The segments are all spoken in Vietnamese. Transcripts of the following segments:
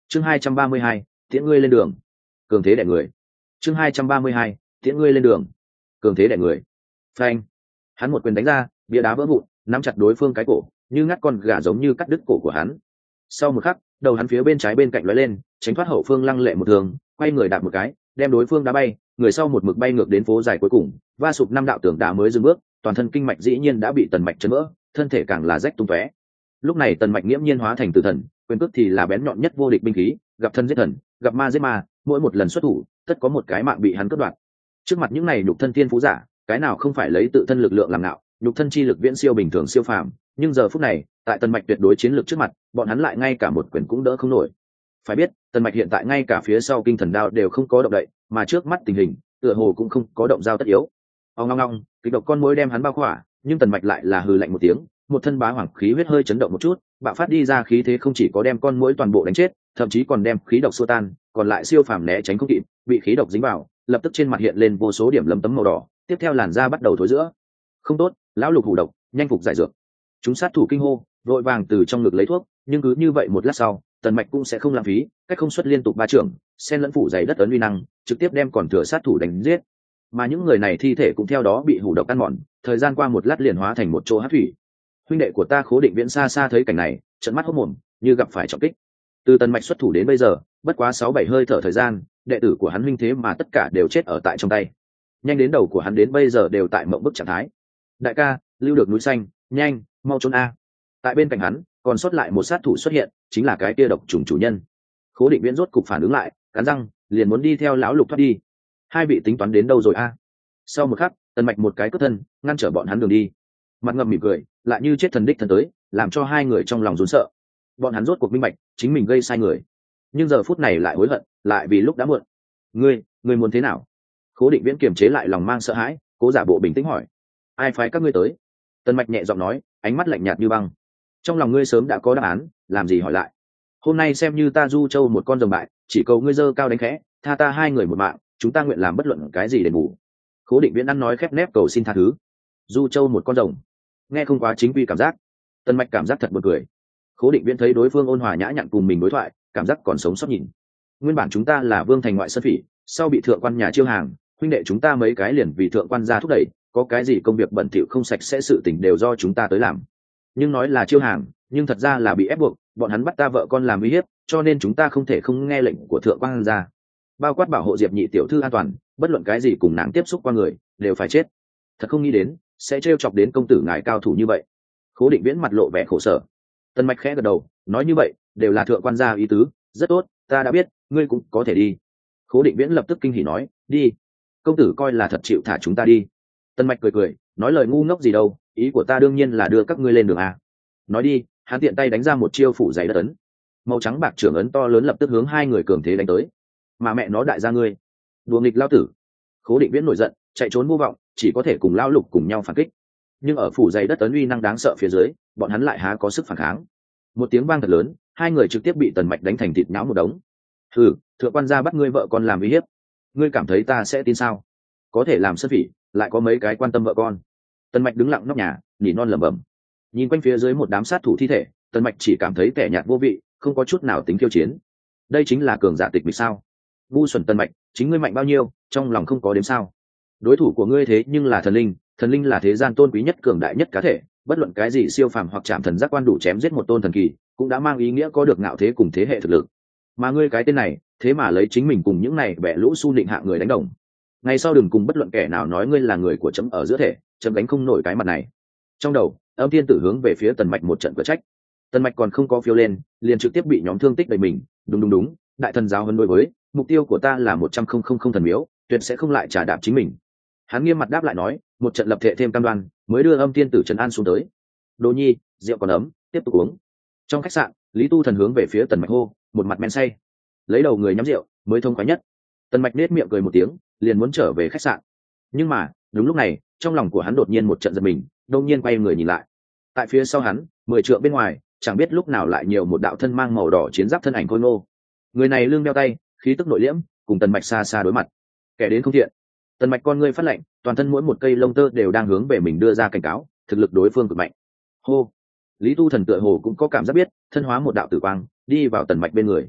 Chương 232, tiễn ngươi lên đường. Cường thế đẻ người. Chương 232, tiễn ngươi lên đường. Cường thế đẻ người. Phanh. Hắn một quyền đánh ra, bia đá vỡ vụn, nắm chặt đối phương cái cổ, như ngắt con gà giống như cắt đứt cổ của hắn. Sau một khắc, đầu hắn phía bên trái bên cạnh lóe lên, tránh thoát hậu phương lăng lệ một thường, quay người đạp một cái, đem đối phương đá bay, người sau một mực bay ngược đến phố dài cuối cùng, va sụp năm đạo tường đá mới dừng bước, toàn thân kinh mạch dĩ nhiên đã bị tần mạch chấn vỡ, thân thể càng là rách tung tóe. Lúc này tần mạch nghiễm nhiên hóa thành tử thần, quyền cước thì là bén nhọn nhất vô địch binh khí, gặp thân giết thần, gặp ma giết ma, mỗi một lần xuất thủ, tất có một cái mạng bị hắn cướp đoạt. Trước mặt những này nhục thân tiên phú giả, cái nào không phải lấy tự thân lực lượng làm ngạo, nhục thân chi lực viễn siêu bình thường siêu phàm, nhưng giờ phút này, tại tần mạch tuyệt đối chiến lược trước mặt, bọn hắn lại ngay cả một quyền cũng đỡ không nổi. Phải biết, tần mạch hiện tại ngay cả phía sau kinh thần đao đều không có động đậy, mà trước mắt tình hình, tựa hồ cũng không có động dao tất yếu. Ong ong ong, kịch độc con muỗi đem hắn bao khỏa, nhưng tần mạch lại là hừ lạnh một tiếng, một thân bá hoàng khí huyết hơi chấn động một chút, bạo phát đi ra khí thế không chỉ có đem con muỗi toàn bộ đánh chết, thậm chí còn đem khí độc xua tan, còn lại siêu phàm né tránh không kịp, bị khí độc dính vào, lập tức trên mặt hiện lên vô số điểm lấm tấm màu đỏ, tiếp theo làn da bắt đầu thối rữa. Không tốt, lão lục hủ độc, nhanh phục giải dược. Chúng sát thủ kinh hô, vội vàng từ trong ngực lấy thuốc, nhưng cứ như vậy một lát sau, tần mạch cũng sẽ không lãng phí, cách không xuất liên tục ba trưởng, xen lẫn phủ dày đất ấn uy năng, trực tiếp đem còn thừa sát thủ đánh giết. Mà những người này thi thể cũng theo đó bị hủ độc ăn mòn, thời gian qua một lát liền hóa thành một chỗ hắc thủy. Huynh đệ của ta Khố Định Viễn xa xa thấy cảnh này, trợn mắt hốt mồm, như gặp phải trọng kích. Từ tần mạch xuất thủ đến bây giờ, bất quá 6-7 hơi thở thời gian, đệ tử của hắn huynh thế mà tất cả đều chết ở tại trong tay. Nhanh đến đầu của hắn đến bây giờ đều tại mộng bức trạng thái. Đại ca, lưu được núi xanh, nhanh, mau trốn a. Tại bên cạnh hắn, còn sót lại một sát thủ xuất hiện, chính là cái kia độc trùng chủ nhân. Khố Định Viễn rốt cục phản ứng lại, cắn răng, liền muốn đi theo lão lục thoát đi. Hai vị tính toán đến đâu rồi a? Sau một khắc, tần mạch một cái cất thân, ngăn trở bọn hắn đường đi. Mặt ngậm mỉm cười, lại như chết thần đích thân tới, làm cho hai người trong lòng run sợ. Bọn hắn rốt cuộc minh bạch, chính mình gây sai người, nhưng giờ phút này lại hối hận, lại vì lúc đã muộn. Ngươi muốn thế nào? Khố Định Viễn kiềm chế lại lòng mang sợ hãi, cố giả bộ bình tĩnh hỏi. Ai phái các ngươi tới? Tần mạch nhẹ giọng nói, ánh mắt lạnh nhạt như băng. Trong lòng ngươi sớm đã có đáp án, làm gì hỏi lại? Hôm nay xem như ta Du Châu một con rồng bại, chỉ cầu ngươi dơ cao đánh khẽ, tha ta hai người một mạng, chúng ta nguyện làm bất luận cái gì để bù. Khố Định Viễn ăn nói khép nép cầu xin tha thứ. Du Châu một con rồng, nghe không quá chính quy cảm giác. Tần mạch cảm giác thật buồn cười. Khố Định Viễn thấy đối phương ôn hòa nhã nhặn cùng mình đối thoại, cảm giác còn sống sót nhìn. Nguyên bản chúng ta là vương thành ngoại sơn phỉ, sau bị thượng quan nhà chiêu hàng, huynh đệ chúng ta mấy cái liền vì thượng quan gia thúc đẩy, có cái gì công việc bẩn thỉu không sạch sẽ sự tình đều do chúng ta tới làm. Nhưng nói là chiêu hàng, nhưng thật ra là bị ép buộc, bọn hắn bắt ta vợ con làm uy hiếp, cho nên chúng ta không thể không nghe lệnh của thượng quan gia. Bao quát bảo hộ Diệp nhị tiểu thư an toàn, bất luận cái gì cùng nàng tiếp xúc qua người, đều phải chết. Thật không nghĩ đến, sẽ trêu chọc đến công tử ngài cao thủ như vậy. Khố Định Viễn mặt lộ vẻ khổ sở. Tần mạch khẽ gật đầu, nói như vậy, đều là thượng quan gia ý tứ, rất tốt, ta đã biết, ngươi cũng có thể đi. Khố Định Viễn lập tức kinh hỉ nói, đi. Công tử coi là thật chịu thả chúng ta đi. Tần mạch cười cười, nói lời ngu ngốc gì đâu, ý của ta đương nhiên là đưa các ngươi lên đường a. Nói đi, hắn tiện tay đánh ra một chiêu phủ dày đất ấn. Màu trắng bạc trưởng ấn to lớn lập tức hướng hai người cường thế đánh tới. Mà mẹ nó đại gia ngươi, đùa nghịch lao tử. Khố Định Viễn nổi giận, chạy trốn vô vọng, chỉ có thể cùng lao lục cùng nhau phản kích. Nhưng ở phủ dày đất ấn uy năng đáng sợ phía dưới, bọn hắn lại há có sức phản kháng. Một tiếng vang thật lớn, hai người trực tiếp bị tần mạch đánh thành thịt nhão một đống. Thượng quan gia bắt ngươi vợ con làm uy hiếp, ngươi cảm thấy ta sẽ tin sao? Có thể làm sơn phỉ, lại có mấy cái quan tâm vợ con. Tần mạch đứng lặng nóc nhà, nhỉ non lẩm bẩm. Nhìn quanh phía dưới một đám sát thủ thi thể, tần mạch chỉ cảm thấy tẻ nhạt vô vị, không có chút nào tính khiêu chiến. Đây chính là cường giả tịch mịch sao? Ngu xuẩn Tần mạch, chính ngươi mạnh bao nhiêu, trong lòng không có đếm sao? Đối thủ của ngươi thế nhưng là thần linh là thế gian tôn quý nhất cường đại nhất cá thể, bất luận cái gì siêu phàm hoặc chạm thần giác quan đủ chém giết một tôn thần kỳ, cũng đã mang ý nghĩa có được ngạo thế cùng thế hệ thực lực. Mà ngươi cái tên này, thế mà lấy chính mình cùng những này bẻ lũ su định hạ người đánh đồng. Ngày sau đừng cùng bất luận kẻ nào nói ngươi là người của chấm ở giữa thể, chấm đánh không nổi cái mặt này. Trong đầu, Âm Thiên Tử hướng về phía Tần mạch một trận cửa trách. Tần mạch còn không có phiêu lên, liền trực tiếp bị nhóm thương tích đầy mình. Đúng, đại thần giáo hơn đối với, mục tiêu của ta là 100,000 thần miếu, tuyệt sẽ không lại trả đạp chính mình. Hắn nghiêm mặt đáp lại nói, một trận lập thể thêm cam đoan, mới đưa Âm Thiên Tử trấn an xuống tới. Đồ nhi, rượu còn ấm, tiếp tục uống. Trong khách sạn, Lý Tu Thần hướng về phía Tần mạch hô, một mặt men say. Lấy đầu người nhắm rượu, mới thông khoái nhất. Tần mạch nết miệng cười một tiếng, liền muốn trở về khách sạn. Nhưng mà, đúng lúc này, trong lòng của hắn đột nhiên một trận giật mình, đột nhiên quay người nhìn lại. Tại phía sau hắn, 10 trượng bên ngoài, chẳng biết lúc nào lại nhiều một đạo thân mang màu đỏ chiến giáp thân ảnh khôi ngô. Người này lưng đeo tay, khí tức nội liễm, cùng Tần mạch xa xa đối mặt. Kẻ đến không thiện. Tần mạch con ngươi phát lạnh, toàn thân mỗi một cây lông tơ đều đang hướng về mình đưa ra cảnh cáo, thực lực đối phương cực mạnh. Hô. Lý Tu Thần tựa hồ cũng có cảm giác biết, thân hóa một đạo tử quang, đi vào Tần mạch bên người.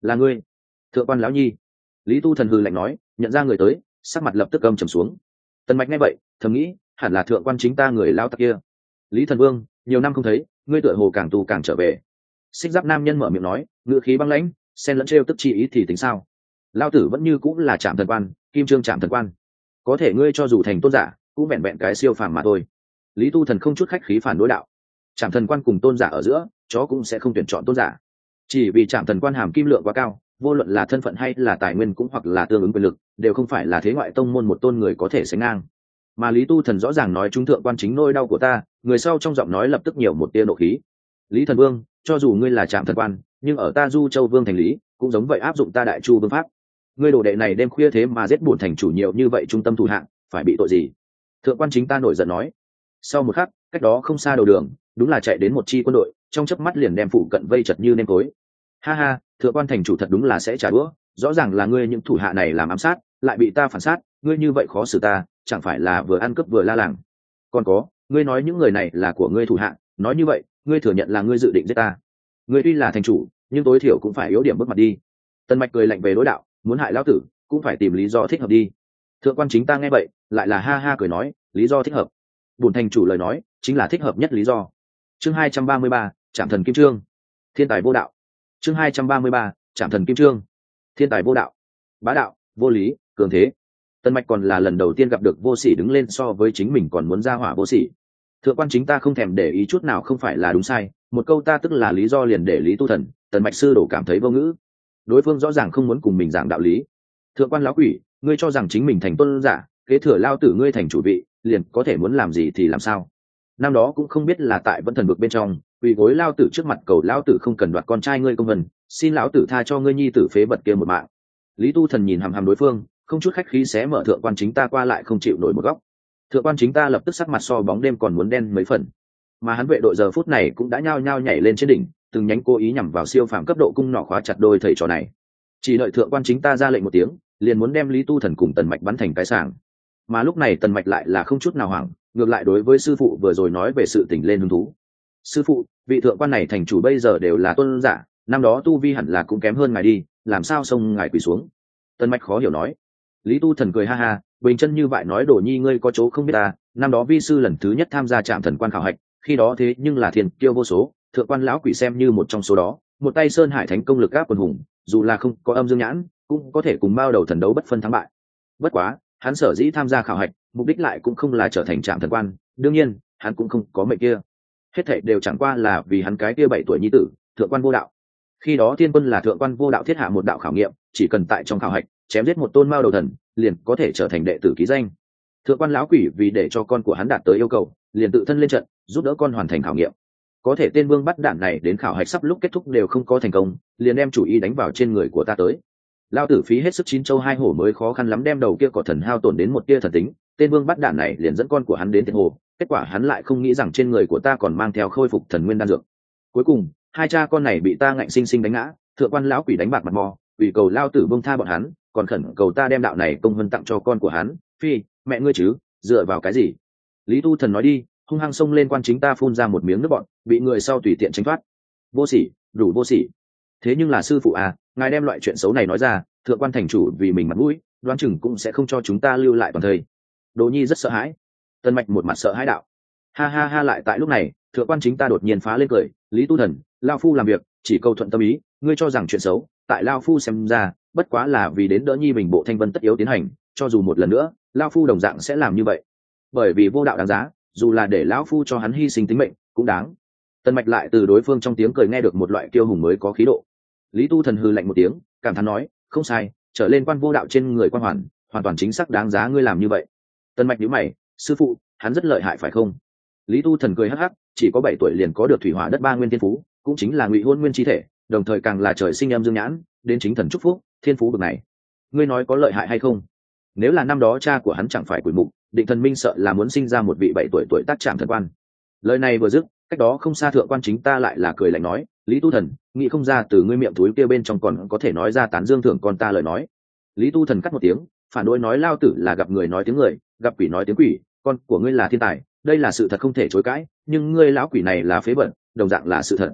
là ngươi, thượng quan lão nhi. Lý tu thần hừ lạnh nói, nhận ra người tới, sắc mặt lập tức âm trầm xuống. Tần Mạch nghe vậy thầm nghĩ, hẳn là thượng quan chính ta người lao tặc kia. Lý thần vương, nhiều năm không thấy, ngươi tựa hồ càng tu càng trở về. Xích giáp nam nhân mở miệng nói, ngữ khí băng lãnh, xen lẫn trêu tức chi ý thì tính sao? Lao tử vẫn như cũng là Trạm Thần Quan, kim trương Trạm Thần Quan, có thể ngươi cho dù thành tôn giả cũng vẹn vẹn cái siêu phàm mà thôi. Lý tu thần không chút khách khí phản đối đạo. Trạm Thần Quan cùng tôn giả ở giữa, chó cũng sẽ không tuyển chọn tôn giả, chỉ vì Trạm Thần Quan hàm kim lượng quá cao, vô luận là thân phận hay là tài nguyên cũng hoặc là tương ứng quyền lực, đều không phải là thế ngoại tông môn một tôn người có thể sánh ngang. Mà Lý tu thần rõ ràng nói chúng thượng quan chính nỗi đau của ta, người sau trong giọng nói lập tức nhiều một tia nộ khí. Lý thần vương, cho dù ngươi là Trạm Thần Quan, nhưng ở ta Du Châu Vương thành lý cũng giống vậy áp dụng ta Đại Chu vương pháp. Ngươi đồ đệ này đêm khuya thế mà giết bổn thành chủ nhiều như vậy trung tâm thủ hạng, phải bị tội gì? Thượng quan chính ta nổi giận nói. Sau một khắc, cách đó không xa đầu đường, đúng là chạy đến một chi quân đội, trong chớp mắt liền đem phụ cận vây chật như nêm tối. Ha ha, thượng quan thành chủ thật đúng là sẽ trả đũa, rõ ràng là ngươi những thủ hạ này làm ám sát, lại bị ta phản sát, ngươi như vậy khó xử ta, chẳng phải là vừa ăn cướp vừa la làng. Còn có, ngươi nói những người này là của ngươi thủ hạ, nói như vậy, ngươi thừa nhận là ngươi dự định giết ta. Ngươi tuy là thành chủ, nhưng tối thiểu cũng phải yếu điểm bước mặt đi. Tần Mạch cười lạnh về đối đạo, muốn hại lão tử, cũng phải tìm lý do thích hợp đi. Thượng quan chính ta nghe vậy, lại là ha ha cười nói, lý do thích hợp. Bổn thành chủ lời nói, chính là thích hợp nhất lý do. Chương 233, Trạm Thần Kim Trương. Thiên tài vô đạo. Chương 233, Trạm Thần Kim Trương. Thiên tài vô đạo. Bá đạo, vô lý, cường thế. Tần Mạch còn là lần đầu tiên gặp được vô sỉ đứng lên so với chính mình còn muốn ra hỏa vô sỉ. Thượng quan chính ta không thèm để ý chút nào không phải là đúng sai, một câu ta tức là lý do liền để Lý tu thần, Tần Mạch sư đổ cảm thấy vô ngữ. Đối phương rõ ràng không muốn cùng mình giảng đạo lý. Thượng quan lão quỷ, ngươi cho rằng chính mình thành tôn giả, kế thừa lao tử ngươi thành chủ vị, liền có thể muốn làm gì thì làm sao? Năm đó cũng không biết là tại Vẫn Thần vực bên trong, quỳ gối lao tử trước mặt cầu lao tử không cần đoạt con trai ngươi công vân, xin lão tử tha cho ngươi nhi tử phế vật kia một mạng. Lý tu thần nhìn hằm hằm đối phương, không chút khách khí xé mở thượng quan chính ta qua lại không chịu nổi một góc. Thượng quan chính ta lập tức sắc mặt so bóng đêm còn muốn đen mấy phần, mà hắn vệ đội giờ phút này cũng đã nhao nhao nhảy lên trên đỉnh, từng nhánh cố ý nhằm vào siêu phàm cấp độ cung nỏ khóa chặt đôi thầy trò này. Chỉ đợi thượng quan chính ta ra lệnh một tiếng, liền muốn đem Lý tu thần cùng Tần Mạch bắn thành cái sảng. Mà lúc này Tần Mạch lại là không chút nào hoảng, ngược lại đối với sư phụ vừa rồi nói về sự tình lên hứng thú. Sư phụ, vị thượng quan này thành chủ bây giờ đều là tôn giả, năm đó tu vi hẳn là cũng kém hơn ngài đi, làm sao xông ngài quỳ xuống? Tần Mạch khó hiểu nói. Lý tu thần cười ha ha, bình chân như vậy nói, đồ nhi ngươi có chỗ không biết ta, năm đó vi sư lần thứ nhất tham gia Trạm Thần Quan khảo hạch, khi đó thế nhưng là thiên kiêu vô số, thượng quan lão quỷ xem như một trong số đó, một tay sơn hải thánh công lực áp quần hùng, dù là không có âm dương nhãn cũng có thể cùng bao đầu thần đấu bất phân thắng bại. Bất quá hắn sở dĩ tham gia khảo hạch, mục đích lại cũng không là trở thành Trạm Thần Quan, đương nhiên hắn cũng không có mệnh kia, hết thảy đều chẳng qua là vì hắn cái kia 7 tuổi nhi tử thượng quan vô đạo. Khi đó thiên quân là thượng quan vô đạo thiết hạ một đạo khảo nghiệm, chỉ cần tại trong khảo hạch chém giết một tôn mao đầu thần, liền có thể trở thành đệ tử ký danh. Thượng quan lão quỷ vì để cho con của hắn đạt tới yêu cầu, liền tự thân lên trận giúp đỡ con hoàn thành khảo nghiệm. Có thể tên vương bắt đạn này đến khảo hạch sắp lúc kết thúc đều không có thành công, liền đem chủ ý đánh vào trên người của ta tới. Lao tử phí hết sức 9 châu 2 hổ mới khó khăn lắm đem đầu kia cỏ thần hao tổn đến một tia thần tính, tên vương bắt đạn này liền dẫn con của hắn đến tiền hồ, kết quả hắn lại không nghĩ rằng trên người của ta còn mang theo khôi phục thần nguyên đan dược. Cuối cùng hai cha con này bị ta ngạnh sinh sinh đánh ngã, thượng quan lão quỷ đánh bạc mặt mò, ủy cầu lao tử bông tha bọn hắn, còn khẩn cầu ta đem đạo này công vân tặng cho con của hắn. Phi, mẹ ngươi chứ, dựa vào cái gì? Lý tu thần nói đi, hung hăng xông lên quan chính ta phun ra một miếng nước bọt, bị người sau tùy tiện tránh thoát. Vô sỉ, đủ vô sỉ. Thế nhưng là sư phụ à, ngài đem loại chuyện xấu này nói ra, thượng quan thành chủ vì mình mặt mũi, đoán chừng cũng sẽ không cho chúng ta lưu lại toàn thời. Đỗ Nhi rất sợ hãi. Tân Mạch một mặt sợ hãi đạo. Ha ha ha, lại tại lúc này, thượng quan chính ta đột nhiên phá lên cười, Lý tu thần, lao phu làm việc chỉ câu thuận tâm ý, ngươi cho rằng chuyện xấu tại lao phu xem ra bất quá là vì đến đỡ Nhi bình bộ thanh vân tất yếu tiến hành, cho dù một lần nữa lao phu đồng dạng sẽ làm như vậy, bởi vì vô đạo đáng giá, dù là để lão phu cho hắn hy sinh tính mệnh cũng đáng. Tân Mạch lại từ đối phương trong tiếng cười nghe được một loại kiêu hùng mới có khí độ. Lý tu thần hừ lạnh một tiếng, cảm thán nói, không sai, trở lên quan vô đạo trên người quan hoàn toàn chính xác đáng giá ngươi làm như vậy. Tân Mạch nhíu mày, sư phụ, hắn rất lợi hại phải không? Lý tu thần cười hắc hắc, chỉ có 7 tuổi liền có được thủy hỏa đất ba nguyên thiên phú, cũng chính là ngụy hôn nguyên chi thể, đồng thời càng là trời sinh âm dương nhãn, đến chính thần chúc phúc, thiên phú bậc này. Ngươi nói có lợi hại hay không? Nếu là năm đó cha của hắn chẳng phải quỷ mục, định thần minh sợ là muốn sinh ra một vị 7 tuổi tác Trạm Thần Quan. Lời này vừa dứt, cách đó không xa thượng quan chính ta lại là cười lạnh nói, Lý tu thần, nghĩ không ra từ ngươi miệng túi kia bên trong còn có thể nói ra tán dương thưởng con ta lời nói. Lý tu thần cắt một tiếng, phản đối nói, lao tử là gặp người nói tiếng người, gặp quỷ nói tiếng quỷ, con của ngươi là thiên tài, đây là sự thật không thể chối cãi, nhưng ngươi lão quỷ này là phế bẩn, đồng dạng là sự thật.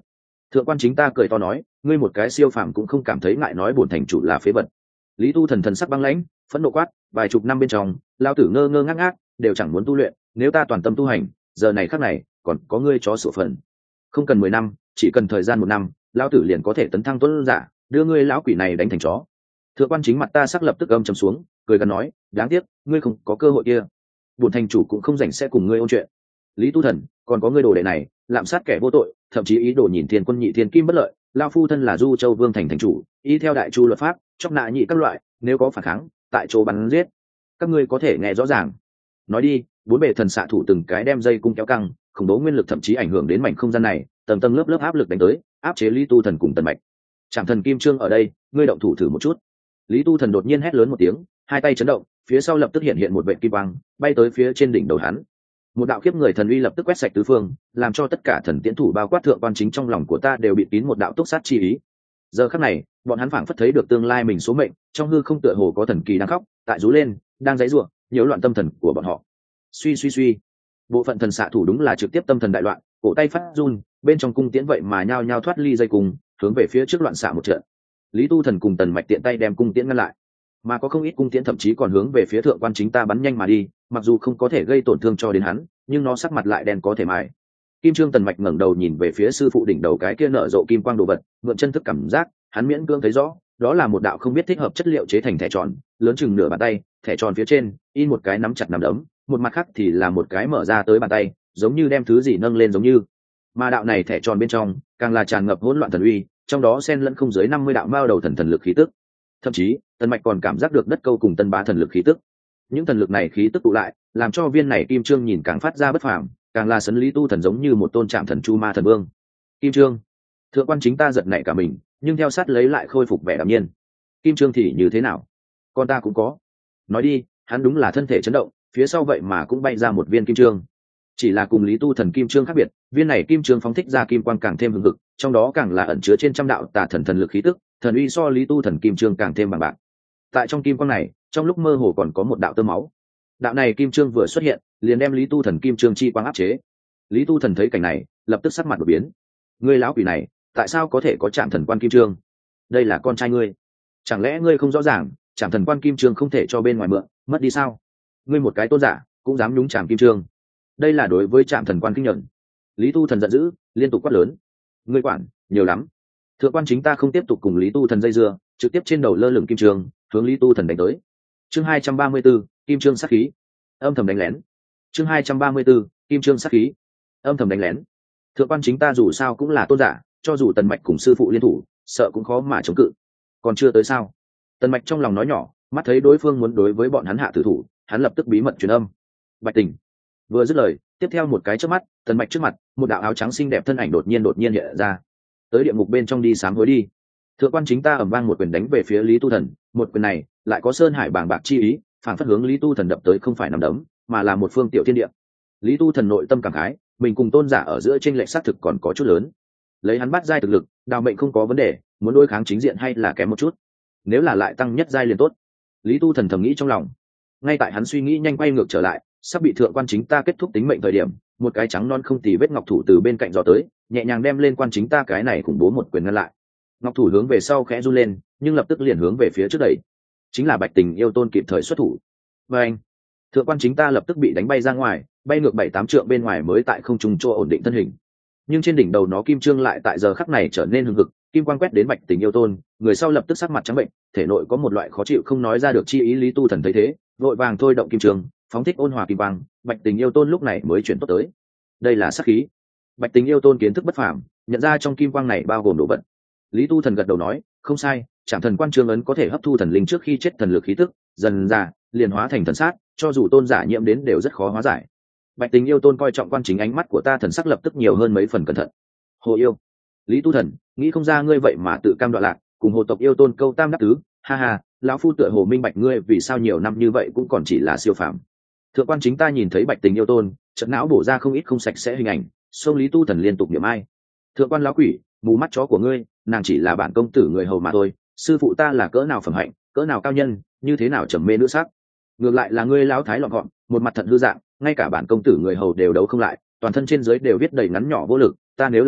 Thượng quan chính ta cười to nói, ngươi một cái siêu phàm cũng không cảm thấy ngại nói bổn thành chủ là phế vật. Lý tu thần thần sắc băng lãnh, phẫn nộ quát, vài chục năm bên trong lao tử ngơ ngơ ngác ngác đều chẳng muốn tu luyện, nếu ta toàn tâm tu hành, giờ này khắc này còn có ngươi chó sủa phần. Không cần 10 năm, chỉ cần thời gian 1 năm, lao tử liền có thể tấn thăng tuấn giả, đưa ngươi lão quỷ này đánh thành chó. Thượng quan chính mặt ta sắc lập tức âm trầm xuống, cười gần nói, đáng tiếc ngươi không có cơ hội kia, bổn thành chủ cũng không rảnh sẽ cùng ngươi ôn chuyện. Lý tu thần, còn có ngươi đồ đệ này lạm sát kẻ vô tội, thậm chí ý đồ nhìn thiên quân nhị thiên kim bất lợi, lao phu thân là Du Châu Vương thành thành chủ, y theo đại chu luật pháp chóc nạ nhị các loại, nếu có phản kháng tại chỗ bắn giết. Các ngươi có thể nghe rõ ràng. Nói đi. Bốn bề thần xạ thủ từng cái đem dây cung kéo căng, khủng bố nguyên lực thậm chí ảnh hưởng đến mảnh không gian này, tầng tầng lớp lớp áp lực đánh tới, áp chế Lý tu thần cùng Tần Mạch. Trảm thần kim trương ở đây, ngươi động thủ thử một chút. Lý tu thần đột nhiên hét lớn một tiếng, hai tay chấn động, phía sau lập tức hiện hiện một vệt kim quang bay tới phía trên đỉnh đầu hắn. Một đạo kiếp người thần uy lập tức quét sạch tứ phương, làm cho tất cả thần tiễn thủ bao quát thượng quan chính trong lòng của ta đều bị kín một đạo túc sát chi ý. Giờ khắc này, bọn hắn phảng phất thấy được tương lai mình số mệnh, trong hư không tựa hồ có thần kỳ đang khóc tại rú lên, đang giãy giụa, nhiễu loạn tâm thần của bọn họ. Suy suy suy, bộ phận thần xạ thủ đúng là trực tiếp tâm thần đại loạn, cổ tay phát run, bên trong cung tiễn vậy mà nhao nhao thoát ly dây cung, hướng về phía trước loạn xạ một trận. Lý tu thần cùng Tần Mạch tiện tay đem cung tiễn ngăn lại, mà có không ít cung tiễn thậm chí còn hướng về phía thượng quan chính ta bắn nhanh mà đi, mặc dù không có thể gây tổn thương cho đến hắn, nhưng nó sắc mặt lại đen có thể mài. Kim Trương Tần Mạch ngẩng đầu nhìn về phía sư phụ đỉnh đầu cái kia nở rộ kim quang đồ vật, mượn chân thức cảm giác, hắn miễn cưỡng thấy rõ, đó là một đạo không biết thích hợp chất liệu chế thành thẻ tròn, lớn chừng nửa bàn tay, thẻ tròn phía trên in một cái nắm chặt nắm đấm, một mặt khác thì là một cái mở ra tới bàn tay, giống như đem thứ gì nâng lên giống như. Mà đạo này thẻ tròn bên trong, càng là tràn ngập hỗn loạn thần uy, trong đó xen lẫn không dưới 50 đạo mao đầu thần lực khí tức. Thậm chí, Tần Mạch còn cảm giác được đất câu cùng Tân Bá thần lực khí tức. Những thần lực này khí tức tụ lại, làm cho viên này kim trương nhìn càng phát ra bất phàm, càng là sấn Lý tu thần giống như một tôn trạm thần chu ma thần vương. Kim trương, thượng quan chính ta giật nảy cả mình, nhưng theo sát lấy lại khôi phục vẻ đạm nhiên. Kim trương thì như thế nào? Con ta cũng có. Nói đi, hắn đúng là thân thể chấn động, phía sau vậy mà cũng bay ra một viên kim trương. Chỉ là cùng Lý tu thần kim trương khác biệt, viên này kim trương phóng thích ra kim quang càng thêm hừng hực, trong đó càng là ẩn chứa trên trăm đạo tà thần lực khí tức, thần uy so Lý tu thần kim trương càng thêm bằng bạc. Tại trong kim quang này, trong lúc mơ hồ còn có một đạo tơ máu. Đạo này kim trương vừa xuất hiện, liền đem Lý tu thần kim trương chi quang áp chế. Lý tu thần thấy cảnh này, lập tức sắc mặt đổi biến. Ngươi lão quỷ này, tại sao có thể có Trảm thần quan kim trương? Đây là con trai ngươi, chẳng lẽ ngươi không rõ ràng Trảm thần quan kim trương không thể cho bên ngoài mượn, mất đi sao? Ngươi một cái tôn giả cũng dám nhúng Trảm kim trương, đây là đối với Trảm thần quan kinh nhận. Lý tu thần giận dữ, liên tục quát lớn. Ngươi quản nhiều lắm. Thượng quan chính ta không tiếp tục cùng Lý tu thần dây dưa, trực tiếp trên đầu lơ lửng kim trương hướng Lý tu thần đánh tới. Chương 234, kim trương sát khí, âm thầm đánh lén. Chương 234, kim trương sát khí, âm thầm đánh lén. Thượng quan chính ta dù sao cũng là tôn giả, cho dù Tần Mạch cùng sư phụ liên thủ, sợ cũng khó mà chống cự. Còn chưa tới sao? Tần Mạch trong lòng nói nhỏ, mắt thấy đối phương muốn đối với bọn hắn hạ tử thủ, hắn lập tức bí mật truyền âm. Bạch Tình. Vừa dứt lời, tiếp theo một cái chớp mắt, Tần Mạch trước mặt, một đạo áo trắng xinh đẹp thân ảnh đột nhiên hiện ra. Tới địa ngục bên trong đi sám hối đi. Thượng quan chính ta ầm vang một quyền đánh về phía Lý tu thần, một quyền này lại có sơn hải bàng bạc chi ý, phản phất hướng Lý tu thần đập tới không phải nằm đấm, mà là một phương tiểu thiên địa. Lý tu thần nội tâm cảm khái, mình cùng tôn giả ở giữa chênh lệch xác thực còn có chút lớn. Lấy hắn bắt giai thực lực, đào mệnh không có vấn đề, muốn đối kháng chính diện hay là kém một chút. Nếu là lại tăng nhất giai liền tốt. Lý tu thần thầm nghĩ trong lòng. Ngay tại hắn suy nghĩ nhanh quay ngược trở lại, sắp bị thượng quan chính ta kết thúc tính mệnh thời điểm, một cái trắng non không tì vết ngọc thủ từ bên cạnh dò tới, nhẹ nhàng đem lên quan chính ta cái này khủng bố một quyền ngăn lại. Ngọc thủ hướng về sau khẽ run lên, nhưng lập tức liền hướng về phía trước đẩy. Chính là Bạch Tình yêu tôn kịp thời xuất thủ. Và anh, thượng quan chính ta lập tức bị đánh bay ra ngoài, bay ngược 7-8 trượng bên ngoài mới tại không trung chỗ ổn định thân hình. Nhưng trên đỉnh đầu nó kim trương lại tại giờ khắc này trở nên hừng hực, kim quang quét đến Bạch Tình yêu tôn, người sau lập tức sắc mặt trắng bệnh, thể nội có một loại khó chịu không nói ra được chi ý. Lý tu thần thấy thế, vội vàng thôi động kim trương, phóng thích ôn hòa kim quang, Bạch Tình yêu tôn lúc này mới chuyển tốt tới. Đây là sát khí. Bạch Tình yêu tôn kiến thức bất phàm, nhận ra trong kim quang này bao gồm đồ vật. Lý tu thần gật đầu nói, không sai, Trảm thần quan trương ấn có thể hấp thu thần linh trước khi chết thần lực khí tức, dần ra liền hóa thành thần sát, cho dù tôn giả nhiễm đến đều rất khó hóa giải. Bạch Tình yêu tôn coi trọng quan chính, ánh mắt của ta thần sắc lập tức nhiều hơn mấy phần cẩn thận. Hồ yêu, Lý tu thần, nghĩ không ra ngươi vậy mà tự cam đoạn lạc, cùng hồ tộc yêu tôn câu tam đáp tứ, ha ha, lão phu tựa hồ minh bạch ngươi vì sao nhiều năm như vậy cũng còn chỉ là siêu phàm. Thượng quan chính ta nhìn thấy Bạch Tình yêu tôn, trận não bổ ra không ít không sạch sẽ hình ảnh, sông Lý tu thần liên tục niệm ai. Thượng quan lão quỷ, mù mắt chó của ngươi, nàng chỉ là bản công tử người hầu mà thôi, sư phụ ta là cỡ nào phẩm hạnh, cỡ nào cao nhân, như thế nào trầm mê nữ sắc. Ngược lại là ngươi lão thái lọn gọn, một mặt thận hư dạng, ngay cả bản công tử người hầu đều đấu không lại, toàn thân trên dưới đều viết đầy ngắn nhỏ vô lực, ta nếu là ngươi,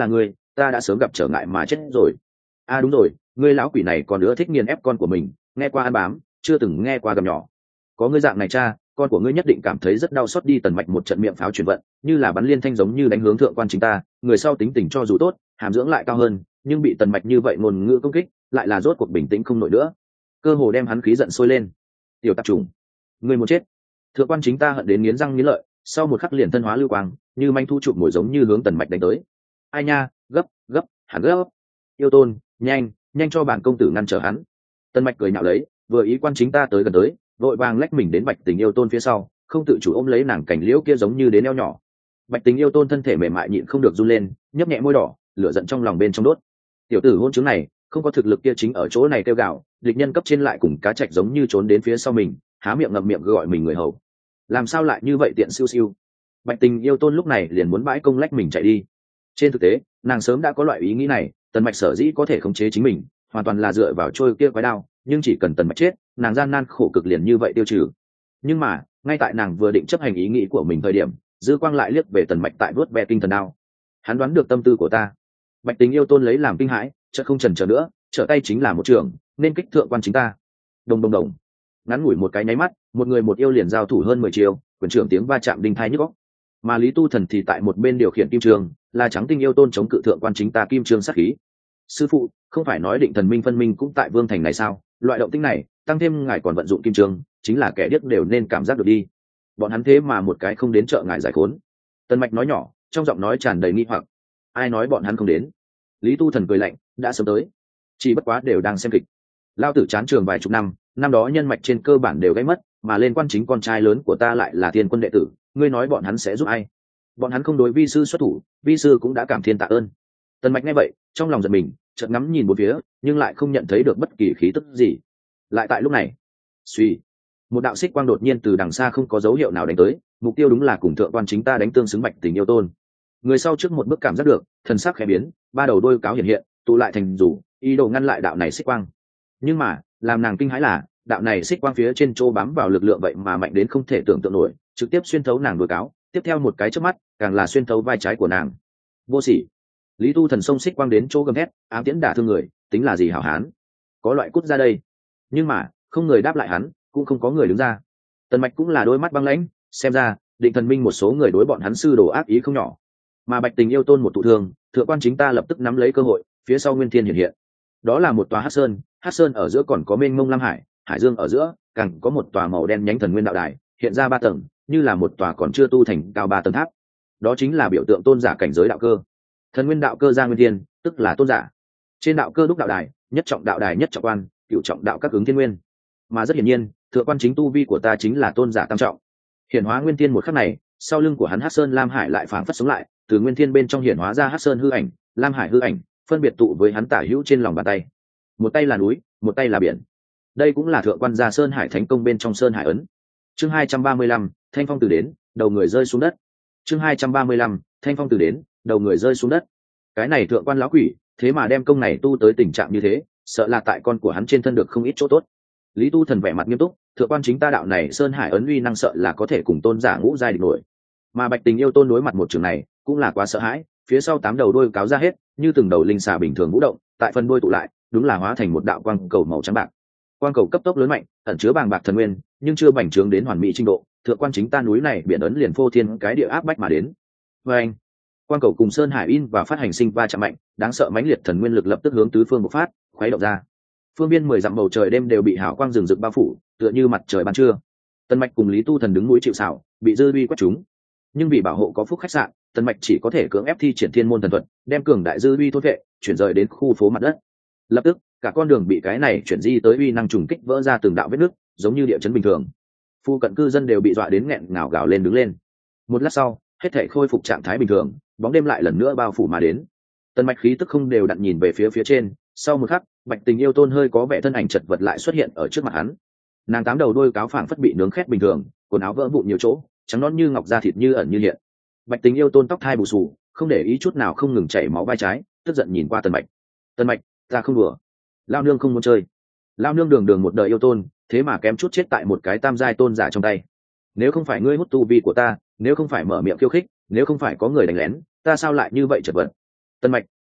ta đã sớm gặp trở ngại mà chết rồi. Đúng rồi, ngươi lão quỷ này còn nữa thích nghiền ép con của mình, nghe qua ăn bám, chưa từng nghe qua gầm nhỏ. Có ngươi dạng này cha, con của ngươi nhất định cảm thấy rất đau xót đi. Tần Mạch một trận miệng pháo chuyển vận, như là bắn liên thanh giống như đánh hướng thượng quan chính ta. Người sau tính tình cho dù tốt, hàm dưỡng lại cao hơn, nhưng bị Tần Mạch như vậy ngôn ngữ công kích, lại là rốt cuộc bình tĩnh không nổi nữa, cơ hồ đem hắn khí giận sôi lên. Tiểu tạp trùng, ngươi muốn chết! Thượng quan chính ta hận đến nghiến răng nghiến lợi, sau một khắc liền thân hóa lưu quang, như manh thu chụp mồi giống như hướng Tần Mạch đánh tới. Ai nha, gấp, hẳn gấp! Yêu Tôn, nhanh cho bản công tử ngăn trở hắn. Tần Mạch cười nhạo lấy, vừa ý quan chính ta tới gần tới, vội vàng lách mình đến Bạch Tình Yêu Tôn phía sau, không tự chủ ôm lấy nàng cảnh liễu kia giống như đến eo nhỏ. Bạch Tình Yêu Tôn thân thể mềm mại nhịn không được run lên, nhấp nhẹ môi đỏ, lửa giận trong lòng bên trong đốt. Tiểu tử hôn chứng này, không có thực lực kia chính ở chỗ này kêu gào, địch nhân cấp trên lại cùng cá trạch giống như trốn đến phía sau mình, há miệng ngậm miệng gọi mình người hầu. Làm sao lại như vậy tiện siêu siêu. Bạch Tình Yêu Tôn lúc này liền muốn bãi công lách mình chạy đi. Trên thực tế, nàng sớm đã có loại ý nghĩ này, Tần Mạch sở dĩ có thể khống chế chính mình, hoàn toàn là dựa vào trôi kia quái đao, nhưng chỉ cần Tần Mạch chết, nàng gian nan khổ cực liền như vậy tiêu trừ. Nhưng mà, ngay tại nàng vừa định chấp hành ý nghĩ của mình thời điểm, dư quang lại liếc về Tần Mạch tại vuốt ve kinh thần đao. Hắn đoán được tâm tư của ta. Bạch Tình Yêu Tôn lấy làm kinh hãi, chợt không chần chờ nữa, trở tay chính là một trường, nên kích thượng quan chính ta. Đồng. Ngắn ngủi một cái nháy mắt, một người một yêu liền giao thủ hơn 10 chiêu, quyền trưởng tiếng va chạm đinh tai nhức óc. Mà Lý Tu Thần thì tại một bên điều khiển kim trường, là Trắng Tinh Yêu Tôn chống cự thượng quan chính ta kim trường sát khí. Sư phụ, không phải nói Định Thần Minh phân minh cũng tại vương thành này sao? Loại động tĩnh này, tăng thêm ngài còn vận dụng kim trường, chính là kẻ điếc đều nên cảm giác được đi. Bọn hắn thế mà một cái không đến trợ ngài giải khốn. Tần Mạch nói nhỏ, trong giọng nói tràn đầy nghi hoặc. Ai nói bọn hắn không đến? Lý Tu Thần cười lạnh, đã sớm tới, chỉ bất quá đều đang xem kịch. Lao tử chán trường vài chục năm đó nhân mạch trên cơ bản đều gãy mất, mà lên quan chính con trai lớn của ta lại là Thiên Quân đệ tử, ngươi nói bọn hắn sẽ giúp ai? Bọn hắn không đối vi sư xuất thủ, vi sư cũng đã cảm thiên tạ ơn. Tần Mạch nghe vậy, trong lòng giật mình, chợt ngắm nhìn bốn phía, nhưng lại không nhận thấy được bất kỳ khí tức gì. Lại tại lúc này, suy, một đạo xích quang đột nhiên từ đằng xa không có dấu hiệu nào đánh tới, mục tiêu đúng là cùng thượng quan chính ta đánh tương xứng Bạch Tình Yêu Tôn. Người sau trước một bước cảm giác được, thần sắc khẽ biến, ba đầu đôi cáo hiện hiện, tụ lại thành rủ, ý đồ ngăn lại đạo này xích quang. Nhưng mà, làm nàng kinh hãi là, đạo này xích quang phía trên chỗ bám vào lực lượng vậy mà mạnh đến không thể tưởng tượng nổi, trực tiếp xuyên thấu nàng đôi cáo, tiếp theo một cái chớp mắt, càng là xuyên thấu vai trái của nàng. Vô sỉ! Lý Tu Thần xông xích quang đến chỗ gầm thét, ám tiễn đả thương người, tính là gì hảo hán? Có loại cút ra đây! Nhưng mà, không người đáp lại hắn, cũng không có người đứng ra. Tần Mạch cũng là đôi mắt băng lãnh, xem ra, Định Thần Minh một số người đối bọn hắn sư đồ ác ý không nhỏ. Mà Bạch Tình Yêu Tôn một tụ thương, thượng quan chính ta lập tức nắm lấy cơ hội, phía sau Nguyên Thiên hiện hiện. Đó là một tòa Hắc Sơn ở giữa còn có mênh mông lam hải, hải dương ở giữa, càng có một tòa màu đen nhánh Thần Nguyên đạo đài, hiện ra 3 tầng, như là một tòa còn chưa tu thành cao 3 tầng tháp. Đó chính là biểu tượng tôn giả cảnh giới đạo cơ. Thần Nguyên đạo cơ ra Nguyên Thiên, tức là tôn giả. Trên đạo cơ đúc đạo đài, nhất trọng đạo đài nhất trọng quan, cửu trọng đạo các ứng thiên nguyên. Mà rất hiển nhiên, thượng quan chính tu vi của ta chính là tôn giả tam trọng. Hiển hóa Nguyên Thiên một khắc này, sau lưng của hắn Hắc Sơn Lam Hải lại phảng phất sống lại, từ Nguyên Thiên bên trong hiển hóa ra Hắc Sơn hư ảnh, Lam Hải hư ảnh, phân biệt tụ với hắn tả hữu trên lòng bàn tay. Một tay là núi, một tay là biển. Đây cũng là thượng quan gia Sơn Hải Thánh Công bên trong Sơn Hải ấn. Chương 235, Thanh Phong từ đến, đầu người rơi xuống đất. Chương 235, Thanh Phong từ đến, đầu người rơi xuống đất. Cái này thượng quan lão quỷ, thế mà đem công này tu tới tình trạng như thế, sợ là tại con của hắn trên thân được không ít chỗ tốt. Lý Tu Thần vẻ mặt nghiêm túc, thượng quan chính ta đạo này Sơn Hải ấn uy năng sợ là có thể cùng tôn giả ngũ giai địch nổi. Mà Bạch Tình Yêu Tôn đối mặt một trường này, cũng là quá sợ hãi, phía sau 8 đầu đôi cáo ra hết, như từng đầu linh xà bình thường vũ động, tại phần đôi tụ lại, đúng là hóa thành một đạo quang cầu màu trắng bạc. Quang cầu cấp tốc lớn mạnh, ẩn chứa bàng bạc thần nguyên, nhưng chưa bành trướng đến hoàn mỹ trình độ, thượng quan chính ta núi này biển ấn liền phô thiên cái địa áp bách mà đến. Và anh, quang cầu cùng Sơn Hải in và phát hành sinh va chạm mạnh, đáng sợ mãnh liệt thần nguyên lực lập tức hướng tứ phương bộc phát, khuấy động ra. Phương biên 10 dặm bầu trời đêm đều bị hào quang rừng rực bao phủ, tựa như mặt trời ban trưa. Tần Mạch cùng Lý Tu Thần đứng núi chịu sào, bị dư uy quét chúng. Nhưng vì bảo hộ có phúc khách sạn, Tần Mạch chỉ có thể cưỡng ép thi triển thiên môn thần thuật, đem cường đại dư uy thôn vệ, chuyển rời đến khu phố mặt đất. Lập tức, cả con đường bị cái này chuyển di tới uy năng trùng kích vỡ ra từng đạo vết nứt, giống như địa chấn bình thường. Phu cận cư dân đều bị dọa đến nghẹn ngào gào lên đứng lên. Một lát sau, hết thảy khôi phục trạng thái bình thường, bóng đêm lại lần nữa bao phủ mà đến. Tần Mạch khí tức không đều đặn nhìn về phía trên, sau một khắc, Bạch Tình Yêu Tôn hơi có vẻ thân ảnh chật vật lại xuất hiện ở trước mặt hắn. Nàng 8 đầu đôi cáo phảng phất bị nướng khét bình thường, quần áo vỡ vụn nhiều chỗ, trắng nõn như ngọc, da thịt như ẩn như hiện. Bạch Tình Yêu Tôn tóc thai bù xù, không để ý chút nào không ngừng chảy máu vai trái, tức giận nhìn qua Tần Mạch. Tần Mạch, ta không đùa, lao nương không muốn chơi. Lao nương đường một đời yêu tôn, thế mà kém chút chết tại một cái tam giai tôn giả trong tay. Nếu không phải ngươi hút tu vi của ta, nếu không phải mở miệng khiêu khích, nếu không phải có người đánh lén, ta sao lại như vậy chật vật. Tần Mạch,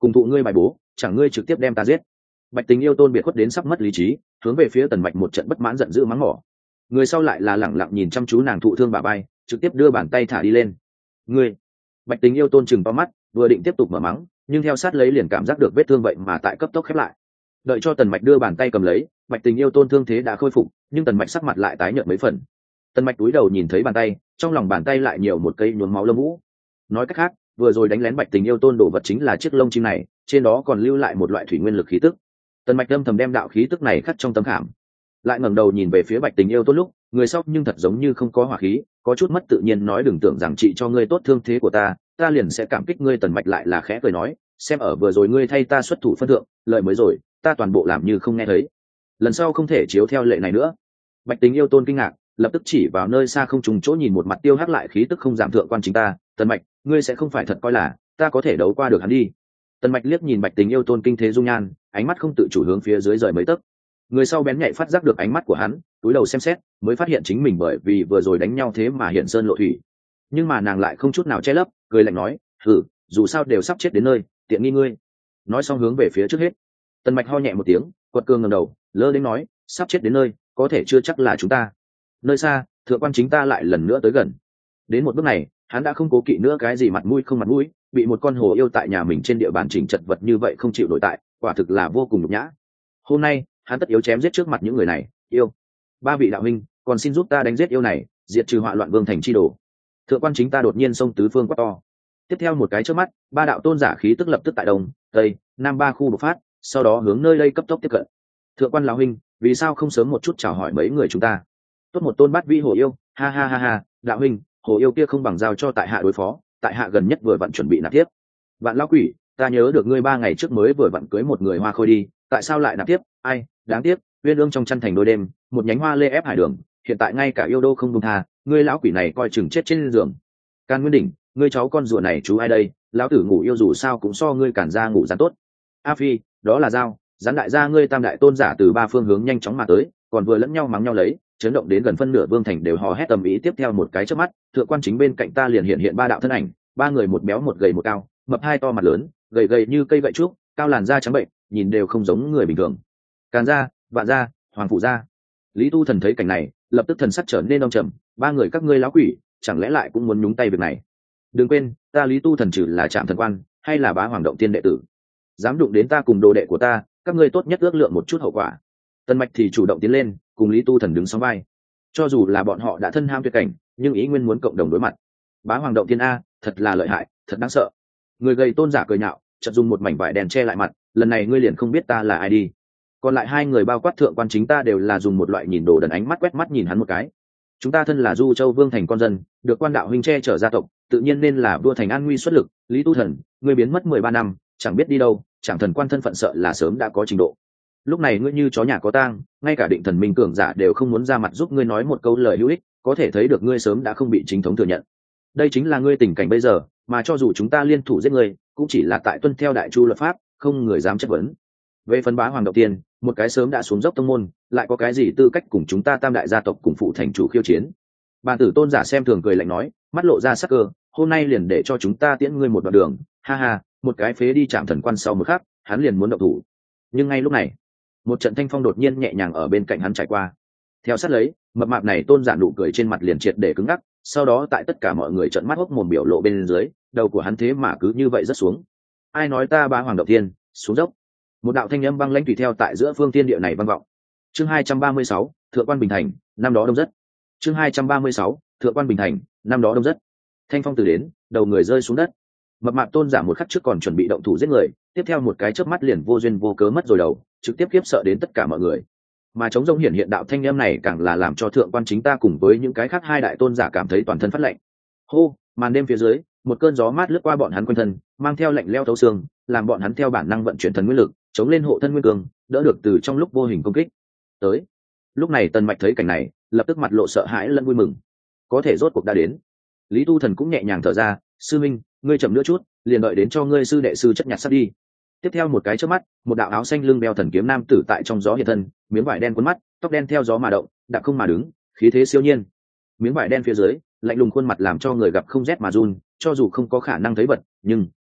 cùng thụ ngươi bài bố, chẳng ngươi trực tiếp đem ta giết. Bạch Tình Yêu Tôn biệt khuất đến sắp mất lý trí, hướng về phía Tần Mạch một trận bất mãn giận dữ mắng mỏ. Người sau lại là lẳng lặng nhìn chăm chú nàng thụ thương bả vai, trực tiếp đưa bàn tay thả đi lên. Ngươi! Bạch Tình Yêu Tôn chừng to mắt, vừa định tiếp tục mở mắng, nhưng theo sát lấy liền cảm giác được vết thương vậy mà tại cấp tốc khép lại. Đợi cho Tần Mạch đưa bàn tay cầm lấy, Bạch Tình Yêu Tôn thương thế đã khôi phục, nhưng Tần Mạch sắc mặt lại tái nhợt mấy phần. Tần Mạch cúi đầu nhìn thấy bàn tay, trong lòng bàn tay lại nhiều một cây nhuốm máu lông vũ. Nói cách khác, vừa rồi đánh lén Bạch Tình Yêu Tôn đồ vật chính là chiếc lông chim này, trên đó còn lưu lại một loại thủy nguyên lực khí tức. Tần Mạch âm thầm đem đạo khí tức này khắc trong tấm khảm, lại ngẩng đầu nhìn về phía Bạch Tình Yêu Tôn lúc, người sau nhưng thật giống như không có hỏa khí, có chút mất tự nhiên nói đừng tưởng rằng chị cho ngươi tốt thương thế của ta liền sẽ cảm kích ngươi. Tần Mạch lại là khẽ cười nói, xem ở vừa rồi ngươi thay ta xuất thủ phân thượng, lợi mới rồi, ta toàn bộ làm như không nghe thấy, lần sau không thể chiếu theo lệ này nữa. Bạch Tình Yêu Tôn kinh ngạc, lập tức chỉ vào nơi xa không trùng chỗ nhìn một mặt tiêu hắc lại khí tức không giảm thượng quan chính ta. Tần Mạch, ngươi sẽ không phải thật coi là ta có thể đấu qua được hắn đi. Tần Mạch liếc nhìn Bạch Tình Yêu Tôn kinh thế dung nhan, ánh mắt không tự chủ hướng phía dưới rời mấy tấc. Người sau bén nhạy phát giác được ánh mắt của hắn, cúi đầu xem xét, mới phát hiện chính mình bởi vì vừa rồi đánh nhau thế mà hiện sơn lộ thủy. Nhưng mà nàng lại không chút nào che lấp, cười lạnh nói, dù sao đều sắp chết đến nơi, tiện nghi ngươi. Nói xong hướng về phía trước hết. Tần Mạch ho nhẹ một tiếng, quật cường ngẩng đầu, lơ đến nói, sắp chết đến nơi, có thể chưa chắc là chúng ta. Nơi xa, thượng quan chính ta lại lần nữa tới gần. Đến một bước này, hắn đã không cố kỵ nữa cái gì mặt mũi không mặt mũi, bị một con hồ yêu tại nhà mình trên địa bàn chỉnh chật vật như vậy không chịu nổi tại, quả thực là vô cùng nhục nhã. Hôm nay, hắn tất yếu chém giết trước mặt những người này. Yêu, ba vị đạo huynh, còn xin giúp ta đánh giết yêu này, diệt trừ họa loạn vương thành chi đồ. Thượng quan chính ta đột nhiên xông tứ phương quát to. Tiếp theo một cái chớp mắt, ba đạo tôn giả khí tức lập tức tại đông, tây, nam ba khu bộc phát, sau đó hướng nơi đây cấp tốc tiếp cận. Thượng quan lão huynh, vì sao không sớm một chút chào hỏi mấy người chúng ta? Tốt một tôn bát vĩ hồ yêu, ha ha ha ha, đạo huynh, hồ yêu kia không bằng giao cho tại hạ đối phó, tại hạ gần nhất vừa vặn chuẩn bị nạp tiếp. Vạn lão quỷ, ta nhớ được ngươi 3 ngày trước mới vừa vặn cưới một người hoa khôi đi, tại sao lại nạp tiếp? Ai, đáng tiếc, uyên ương trong chăn thành đôi đêm, một nhánh hoa lê ép hải đường, hiện tại ngay cả yêu đô không buông tha, ngươi lão quỷ này coi chừng chết trên giường. Can Nguyên Đỉnh, ngươi cháu con rùa này chú ai đây? Lão tử ngủ yêu dù sao cũng so ngươi cản ra ngủ rắn tốt. A Phi, đó là dao, rắn đại gia ngươi tam đại tôn giả từ 3 phương hướng nhanh chóng mà tới, còn vừa lẫn nhau mắng nhau lấy, chấn động đến gần phân nửa vương thành đều hò hét tầm ý. Tiếp theo một cái chớp mắt, thượng quan chính bên cạnh ta liền hiện 3 đạo thân ảnh, 3 người một béo một gầy một cao, mập hai to mặt lớn, gầy như cây gậy trúc, cao làn da trắng bệnh, nhìn đều không giống người bình thường. Càn gia, Vạn gia, Hoàng phụ gia. Lý Tu Thần thấy cảnh này, lập tức thần sắc trở nên đông trầm, 3 người các ngươi lão quỷ, chẳng lẽ lại cũng muốn nhúng tay việc này? Đừng quên, ta Lý Tu Thần trừ là Trạm Thần Quan, hay là Bá Hoàng Động Tiên đệ tử, dám đụng đến ta cùng đồ đệ của ta, các ngươi tốt nhất ước lượng một chút hậu quả. Tần Mạch thì chủ động tiến lên, cùng Lý Tu Thần đứng song vai. Cho dù là bọn họ đã thân ham tuyệt cảnh, nhưng ý nguyên muốn cộng đồng đối mặt. Bá Hoàng Động Tiên a, thật là lợi hại, thật đáng sợ. Người gầy tôn giả cười nhạo, chợt dùng một mảnh vải đèn che lại mặt, lần này ngươi liền không biết ta là ai đi. Còn lại 2 người bao quát thượng quan chính ta đều là dùng một loại nhìn đồ đần ánh mắt quét mắt nhìn hắn một cái. Chúng ta thân là Du Châu Vương thành con dân, được quan đạo huynh che chở gia tộc, tự nhiên nên là vua thành an nguy xuất lực. Lý Tu Thần, ngươi biến mất 13 năm, chẳng biết đi đâu, chẳng thần quan thân phận sợ là sớm đã có trình độ. Lúc này ngươi như chó nhà có tang, ngay cả định thần minh cường giả đều không muốn ra mặt giúp ngươi nói một câu lời hữu ích, có thể thấy được ngươi sớm đã không bị chính thống thừa nhận. Đây chính là ngươi tình cảnh bây giờ, mà cho dù chúng ta liên thủ giết ngươi, cũng chỉ là tại tuân theo đại chu luật pháp, không người dám chất vấn. Về phần Bá Hoàng Động Tiên, một cái sớm đã xuống dốc tông môn, lại có cái gì tư cách cùng chúng ta tam đại gia tộc cùng phụ thành chủ khiêu chiến? Bàn tử tôn giả xem thường cười lạnh nói, mắt lộ ra sắc cơ, hôm nay liền để cho chúng ta tiễn ngươi một đoạn đường. Ha ha, một cái phế đi Trạm Thần Quan sau một khắc, hắn liền muốn động thủ. Nhưng ngay lúc này, một trận thanh phong đột nhiên nhẹ nhàng ở bên cạnh hắn trải qua. Theo sát lấy, mập mạp này tôn giả nụ cười trên mặt liền triệt để cứng ngắc, sau đó tại tất cả mọi người trợn mắt hốc mồm biểu lộ bên dưới, đầu của hắn thế mà cứ như vậy rớt xuống. Ai nói ta Bá Hoàng Động Tiên xuống dốc? Một đạo thanh âm băng lãnh tùy theo tại giữa phương thiên địa này vang vọng. Chương 236, Thượng quan Bình Thành, năm đó đông rất. Chương 236, Thượng quan Bình Thành, năm đó đông rất. Thanh phong từ đến, đầu người rơi xuống đất. Mập mạp tôn giả một khắc trước còn chuẩn bị động thủ giết người, tiếp theo một cái chớp mắt liền vô duyên vô cớ mất rồi đầu, trực tiếp khiếp sợ đến tất cả mọi người. Mà chống rông hiện đạo thanh âm này càng là làm cho thượng quan chính ta cùng với những cái khác 2 đại tôn giả cảm thấy toàn thân phát lạnh. Hô, màn đêm phía dưới, một cơn gió mát lướt qua bọn hắn quanh thân, mang theo lạnh lẽo thấu xương, làm bọn hắn theo bản năng vận chuyển thần nguyên lực, chống lên hộ thân nguyên cường, đỡ được từ trong lúc vô hình công kích. Tới. Lúc này Tần Mạch thấy cảnh này, lập tức mặt lộ sợ hãi lẫn vui mừng. Có thể rốt cuộc đã đến. Lý Tu Thần cũng nhẹ nhàng thở ra, sư minh, ngươi chậm nữa chút, liền đợi đến cho ngươi sư đệ sư chất nhặt sắp đi. Tiếp theo một cái chớp mắt, một đạo áo xanh lưng đeo thần kiếm nam tử tại trong gió hiện thân, miếng vải đen cuốn mắt, tóc đen theo gió mà động, đạp không mà đứng, khí thế siêu nhiên. Miếng vải đen phía dưới, lạnh lùng khuôn mặt làm cho người gặp không rét mà run, cho dù không có khả năng thấy vật, nhưng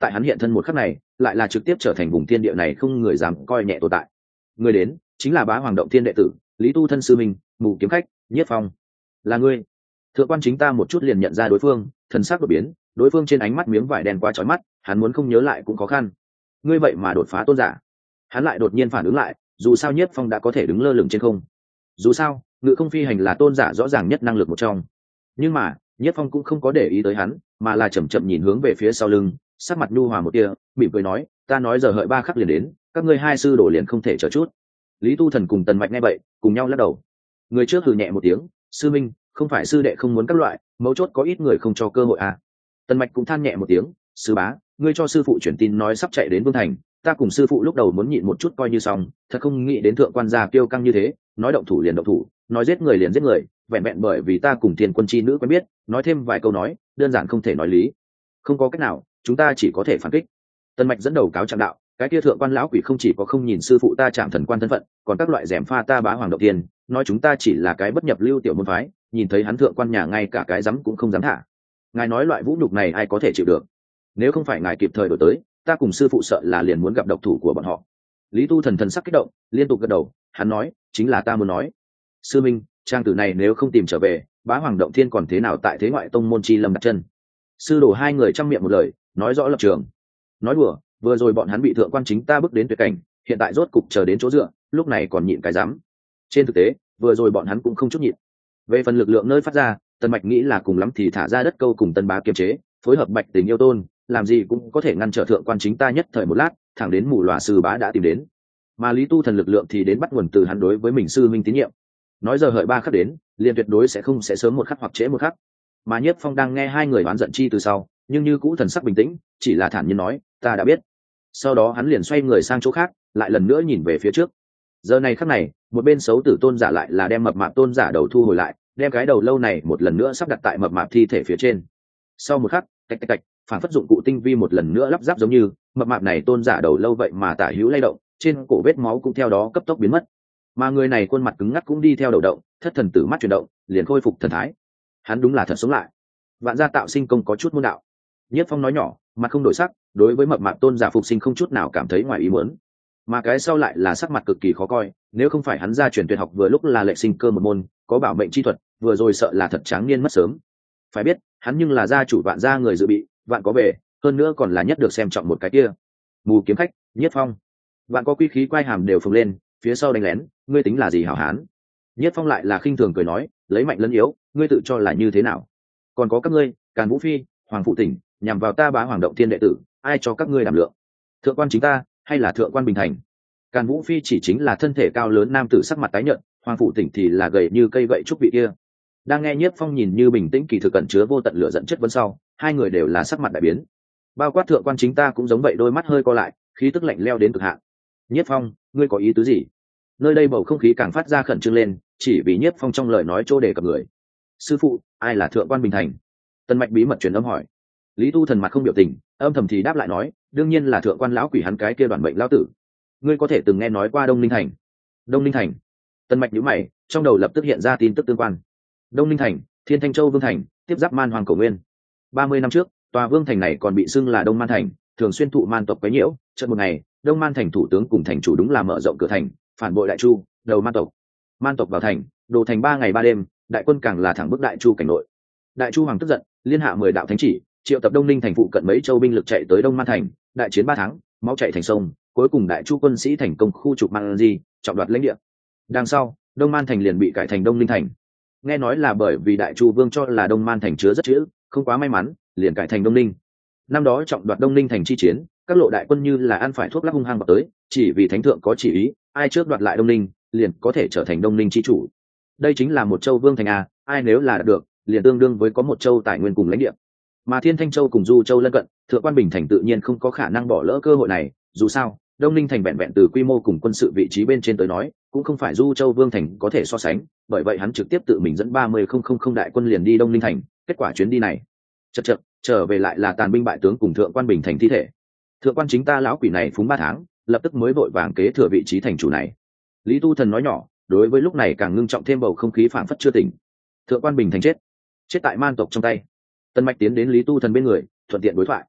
tại hắn hiện thân một khắc này lại là trực tiếp trở thành vùng thiên địa này không người dám coi nhẹ tồn tại. Người đến chính là Bá Hoàng Động Thiên đệ tử Lý Tu thân sư minh Mù Kiếm Khách Nhiếp Phong. Là ngươi? Thượng quan chính ta một chút liền nhận ra đối phương, thần sắc đột biến, đối phương trên ánh mắt miếng vải đen quá chói mắt, hắn muốn không nhớ lại cũng khó khăn. Ngươi vậy mà đột phá tôn giả? Hắn lại đột nhiên phản ứng lại, dù sao Nhiếp Phong đã có thể đứng lơ lửng trên không. Dù sao ngự không phi hành là tôn giả rõ ràng nhất năng lực một trong. Nhưng mà Nhiếp Phong cũng không có để ý tới hắn, mà là chậm chậm nhìn hướng về phía sau lưng, sắc mặt nhu hòa một tia, mỉm cười nói, ta nói giờ hợi 3 khắc liền đến, các ngươi hai sư đổ liền không thể chờ chút. Lý Tu Thần cùng Tần Mạch nghe vậy cùng nhau lắc đầu. Người trước hừ nhẹ một tiếng, sư minh, không phải sư đệ không muốn các loại, mấu chốt có ít người không cho cơ hội à. Tần Mạch cũng than nhẹ một tiếng, sư bá, ngươi cho sư phụ chuyển tin nói sắp chạy đến Vương Thành, ta cùng sư phụ lúc đầu muốn nhịn một chút coi như xong, thật không nghĩ đến thượng quan gia kiêu căng như thế, nói động thủ liền động thủ, nói giết người liền giết người, vẹn vẹn bởi vì ta cùng Thiên Quân chi nữ quen biết, nói thêm vài câu nói, đơn giản không thể nói lý. Không có cách nào, chúng ta chỉ có thể phản kích. Tần Mạch dẫn đầu cáo trạng đạo, cái kia thượng quan lão quỷ không chỉ có không nhìn sư phụ ta chạm thần quan thân phận, còn các loại rèm pha ta Bá Hoàng Động Tiên, nói chúng ta chỉ là cái bất nhập lưu tiểu môn phái, nhìn thấy hắn thượng quan nhà ngay cả cái dám cũng không dám thả. Ngài nói loại vũ nhục này ai có thể chịu được? Nếu không phải ngài kịp thời đổi tới, ta cùng sư phụ sợ là liền muốn gặp độc thủ của bọn họ. Lý Tu Thần thần sắc kích động, liên tục gật đầu, hắn nói, chính là ta muốn nói. Sư minh, trang tử này nếu không tìm trở về, Bá Hoàng Động Thiên còn thế nào tại thế ngoại tông môn chi lâm đặt chân? Sư đồ hai người trăm miệng một lời, nói rõ lập trường. Nói đùa, vừa rồi bọn hắn bị thượng quan chính ta bước đến tuyệt cảnh, hiện tại rốt cục chờ đến chỗ dựa, lúc này còn nhịn cái dám. Trên thực tế, vừa rồi bọn hắn cũng không chút nhịn. Về phần lực lượng nơi phát ra, Tần Mạch nghĩ là cùng lắm thì thả ra đất câu cùng Tân Bá kiềm chế, phối hợp Bạch Tình yêu tôn, làm gì cũng có thể ngăn trở thượng quan chính ta nhất thời một lát, thẳng đến mù lòa sư bá đã tìm đến. Mà Lý Tu Thần lực lượng thì đến bắt nguồn từ hắn đối với mình sư minh tín nhiệm. Nói giờ hợi 3 khắc đến, liền tuyệt đối sẽ không sớm một khắc hoặc trễ một khắc. Mà Nhiếp Phong đang nghe hai người oán giận chi từ sau, nhưng như cũ thần sắc bình tĩnh, chỉ là thản nhiên nói, ta đã biết. Sau đó hắn liền xoay người sang chỗ khác, lại lần nữa nhìn về phía trước. Giờ này khắc này, một bên xấu tử tôn giả lại là đem mập mạp tôn giả đầu thu hồi lại, đem cái đầu lâu này một lần nữa sắp đặt tại mập mạp thi thể phía trên. Sau một khắc, tạch tạch tạch, phản phất dụng cụ tinh vi một lần nữa lắp ráp giống như mập mạp này tôn giả đầu lâu vậy mà tả hữu lay động, trên cổ vết máu cũng theo đó cấp tốc biến mất. Mà người này khuôn mặt cứng ngắc cũng đi theo đầu động, thất thần tử mắt chuyển động, liền khôi phục thần thái. Hắn đúng là thật sống lại. Vạn gia tạo sinh công có chút môn đạo. Nhiếp Phong nói nhỏ, mặt không đổi sắc, đối với mập mạp tôn giả phục sinh không chút nào cảm thấy ngoài ý muốn. Mà cái sau lại là sắc mặt cực kỳ khó coi, nếu không phải hắn gia truyền tuyệt học vừa lúc là lệ sinh cơ một môn, có bảo mệnh chi thuật, vừa rồi sợ là thật tráng niên mất sớm. Phải biết, hắn nhưng là gia chủ Vạn gia người dự bị, Vạn có về, hơn nữa còn là nhất được xem trọng một cái kia. Mù Kiếm Khách, Nhiếp Phong. Vạn có quy khí quay hàm đều phồng lên, phía sau đánh lén, ngươi tính là gì hảo hán? Nhiếp Phong lại là khinh thường cười nói, lấy mạnh lẫn yếu, ngươi tự cho là như thế nào? Còn có các ngươi, Càn Vũ Phi, Hoàng Phụ Tỉnh, nhằm vào ta Bá Hoàng Động Thiên đệ tử, ai cho các ngươi đảm lượng? Thượng quan chính ta, hay là thượng quan Bình Thành? Càn Vũ Phi chỉ chính là thân thể cao lớn nam tử sắc mặt tái nhợt, Hoàng Phụ Tỉnh thì là gầy như cây gậy trúc vị kia. Đang nghe Nhiếp Phong nhìn như bình tĩnh kỳ thực cẩn chứa vô tận lửa giận chất vấn sau, hai người đều là sắc mặt đại biến. Bao quát thượng quan chính ta cũng giống vậy, đôi mắt hơi co lại, khí tức lạnh lẽo đến cực hạn. Nhiếp Phong, ngươi có ý tứ gì? Nơi đây bầu không khí càng phát ra khẩn trương lên, chỉ vì Nhiếp Phong trong lời nói chỗ đề cập người. Sư phụ, ai là thượng quan Bình Thành? Tân Mạch bí mật truyền âm hỏi. Lý Tu Thần mặt không biểu tình, âm thầm thì đáp lại nói, đương nhiên là thượng quan lão quỷ hắn cái kia đoàn bệnh lão tử. Ngươi có thể từng nghe nói qua Đông Ninh Thành? Đông Ninh Thành? Tân Mạch nhíu mày, trong đầu lập tức hiện ra tin tức tương quan. Đông Ninh Thành, Thiên Thanh Châu Vương Thành, tiếp giáp Man Hoàng Cổ Nguyên. 30 năm trước, tòa vương thành này còn bị xưng là Đông Man Thành, thường xuyên thụ man tộc quấy nhiễu. Chợt một ngày, Đông Man Thành thủ tướng cùng thành chủ đúng là mở rộng cửa thành, phản bội Đại Chu, đầu man tộc. Man tộc vào thành, đồ thành 3 ngày 3 đêm, đại quân càng là thẳng bức Đại Chu cảnh nội. Đại Chu hoàng tức giận, liên hạ 10 đạo thánh chỉ, triệu tập Đông Ninh thành phụ cận mấy châu binh lực chạy tới Đông Man Thành, đại chiến 3 tháng, máu chảy thành sông, cuối cùng Đại Chu quân sĩ thành công khu trục Man Di, trọng đoạt lãnh địa. Đằng sau, Đông Man Thành liền bị cải thành Đông Ninh Thành. Nghe nói là bởi vì Đại Chu vương cho là Đông Man Thành chứa rất chữ, không quá may mắn, liền cải thành Đông Ninh. Năm đó trọng đoạt Đông Ninh Thành chi chiến, các lộ đại quân như là ăn phải thuốc lắc hung hăng vào tới, chỉ vì thánh thượng có chỉ ý, ai trước đoạt lại Đông Ninh, liền có thể trở thành Đông Ninh chi chủ. Đây chính là một châu vương thành a, ai nếu là đạt được, liền tương đương với có một châu tài nguyên cùng lãnh địa. Mà Thiên Thanh Châu cùng Du Châu lân cận, thượng quan Bình Thành tự nhiên không có khả năng bỏ lỡ cơ hội này, dù sao, Đông Ninh Thành vẹn vẹn từ quy mô cùng quân sự vị trí bên trên tới nói, cũng không phải Du Châu Vương Thành có thể so sánh, bởi vậy hắn trực tiếp tự mình dẫn 30,000 đại quân liền đi Đông Ninh Thành, kết quả chuyến đi này, chậc chậc, trở về lại là tàn binh bại tướng cùng thượng quan Bình Thành thi thể. Thượng quan chính ta lão quỷ này phúng 3 tháng, lập tức mới vội vàng kế thừa vị trí thành chủ này. Lý Tu Thần nói nhỏ, đối với lúc này càng ngưng trọng thêm bầu không khí phảng phất chưa tỉnh. Thượng quan Bình Thành chết tại man tộc trong tay. Tân Mạch tiến đến Lý Tu Thần bên người, thuận tiện đối thoại.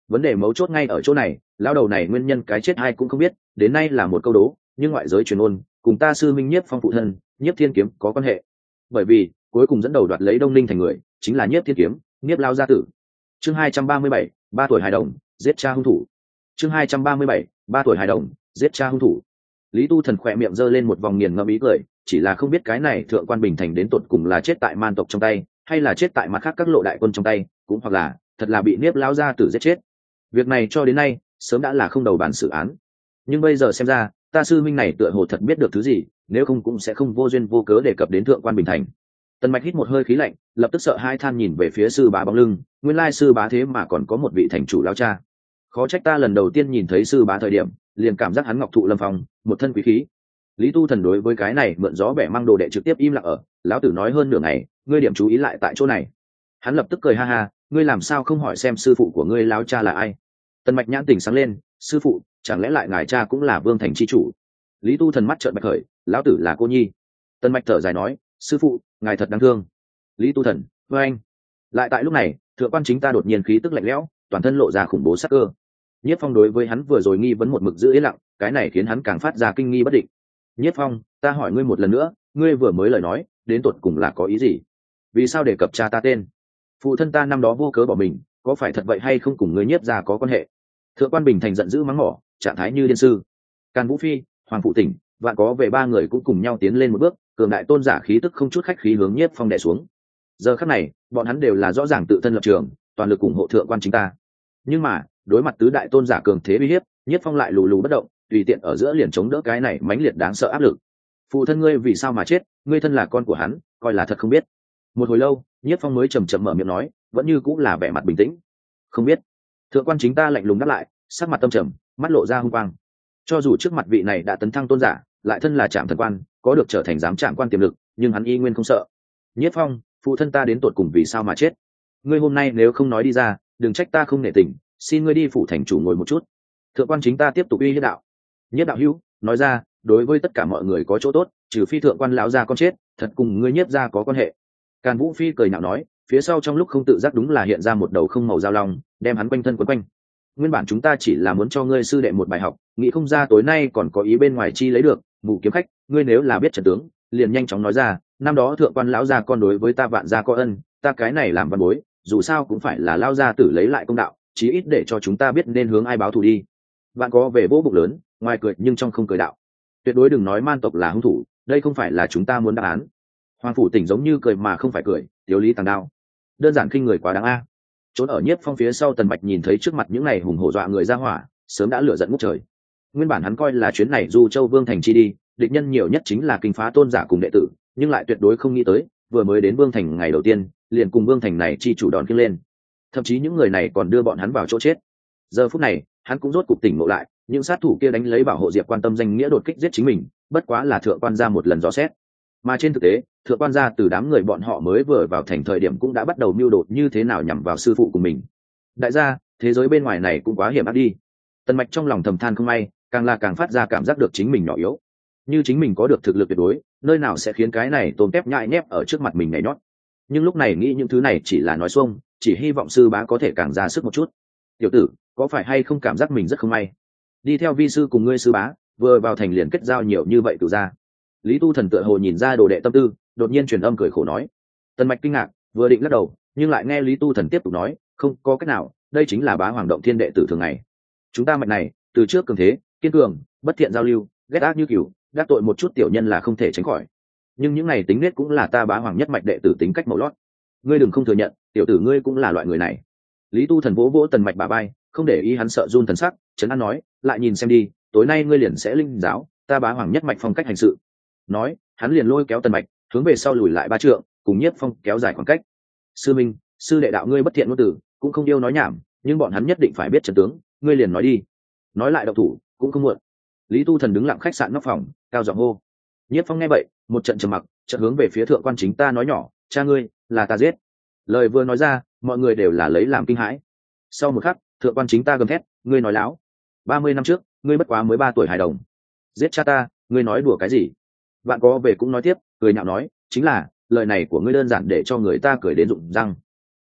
vấn đề mấu chốt ngay ở chỗ này, lão đầu này nguyên nhân cái chết ai cũng không biết, đến nay là một câu đố, nhưng ngoại giới truyền ôn cùng ta sư minh Nhiếp Phong phụ thân Nhiếp Thiên Kiếm có quan hệ, bởi vì cuối cùng dẫn đầu đoạt lấy Đông Ninh thành người chính là Nhiếp Thiên Kiếm, Nhiếp lao gia tử. Chương 237, 3 tuổi hài đồng giết cha hung thủ. Chương 237, 3 tuổi hài đồng giết cha hung thủ. Lý Tu Thần khỏe miệng giơ lên một vòng nghiền ngẫm ý cười, chỉ là không biết cái này thượng quan Bình Thành đến tột cùng là chết tại man tộc trong tay, hay là chết tại mặt khác các lộ đại quân trong tay, cũng hoặc là thật là bị Niếp lão gia tử giết chết. Việc này cho đến nay sớm đã là không đầu bản xử án, nhưng bây giờ xem ra ta sư minh này tựa hồ thật biết được thứ gì, nếu không cũng sẽ không vô duyên vô cớ đề cập đến thượng quan Bình Thành. Tần Mạch hít một hơi khí lạnh, lập tức sợ hai than nhìn về phía sư bá bóng lưng, nguyên lai sư bá thế mà còn có một vị thành chủ lão cha. Khó trách ta lần đầu tiên nhìn thấy sư bá thời điểm liền cảm giác hắn ngọc thụ lâm phong, một thân quý khí. Lý Tu Thần đối với cái này mượn gió bẻ mang đồ đệ trực tiếp im lặng ở, lão tử nói hơn nửa ngày, ngươi điểm chú ý lại tại chỗ này. Hắn lập tức cười ha ha, ngươi làm sao không hỏi xem sư phụ của ngươi lão cha là ai? Tần Mạch nhãn tỉnh sáng lên, sư phụ, chẳng lẽ lại ngài cha cũng là Vương Thành chi chủ? Lý Tu Thần mắt trợn bạch khởi, lão tử là cô nhi. Tần Mạch thở dài nói, sư phụ, ngài thật đáng thương. Lý Tu Thần, với anh. Lại tại lúc này, thượng quan chính ta đột nhiên khí tức lạnh lẽo, toàn thân lộ ra khủng bố sắc cơ. Nhiếp Phong đối với hắn vừa rồi nghi vấn một mực giữ yên lặng, cái này khiến hắn càng phát ra kinh nghi bất định. Nhiếp Phong, ta hỏi ngươi một lần nữa, ngươi vừa mới lời nói đến tột cùng là có ý gì? Vì sao đề cập cha ta tên? Phụ thân ta năm đó vô cớ bỏ mình, có phải thật vậy hay không cùng ngươi Nhiếp gia có quan hệ? Thượng quan Bình Thành giận dữ mắng mỏ, trạng thái như điên sư. Càn Vũ Phi, Hoàng Phụ Tỉnh, Vạn có về ba người cũng cùng nhau tiến lên một bước, cường đại tôn giả khí tức không chút khách khí hướng Nhiếp Phong đè xuống. Giờ khắc này, bọn hắn đều là rõ ràng tự thân lập trường, toàn lực ủng hộ thượng quan chính ta. Nhưng mà đối mặt tứ đại tôn giả cường thế uy hiếp, Nhiếp Phong lại lù lù bất động, tùy tiện ở giữa liền chống đỡ cái này mãnh liệt đáng sợ áp lực. Phụ thân ngươi vì sao mà chết, ngươi thân là con của hắn, coi là thật không biết. Một hồi lâu, Nhiếp Phong mới chậm chậm mở miệng nói, vẫn như cũng là vẻ mặt bình tĩnh. Không biết. Thượng quan chính ta lạnh lùng đáp lại, sắc mặt tâm trầm, mắt lộ ra hung quang. Cho dù trước mặt vị này đã tấn thăng tôn giả, lại thân là trạm thần quan, có được trở thành giám trạm quan tiềm lực, nhưng hắn y nguyên không sợ. Nhiếp Phong, phụ thân ta đến tột cùng vì sao mà chết? Ngươi hôm nay nếu không nói đi ra, đừng trách ta không nể tình, xin ngươi đi phủ thành chủ ngồi một chút. Thượng quan chính ta tiếp tục uy hiếp đạo. Nhiếp đạo hữu, nói ra, đối với tất cả mọi người có chỗ tốt, trừ phi thượng quan lão gia con chết, thật cùng ngươi Nhiếp gia có quan hệ. Càn Vũ Phi cười nhạo nói, phía sau trong lúc không tự giác đúng là hiện ra một đầu không màu dao long, đem hắn quanh thân quấn quanh. Nguyên bản chúng ta chỉ là muốn cho ngươi sư đệ một bài học, nghĩ không ra tối nay còn có ý bên ngoài chi lấy được. Mù kiếm khách, ngươi nếu là biết trận tướng, liền nhanh chóng nói ra, năm đó thượng quan lão gia con đối với ta Vạn gia có ân, ta cái này làm văn bối, dù sao cũng phải là lão gia tử lấy lại công đạo, chí ít để cho chúng ta biết nên hướng ai báo thù đi. Vạn có về vỗ bụng lớn, ngoài cười nhưng trong không cười đạo, tuyệt đối đừng nói man tộc là hung thủ, đây không phải là chúng ta muốn đáp án. Hoàng Phủ Tỉnh giống như cười mà không phải cười, tiểu lý tàng đao, đơn giản khinh người quá đáng a. Trốn ở Nhiếp Phong phía sau Tần Bạch nhìn thấy trước mặt những này hùng hổ dọa người ra hỏa, sớm đã lửa giận ngút trời. Nguyên bản hắn coi là chuyến này Du Châu Vương thành chi đi, địch nhân nhiều nhất chính là kinh phá tôn giả cùng đệ tử, nhưng lại tuyệt đối không nghĩ tới, vừa mới đến Vương thành ngày đầu tiên, liền cùng Vương thành này chi chủ đón kia lên. Thậm chí những người này còn đưa bọn hắn vào chỗ chết. Giờ phút này, hắn cũng rốt cục tỉnh ngộ lại, những sát thủ kia đánh lấy bảo hộ Diệp Quan Tâm danh nghĩa đột kích giết chính mình, bất quá là thượng quan gia một lần dò xét. Mà trên thực tế, thượng quan gia từ đám người bọn họ mới vừa vào thành thời điểm cũng đã bắt đầu mưu đồ như thế nào nhằm vào sư phụ của mình. Đại gia, thế giới bên ngoài này cũng quá hiểm ác đi. Tần Mạch trong lòng thầm than không may, càng là càng phát ra cảm giác được chính mình nhỏ yếu. Như chính mình có được thực lực tuyệt đối, nơi nào sẽ khiến cái này tôm tép nhại nhép ở trước mặt mình nhảy nhót. Nhưng lúc này nghĩ những thứ này chỉ là nói xuông, chỉ hy vọng sư bá có thể càng ra sức một chút. Tiểu tử, có phải hay không cảm giác mình rất không may? Đi theo vi sư cùng ngươi sư bá, vừa vào thành liền kết giao nhiều như vậy cửu gia. Lý Tu Thần tựa hồ nhìn ra đồ đệ tâm tư, đột nhiên truyền âm cười khổ nói. Tần Mạch kinh ngạc, vừa định lắc đầu, nhưng lại nghe Lý Tu Thần tiếp tục nói, không có cách nào, đây chính là Bá Hoàng động thiên đệ tử thường ngày. Chúng ta mạch này, từ trước cường thế, kiên cường, bất thiện giao lưu, ghét ác như cừu, đắc tội một chút tiểu nhân là không thể tránh khỏi. Nhưng những này tính nết cũng là ta Bá Hoàng nhất mạch đệ tử tính cách màu lót. Ngươi đừng không thừa nhận, tiểu tử ngươi cũng là loại người này. Lý Tu Thần vỗ vỗ Tần Mạch bả vai, không để ý hắn sợ run thần sắc, trấn an nói, lại nhìn xem đi, tối nay ngươi liền sẽ linh giáo ta Bá Hoàng nhất mạch phong cách hành sự. Nói, hắn liền lôi kéo Tần Mạch hướng về sau lùi lại 3 trượng, cùng Nhiếp Phong kéo dài khoảng cách. Sư minh, sư đệ đạo ngươi bất thiện ngôn tử, cũng không yêu nói nhảm, nhưng bọn hắn nhất định phải biết trận tướng, ngươi liền nói đi. Nói lại động thủ cũng không muộn. Lý Tu Thần đứng lặng khách sạn nóc phòng, cao giọng hô. Nhiếp Phong nghe vậy, một trận trầm mặc, chợt hướng về phía thượng quan chính ta nói nhỏ, cha ngươi là ta giết. Lời vừa nói ra, mọi người đều là lấy làm kinh hãi. Sau một khắc, thượng quan chính ta gầm thét, ngươi nói láo. 30 năm trước, ngươi bất quá mới 3 tuổi hài đồng, giết cha ta, ngươi nói đùa cái gì? Bạn có về cũng nói tiếp, cười nhạo nói, chính là lời này của ngươi đơn giản để cho người ta cười đến rụng răng.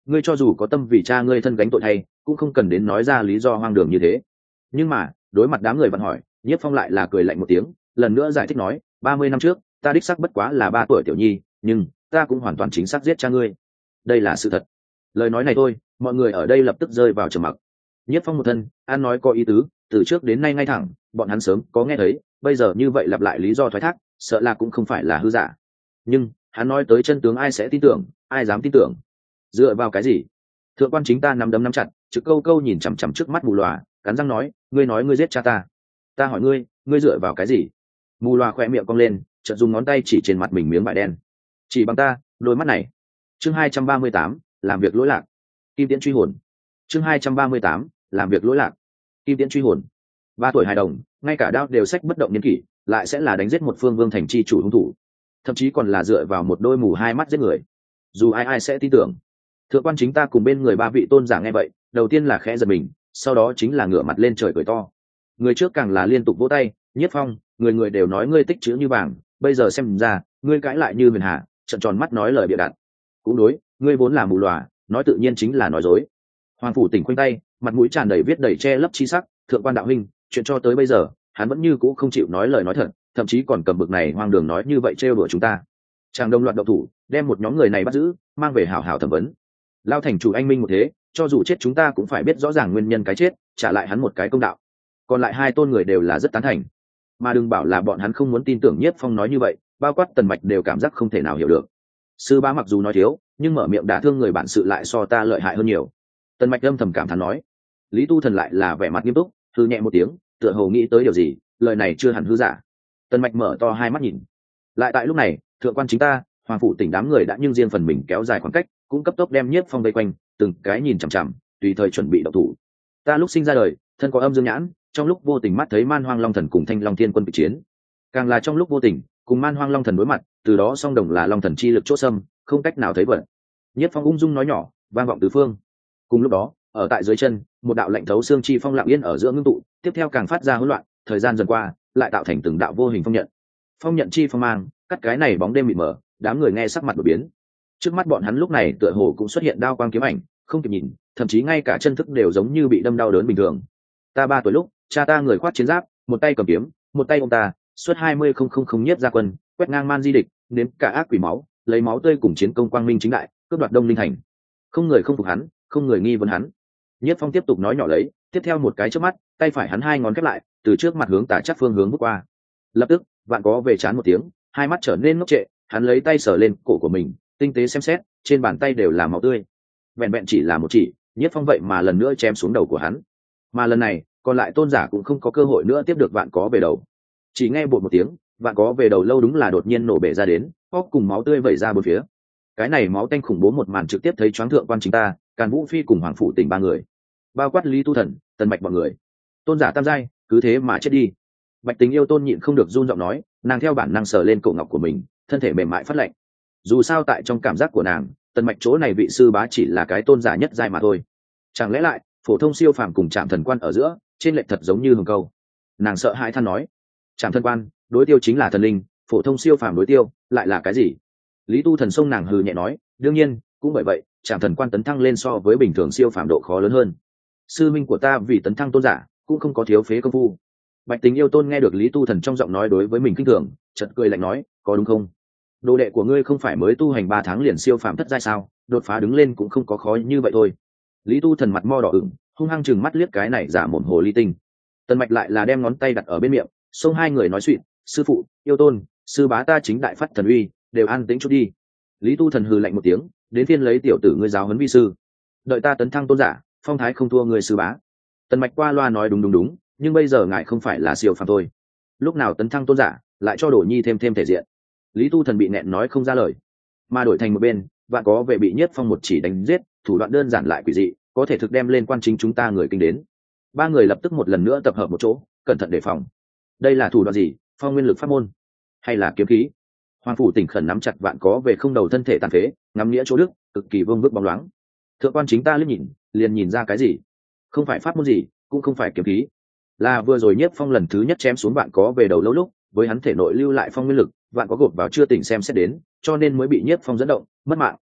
ngươi cho dù có tâm vì cha ngươi thân gánh tội thay cũng không cần đến nói ra lý do hoang đường như thế. Nhưng mà đối mặt đám người vẫn hỏi, Nhiếp Phong lại là cười lạnh một tiếng, lần nữa giải thích nói, 30 năm trước ta đích xác bất quá là 3 tuổi tiểu nhi, nhưng ta cũng hoàn toàn chính xác giết cha ngươi, đây là sự thật. Lời nói này thôi, mọi người ở đây lập tức rơi vào trầm mặc. Nhiếp Phong một thân an nói có ý tứ, từ trước đến nay ngay thẳng, bọn hắn sớm có nghe thấy, bây giờ như vậy lặp lại lý do thoái thác, sợ là cũng không phải là hư giả. Nhưng hắn nói tới chân tướng ai sẽ tin tưởng, ai dám tin tưởng? Dựa vào cái gì? Thượng quan Chính ta nắm đấm nắm chặt, trực câu câu nhìn chằm chằm trước mắt mù lòa, cắn răng nói, nói ngươi giết cha ta. Ta hỏi ngươi, ngươi dựa vào cái gì? Mù lòa khỏe miệng cong lên, chợt dùng ngón tay chỉ trên mặt mình miếng vải đen. Chỉ bằng ta, đôi mắt này. Chương 238, làm việc lỗi lạc. Kim Tiễn truy hồn. Chương 238, làm việc lỗi lạc. Kim Tiễn truy hồn. 3 tuổi hài đồng, ngay cả đao đều sách bất động niên kỷ, lại sẽ là đánh giết một phương vương thành chi chủ hung thủ, thậm chí còn là dựa vào một đôi mù hai mắt giết người. Dù ai ai sẽ tin tưởng. Thượng quan Chính ta cùng bên người 3 vị tôn giả nghe vậy, đầu tiên là khẽ giật mình, sau đó chính là ngửa mặt lên trời cười to. Người trước càng là liên tục vỗ tay, Nhiếp Phong, người người đều nói ngươi tích chữ như vàng, bây giờ xem ra ngươi cãi lại như huyền hà, trợn tròn mắt nói lời bịa đặt. Cũng đối, ngươi vốn là mù lòa, nói tự nhiên chính là nói dối. Hoàng phủ Tỉnh khoanh tay, mặt mũi tràn đầy viết đầy che lấp chi sắc, thượng quan đạo huynh, chuyện cho tới bây giờ hắn vẫn như cũ không chịu nói lời nói thật, thậm chí còn cầm bực này hoang đường nói như vậy trêu đùa chúng ta. Chàng đồng loạt động thủ, đem một nhóm người này bắt giữ, mang về hảo hảo thẩm vấn. Lao thành chủ anh minh một thế, cho dù chết chúng ta cũng phải biết rõ ràng nguyên nhân cái chết, trả lại hắn một cái công đạo. Còn lại 2 tôn người đều là rất tán thành, mà đừng bảo là bọn hắn không muốn tin tưởng Nhiếp Phong nói như vậy, bao quát Tần Mạch đều cảm giác không thể nào hiểu được. Sư bá mặc dù nói thiếu, nhưng mở miệng đả thương người bản sự lại so ta lợi hại hơn nhiều. Tần Mạch âm thầm cảm thán nói. Lý Tu Thần lại là vẻ mặt nghiêm túc, hừ nhẹ một tiếng, tựa hồ nghĩ tới điều gì, lời này chưa hẳn hư giả. Tần Mạch mở to 2 mắt nhìn. Lại tại lúc này, thượng quan Chính ta, Hoàng phủ Tỉnh đám người đã nhưng riêng phần mình kéo dài khoảng cách, cũng cấp tốc đem Nhiếp Phong vây quanh, từng cái nhìn chằm chằm, tùy thời chuẩn bị động thủ. Ta lúc sinh ra đời, thân có âm dương nhãn, trong lúc vô tình mắt thấy Man Hoang Long Thần cùng Thanh Long Thiên Quân bị chiến, càng là trong lúc vô tình cùng Man Hoang Long Thần đối mặt, từ đó song đồng là Long Thần chi lực chốt xâm, không cách nào thấy vật. Nhiếp Phong ung dung nói nhỏ, vang vọng tứ phương. Cùng lúc đó, ở tại dưới chân, một đạo lạnh thấu xương chi phong lặng yên ở giữa ngưng tụ, tiếp theo càng phát ra hỗn loạn, thời gian dần qua, lại tạo thành từng đạo vô hình phong nhận. Phong nhận chi phong mang, cắt cái này bóng đêm mịt mờ, đám người nghe sắc mặt đổi biến. Trước mắt bọn hắn lúc này tựa hồ cũng xuất hiện đao quang kiếm ảnh, không kịp nhìn, thậm chí ngay cả chân thức đều giống như bị đâm đau đớn bình thường. Ta 3 tuổi lúc, cha ta người khoác chiến giáp, một tay cầm kiếm, một tay ôm ta, suốt 20 Nhiếp ra quân, quét ngang man di địch, nếm cả ác quỷ máu, lấy máu tươi cùng chiến công quang minh chính đại, cướp đoạt Đông Linh thành. Không người không phục hắn, không người nghi vấn hắn. Nhiếp Phong tiếp tục nói nhỏ lấy, tiếp theo một cái trước mắt, tay phải hắn 2 ngón khép lại, từ trước mặt hướng tả chắc phương hướng bước qua. Lập tức, Vạn Có về chán một tiếng, 2 mắt trở nên ngốc trệ, hắn lấy tay sờ lên cổ của mình, tinh tế xem xét, trên bàn tay đều là máu tươi. Vẹn vẹn chỉ là một chỉ, Nhiếp Phong vậy mà lần nữa chém xuống đầu của hắn. Mà lần này, còn lại tôn giả cũng không có cơ hội nữa tiếp được Vạn Có về đầu. Chỉ nghe bột một tiếng, Vạn Có về đầu lâu đúng là đột nhiên nổ bể ra đến, óc cùng máu tươi vẩy ra bốn phía. Cái này máu tanh khủng bố một màn trực tiếp thấy choáng thượng quan Chính ta, Càn Vũ Phi cùng Hoàng phủ Tỉnh 3 người, bao quát Lý Tu Thần, Tần Mạch bọn người. Tôn giả tam giai, cứ thế mà chết đi. Bạch Tình Yêu Tôn nhịn không được run giọng nói, nàng theo bản năng sờ lên cổ ngọc của mình, thân thể mềm mại phát lạnh. Dù sao tại trong cảm giác của nàng, Tần Mạch chỗ này vị sư bá chỉ là cái tôn giả nhất giai mà thôi. Chẳng lẽ lại, phổ thông siêu phàm cùng Trảm Thần Quan ở giữa, trên lệch thật giống như hồng câu. Nàng sợ hãi than nói, Trảm Thần Quan, đối tiêu chính là thần linh, phổ thông siêu phàm đối tiêu, lại là cái gì? Lý Tu Thần xông nàng hừ nhẹ nói, đương nhiên, cũng bởi vậy, Trảm Thần Quan tấn thăng lên so với bình thường siêu phàm độ khó lớn hơn. Sư minh của ta vì tấn thăng tôn giả, cũng không có thiếu phế công phu. Bạch Tình Yêu Tôn nghe được Lý Tu Thần trong giọng nói đối với mình kinh thường, chợt cười lạnh nói, có đúng không? Đồ đệ của ngươi không phải mới tu hành 3 tháng liền siêu phàm thất giai sao, đột phá đứng lên cũng không có khó như vậy thôi. Lý Tu Thần mặt mo đỏ ửng, hung hăng chừng mắt liếc cái này giả mồm hồ ly tinh. Tần Mạch lại là đem ngón tay đặt ở bên miệng, xông 2 người nói chuyện, sư phụ, Yêu Tôn, sư bá ta chính đại phát thần uy, đều an tĩnh chút đi. Lý Tu Thần hừ lạnh một tiếng, đến phiên lấy tiểu tử ngươi giáo huấn vi sư. Đợi ta tấn thăng tôn giả, phong thái không thua người sư bá. Tần Mạch qua loa nói đúng, nhưng bây giờ ngài không phải là siêu phàm thôi. Lúc nào tấn thăng tôn giả, lại cho Đổ Nhi thêm thể diện. Lý Tu Thần bị nẹn nói không ra lời, mà đổi thành một bên, Vạn Có về bị Nhiếp Phong một chỉ đánh giết, thủ đoạn đơn giản lại quỷ dị, có thể thực đem lên quan chính chúng ta người kinh đến. 3 người lập tức một lần nữa tập hợp một chỗ, cẩn thận đề phòng. Đây là thủ đoạn gì? Phong nguyên lực pháp môn, hay là kiếm khí? Hoàng phủ Tỉnh khẩn nắm chặt Vạn Có về không đầu thân thể tàn phế, ngắm nghĩa chỗ đức, cực kỳ vương vức bóng loáng. Thượng quan Chính ta liếc nhìn, liền nhìn ra cái gì? Không phải pháp môn gì, cũng không phải kiếm khí, là vừa rồi Nhiếp Phong lần thứ nhất chém xuống Vạn Có về đầu lâu lúc, với hắn thể nội lưu lại phong nguyên lực, Vạn Có gột vào chưa tỉnh xem xét đến, cho nên mới bị Nhiếp Phong dẫn động, mất mạng.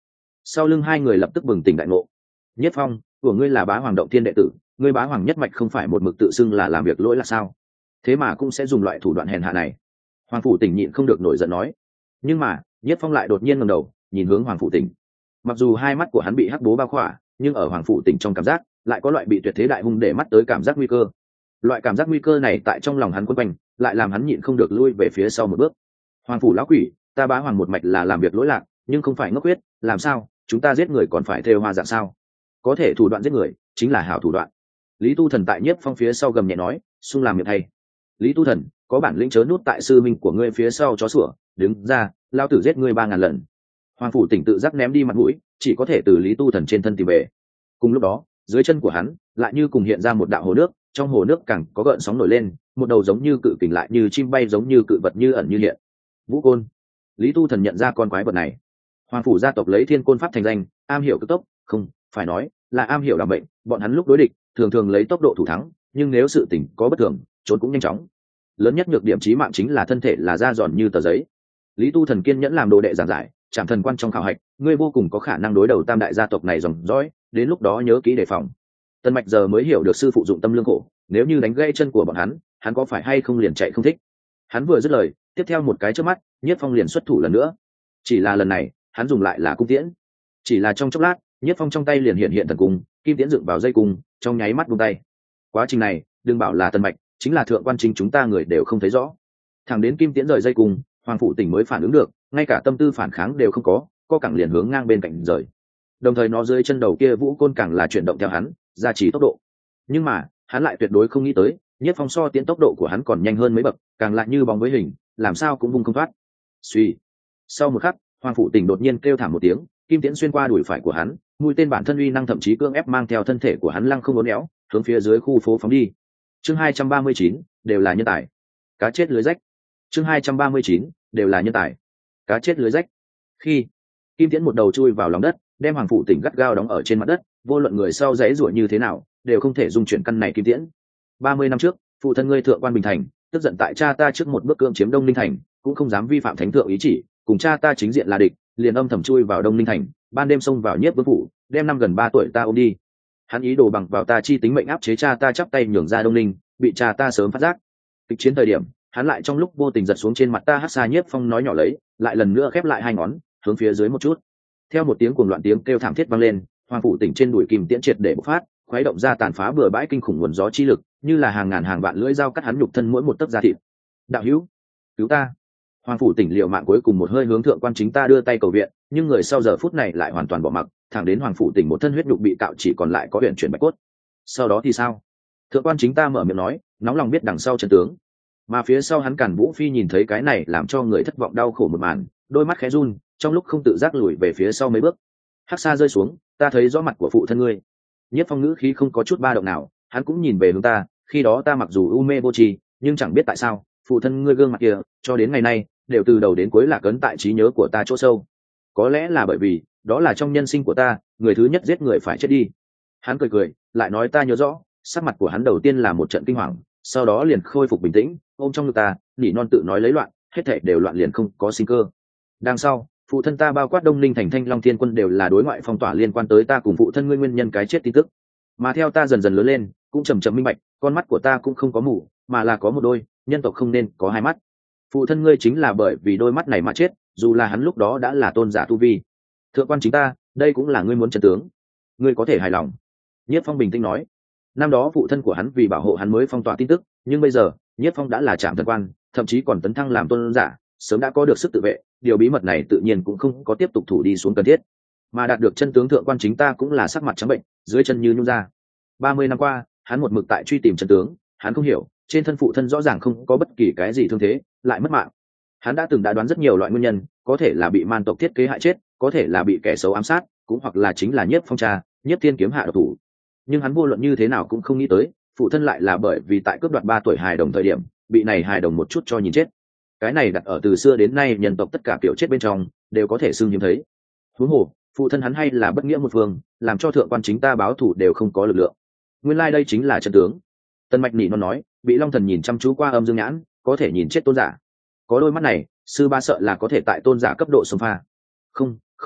Sau lưng hai người lập tức bừng tỉnh đại ngộ. Nhất Phong, của ngươi là bá hoàng động thiên đệ tử, ngươi bá hoàng nhất mạch không phải một mực tự xưng là làm việc lỗi là sao? Thế mà cũng sẽ dùng loại thủ đoạn hèn hạ này. Hoàng phủ tỉnh nhịn không được nổi giận nói. Nhưng mà Nhất Phong lại đột nhiên ngẩng đầu nhìn hướng Hoàng phủ tỉnh. Mặc dù hai mắt của hắn bị hắc bố bao khỏa, nhưng ở Hoàng phủ tỉnh trong cảm giác lại có loại bị tuyệt thế đại hung để mắt tới cảm giác nguy cơ. Loại cảm giác nguy cơ này tại trong lòng hắn quấn quanh, lại làm hắn nhịn không được lui về phía sau một bước. Hoàng phủ lão quỷ, ta bá hoàng một mạch là làm việc lỗi lạc, nhưng không phải ngốc huyết, làm sao chúng ta giết người còn phải thêu hoa dạng sao? Có thể thủ đoạn giết người chính là hảo thủ đoạn. Lý Tu Thần tại Nhiếp Phong phía sau gầm nhẹ nói, xung làm miệng thay. Lý Tu Thần, có bản lĩnh chớ nút tại sư minh của ngươi phía sau chó sủa, đứng ra, lao tử giết ngươi 3000 lần. Hoàng phủ tỉnh tự giác ném đi mặt mũi, chỉ có thể từ Lý Tu Thần trên thân tìm về. Cùng lúc đó, dưới chân của hắn lại như cùng hiện ra một đạo hồ nước, trong hồ nước càng có gợn sóng nổi lên, một đầu giống như cự kình lại như chim bay giống như cự vật như ẩn như hiện. Vũ Côn. Lý Tu Thần nhận ra con quái vật này. Hoàng phủ gia tộc lấy Thiên Côn pháp thành danh, am hiểu cực tốc, không, phải nói là am hiểu đảm bệnh, bọn hắn lúc đối địch, thường thường lấy tốc độ thủ thắng, nhưng nếu sự tình có bất thường, trốn cũng nhanh chóng. Lớn nhất nhược điểm chí mạng chính là thân thể là da giòn như tờ giấy. Lý Tu Thần kiên nhẫn làm đồ đệ giảng giải, Trảm Thần Quan trong khảo hạch, ngươi vô cùng có khả năng đối đầu tam đại gia tộc này dòng dõi, đến lúc đó nhớ kỹ đề phòng. Tân Mạch giờ mới hiểu được sư phụ dụng tâm lương khổ, nếu như đánh gãy chân của bọn hắn có phải hay không liền chạy không thích. Hắn vừa dứt lời, tiếp theo một cái chớp mắt, Nhiếp Phong liền xuất thủ lần nữa. Chỉ là lần này, hắn dùng lại là cung tiễn. Chỉ là trong chốc lát, Nhiếp Phong trong tay liền hiện thần cung, kim tiễn dựng vào dây cung, trong nháy mắt buông tay. Quá trình này, đừng bảo là Tân Mạch, chính là thượng quan chính chúng ta người đều không thấy rõ. Thẳng đến kim tiễn rời dây cung, Hoàng phủ tỉnh mới phản ứng được, ngay cả tâm tư phản kháng đều không có cẳng liền hướng ngang bên cạnh rời. Đồng thời nó dưới chân đầu kia Vũ Côn càng là chuyển động theo hắn, gia trì tốc độ. Nhưng mà, hắn lại tuyệt đối không nghĩ tới, Nhiếp Phong so tiến tốc độ của hắn còn nhanh hơn mấy bậc, càng lại như bóng với hình, làm sao cũng vung không thoát. Suy. Sau một khắc, Hoàng phủ tỉnh đột nhiên kêu thảm một tiếng, kim tiễn xuyên qua đùi phải của hắn, mũi tên bản thân uy năng thậm chí cưỡng ép mang theo thân thể của hắn lăng không uốn éo, hướng phía dưới khu phố phóng đi. Chương 239, đều là nhân tài. Cá chết lưới rách. Chương 239, đều là nhân tài. Cá chết lưới rách. Khi kim tiễn một đầu chui vào lòng đất, đem Hoàng phủ tỉnh gắt gao đóng ở trên mặt đất, vô luận người sau giãy giụa như thế nào, đều không thể dung chuyển căn này kim tiễn. 30 năm trước, phụ thân ngươi thượng quan Bình Thành, tức giận tại cha ta trước một bước cưỡng chiếm Đông Ninh thành, cũng không dám vi phạm thánh thượng ý chỉ, cùng cha ta chính diện là địch, liền âm thầm chui vào Đông Ninh thành, ban đêm xông vào Nhiếp Vương phủ, đem năm gần 3 tuổi ta ôm đi. Hắn ý đồ bằng vào ta chi tính mệnh áp chế cha ta chắp tay nhường ra Đông Ninh, bị cha ta sớm phát giác. Kịch chiến thời điểm, hắn lại trong lúc vô tình giật xuống trên mặt ta. Hát xa Nhiếp Phong nói nhỏ lấy, lại lần nữa khép lại hai ngón, hướng phía dưới một chút. Theo một tiếng cuồng loạn tiếng kêu thảm thiết vang lên, Hoàng phủ tỉnh trên đùi kim tiễn triệt để bộc phát, khuấy động ra tàn phá bừa bãi kinh khủng nguồn gió chi lực, như là hàng ngàn hàng vạn lưỡi dao cắt hắn nhục thân mỗi một tấc da thịt. Đạo hữu, cứu ta! Hoàng phủ tỉnh liều mạng cuối cùng một hơi hướng thượng quan chính ta đưa tay cầu viện, nhưng người sau giờ phút này lại hoàn toàn bỏ mặc, thẳng đến Hoàng phủ tỉnh một thân huyết nhục bị cạo chỉ còn lại có huyền chuyển bạch cốt. Sau đó thì sao? Thượng quan chính ta mở miệng nói, nóng lòng biết đằng sau trận tướng. Mà phía sau hắn Càn Vũ Phi nhìn thấy cái này làm cho người thất vọng đau khổ một màn, đôi mắt khẽ run, trong lúc không tự giác lùi về phía sau mấy bước. Hắc xa rơi xuống, ta thấy rõ mặt của phụ thân ngươi. Nhiếp Phong ngữ khí không có chút ba động nào, hắn cũng nhìn về hướng ta, khi đó ta mặc dù u mê vô tri, nhưng chẳng biết tại sao, phụ thân ngươi gương mặt kia, cho đến ngày nay, đều từ đầu đến cuối là cấn tại trí nhớ của ta chỗ sâu. Có lẽ là bởi vì, đó là trong nhân sinh của ta, người thứ nhất giết người phải chết đi. Hắn cười cười, lại nói ta nhớ rõ, sắc mặt của hắn đầu tiên là một trận kinh hoàng, sau đó liền khôi phục bình tĩnh, ôm trong ngực ta, nỉ non tự nói lấy loạn, hết thảy đều loạn liền không có sinh cơ. Đằng sau, phụ thân ta bao quát Đông Ninh thành Thanh Long Thiên quân đều là đối ngoại phong tỏa liên quan tới ta cùng phụ thân ngươi nguyên nhân cái chết tin tức. Mà theo ta dần dần lớn lên, cũng chậm chậm minh bạch, con mắt của ta cũng không có mù, mà là có một đôi, nhân tộc không nên có hai mắt. Phụ thân ngươi chính là bởi vì đôi mắt này mà chết, dù là hắn lúc đó đã là tôn giả tu vi. Thượng quan chính ta, đây cũng là ngươi muốn chân tướng. Ngươi có thể hài lòng. Nhiếp Phong bình tĩnh nói, năm đó phụ thân của hắn vì bảo hộ hắn mới phong tỏa tin tức, nhưng bây giờ, Nhiếp Phong đã là Trảm Thần Quan, thậm chí còn tấn thăng làm tôn giả, sớm đã có được sức tự vệ, điều bí mật này tự nhiên cũng không có tiếp tục thủ đi xuống cần thiết. Mà đạt được chân tướng thượng quan chính ta cũng là sắc mặt trắng bệnh, dưới chân như nhung ra. 30 năm qua, hắn một mực tại truy tìm chân tướng, hắn không hiểu, trên thân phụ thân rõ ràng không có bất kỳ cái gì thương thế, lại mất mạng. Hắn đã đoán rất nhiều loại nguyên nhân, có thể là bị man tộc thiết kế hại chết, có thể là bị kẻ xấu ám sát, cũng hoặc là chính là Nhiếp Phong cha, Nhiếp Thiên kiếm hạ độc thủ. Nhưng hắn vô luận như thế nào cũng không nghĩ tới, phụ thân lại là bởi vì tại cướp đoạt 3 tuổi hài đồng thời điểm, bị này hài đồng một chút cho nhìn chết. Cái này đặt ở từ xưa đến nay nhân tộc tất cả kiểu chết bên trong đều có thể xưng hiếm thấy. Huống hồ, phụ thân hắn hay là bất nghĩa một phương, làm cho thượng quan chính ta báo thù đều không có lực lượng. Nguyên lai đây chính là chân tướng. Tân Mạch Nị nó nói, bị Long Thần nhìn chăm chú qua âm dương nhãn, có thể nhìn chết tôn giả. Có đôi mắt này, sư ba sợ là có thể tại tôn giả cấp độ xông pha. Không đối,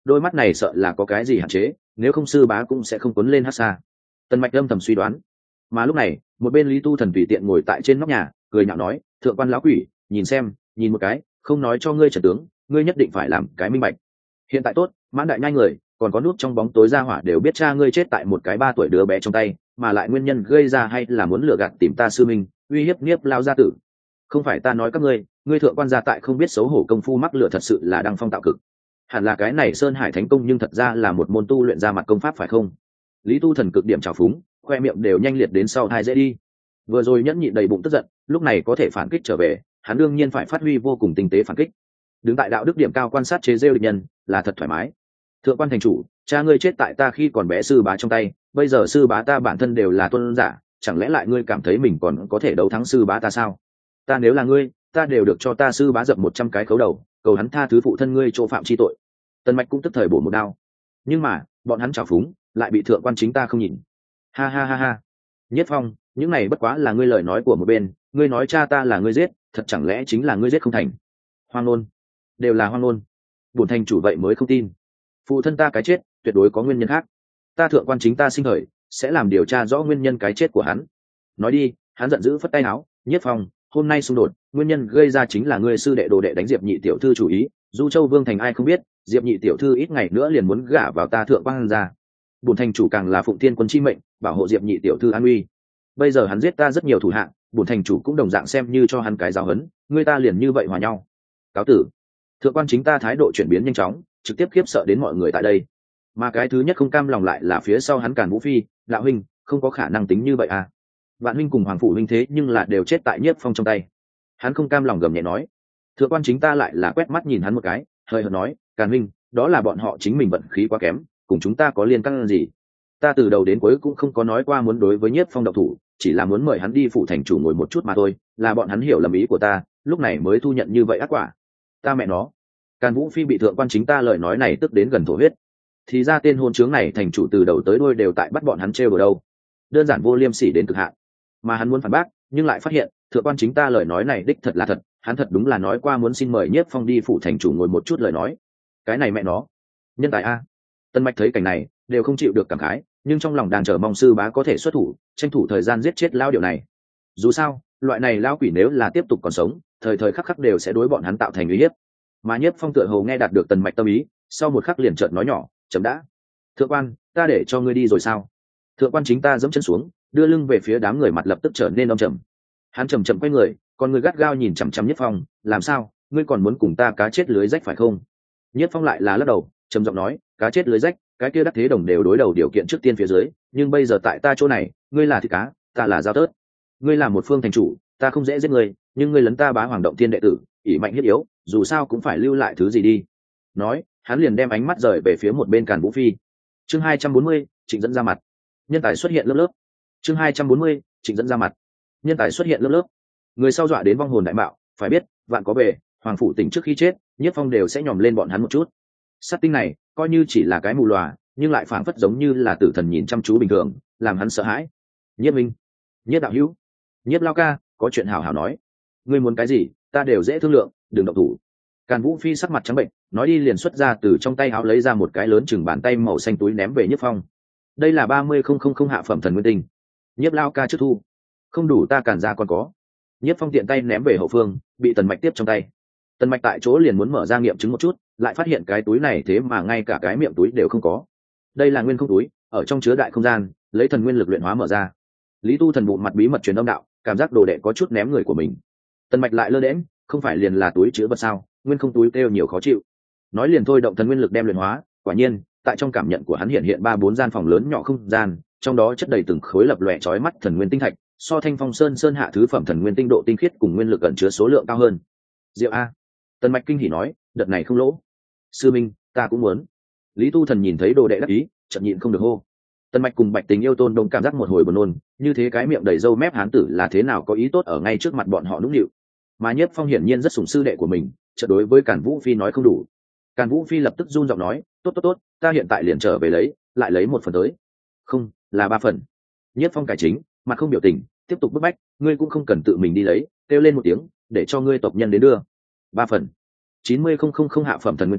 đôi mắt này sợ là có cái gì hạn chế, nếu không sư bá cũng sẽ không quấn lên hát xa. Tần Mạch âm thầm suy đoán. Mà lúc này một bên Lý Tu Thần tùy tiện ngồi tại trên nóc nhà cười nhạo nói, thượng quan lão quỷ, nhìn xem, nhìn một cái, không nói cho ngươi trận tướng, ngươi nhất định phải làm cái minh bạch. Hiện tại tốt, mãn đại nhai người còn có nút trong bóng tối ra hỏa đều biết cha ngươi chết tại một cái 3 tuổi đứa bé trong tay, mà lại nguyên nhân gây ra hay là muốn lừa gạt tìm ta sư minh, uy hiếp Niếp lao gia tử. Không phải ta nói các ngươi thượng quan gia tại không biết xấu hổ công phu mắc lừa thật sự là đăng phong tạo cực. Hẳn là cái này Sơn Hải Thánh Công nhưng thật ra là một môn tu luyện ra mặt công pháp phải không? Lý Tu Thần cực điểm trào phúng, khoe miệng đều nhanh liệt đến sau hai dễ đi. Vừa rồi nhẫn nhịn đầy bụng tức giận, lúc này có thể phản kích trở về, hắn đương nhiên phải phát huy vô cùng tinh tế phản kích. Đứng tại đạo đức điểm cao quan sát chế giễu địch nhân là thật thoải mái. Thượng quan thành chủ, cha ngươi chết tại ta khi còn bé sư bá trong tay, bây giờ sư bá ta bản thân đều là tuân giả, chẳng lẽ lại ngươi cảm thấy mình còn có thể đấu thắng sư bá ta sao? Ta nếu là ngươi, ta đều được cho ta sư bá dập 100 cái khấu đầu, cầu hắn tha thứ phụ thân ngươi chỗ phạm chi tội. Tần Mạch cũng tức thời bổ một đao. Nhưng mà bọn hắn trào phúng lại bị thượng quan chính ta không nhìn. Ha ha ha ha. Nhất Phong, những này bất quá là ngươi lời nói của một bên, ngươi nói cha ta là ngươi giết, thật chẳng lẽ chính là ngươi giết không thành? Hoang ngôn, đều là hoang ngôn. Bổn thành chủ vậy mới không tin. Phụ thân ta cái chết tuyệt đối có nguyên nhân khác, ta thượng quan chính ta sinh thời sẽ làm điều tra rõ nguyên nhân cái chết của hắn. Nói đi, hắn giận dữ phất tay áo. Nhất Phong, hôm nay xung đột nguyên nhân gây ra chính là ngươi sư đệ đồ đệ đánh Diệp nhị tiểu thư chủ ý, Du Châu Vương thành ai không biết, Diệp nhị tiểu thư ít ngày nữa liền muốn gả vào ta thượng quan gia. Bổn thành chủ càng là phụng thiên quân chi mệnh bảo hộ Diệp nhị tiểu thư an uy, bây giờ hắn giết ta rất nhiều thủ hạ, bổn thành chủ cũng đồng dạng xem như cho hắn cái giáo huấn, ngươi ta liền như vậy hòa nhau. Cáo tử. Thượng quan chính ta thái độ chuyển biến nhanh chóng, trực tiếp khiếp sợ đến mọi người tại đây. Mà cái thứ nhất không cam lòng lại là phía sau hắn Càn Vũ Phi, đạo huynh, không có khả năng tính như vậy à? Vạn huynh cùng hoàng phủ huynh thế nhưng là đều chết tại Nhiếp Phong trong tay. Hắn không cam lòng gầm nhẹ nói. Thượng quan chính ta lại là quét mắt nhìn hắn một cái, hơi hợt nói, Càn huynh, đó là bọn họ chính mình vận khí quá kém, cùng chúng ta có liên can gì? Ta từ đầu đến cuối cũng không có nói qua muốn đối với Nhiếp Phong độc thủ, chỉ là muốn mời hắn đi phủ thành chủ ngồi một chút mà thôi, là bọn hắn hiểu lầm ý của ta, lúc này mới thu nhận như vậy ác quả. Ta mẹ nó. Càn Vũ Phi bị thượng quan chính ta lời nói này tức đến gần thổ huyết. Thì ra tên hôn chướng này thành chủ từ đầu tới đuôi đều tại bắt bọn hắn trêu đùa đâu, đơn giản vô liêm sỉ đến cực hạn. Mà hắn muốn phản bác, nhưng lại phát hiện thượng quan chính ta lời nói này đích thật là thật, hắn thật đúng là nói qua muốn xin mời Nhiếp Phong đi phủ thành chủ ngồi một chút lời nói. Cái này mẹ nó, nhân tài a. Tân Mạch thấy cảnh này đều không chịu được cảm khái, nhưng trong lòng đang chờ mong sư bá có thể xuất thủ, tranh thủ thời gian giết chết lao điệu này. Dù sao, loại này lao quỷ nếu là tiếp tục còn sống, thời thời khắc khắc đều sẽ đối bọn hắn tạo thành uy hiếp. Mà Nhiếp Phong tựa hồ nghe đạt được Tần Mạch tâm ý, sau một khắc liền chợt nói nhỏ, chấm đã. Thượng quan, ta để cho ngươi đi rồi sao? Thượng quan chính ta giẫm chân xuống, đưa lưng về phía đám người, mặt lập tức trở nên âm trầm. Hắn chậm chậm quay người, con người gắt gao nhìn chằm chằm Nhiếp Phong, làm sao, ngươi còn muốn cùng ta cá chết lưới rách phải không? Nhiếp Phong lại là lắc đầu, trầm giọng nói, cá chết lưới rách, cái kia đắc thế đồng đều đối đầu điều kiện trước tiên phía dưới, nhưng bây giờ tại ta chỗ này, ngươi là thịt cá, ta là dao tớt. Ngươi là một phương thành chủ, ta không dễ giết ngươi, nhưng ngươi lấn ta Bá Hoàng Động Thiên đệ tử, ỷ mạnh hiếp yếu, dù sao cũng phải lưu lại thứ gì đi. Nói, hắn liền đem ánh mắt rời về phía một bên Càn Vũ Phi. Chương 240, Trịnh dẫn ra mặt. Nhân tài xuất hiện lớp lớp. Chương 240, Trịnh dẫn ra mặt. Nhân tài xuất hiện lớp lớp. Người sau dọa đến vong hồn đại mạo, phải biết, vạn có về, hoàng phủ tỉnh trước khi chết, Nhiếp Phong đều sẽ nhòm lên bọn hắn một chút. Sát tinh này, coi như chỉ là cái mù lòa, nhưng lại phảng phất giống như là tử thần nhìn chăm chú bình thường, làm hắn sợ hãi. Nhiếp Minh, Nhiếp đạo hữu, Nhiếp lao ca, có chuyện hảo hảo nói. Ngươi muốn cái gì, ta đều dễ thương lượng, đừng động thủ. Càn Vũ Phi sắc mặt trắng bệnh, nói đi liền xuất ra từ trong tay áo lấy ra một cái lớn chừng bàn tay màu xanh túi ném về Nhiếp Phong. Đây là 30.000 hạ phẩm thần nguyên tinh. Nhiếp lao ca trước thu. Không đủ ta Càn ra còn có. Nhiếp Phong tiện tay ném về hậu phương, bị Tần Mạch tiếp trong tay. Tần Mạch tại chỗ liền muốn mở ra nghiệm chứng một chút, lại phát hiện cái túi này thế mà ngay cả cái miệng túi đều không có. Đây là nguyên không túi, ở trong chứa đại không gian, lấy thần nguyên lực luyện hóa mở ra. Lý Tu Thần bụng mặt bí mật truyền âm đạo, cảm giác đồ đệ có chút ném người của mình. Tần Mạch lại lơ đễnh, không phải liền là túi chứa vật sao, nguyên không túi kêu nhiều khó chịu. Nói liền thôi động thần nguyên lực đem luyện hóa, quả nhiên, tại trong cảm nhận của hắn hiện 3-4 gian phòng lớn nhỏ không gian, trong đó chất đầy từng khối lập lòe chói mắt thần nguyên tinh thạch, so Thanh Phong Sơn hạ thứ phẩm thần nguyên tinh độ tinh khiết cùng nguyên lực ẩn chứa số lượng cao hơn. Diệu a. Tần Mạch kinh hỉ nói, đợt này không lỗ. Sư minh, ta cũng muốn. Lý Tu Thần nhìn thấy đồ đệ đắc ý, chợt nhịn không được hô. Tần Mạch cùng Bạch Tình Yêu Tôn đồng cảm giác một hồi buồn nôn, như thế cái miệng đầy râu mép hán tử là thế nào có ý tốt ở ngay trước mặt bọn họ nũng nịu. Mà Nhiếp Phong hiển nhiên rất sủng sư đệ của mình, chợt đối với Càn Vũ Phi nói không đủ. Càn Vũ Phi lập tức run giọng nói, tốt, ta hiện tại liền trở về lấy, lại lấy 1 phần tới. Không, là 3 phần. Nhiếp Phong cải chính, mặt không biểu tình, tiếp tục bức bách, ngươi cũng không cần tự mình đi lấy, kêu lên một tiếng, để cho ngươi tộc nhân đến đưa. 3 phần. 90.000 hạ phẩm thần nguyên tinh,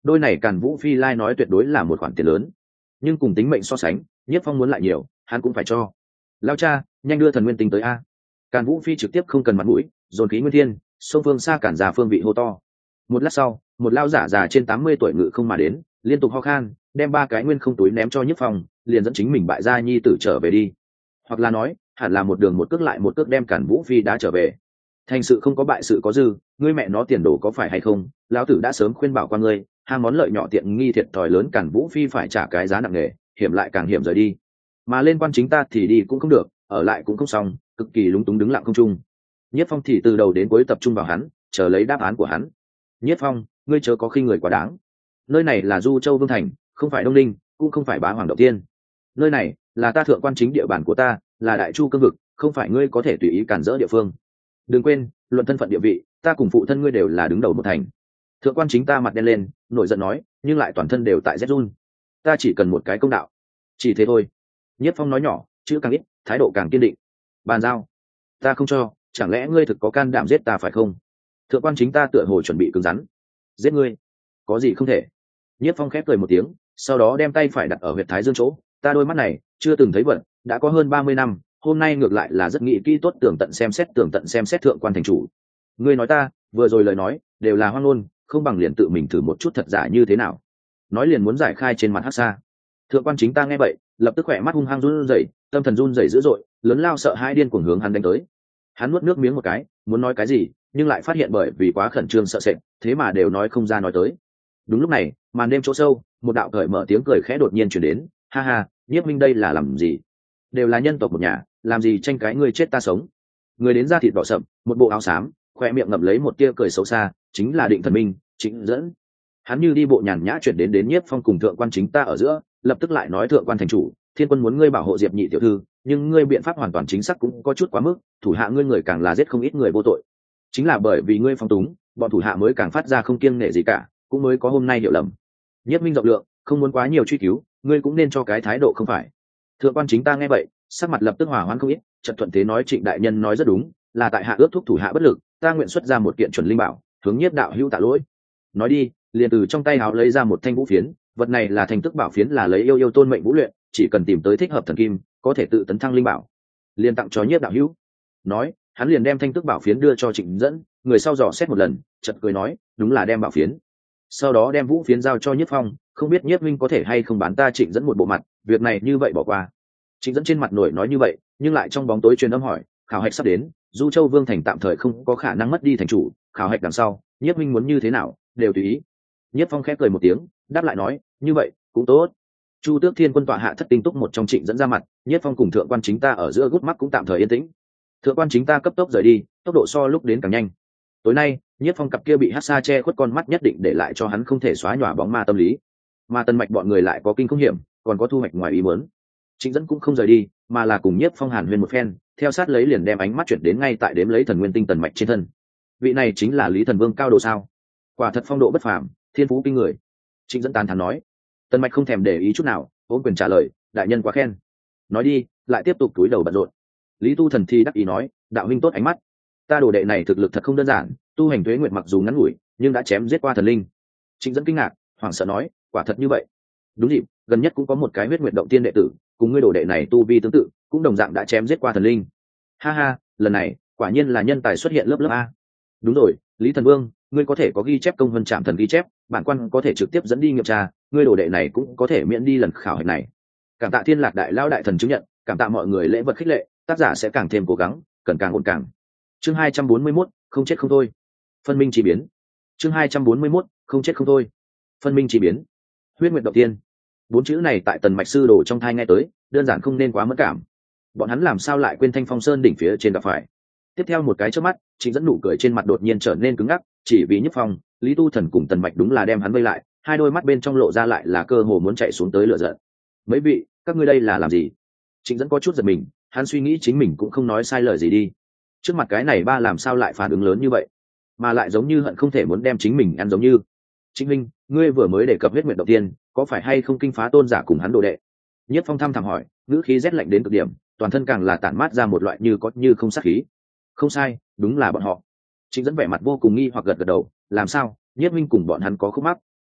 đôi này Càn Vũ Phi lai nói tuyệt đối là một khoản tiền lớn, nhưng cùng tính mệnh so sánh, Nhiếp Phong muốn lại nhiều hắn cũng phải cho. Lao cha, nhanh đưa thần nguyên tinh tới a. Càn Vũ Phi trực tiếp không cần mặt mũi, dồn khí nguyên thiên, sông phương xa cản già phương vị hô to. Một lát sau, một lao giả già trên 80 tuổi ngự không mà đến, liên tục ho khan, đem 3 cái nguyên không túi ném cho Nhiếp Phong, liền dẫn chính mình bại gia nhi tử trở về đi. Hoặc là nói, hẳn là một đường một cước lại một cước đem Càn Vũ Phi đá trở về. Thành sự không có bại sự có dư, ngươi mẹ nó tiền đồ có phải hay không? Lão tử đã sớm khuyên bảo qua ngươi, ham món lợi nhỏ tiện nghi thiệt thòi lớn Càn Vũ Phi phải trả cái giá nặng nề, hiểm lại càng hiểm rời đi. Mà lên quan chính ta thì đi cũng không được, ở lại cũng không xong, cực kỳ lúng túng đứng lặng không trung. Nhất Phong thì từ đầu đến cuối tập trung vào hắn, chờ lấy đáp án của hắn. Nhất Phong, ngươi chớ có khi người quá đáng. Nơi này là Du Châu Vương Thành, không phải Đông Ninh, cũng không phải Bá Hoàng Động Tiên. Nơi này là ta thượng quan chính địa bàn của ta, là Đại Chu cương vực, không phải ngươi có thể tùy ý cản rỡ địa phương. Đừng quên, luận thân phận địa vị, ta cùng phụ thân ngươi đều là đứng đầu một thành. Thượng quan chính ta mặt đen lên, nổi giận nói, nhưng lại toàn thân đều tại rét run. Ta chỉ cần một cái công đạo, chỉ thế thôi. Nhất Phong nói nhỏ, chữ càng ít, thái độ càng kiên định. Bàn giao, ta không cho, chẳng lẽ ngươi thực có can đảm giết ta phải không? Thượng quan chính ta tựa hồ chuẩn bị cứng rắn. Giết ngươi, có gì không thể? Nhất Phong khép cười một tiếng, sau đó đem tay phải đặt ở huyệt thái dương chỗ. Ta đôi mắt này chưa từng thấy vận, đã có hơn 30 năm, hôm nay ngược lại là rất nghĩ kỹ tốt tường tận xem xét thượng quan thành chủ. Ngươi nói ta vừa rồi lời nói đều là hoang ngôn, không bằng liền tự mình thử một chút thật giả như thế nào. Nói liền muốn giải khai trên mặt hắc sa. Thượng quan chính ta nghe vậy, lập tức khỏe mắt hung hăng run rẩy, tâm thần run rẩy dữ dội, lớn lao sợ hãi điên cuồng hướng hắn đánh tới. Hắn nuốt nước miếng một cái, muốn nói cái gì, nhưng lại phát hiện bởi vì quá khẩn trương sợ sệt, thế mà đều nói không ra nói tới. Đúng lúc này, màn đêm chỗ sâu, một đạo cởi mở tiếng cười khẽ đột nhiên truyền đến. Ha ha, Nhiếp Minh đây là làm gì? Đều là nhân tộc một nhà, làm gì tranh cái ngươi chết ta sống? Người đến da thịt đỏ sậm, một bộ áo xám, khoe miệng ngậm lấy một tia cười xấu xa, chính là Định Thần Minh, Trịnh Dẫn. Hắn như đi bộ nhàn nhã chuyển đến Nhiếp Phong cùng thượng quan chính ta ở giữa, lập tức lại nói thượng quan thành chủ, Thiên quân muốn ngươi bảo hộ Diệp nhị tiểu thư, nhưng ngươi biện pháp hoàn toàn chính xác cũng có chút quá mức, thủ hạ ngươi người càng là giết không ít người vô tội. Chính là bởi vì ngươi phong túng, bọn thủ hạ mới càng phát ra không kiêng nể gì cả, cũng mới có hôm nay hiểu lầm. Nhiếp Minh rộng lượng, không muốn quá nhiều truy cứu, ngươi cũng nên cho cái thái độ không phải. Thượng quan chính ta nghe vậy, sắc mặt lập tức hòa hoãn không ít, chợt thuận thế nói Trịnh đại nhân nói rất đúng, là tại hạ ước thúc thủ hạ bất lực, ta nguyện xuất ra một kiện chuẩn linh bảo, hướng Nhiếp đạo hữu tạ lỗi. Nói đi, liền từ trong tay áo lấy ra một thanh vũ phiến, vật này là thành tức bảo phiến, là lấy yêu tôn mệnh vũ luyện, chỉ cần tìm tới thích hợp thần kim, có thể tự tấn thăng linh bảo, liền tặng cho Nhiếp đạo hữu. Nói, hắn liền đem thanh tức bảo phiến đưa cho Trịnh Dẫn, người sau dò xét một lần, chợt cười nói, đúng là đem bảo phiến. Sau đó đem vũ phiến giao cho Nhiếp Phong, không biết Nhiếp Minh có thể hay không bán ta Trịnh Dẫn một bộ mặt, việc này như vậy bỏ qua. Trịnh Dẫn trên mặt nổi nói như vậy, nhưng lại trong bóng tối truyền âm hỏi, khảo hạch sắp đến, Du Châu Vương thành tạm thời không có khả năng mất đi thành chủ, khảo hạch đằng sau, Nhiếp Minh muốn như thế nào, đều tùy ý. Nhiếp Phong khép cười một tiếng, đáp lại nói, như vậy cũng tốt. Chu Tước Thiên quân tọa hạ thất tinh túc một trong Trịnh Dẫn ra mặt, Nhiếp Phong cùng thượng quan chính ta ở giữa gút mắt cũng tạm thời yên tĩnh. Thượng quan chính ta cấp tốc rời đi, tốc độ so lúc đến càng nhanh. Tối nay, Nhiếp Phong cặp kia bị hắc sa che khuất con mắt nhất định để lại cho hắn không thể xóa nhòa bóng ma tâm lý. Mà Tân Mạch bọn người lại có kinh không hiểm, còn có thu hoạch ngoài ý muốn. Trịnh Dẫn cũng không rời đi, mà là cùng Nhiếp Phong hàn huyên một phen, theo sát lấy liền đem ánh mắt chuyển đến ngay tại đếm lấy thần nguyên tinh Tần Mạch trên thân. Vị này chính là Lý Thần Vương cao độ sao? Quả thật phong độ bất phàm, thiên phú kinh người. Trịnh Dẫn tán thán nói. Tần Mạch không thèm để ý chút nào, ôm quyền trả lời, đại nhân quá khen. Nói đi, lại tiếp tục túi đầu bận rộn. Lý Tu Thần thì đắc ý nói, đạo huynh tốt ánh mắt. Ta đồ đệ này thực lực thật không đơn giản, tu hành tuế nguyệt mặc dù ngắn ngủi, nhưng đã chém giết qua thần linh. Trịnh Dẫn kinh ngạc, hoảng sợ nói, quả thật như vậy. Đúng dịp, gần nhất cũng có một cái huyết nguyệt động tiên đệ tử, cùng ngươi đồ đệ này tu vi tương tự, cũng đồng dạng đã chém giết qua thần linh. Ha ha, lần này quả nhiên là nhân tài xuất hiện lớp lớp a. Đúng rồi, Lý Thần Vương, ngươi có thể có ghi chép công vân trạm thần ghi chép, bản quan có thể trực tiếp dẫn đi nghiệm tra, ngươi đồ đệ này cũng có thể miễn đi lần khảo hạch này. Cảm tạ Thiên Lạc đại lao đại thần chứng nhận, cảm tạ mọi người lễ vật khích lệ, tác giả sẽ càng thêm cố gắng, cần càng ổn càng. Chương 241, không chết không thôi. Phân minh chỉ biến. Chương 241, không chết không thôi. Phân minh chỉ biến. Huyết nguyệt động tiên. 4 chữ này tại Tần Mạch sư đồ trong thai nghe tới, đơn giản không nên quá mất cảm. Bọn hắn làm sao lại quên Thanh Phong Sơn đỉnh phía trên gặp phải. Tiếp theo một cái chớp mắt, Trịnh Dẫn nụ cười trên mặt đột nhiên trở nên cứng ngắc, chỉ vì Nhất Phong, Lý Tu Thần cùng Tần Mạch đúng là đem hắn vây lại, hai đôi mắt bên trong lộ ra lại là cơ hồ muốn chạy xuống tới lửa giận. Mấy vị, các ngươi đây là làm gì? Trịnh Dẫn có chút giật mình, hắn suy nghĩ chính mình cũng không nói sai lời gì đi. Trước mặt cái này ba làm sao lại phản ứng lớn như vậy, mà lại giống như hận không thể muốn đem chính mình ăn giống như. Trịnh Minh, ngươi vừa mới đề cập huyết nguyệt đầu tiên, có phải hay không kinh phá tôn giả cùng hắn đồ đệ? Nhất Phong thăm thẳm hỏi, ngữ khí rét lạnh đến cực điểm, toàn thân càng là tản mát ra một loại như có như không sát khí. Không sai, đúng là bọn họ. Trịnh Dẫn vẻ mặt vô cùng nghi hoặc gật gật đầu, làm sao? Nhất Minh cùng bọn hắn có khúc mắc.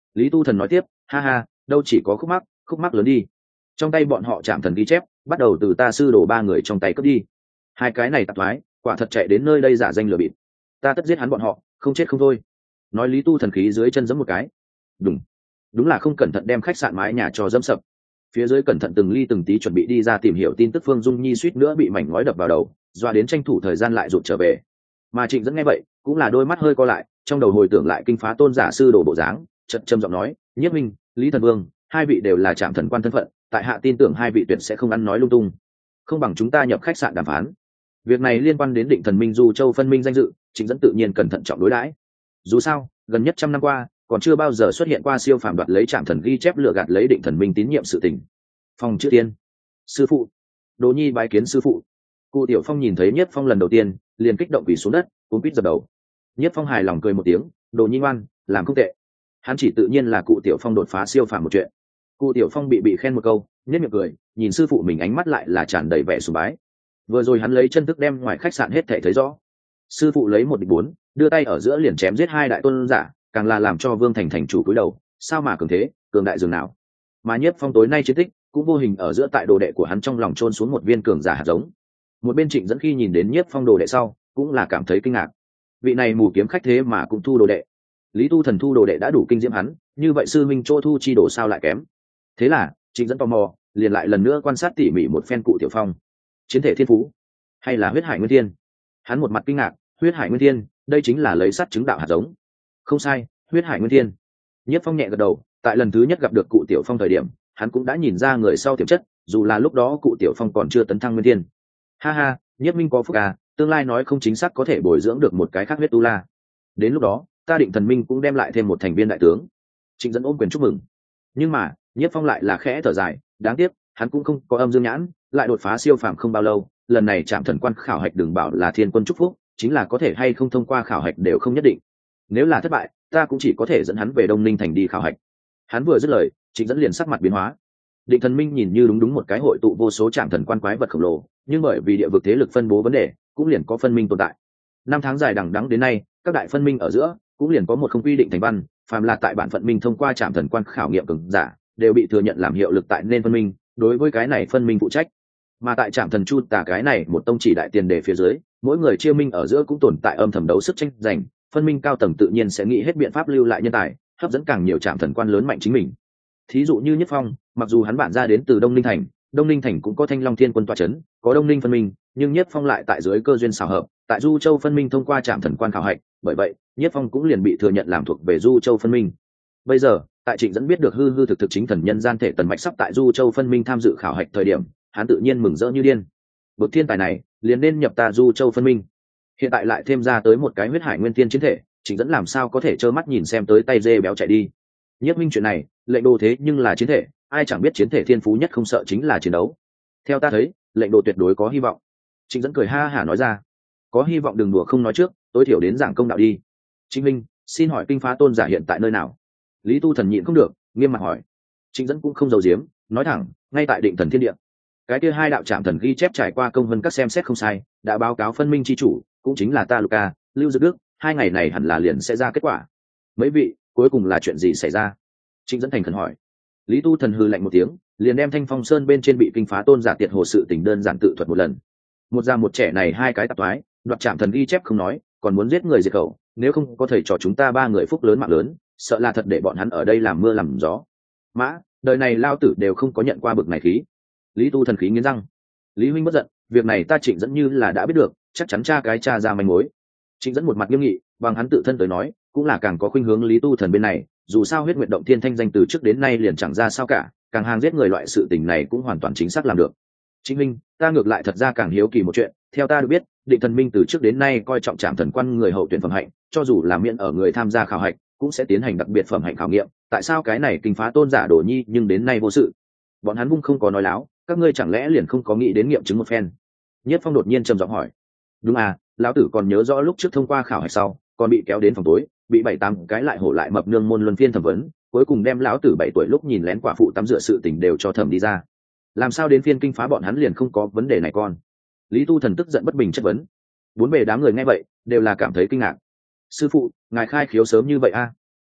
Lý Tu Thần nói tiếp, ha ha, đâu chỉ có khúc mắc lớn đi. Trong tay bọn họ chạm thần ghi chép, bắt đầu từ ta sư đồ ba người trong tay cướp đi. Hai cái này tạp thoái, quả thật chạy đến nơi đây giả danh lừa bịp. Ta tất giết hắn bọn họ, không chết không thôi. Nói Lý Tu Thần khí dưới chân giẫm một cái. Đúng là không cẩn thận đem khách sạn mái nhà cho dẫm sập. Phía dưới cẩn thận từng ly từng tí chuẩn bị đi ra tìm hiểu tin tức Phương Dung Nhi suýt nữa bị mảnh ngói đập vào đầu, doa đến tranh thủ thời gian lại rụt trở về. Mà Trịnh Dẫn nghe vậy, cũng là đôi mắt hơi co lại, trong đầu hồi tưởng lại kinh phá tôn giả sư đồ bộ dáng, chợt trầm giọng nói, Nhiếp Minh, Lý Thần Vương, hai vị đều là trạm thần quan thân phận, tại hạ tin tưởng hai vị tuyệt sẽ không ăn nói lung tung. Không bằng chúng ta nhập khách sạn đàm phán. Việc này liên quan đến Định Thần Minh Du Châu phân minh danh dự, Trịnh Dẫn tự nhiên cần thận trọng đối đãi. Dù sao, gần nhất 100 năm qua, còn chưa bao giờ xuất hiện qua siêu phàm đoạt lấy trạm thần ghi chép lừa gạt lấy Định Thần Minh tín nhiệm sự tình. Phong chữ tiên, sư phụ. Đỗ Nhi bái kiến sư phụ. Cụ Tiểu Phong nhìn thấy Nhiếp Phong lần đầu tiên, liền kích động quỳ xuống đất, cuống quýt dập đầu. Nhiếp Phong hài lòng cười một tiếng, Đồ Nhi ngoan, làm không tệ. Hắn chỉ tự nhiên là Cụ Tiểu Phong đột phá siêu phàm một chuyện. Cụ Tiểu Phong bị khen một câu, nhếch miệng cười, nhìn sư phụ mình ánh mắt lại là tràn đầy vẻ sùng bái. Vừa rồi hắn lấy chân thức đem ngoài khách sạn hết thảy thấy rõ. Sư phụ lấy 1-4, đưa tay ở giữa liền chém giết hai đại tôn giả, càng là làm cho Vương Thành thành chủ cúi đầu, sao mà cường thế, cường đại dường nào. Mà Nhiếp Phong tối nay chiến tích, cũng vô hình ở giữa tại đồ đệ của hắn trong lòng chôn xuống một viên cường giả hạt giống. Một bên Trịnh Dẫn khi nhìn đến Nhiếp Phong đồ đệ sau, cũng là cảm thấy kinh ngạc. Vị này mù kiếm khách thế mà cũng thu đồ đệ. Lý Tu Thần thu đồ đệ đã đủ kinh diễm hắn, như vậy sư minh chỗ thu chi đồ sao lại kém. Thế là Trịnh Dẫn tò mò, liền lại lần nữa quan sát tỉ mỉ một phen Cụ Tiểu Phong. Chiến thể thiên phú, hay là huyết hải nguyên thiên? Hắn một mặt kinh ngạc, huyết hải nguyên thiên, đây chính là lấy sắt chứng đạo hạt giống. Không sai, huyết hải nguyên thiên. Nhiếp Phong nhẹ gật đầu, tại lần thứ nhất gặp được Cụ Tiểu Phong thời điểm, hắn cũng đã nhìn ra người sau tiềm chất, dù là lúc đó Cụ Tiểu Phong còn chưa tấn thăng nguyên thiên. Ha ha, Nhiếp Minh có phúc à, tương lai nói không chính xác có thể bồi dưỡng được một cái khác huyết tu la. Đến lúc đó, ta Định Thần Minh cũng đem lại thêm một thành viên đại tướng. Trịnh Dẫn ôm quyền chúc mừng. Nhưng mà, Nhiếp Phong lại là khẽ thở dài, đáng tiếc, hắn cũng không có âm dương nhãn, lại đột phá siêu phàm không bao lâu, lần này Trạm Thần Quan khảo hạch đừng bảo là thiên quân chúc phúc, chính là có thể hay không thông qua khảo hạch đều không nhất định. Nếu là thất bại, ta cũng chỉ có thể dẫn hắn về Đông Ninh thành đi khảo hạch. Hắn vừa dứt lời, Trịnh Dẫn liền sắc mặt biến hóa. Định Thần Minh nhìn như đúng một cái hội tụ vô số Trạm Thần Quan quái vật khổng lồ, nhưng bởi vì địa vực thế lực phân bố vấn đề, cũng liền có phân minh tồn tại. 5 tháng dài đằng đẵng đến nay, các đại phân minh ở giữa cũng liền có một không quy định thành văn, phàm là tại bản phận minh thông qua Trạm Thần Quan khảo nghiệm cường giả, đều bị thừa nhận làm hiệu lực tại nên phân minh, đối với cái này phân minh phụ trách. Mà tại Trạm Thần Chu Tà cái này một tông chỉ đại tiền đề phía dưới, mỗi người chia minh ở giữa cũng tồn tại âm thầm đấu sức tranh giành, phân minh cao tầng tự nhiên sẽ nghĩ hết biện pháp lưu lại nhân tài, hấp dẫn càng nhiều Trạm Thần Quan lớn mạnh chính mình. Thí dụ như Nhất Phong, mặc dù hắn bản ra đến từ Đông Ninh thành, Đông Ninh thành cũng có Thanh Long Thiên quân tọa chấn, có Đông Ninh phân minh, nhưng Nhất Phong lại tại dưới cơ duyên xảo hợp, tại Du Châu phân minh thông qua Trạm Thần Quan khảo hạch, bởi vậy, Nhất Phong cũng liền bị thừa nhận làm thuộc về Du Châu phân minh. Bây giờ, tại Trịnh Dẫn biết được hư hư thực thực chính thần nhân gian thể tần mạch sắp tại Du Châu phân minh tham dự khảo hạch thời điểm, hắn tự nhiên mừng rỡ như điên. Bậc thiên tài này, liền nên nhập ta Du Châu phân minh. Hiện tại lại thêm ra tới một cái huyết hải nguyên thiên chiến thể, Trịnh Dẫn làm sao có thể trơ mắt nhìn xem tới tay dê béo chạy đi. Nhất Minh chuyện này, lệnh đồ thế nhưng là chiến thể, ai chẳng biết chiến thể thiên phú nhất không sợ chính là chiến đấu. Theo ta thấy, lệnh đồ tuyệt đối có hy vọng. Trịnh Dẫn cười ha hả nói ra, có hy vọng đừng đùa không nói trước, tối thiểu đến giảng công đạo đi. Trịnh Minh, xin hỏi kinh phá tôn giả hiện tại nơi nào? Lý Tu Thần nhịn không được, nghiêm mặt hỏi. Trịnh Dẫn cũng không giấu giếm, nói thẳng, ngay tại Định Thần Thiên Địa. Cái kia hai đạo Trạm Thần ghi chép trải qua công vân các xem xét không sai, đã báo cáo phân minh chi chủ, cũng chính là ta Luca, Lưu Dực Đức, 2 ngày này hẳn là liền sẽ ra kết quả. Mấy vị, cuối cùng là chuyện gì xảy ra? Trịnh Dẫn thành khẩn hỏi. Lý Tu Thần hừ lạnh một tiếng, liền đem Thanh Phong Sơn bên trên bị kinh phá tôn giả tiệt hồ sự tình đơn giản tự thuật một lần. Một già một trẻ này hai cái tạp toái, đoạt Trạm Thần ghi chép không nói, còn muốn giết người diệt khẩu, nếu không có thầy trò chúng ta 3 người phúc lớn mạng lớn, sợ là thật để bọn hắn ở đây làm mưa làm gió. Mã, đời này lao tử đều không có nhận qua bực này khí. Lý Tu Thần khí nghiến răng. Lý huynh bất giận, việc này ta Trịnh Dẫn như là đã biết được, chắc chắn cha ra manh mối. Trịnh Dẫn một mặt nghiêm nghị, bằng hắn tự thân tới nói, cũng là càng có khuynh hướng Lý Tu Thần bên này, dù sao huyết nguyện động thiên thanh danh từ trước đến nay liền chẳng ra sao cả, càng hàng giết người loại sự tình này cũng hoàn toàn chính xác làm được. Chính minh, ta ngược lại thật ra càng hiếu kỳ một chuyện, theo ta được biết, Định Thần Minh từ trước đến nay coi trọng Trạm Thần Quan người hậu tuyển phẩm hạnh, cho dù là miễn ở người tham gia khảo hạch, cũng sẽ tiến hành đặc biệt phẩm hạnh khảo nghiệm, tại sao cái này kinh phá tôn giả Đồ Nhi nhưng đến nay vô sự? Bọn hắn vung không có nói láo, các ngươi chẳng lẽ liền không có nghĩ đến nghiệm chứng một phen? Nhất Phong đột nhiên trầm giọng hỏi. Đúng à, lão tử còn nhớ rõ lúc trước thông qua khảo hạch sau, còn bị kéo đến phòng tối, bị 7-8 cái lại hổ lại mập nương môn luân phiên thẩm vấn, cuối cùng đem lão tử 7 tuổi lúc nhìn lén quả phụ tắm rửa sự tình đều cho thẩm đi ra. Làm sao đến phiên kinh phá bọn hắn liền không có vấn đề này con? Lý Tu Thần tức giận bất bình chất vấn. Bốn bề đám người nghe vậy, đều là cảm thấy kinh ngạc. Sư phụ, ngài khai khiếu sớm như vậy a?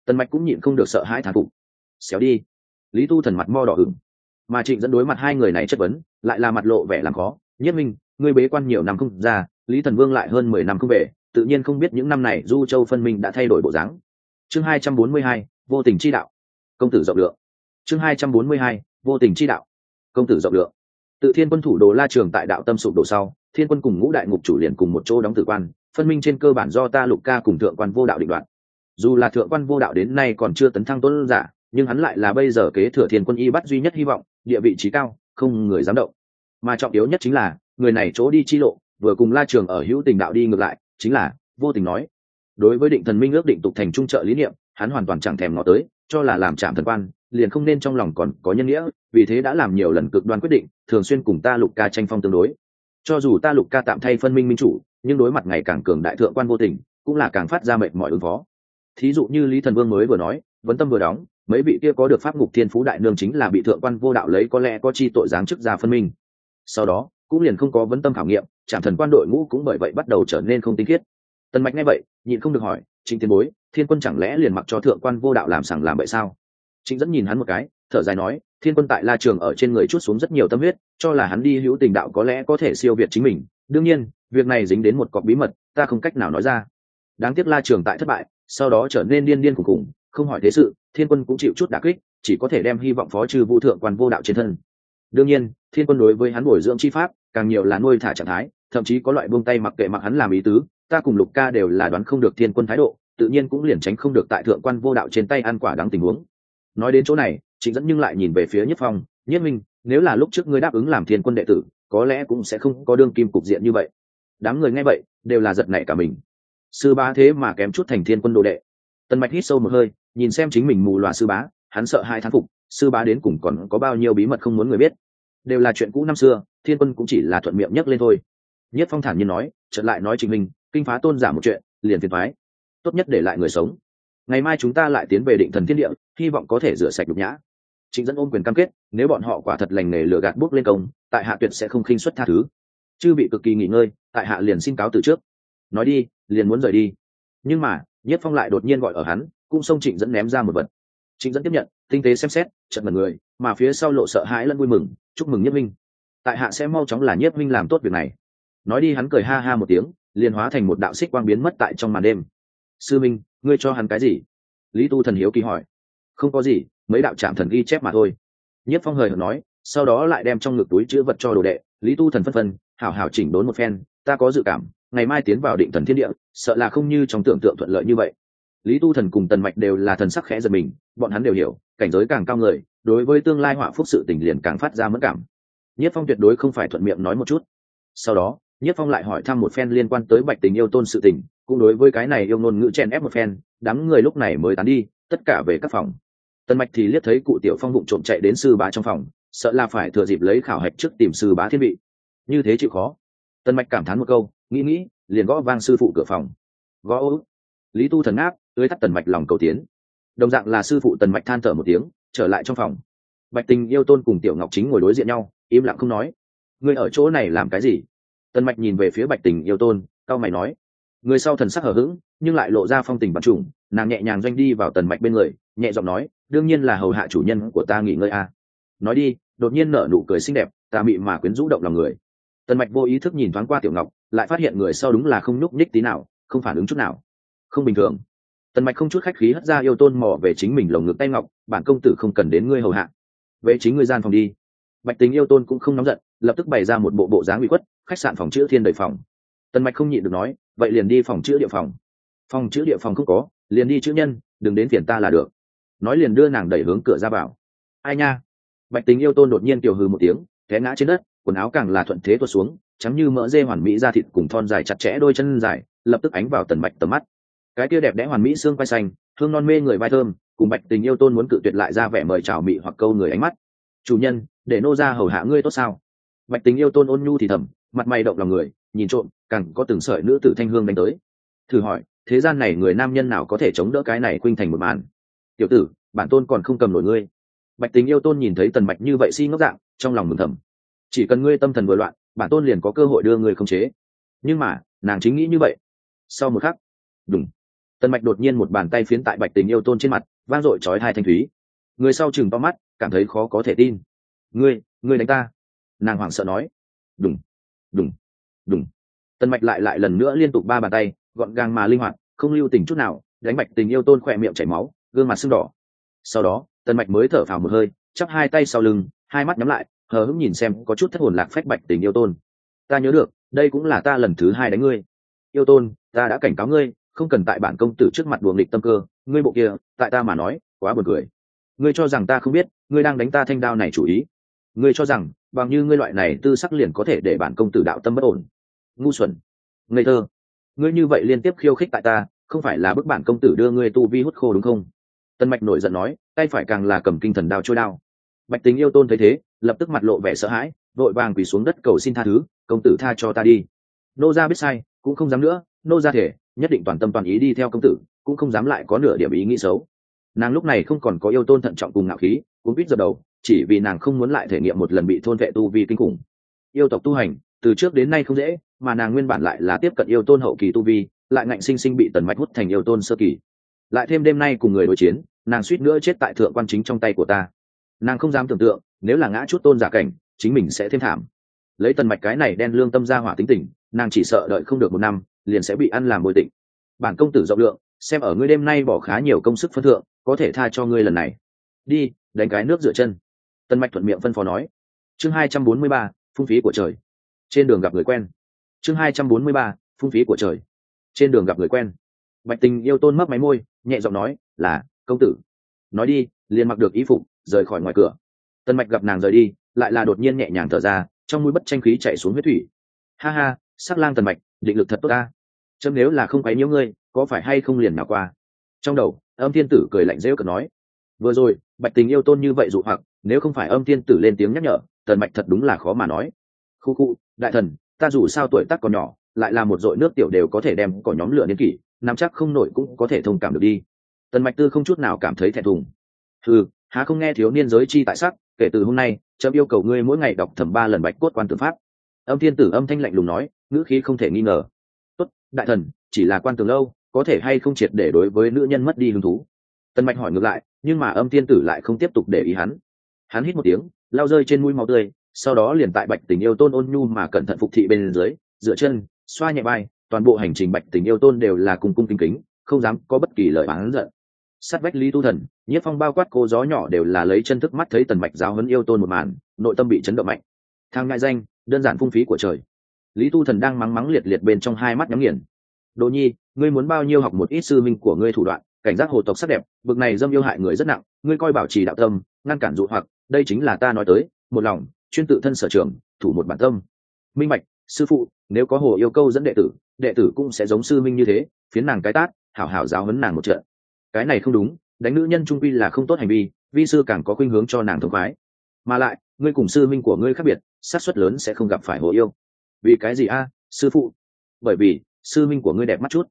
Tần Mạch cũng nhịn không được sợ hãi thán phục. Xéo đi. Lý Tu Thần mặt mo đỏ ửng, mà Trịnh Dẫn đối mặt hai người này chất vấn, lại là mặt lộ vẻ làm khó. Nhất Minh, ngươi bế quan nhiều năm không ra, Lý Thần Vương lại hơn 10 năm không về, tự nhiên không biết những năm này Du Châu phân minh đã thay đổi bộ dáng. Chương 242, vô tình chi đạo. Công tử rộng lượng. Chương 242, vô tình chi đạo. Công tử rộng lượng. Tự Thiên Quân thủ đồ La Trường tại đạo tâm sụp đổ sau, Thiên Quân cùng ngũ đại ngục chủ liền cùng một chỗ đóng tử quan, phân minh trên cơ bản do ta Lục Ca cùng thượng quan vô đạo định đoạt. Dù là thượng quan vô đạo đến nay còn chưa tấn thăng tuấn giả, nhưng hắn lại là bây giờ kế thừa Thiên Quân y bắt duy nhất hy vọng, địa vị trí cao, không người dám động. Mà trọng yếu nhất chính là, người này chỗ đi chi lộ, vừa cùng La Trường ở hữu tình đạo đi ngược lại, chính là vô tình nói. Đối với Định Thần Minh ước định tục thành trung trợ lý niệm, hắn hoàn toàn chẳng thèm ngó tới, cho là làm trạm thần quan, liền không nên trong lòng còn có nhân nghĩa, vì thế đã làm nhiều lần cực đoan quyết định, thường xuyên cùng ta Lục Ca tranh phong tương đối. Cho dù ta Lục Ca tạm thay phân minh minh chủ, nhưng đối mặt ngày càng cường đại thượng quan vô tình, cũng là càng phát ra mệt mỏi ứng phó. Thí dụ như Lý Thần Vương mới vừa nói, vấn tâm vừa đóng, mấy vị kia có được pháp ngục thiên phú đại nương chính là bị thượng quan vô đạo lấy có lẽ có chi tội giáng chức ra phân minh. Sau đó cũng liền không có vấn tâm khảo nghiệm, trạm thần quan đội ngũ cũng bởi vậy bắt đầu trở nên không tinh khiết. Tần Mạch nghe vậy nhịn không được hỏi, Trịnh tiền bối, Thiên Quân chẳng lẽ liền mặc cho thượng quan vô đạo làm sằng làm vậy sao? Trịnh Dẫn nhìn hắn một cái, thở dài nói, Thiên Quân tại La Trường ở trên người chút xuống rất nhiều tâm huyết, cho là hắn đi hữu tình đạo có lẽ có thể siêu việt chính mình, đương nhiên việc này dính đến một cọc bí mật, ta không cách nào nói ra. Đáng tiếc La Trường tại thất bại, sau đó trở nên điên điên khủng khủng, không hỏi thế sự, Thiên Quân cũng chịu chút đả kích, chỉ có thể đem hy vọng phó trừ vũ thượng quan vô đạo trên thân. Đương nhiên Thiên Quân đối với hắn bồi dưỡng chi pháp càng nhiều là nuôi thả trạng thái, thậm chí có loại buông tay mặc kệ mặc hắn làm ý tứ. Ta cùng Lục Ca đều là đoán không được Thiên Quân thái độ, tự nhiên cũng liền tránh không được tại thượng quan vô đạo trên tay ăn quả đắng tình huống. Nói đến chỗ này, Trịnh Dẫn nhưng lại nhìn về phía Nhất Phong, Nhất Minh, nếu là lúc trước ngươi đáp ứng làm Thiên Quân đệ tử, có lẽ cũng sẽ không có đương kim cục diện như vậy. Đám người nghe vậy đều là giật nảy cả mình. Sư bá thế mà kém chút thành Thiên Quân đồ đệ. Tần Mạch hít sâu một hơi, nhìn xem chính mình mù lòa sư bá, hắn sợ hai thán phục, sư bá đến cùng còn có bao nhiêu bí mật không muốn người biết. Đều là chuyện cũ năm xưa, Thiên Quân cũng chỉ là thuận miệng nhắc lên thôi. Nhất Phong thản nhiên nói, chợt lại nói Trịnh Minh, kinh phá tôn giả một chuyện, liền phiền toái, tốt nhất để lại người sống. Ngày mai chúng ta lại tiến về Định Thần Thiên Địa, hy vọng có thể rửa sạch nhục nhã. Trịnh Dẫn ôm quyền cam kết, nếu bọn họ quả thật lành nghề lừa gạt bước lên công, tại hạ tuyệt sẽ không khinh suất tha thứ. Chư bị cực kỳ nghỉ ngơi, tại hạ liền xin cáo từ trước. Nói đi, liền muốn rời đi. Nhưng mà Nhất Phong lại đột nhiên gọi ở hắn, cũng xông Trịnh Dẫn ném ra một vật. Trịnh Dẫn tiếp nhận, tinh tế xem xét, chợt mật người, mà phía sau lộ sợ hãi lẫn vui mừng, chúc mừng Nhất Minh, tại hạ sẽ mau chóng là Nhất Minh làm tốt việc này. Nói đi hắn cười ha ha một tiếng, liền hóa thành một đạo xích quang biến mất tại trong màn đêm. Sư Minh, ngươi cho hắn cái gì? Lý Tu Thần hiếu kỳ hỏi. Không có gì, mấy đạo trạm thần ghi chép mà thôi. Nhất Phong hời hợt nói, sau đó lại đem trong ngực túi chứa vật cho đồ đệ. Lý Tu Thần phân phân, hảo hảo chỉnh đốn một phen, ta có dự cảm, ngày mai tiến vào Định Thần Thiên Địa, sợ là không như trong tưởng tượng thuận lợi như vậy. Lý Tu Thần cùng Tần Mạch đều là thần sắc khẽ giật mình, bọn hắn đều hiểu, cảnh giới càng cao người, đối với tương lai họa phúc sự tình liền càng phát ra mẫn cảm. Nhất Phong tuyệt đối không phải thuận miệng nói một chút. Sau đó Nhất Phong lại hỏi thăm một phen liên quan tới Bạch Tình yêu tôn sự tình, cũng đối với cái này yêu ngôn ngữ chèn ép một phen, đám người lúc này mới tán đi, tất cả về các phòng. Tần Mạch thì liếc thấy cụ Tiểu Phong vụng trộm chạy đến sư bá trong phòng, sợ là phải thừa dịp lấy khảo hạch trước tìm sư bá thiên vị, như thế chịu khó. Tần Mạch cảm thán một câu, nghĩ liền gõ vang sư phụ cửa phòng. Gõ ô. Lý Tu Thần áp tưới tắt Tần Mạch lòng cầu tiến. Đồng dạng là sư phụ Tần Mạch than thở một tiếng, trở lại trong phòng. Bạch Tình yêu tôn cùng Tiểu Ngọc Chính ngồi đối diện nhau, im lặng không nói. Ngươi ở chỗ này làm cái gì? Tần Mạch nhìn về phía Bạch Tình yêu tôn, cao mày nói. Người sau thần sắc hờ hững, nhưng lại lộ ra phong tình bản trùng, nàng nhẹ nhàng doanh đi vào Tần Mạch bên người, nhẹ giọng nói, đương nhiên là hầu hạ chủ nhân của ta nghỉ ngơi a. Nói đi, đột nhiên nở nụ cười xinh đẹp, tà mị mà quyến rũ động lòng người. Tần Mạch vô ý thức nhìn thoáng qua Tiểu Ngọc, lại phát hiện người sau đúng là không nhúc nhích tí nào, không phản ứng chút nào, không bình thường. Tần Mạch không chút khách khí hất ra yêu tôn mò về chính mình lồng ngực tay ngọc, bản công tử không cần đến ngươi hầu hạ, về chính ngươi gian phòng đi. Bạch Tình yêu tôn cũng không nóng giận, lập tức bày ra một bộ dáng ủy khuất, khách sạn phòng chữa thiên đầy phòng. Tần Mạch không nhịn được nói, vậy liền đi phòng chữa địa phòng. Phòng chữa địa phòng không có, liền đi chữa nhân, đừng đến phiền ta là được. Nói liền đưa nàng đẩy hướng cửa ra vào. Ai nha. Bạch Tình yêu tôn đột nhiên kiều hừ một tiếng, té ngã trên đất, quần áo càng là thuận thế tuột xuống, trắng như mỡ dê hoàn mỹ da thịt cùng thon dài chặt chẽ đôi chân dài, lập tức ánh vào Tần Mạch tầm mắt. Cái kia đẹp đẽ hoàn mỹ xương quai xanh, hương non mê người vai thơm, cùng Bạch Tình yêu tôn muốn cự tuyệt lại ra vẻ mời chào mị hoặc câu người ánh mắt. Chủ nhân, để nô ra hầu hạ ngươi tốt sao? Bạch Tình yêu tôn ôn nhu thì thầm, mặt mày động lòng người, nhìn trộm, càng có từng sợi nữ tử thanh hương đánh tới. Thử hỏi, thế gian này người nam nhân nào có thể chống đỡ cái này khuynh thành một màn? Tiểu tử, bản tôn còn không cầm nổi ngươi. Bạch Tình yêu tôn nhìn thấy Tần Mạch như vậy si ngốc dạng, trong lòng mừng thầm. Chỉ cần ngươi tâm thần vừa loạn, bản tôn liền có cơ hội đưa ngươi khống chế. Nhưng mà nàng chính nghĩ như vậy. Sau một khắc, đùng, Tần Mạch đột nhiên một bàn tay phiến tại Bạch Tình Yêu Tôn trên mặt, vang dội chói tai thanh thúy. Người sau chừng to mắt, cảm thấy khó có thể tin. Ngươi đánh ta? Nàng hoảng sợ nói. Đùng, đùng, đùng. Tần Mạch lại lần nữa liên tục ba bàn tay, gọn gàng mà linh hoạt, không lưu tình chút nào, đánh Bạch Tình Yêu Tôn khỏe miệng chảy máu, gương mặt sưng đỏ. Sau đó, Tần Mạch mới thở phào một hơi, chắp hai tay sau lưng, hai mắt nhắm lại, hờ hững nhìn xem có chút thất hồn lạc phách Bạch Tình Yêu Tôn. Ta nhớ được, đây cũng là ta lần thứ hai đánh ngươi. Yêu Tôn, ta đã cảnh cáo ngươi, không cần tại bản công tử trước mặt đùa nghịch tâm cơ, ngươi bộ kia, tại ta mà nói, quá buồn cười. Ngươi cho rằng ta không biết, ngươi đang đánh ta thanh đao này chủ ý. Ngươi cho rằng, bằng như ngươi loại này tư sắc liền có thể để bản công tử đạo tâm bất ổn. Ngu xuẩn, ngây thơ. Ngươi như vậy liên tiếp khiêu khích tại ta, không phải là bức bản công tử đưa ngươi tu vi hút khô đúng không? Tân Mạch nổi giận nói, tay phải càng là cầm kinh thần đao trôi đao. Bạch Tình Yêu Tôn thấy thế, lập tức mặt lộ vẻ sợ hãi, vội vàng quỳ xuống đất cầu xin tha thứ, công tử tha cho ta đi. Nô gia biết sai, cũng không dám nữa, nô gia thể nhất định toàn tâm toàn ý đi theo công tử, cũng không dám lại có nửa điểm ý nghĩ xấu. Nàng lúc này không còn có Yêu Tôn thận trọng cùng ngạo khí, cũng biết dập đầu, chỉ vì nàng không muốn lại thể nghiệm một lần bị thôn vệ tu vi kinh khủng. Yêu tộc tu hành từ trước đến nay không dễ, mà nàng nguyên bản lại là tiếp cận Yêu Tôn hậu kỳ tu vi, lại ngạnh sinh sinh bị Tần Mạch hút thành Yêu Tôn sơ kỳ. Lại thêm đêm nay cùng người đối chiến, nàng suýt nữa chết tại thượng quan chính trong tay của ta. Nàng không dám tưởng tượng, nếu là ngã chút tôn giả cảnh, chính mình sẽ thêm thảm. Lấy Tần Mạch cái này đen lương tâm ra hỏa tính tình, nàng chỉ sợ đợi không được một năm, liền sẽ bị ăn làm bồi tịnh. Bản công tử rộng lượng, xem ở ngươi đêm nay bỏ khá nhiều công sức phân thượng, có thể tha cho ngươi lần này. Đi, đánh cái nước rửa chân. Tần Mạch thuận miệng phân phó nói. Chương 243, phung phí của trời. Trên đường gặp người quen. Chương 243, phung phí của trời. Trên đường gặp người quen. Bạch Tình Yêu Tôn mấp máy môi, nhẹ giọng nói, là công tử. Nói đi, liền mặc được y phục, rời khỏi ngoài cửa. Tần Mạch gặp nàng rời đi, lại là đột nhiên nhẹ nhàng thở ra, trong mũi bất tranh khí chảy xuống huyết thủy. Ha ha, sắc lang Tần Mạch, định lực thật tốt ta. Chấm nếu là không quấy nhiễu ngươi, có phải hay không liền nào qua. Trong đầu, Âm Thiên Tử cười lạnh rêu cợt nói. Vừa rồi, Bạch Tình Yêu Tôn như vậy dụ hoặc, nếu không phải Âm Thiên Tử lên tiếng nhắc nhở, Tần Mạch thật đúng là khó mà nói. Khu khu, đại thần, ta dù sao tuổi tác còn nhỏ, lại là một dội nước tiểu đều có thể đem cỏ nhóm lửa niên kỷ, nắm chắc không nổi cũng có thể thông cảm được đi. Tần Mạch Tư không chút nào cảm thấy thẹn thùng. Há không nghe thiếu niên giới chi tại sắc, kể từ hôm nay, chấm yêu cầu ngươi mỗi ngày đọc thẩm 3 lần Bạch Cốt Quan Tưởng Pháp. Âm Thiên Tử âm thanh lạnh lùng nói, ngữ khí không thể nghi ngờ. Tốt, đại thần, chỉ là quan tường lâu, có thể hay không triệt để đối với nữ nhân mất đi hứng thú. Tần Mạch hỏi ngược lại, nhưng mà Âm Thiên Tử lại không tiếp tục để ý hắn. Hắn hít một tiếng, lao rơi trên mũi máu tươi, sau đó liền tại Bạch Tình Yêu Tôn ôn nhu mà cẩn thận phục thị bên dưới, dựa chân, xoa nhẹ vai, toàn bộ hành trình Bạch Tình Yêu Tôn đều là cung cung kính kính, không dám có bất kỳ lời oán giận. Sát vách Lý Tu Thần, Nhiếp Phong bao quát cô gió nhỏ đều là lấy chân thức mắt thấy Tần Mạch giáo huấn Yêu Tôn một màn, nội tâm bị chấn động mạnh. Thang ngại danh, đơn giản phung phí của trời. Lý Tu Thần đang mắng mắng liệt liệt bên trong hai mắt nhắm nghiền. Đỗ Nhi, ngươi muốn bao nhiêu học một ít sư minh của ngươi thủ đoạn, cảnh giác hồ tộc sắc đẹp, bực này dâm yêu hại người rất nặng, ngươi coi bảo trì đạo tâm, ngăn cản dụ hoặc, đây chính là ta nói tới, một lòng, chuyên tự thân sở trường, thủ một bản tâm. Minh bạch, sư phụ, nếu có hồ yêu câu dẫn đệ tử cũng sẽ giống sư minh như thế, phiến nàng cái tát, hảo hảo giáo huấn nàng một trận. Cái này không đúng, đánh nữ nhân trung quy là không tốt hành vi, vi sư càng có khuynh hướng cho nàng thông khoái. Mà lại, ngươi cùng sư minh của ngươi khác biệt, xác suất lớn sẽ không gặp phải hồ yêu. Vì cái gì a, sư phụ? Bởi vì sư minh của ngươi đẹp mắt chút.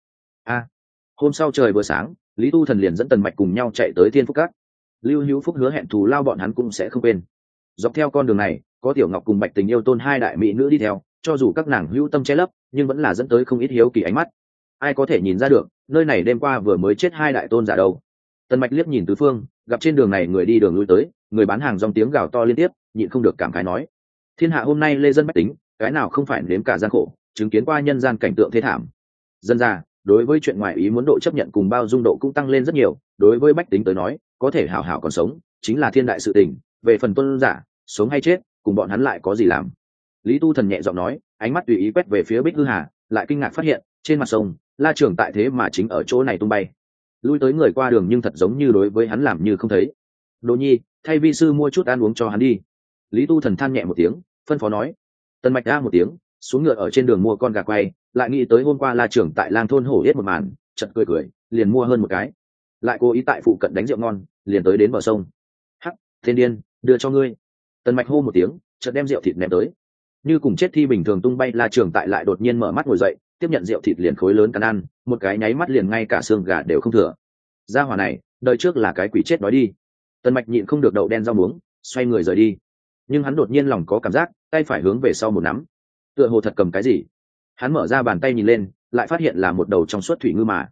Hôm sau trời vừa sáng, Lý Tu Thần liền dẫn Tần Mạch cùng nhau chạy tới Thiên Phúc Các. Lưu Hữu Phúc hứa hẹn thù lao bọn hắn cũng sẽ không quên. Dọc theo con đường này, có Tiểu Ngọc cùng Bạch Tình Yêu Tôn hai đại mỹ nữ đi theo, cho dù các nàng hữu tâm che lấp, nhưng vẫn là dẫn tới không ít hiếu kỳ ánh mắt. Ai có thể nhìn ra được, nơi này đêm qua vừa mới chết hai đại tôn giả đâu. Tần Mạch liếc nhìn tứ phương, gặp trên đường này người đi đường lui tới, người bán hàng dòng tiếng gào to liên tiếp, nhịn không được cảm khái nói: thiên hạ hôm nay lê dân bách tính, cái nào không phải nếm cả gian khổ, chứng kiến qua nhân gian cảnh tượng thế thảm. Dân ra, đối với chuyện ngoài ý muốn độ chấp nhận cùng bao dung độ cũng tăng lên rất nhiều, đối với bách tính tới nói, có thể hảo hảo còn sống, chính là thiên đại sự tình, về phần tôn giả, sống hay chết, cùng bọn hắn lại có gì làm. Lý Tu Thần nhẹ giọng nói, ánh mắt tùy ý quét về phía Bích Hư Hà, lại kinh ngạc phát hiện, trên mặt sông, La Trường tại thế mà chính ở chỗ này tung bay. Lui tới người qua đường nhưng thật giống như đối với hắn làm như không thấy. Đỗ Nhi, thay vi sư mua chút ăn uống cho hắn đi. Lý Tu Thần than nhẹ một tiếng, phân phó nói. Tần Mạch ra một tiếng, xuống ngựa ở trên đường mua con gà quay, lại nghĩ tới hôm qua La Trường tại Lang thôn hổ yết một màn, chợt cười cười, liền mua hơn một cái. Lại cố ý tại phụ cận đánh rượu ngon, liền tới đến bờ sông. Hắc, thiên điên, đưa cho ngươi. Tần Mạch hô một tiếng, chợt đem rượu thịt ném tới. Như cùng chết thi bình thường tung bay, La Trường tại lại đột nhiên mở mắt ngồi dậy, tiếp nhận rượu thịt liền khối lớn cắn ăn, một cái nháy mắt liền ngay cả xương gà đều không thừa. Gia hỏa này, đời trước là cái quỷ chết đói đi. Tần Mạch nhịn không được đậu đen rau muống, xoay người rời đi. Nhưng hắn đột nhiên lòng có cảm giác, tay phải hướng về sau một nắm, tựa hồ thật cầm cái gì. Hắn mở ra bàn tay nhìn lên, lại phát hiện là một đầu trong suốt thủy ngư mà.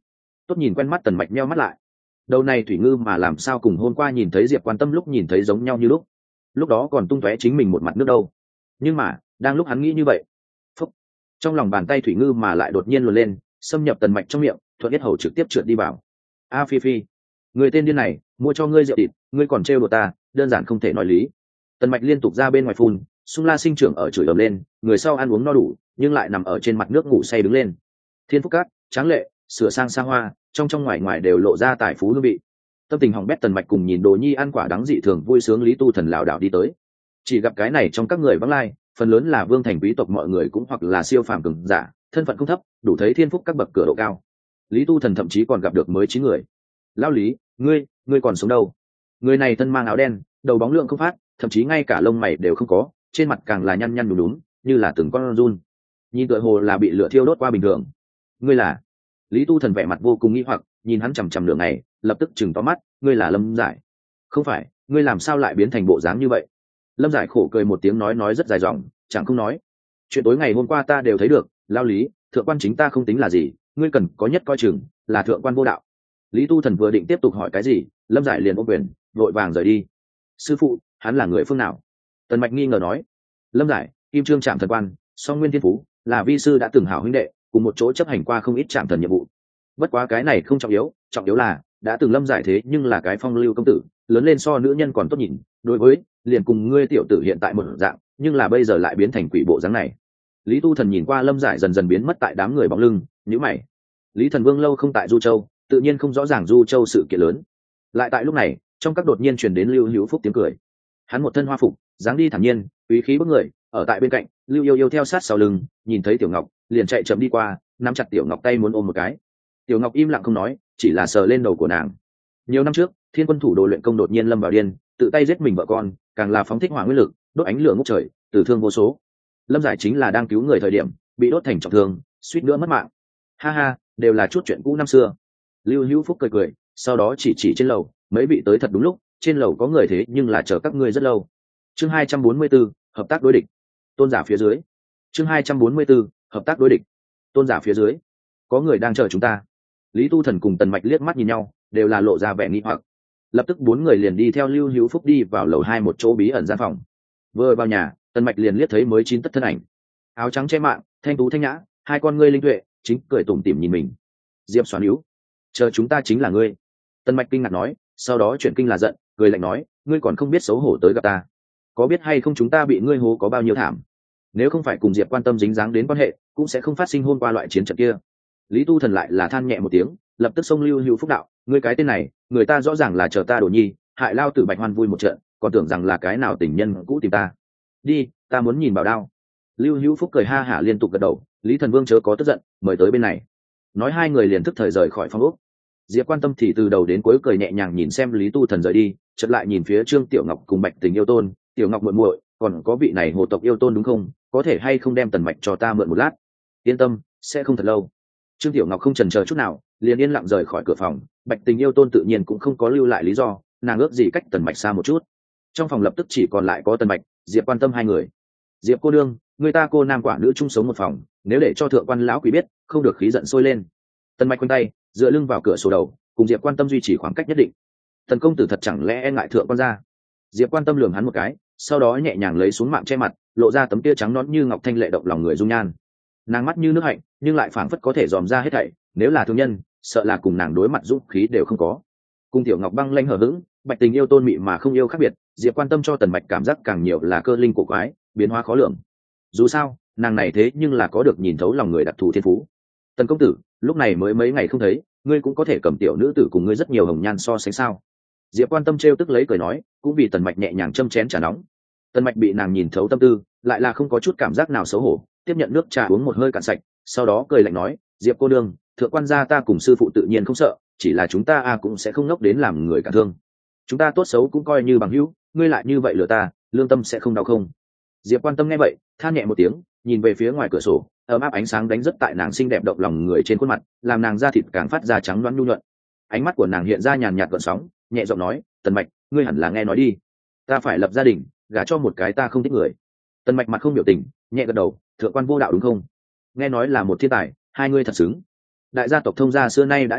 Tốt nhìn quen mắt tần mạch meo mắt lại. Đầu này thủy ngư mà làm sao cùng hôm qua nhìn thấy Diệp Quan Tâm lúc nhìn thấy giống nhau như lúc đó còn tung tóe chính mình một mặt nước đâu. Nhưng mà đang lúc hắn nghĩ như vậy, phúc, trong lòng bàn tay thủy ngư mà lại đột nhiên luồn lên, xâm nhập tần mạch trong miệng, thuận yết hầu trực tiếp trượt đi vào. A Phi Phi, người tên điên này, mua cho ngươi rượu thịt, ngươi còn trêu đùa ta, đơn giản không thể nói lý. Tần mạch liên tục ra bên ngoài phun, Xung La sinh trưởng ở chửi ầm lên, người sau ăn uống no đủ nhưng lại nằm ở trên mặt nước ngủ say đứng lên. Thiên Phúc Cát tráng lệ, sửa sang xa hoa, trong ngoài ngoài đều lộ ra tài phú hương vị. Tâm tình hỏng bét tần mạch cùng nhìn đồ nhi ăn quả đắng dị thường vui sướng Lý Tu Thần lảo đảo đi tới. Chỉ gặp cái này trong các người vắng lai, phần lớn là vương thành quý tộc, mọi người cũng hoặc là siêu phàm cường giả, thân phận không thấp, đủ thấy thiên phúc các bậc cửa độ cao. Lý Tu Thần thậm chí còn gặp được mới 9 người. Lão Lý, ngươi còn sống đâu? Người này thân mang áo đen, đầu bóng lượng không phát, thậm chí ngay cả lông mày đều không có, trên mặt càng là nhăn nhăn nhúm nhúm, như là từng con run. Nhìn tựa hồ là bị lửa thiêu đốt qua bình thường. Ngươi là? Lý Tu Thần vẻ mặt vô cùng nghi hoặc, nhìn hắn chằm chằm nửa ngày, lập tức chừng to mắt, ngươi là Lâm Giải? Không phải, ngươi làm sao lại biến thành bộ dáng như vậy? Lâm Giải khổ cười một tiếng nói rất dài dòng, chẳng không nói. Chuyện tối ngày hôm qua ta đều thấy được, Lao Lý, thượng quan chính ta không tính là gì, ngươi cần có nhất coi chừng, là thượng quan vô đạo. Lý Tu Thần vừa định tiếp tục hỏi cái gì, Lâm Giải liền ôm quyền, vội vàng rời đi. Sư phụ, hắn là người phương nào? Tần Mạch nghi ngờ nói. Lâm Giải, Kim Trương Trạm Thần Quan, Song Nguyên Thiên Phú, là vi sư đã từng hảo huynh đệ, cùng một chỗ chấp hành qua không ít trạm thần nhiệm vụ. Bất quá cái này không trọng yếu là đã từng Lâm Giải thế nhưng là cái phong lưu công tử, lớn lên so nữ nhân còn tốt nhìn, đối với liền cùng ngươi tiểu tử hiện tại một dạng, nhưng là bây giờ lại biến thành quỷ bộ dáng này. Lý Tu Thần nhìn qua Lâm Giải dần dần biến mất tại đám người bóng lưng, nhíu mày. Lý Thần Vương lâu không tại Du Châu, tự nhiên không rõ ràng Du Châu sự kiện lớn. Lại tại lúc này, trong các đột nhiên truyền đến Lưu Hữu Phúc tiếng cười. Hắn một thân hoa phục, dáng đi thản nhiên, quý khí bức người, ở tại bên cạnh, Lưu Yêu Yêu theo sát sau lưng, nhìn thấy Tiểu Ngọc, liền chạy chậm đi qua, nắm chặt Tiểu Ngọc tay muốn ôm một cái. Tiểu Ngọc im lặng không nói, chỉ là sờ lên đầu của nàng. Nhiều năm trước, Thiên Quân thủ đồ luyện công đột nhiên lâm vào điên, tự tay giết mình vợ con, càng là phóng thích hỏa nguyên lực, đốt ánh lửa ngút trời, tử thương vô số. Lâm Giải chính là đang cứu người thời điểm, bị đốt thành trọng thương, suýt nữa mất mạng. Ha ha, đều là chút chuyện cũ năm xưa. Lưu Hữu Phúc cười cười, sau đó chỉ trên lầu, mấy vị tới thật đúng lúc, trên lầu có người thế nhưng là chờ các ngươi rất lâu. Chương 244, hợp tác đối địch. Tôn giả phía dưới. Chương 244, hợp tác đối địch. Tôn giả phía dưới. Có người đang chờ chúng ta. Lý Tu Thần cùng Tần Mạch liếc mắt nhìn nhau, đều là lộ ra vẻ nghi hoặc. Lập tức 4 người liền đi theo Lưu Hữu Phúc đi vào lầu 2 một chỗ bí ẩn gian phòng. Vừa vào nhà, Tần Mạch liền liếc thấy mới 9 tất thân ảnh. Áo trắng che mạng, thanh tú thanh nhã, hai con ngươi linh tuệ, chính cười tủm tỉm nhìn mình. Diệp Xoắn yếu, chờ chúng ta chính là ngươi. Tần Mạch kinh ngạc nói, sau đó chuyển kinh là giận, cười lạnh nói, ngươi còn không biết xấu hổ tới gặp ta. Có biết hay không chúng ta bị ngươi hố có bao nhiêu thảm? Nếu không phải cùng Diệp Quan Tâm dính dáng đến quan hệ, cũng sẽ không phát sinh hôm qua loại chiến trận kia. Lý Tu Thần lại là than nhẹ một tiếng, lập tức xông Lưu Hữu Phúc đạo, ngươi cái tên này, người ta rõ ràng là chờ ta Đồ Nhi, hại lao tử Bạch Hoan vui một trận, còn tưởng rằng là cái nào tình nhân cũ tìm ta. Đi, ta muốn nhìn bảo đao. Lưu Hữu Phúc cười ha hả liên tục gật đầu, Lý Thần Vương chớ có tức giận, mời tới bên này. Nói hai người liền thức thời rời khỏi phòng ốc. Diệp Quan Tâm thì từ đầu đến cuối cười nhẹ nhàng nhìn xem Lý Tu Thần rời đi, chợt lại nhìn phía Trương Tiểu Ngọc cùng Bạch Tình yêu tôn, Tiểu Ngọc muội muội, còn có vị này hồ tộc yêu tôn đúng không? Có thể hay không đem Tần Mạch cho ta mượn một lát? Yên tâm, sẽ không thật lâu. Trương Tiểu Ngọc không chần chờ chút nào, liền yên lặng rời khỏi cửa phòng. Bạch Tình yêu tôn tự nhiên cũng không có lưu lại lý do, nàng ước gì cách Tần Mạch xa một chút. Trong phòng lập tức chỉ còn lại có Tần Mạch, Diệp Quan Tâm hai người. Diệp cô đương, người ta cô nam quả nữ chung sống một phòng, nếu để cho thượng quan lão quỷ biết, không được khí giận sôi lên. Tần Mạch quanh tay, dựa lưng vào cửa sổ đầu, cùng Diệp Quan Tâm duy trì khoảng cách nhất định. Tần công tử thật chẳng lẽ e ngại thượng quan gia? Diệp Quan Tâm lườm hắn một cái, sau đó nhẹ nhàng lấy xuống mạng che mặt, lộ ra tấm tia trắng nõn như ngọc thanh lệ động lòng người dung nhan. Nàng mắt như nước hạnh, nhưng lại phảng phất có thể dòm ra hết thảy, nếu là thương nhân, sợ là cùng nàng đối mặt dũng khí đều không có. Cung Tiểu Ngọc băng lanh hờ hững, Bạch Tình yêu tôn mị mà không yêu khác biệt, Diệp Quan Tâm cho Tần Mạch cảm giác càng nhiều là cơ linh cổ quái, biến hóa khó lường. Dù sao, nàng này thế nhưng là có được nhìn thấu lòng người đặc thù thiên phú. Tần công tử, lúc này mới mấy ngày không thấy, ngươi cũng có thể cầm tiểu nữ tử cùng ngươi rất nhiều hồng nhan so sánh sao? Diệp Quan Tâm trêu tức lấy cười nói, cũng vì Tần Mạch nhẹ nhàng châm chén trà nóng. Tần Mạch bị nàng nhìn thấu tâm tư, lại là không có chút cảm giác nào xấu hổ, tiếp nhận nước trà uống một hơi cạn sạch, sau đó cười lạnh nói, Diệp cô đương, thượng quan gia ta cùng sư phụ tự nhiên không sợ, chỉ là chúng ta cũng sẽ không ngốc đến làm người cả thương. Chúng ta tốt xấu cũng coi như bằng hữu, ngươi lại như vậy lừa ta, lương tâm sẽ không đau không? Diệp Quan Tâm nghe vậy, than nhẹ một tiếng, nhìn về phía ngoài cửa sổ, ấm áp ánh sáng đánh rất tại nàng xinh đẹp động lòng người trên khuôn mặt, làm nàng da thịt càng phát ra trắng loáng nhu nhuận. Ánh mắt của nàng hiện ra nhàn nhạt gợn sóng, nhẹ giọng nói, Tần Mạch, ngươi hẳn là nghe nói đi, ta phải lập gia đình, gả cho một cái ta không thích người. Tần Mạch mặt không biểu tình, nhẹ gật đầu, thượng quan vô đạo đúng không? Nghe nói là một thiên tài, hai ngươi thật xứng. Đại gia tộc Thông gia xưa nay đã như vậy,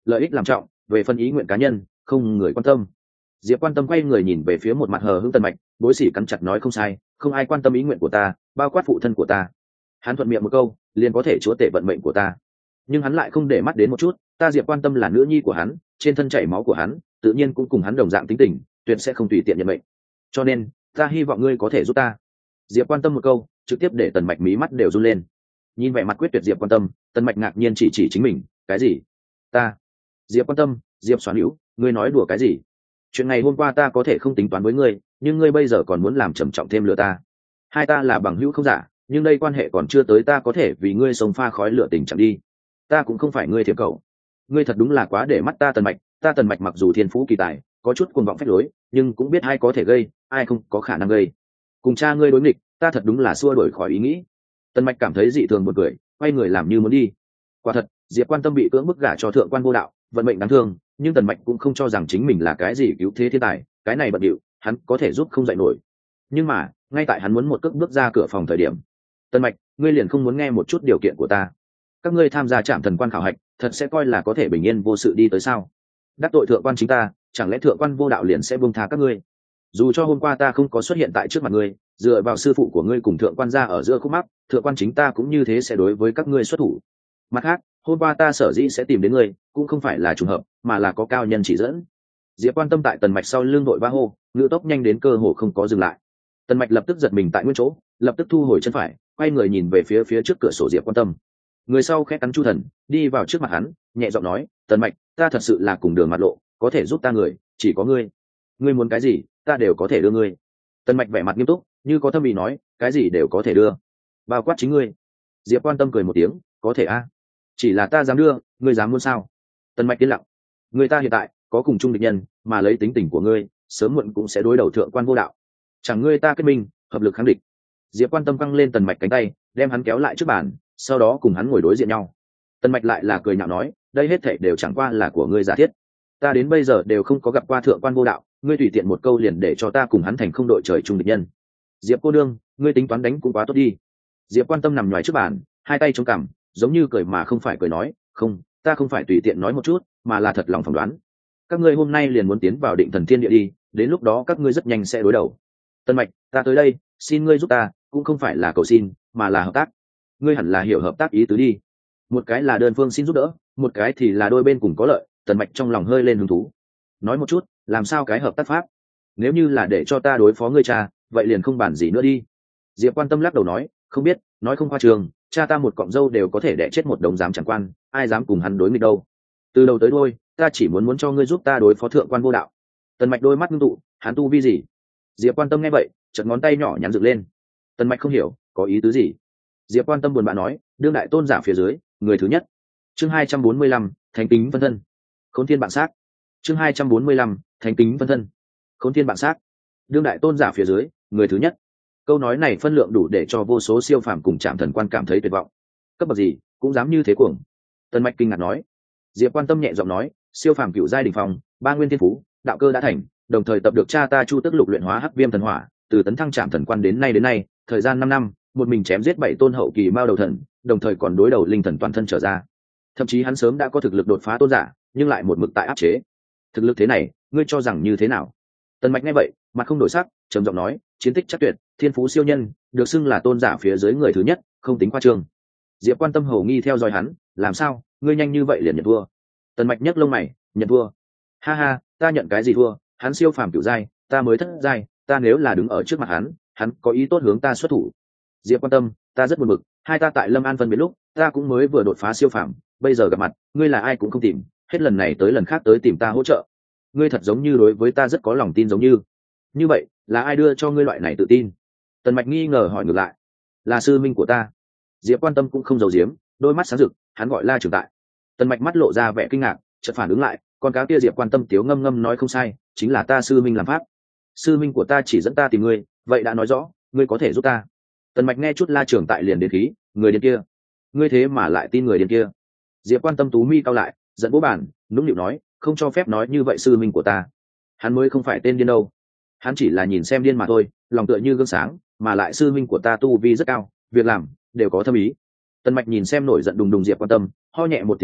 lợi ích làm trọng, về phần ý nguyện cá nhân không người quan tâm. Diệp Quan Tâm quay người nhìn về phía một mặt hờ hững Tần Mạch, bối sĩ cắn chặt nói không sai, không ai quan tâm ý nguyện của ta, bao quát phụ thân của ta. Hắn thuận miệng một câu liền có thể chúa tể vận mệnh của ta, nhưng hắn lại không để mắt đến một chút, ta Diệp Quan Tâm là nữ nhi của hắn, trên thân chảy máu của hắn, tự nhiên cũng cùng hắn đồng dạng tính tình, tuyệt sẽ không tùy tiện nhận mệnh. Cho nên ta hy vọng ngươi có thể giúp ta. Diệp Quan Tâm một câu trực tiếp để Tần Mạch mí mắt đều run lên. Nhìn vẻ mặt quyết tuyệt Diệp Quan Tâm, Tần Mạch ngạc nhiên chỉ chính mình, cái gì? Ta? Diệp Quan Tâm, Diệp Xoán Hữu, ngươi nói đùa cái gì? Chuyện ngày hôm qua ta có thể không tính toán với ngươi, nhưng ngươi bây giờ còn muốn làm trầm trọng thêm lửa ta. Hai ta là bằng hữu không giả, nhưng đây quan hệ còn chưa tới ta có thể vì ngươi sống pha khói lửa tình chẳng đi. Ta cũng không phải ngươi thiệp cậu. Ngươi thật đúng là quá để mắt ta Tần Mạch, ta Tần Mạch mặc dù thiên phú kỳ tài, có chút cuồng vọng phách lối, nhưng cũng biết ai có thể gây, ai không có khả năng gây. Cùng cha ngươi đối nghịch, ta thật đúng là xua đuổi khỏi ý nghĩ. Tần Mạch cảm thấy dị thường buồn cười, quay người làm như muốn đi. Quả thật, Diệp Quan Tâm bị cưỡng bức gả cho thượng quan vô đạo, vận mệnh đáng thương, nhưng Tần Mạch cũng không cho rằng chính mình là cái gì cứu thế thiên tài, cái này bận điệu, hắn có thể giúp không dạy nổi. Nhưng mà, ngay tại hắn muốn một cước bước ra cửa phòng thời điểm, Tần Mạch, ngươi liền không muốn nghe một chút điều kiện của ta? Các ngươi tham gia trạm thần quan khảo hạch, thật sẽ coi là có thể bình yên vô sự đi tới sao? Đắc tội thượng quan chính ta, chẳng lẽ thượng quan vô đạo liền sẽ buông tha các ngươi? Dù cho hôm qua ta không có xuất hiện tại trước mặt ngươi, dựa vào sư phụ của ngươi cùng thượng quan gia ở giữa khúc mắc, thượng quan chính ta cũng như thế sẽ đối với các ngươi xuất thủ. Mặt khác, hôm qua ta sở dĩ sẽ tìm đến ngươi, cũng không phải là trùng hợp, mà là có cao nhân chỉ dẫn. Diệp Quan Tâm tại Tần Mạch sau lưng đội ba hô, ngữ tốc nhanh đến cơ hồ không có dừng lại. Tần Mạch lập tức giật mình tại nguyên chỗ, lập tức thu hồi chân phải, quay người nhìn về phía trước cửa sổ Diệp Quan Tâm. Người sau khẽ cắn chu thần, đi vào trước mặt hắn, nhẹ giọng nói, Tần Mạch, ta thật sự là cùng đường mặt lộ, có thể giúp ta người chỉ có ngươi. Ngươi muốn cái gì, ta đều có thể đưa ngươi. Tần Mạch vẻ mặt nghiêm túc, như có thâm ý nói, cái gì đều có thể đưa, bao quát chính ngươi. Diệp Quan Tâm cười một tiếng, có thể a, chỉ là ta dám đưa, ngươi dám muốn sao? Tần Mạch yên lặng. Người ta hiện tại có cùng chung địch nhân, mà lấy tính tình của ngươi, sớm muộn cũng sẽ đối đầu thượng quan vô đạo. Chẳng ngươi ta kết minh, hợp lực kháng địch. Diệp Quan Tâm căng lên Tần Mạch cánh tay, đem hắn kéo lại trước bàn, sau đó cùng hắn ngồi đối diện nhau. Tần Mạch lại là cười nhạo nói, đây hết thảy đều chẳng qua là của ngươi giả thiết. Ta đến bây giờ đều không có gặp qua thượng quan vô đạo, ngươi tùy tiện một câu liền để cho ta cùng hắn thành không đội trời chung địch nhân. Diệp cô nương, ngươi tính toán đánh cũng quá tốt đi. Diệp Quan Tâm nằm ngoài trước bàn, hai tay chống cằm, giống như cười mà không phải cười nói, không, ta không phải tùy tiện nói một chút, mà là thật lòng phỏng đoán. Các ngươi hôm nay liền muốn tiến vào Định Thần Thiên Địa đi, đến lúc đó các ngươi rất nhanh sẽ đối đầu. Tần Mạch, ta tới đây, xin ngươi giúp ta, cũng không phải là cầu xin, mà là hợp tác. Ngươi hẳn là hiểu hợp tác ý tứ đi. Một cái là đơn phương xin giúp đỡ, một cái thì là đôi bên cùng có lợi. Tần Mạch trong lòng hơi lên hứng thú. Nói một chút, làm sao cái hợp tác pháp? Nếu như là để cho ta đối phó ngươi cha, vậy liền không bàn gì nữa đi. Diệp Quan Tâm lắc đầu nói, không biết, nói không qua trường, cha ta một cọng râu đều có thể đẻ chết một đống giám chẳng quan, ai dám cùng hắn đối nghịch đâu. Từ đầu tới đuôi, ta chỉ muốn cho ngươi giúp ta đối phó thượng quan vô đạo. Tần Mạch đôi mắt ngưng tụ, hắn tu vi gì? Diệp Quan Tâm nghe vậy, chợt ngón tay nhỏ nhắn dựng lên. Tần Mạch không hiểu, có ý tứ gì? Diệp Quan Tâm buồn bã nói, đương đại tôn giả phía dưới, người thứ nhất. Chương 245, Thánh tính phân thân. Khốn thiên bạn sát. Chương 245, Thánh tính phân thân. Khốn thiên bạn sát. Đương đại tôn giả phía dưới, người thứ nhất. Câu nói này phân lượng đủ để cho vô số siêu phàm cùng Trạm Thần Quan cảm thấy tuyệt vọng. Cấp bậc gì, cũng dám như thế cuồng. Tần Mạch kinh ngạc nói. Diệp Quan Tâm nhẹ giọng nói, siêu phàm cựu giai đỉnh phong, ba nguyên thiên phú, đạo cơ đã thành, đồng thời tập được cha ta Chu Tức Lục luyện hóa Hắc Viêm thần hỏa, từ tấn thăng Trạm Thần Quan đến nay, thời gian 5 năm, một mình chém giết 7 tôn hậu kỳ mao đầu thần, đồng thời còn đối đầu linh thần toàn thân trở ra. Thậm chí hắn sớm đã có thực lực đột phá tôn giả, nhưng lại một mực tại áp chế. Thực lực thế này, ngươi cho rằng như thế nào? Tần Mạch nghe vậy, mặt không đổi sắc, trầm giọng nói, chiến tích chắc tuyệt, thiên phú siêu nhân, được xưng là tôn giả phía dưới người thứ nhất, không tính khoa trương. Diệp Quan Tâm hầu nghi theo dõi hắn, làm sao, ngươi nhanh như vậy liền nhận thua? Tần Mạch nhấc lông mày, nhận thua? Ha ha, ta nhận cái gì thua? Hắn siêu phàm cửu giai, ta mới thất giai, ta nếu là đứng ở trước mặt hắn có ý tốt hướng ta xuất thủ. Diệp Quan Tâm, ta rất buồn bực, hai ta tại Lâm An phân biệt lúc, ta cũng mới vừa đột phá siêu phàm, bây giờ gặp mặt, ngươi là ai cũng không tìm, hết lần này tới lần khác tới tìm ta hỗ trợ. Ngươi thật giống như đối với ta rất có lòng tin giống như. Như vậy, là ai đưa cho ngươi loại này tự tin? Tần Mạch nghi ngờ hỏi ngược lại. Là sư minh của ta. Diệp Quan Tâm cũng không giấu giếm, đôi mắt sáng rực, hắn gọi La Trường Tại. Tần Mạch mắt lộ ra vẻ kinh ngạc, chợt phản ứng lại, con cá kia Diệp Quan Tâm tiếu ngâm ngâm nói không sai, chính là ta sư minh làm pháp. Sư minh của ta chỉ dẫn ta tìm ngươi, vậy đã nói rõ, ngươi có thể giúp ta. Tần Mạch nghe chút La Trường Tại liền đến khí, người điên kia, ngươi thế mà lại tin người điên kia? Diệp Quan Tâm tú mi cao lại, giận bố bản, nũng nịu nói, không cho phép nói như vậy sư minh của ta. Hắn mới không phải tên điên đâu, hắn chỉ là nhìn xem điên mà thôi, lòng tựa như gương sáng, mà lại sư minh của ta tu vi rất cao, việc làm đều có thâm ý. Tần Mạch nhìn xem nổi giận đùng đùng Diệp Quan Tâm, ho nhẹ một tiếng nói,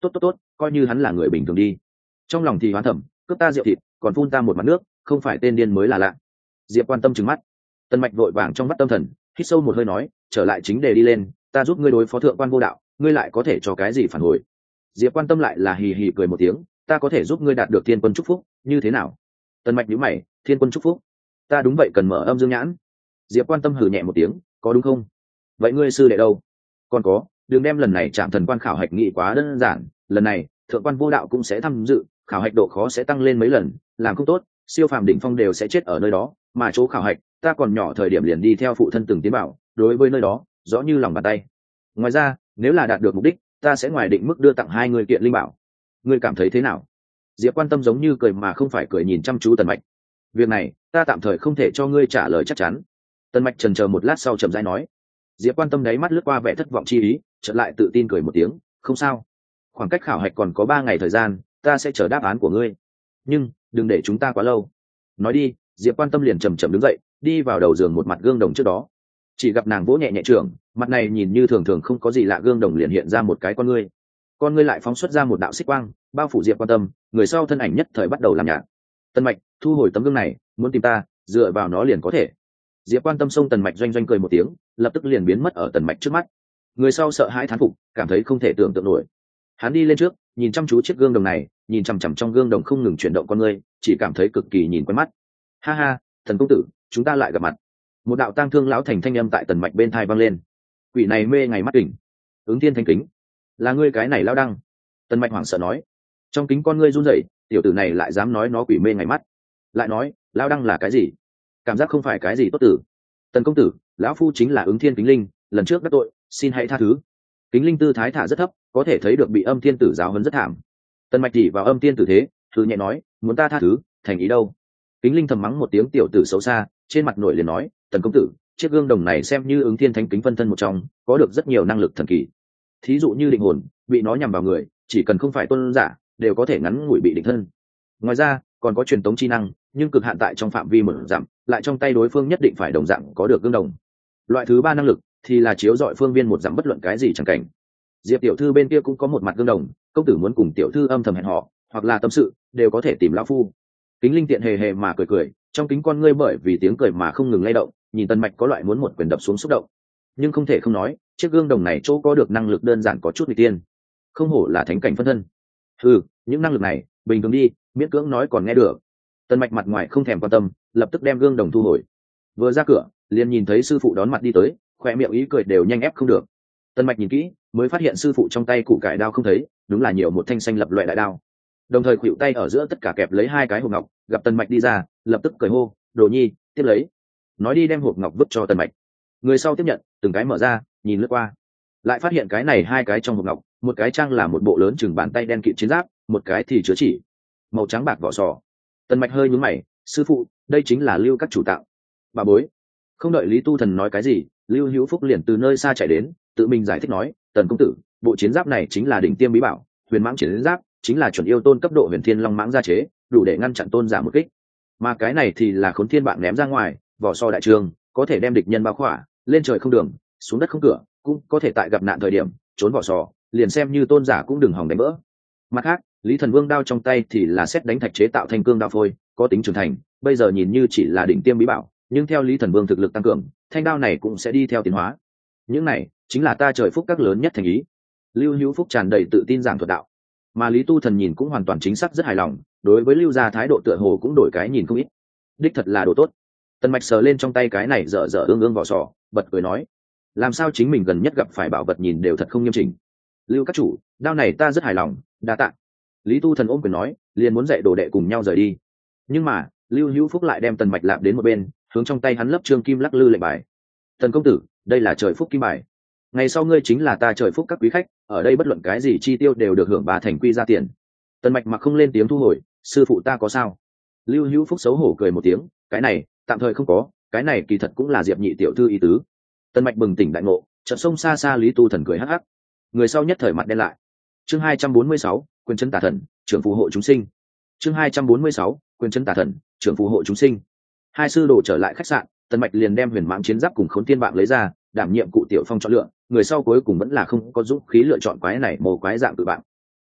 tốt tốt tốt, coi như hắn là người bình thường đi. Trong lòng thì hoán thẩm, cướp ta rượu thịt còn phun ta một mặt nước, không phải tên điên mới là lạ. Diệp Quan Tâm trừng mắt. Tần Mạch vội vàng trong mắt tâm thần, hít sâu một hơi nói, trở lại chính đề đi lên, ta giúp ngươi đối phó thượng quan vô đạo, ngươi lại có thể cho cái gì phản hồi? Diệp Quan Tâm lại là hì hì cười một tiếng, ta có thể giúp ngươi đạt được thiên quân chúc phúc, như thế nào? Tần Mạch nhíu mày, thiên quân chúc phúc? Ta đúng vậy cần mở âm dương nhãn. Diệp Quan Tâm hừ nhẹ một tiếng, có đúng không? Vậy ngươi sư đệ đâu? Còn có, đừng đem lần này Trạm Thần quan khảo hạch nghị quá đơn giản, lần này thượng quan vô đạo cũng sẽ tham dự, khảo hạch độ khó sẽ tăng lên mấy lần, làm không tốt siêu phàm đỉnh phong đều sẽ chết ở nơi đó, mà chỗ khảo hạch ta còn nhỏ thời điểm liền đi theo phụ thân từng tiến bảo, đối với nơi đó rõ như lòng bàn tay. Ngoài ra nếu là đạt được mục đích, ta sẽ ngoài định mức đưa tặng 2 người kiện linh bảo. Ngươi cảm thấy thế nào? Diệp Quan Tâm giống như cười mà không phải cười nhìn chăm chú Tần Mạch. Việc này ta tạm thời không thể cho ngươi trả lời chắc chắn. Tần Mạch chần chờ một lát sau chậm rãi nói. Diệp Quan Tâm đáy mắt lướt qua vẻ thất vọng chi ý, chợt lại tự tin cười một tiếng, không sao, khoảng cách khảo hạch còn có 3 ngày thời gian, ta sẽ chờ đáp án của ngươi, nhưng đừng để chúng ta quá lâu. Nói đi, Diệp Quan Tâm liền chầm chậm đứng dậy, đi vào đầu giường một mặt gương đồng trước đó. Chỉ gặp nàng vỗ nhẹ nhẹ trưởng, mặt này nhìn như thường thường không có gì lạ, gương đồng liền hiện ra một cái con ngươi lại phóng xuất ra một đạo xích quang, bao phủ Diệp Quan Tâm, người sau thân ảnh nhất thời bắt đầu làm nhạt. Tần Mạch, thu hồi tấm gương này, muốn tìm ta, dựa vào nó liền có thể. Diệp Quan Tâm xông Tần Mạch doanh doanh cười một tiếng, lập tức liền biến mất ở Tần Mạch trước mắt. Người sau sợ hãi thán phục, cảm thấy không thể tưởng tượng nổi. Hắn đi lên trước, nhìn chăm chú chiếc gương đồng này, nhìn chằm chằm trong gương đồng không ngừng chuyển động con ngươi, chỉ cảm thấy cực kỳ nhìn quen mắt. Ha ha, Thần công tử, chúng ta lại gặp mặt. Một đạo tang thương lão thành thanh âm tại Tần Mạch bên tai vang lên. Quỷ này mê ngày mắt đỉnh. Ứng Thiên thanh kính, là ngươi cái này lão đăng? Tần Mạch hoảng sợ nói. Trong kính con ngươi run rẩy, tiểu tử này lại dám nói nó quỷ mê ngày mắt, lại nói lão đăng là cái gì? Cảm giác không phải cái gì tốt tử. Tần công tử, lão phu chính là Ứng Thiên Kính Linh, lần trước đắc tội, xin hãy tha thứ. Kính Linh tư thái thả rất thấp, có thể thấy được bị Âm Thiên Tử giáo huấn rất thảm. Tần Mạch chỉ vào Âm Thiên Tử thế, thư nhẹ nói, muốn ta tha thứ, thành ý đâu? Kính Linh thầm mắng một tiếng tiểu tử xấu xa, trên mặt nổi liền nói, Tần công tử, chiếc gương đồng này xem như Ứng Thiên Thánh Kính phân thân một trong, có được rất nhiều năng lực thần kỳ. Thí dụ như định hồn, bị nó nhằm vào người, chỉ cần không phải tôn giả, đều có thể ngắn ngủi bị định thân. Ngoài ra, còn có truyền tống chi năng, nhưng cực hạn tại trong phạm vi mở giảm, lại trong tay đối phương nhất định phải đồng dạng có được gương đồng. Loại thứ 3 năng lực thì là chiếu dọi phương viên một dặm bất luận cái gì chẳng cảnh. Diệp tiểu thư bên kia cũng có một mặt gương đồng, công tử muốn cùng tiểu thư âm thầm hẹn hò, hoặc là tâm sự, đều có thể tìm lão phu. Kính Linh tiện hề hề mà cười cười, trong kính con ngươi bởi vì tiếng cười mà không ngừng lay động, nhìn Tần Mạch có loại muốn một quyền đập xuống xúc động. Nhưng không thể không nói, chiếc gương đồng này chỗ có được năng lực đơn giản có chút nguy tiên. Không hổ là thánh cảnh phân thân. Những năng lực này, bình thường đi, miễn cưỡng nói còn nghe được. Tần Mạch mặt ngoài không thèm quan tâm, lập tức đem gương đồng thu hồi. Vừa ra cửa, liền nhìn thấy sư phụ đón mặt đi tới, khoe miệng ý cười đều nhanh ép không được. Tần Mạch nhìn kỹ, mới phát hiện sư phụ trong tay củ cải đao không thấy, đúng là nhiều một thanh xanh lập loại đại đao. Đồng thời khuỵu tay ở giữa tất cả kẹp lấy 2 cái hộp ngọc, gặp Tần Mạch đi ra, lập tức cười hô, "Đồ Nhi, tiếp lấy." Nói đi đem hộp ngọc vứt cho Tần Mạch. Người sau tiếp nhận, từng cái mở ra, nhìn lướt qua, lại phát hiện cái này 2 cái trong hộp ngọc, một cái trang là một bộ lớn chừng bàn tay đen kịt chiến giáp, một cái thì chứa chỉ màu trắng bạc vỏ sò. Tần Mạch hơi nhướng mày, sư phụ, đây chính là Lưu các chủ tạo. Bà bối. Không đợi Lý Tu Thần nói cái gì, Lưu Hữu Phúc liền từ nơi xa chạy đến, tự mình giải thích nói, Tần công tử, bộ chiến giáp này chính là đỉnh tiêm bí bảo, huyền mãng chiến giáp, chính là chuẩn yêu tôn cấp độ huyền thiên long mãng gia chế, đủ để ngăn chặn tôn giả một kích. Mà cái này thì là Khốn Thiên bạn ném ra ngoài, vỏ sò đại trường, có thể đem địch nhân bao khỏa, lên trời không đường, xuống đất không cửa, cũng có thể tại gặp nạn thời điểm trốn vỏ sò, liền xem như tôn giả cũng đừng hòng đánh vỡ. Mặt khác, Lý Thần Vương đao trong tay thì là sét đánh thạch chế tạo thành cương đao phôi, có tính trưởng thành, bây giờ nhìn như chỉ là đỉnh tiêm bí bảo, nhưng theo Lý Thần Vương thực lực tăng cường, thanh đao này cũng sẽ đi theo tiến hóa. Những này chính là ta trời phúc các lớn nhất thành ý. Lưu Hữu Phúc tràn đầy tự tin giảng thuật đạo, mà Lý Tu Thần nhìn cũng hoàn toàn chính xác rất hài lòng, đối với Lưu gia thái độ tựa hồ cũng đổi cái nhìn không ít. Đích thật là đồ tốt. Tần Mạch sờ lên trong tay cái này dở dở ương ương vỏ sò, bật cười nói, làm sao chính mình gần nhất gặp phải bảo vật nhìn đều thật không nghiêm chỉnh. Lưu các chủ, đao này ta rất hài lòng, đa tạ. Lý Tu Thần ôm quyền nói, liền muốn dạy đồ đệ cùng nhau rời đi. Nhưng mà Lưu Hữu Phúc lại đem Tần Mạch lạp đến một bên, hướng trong tay hắn lấp trương kim lắc lư lệnh bài. Tần công tử, đây là trời phúc kim bài, ngày sau ngươi chính là ta trời phúc các quý khách, ở đây bất luận cái gì chi tiêu đều được hưởng 3 thành quy ra tiền. Tần Mạch mặc không lên tiếng thu hồi, sư phụ ta có sao? Lưu Hữu Phúc xấu hổ cười một tiếng, cái này tạm thời không có, cái này kỳ thật cũng là Diệp nhị tiểu thư ý tứ. Tần Mạch bừng tỉnh đại ngộ, chợt xông xa xa Lý Tu Thần cười hắc hắc. Người sau nhất thời mặt đen lại. Chương 246, quyền chân tà thần, trưởng phù hộ chúng sinh. Chương 246, quyền chân tà thần, trưởng phù hộ chúng sinh. Hai sư đồ trở lại khách sạn, Tần Mạch liền đem huyền mãng chiến giáp cùng Khốn Thiên bạn lấy ra, đảm nhiệm cụ Tiểu Phong chọn lựa, người sau cuối cùng vẫn là không có dũng khí lựa chọn quái này mồ quái dạng tự bạn.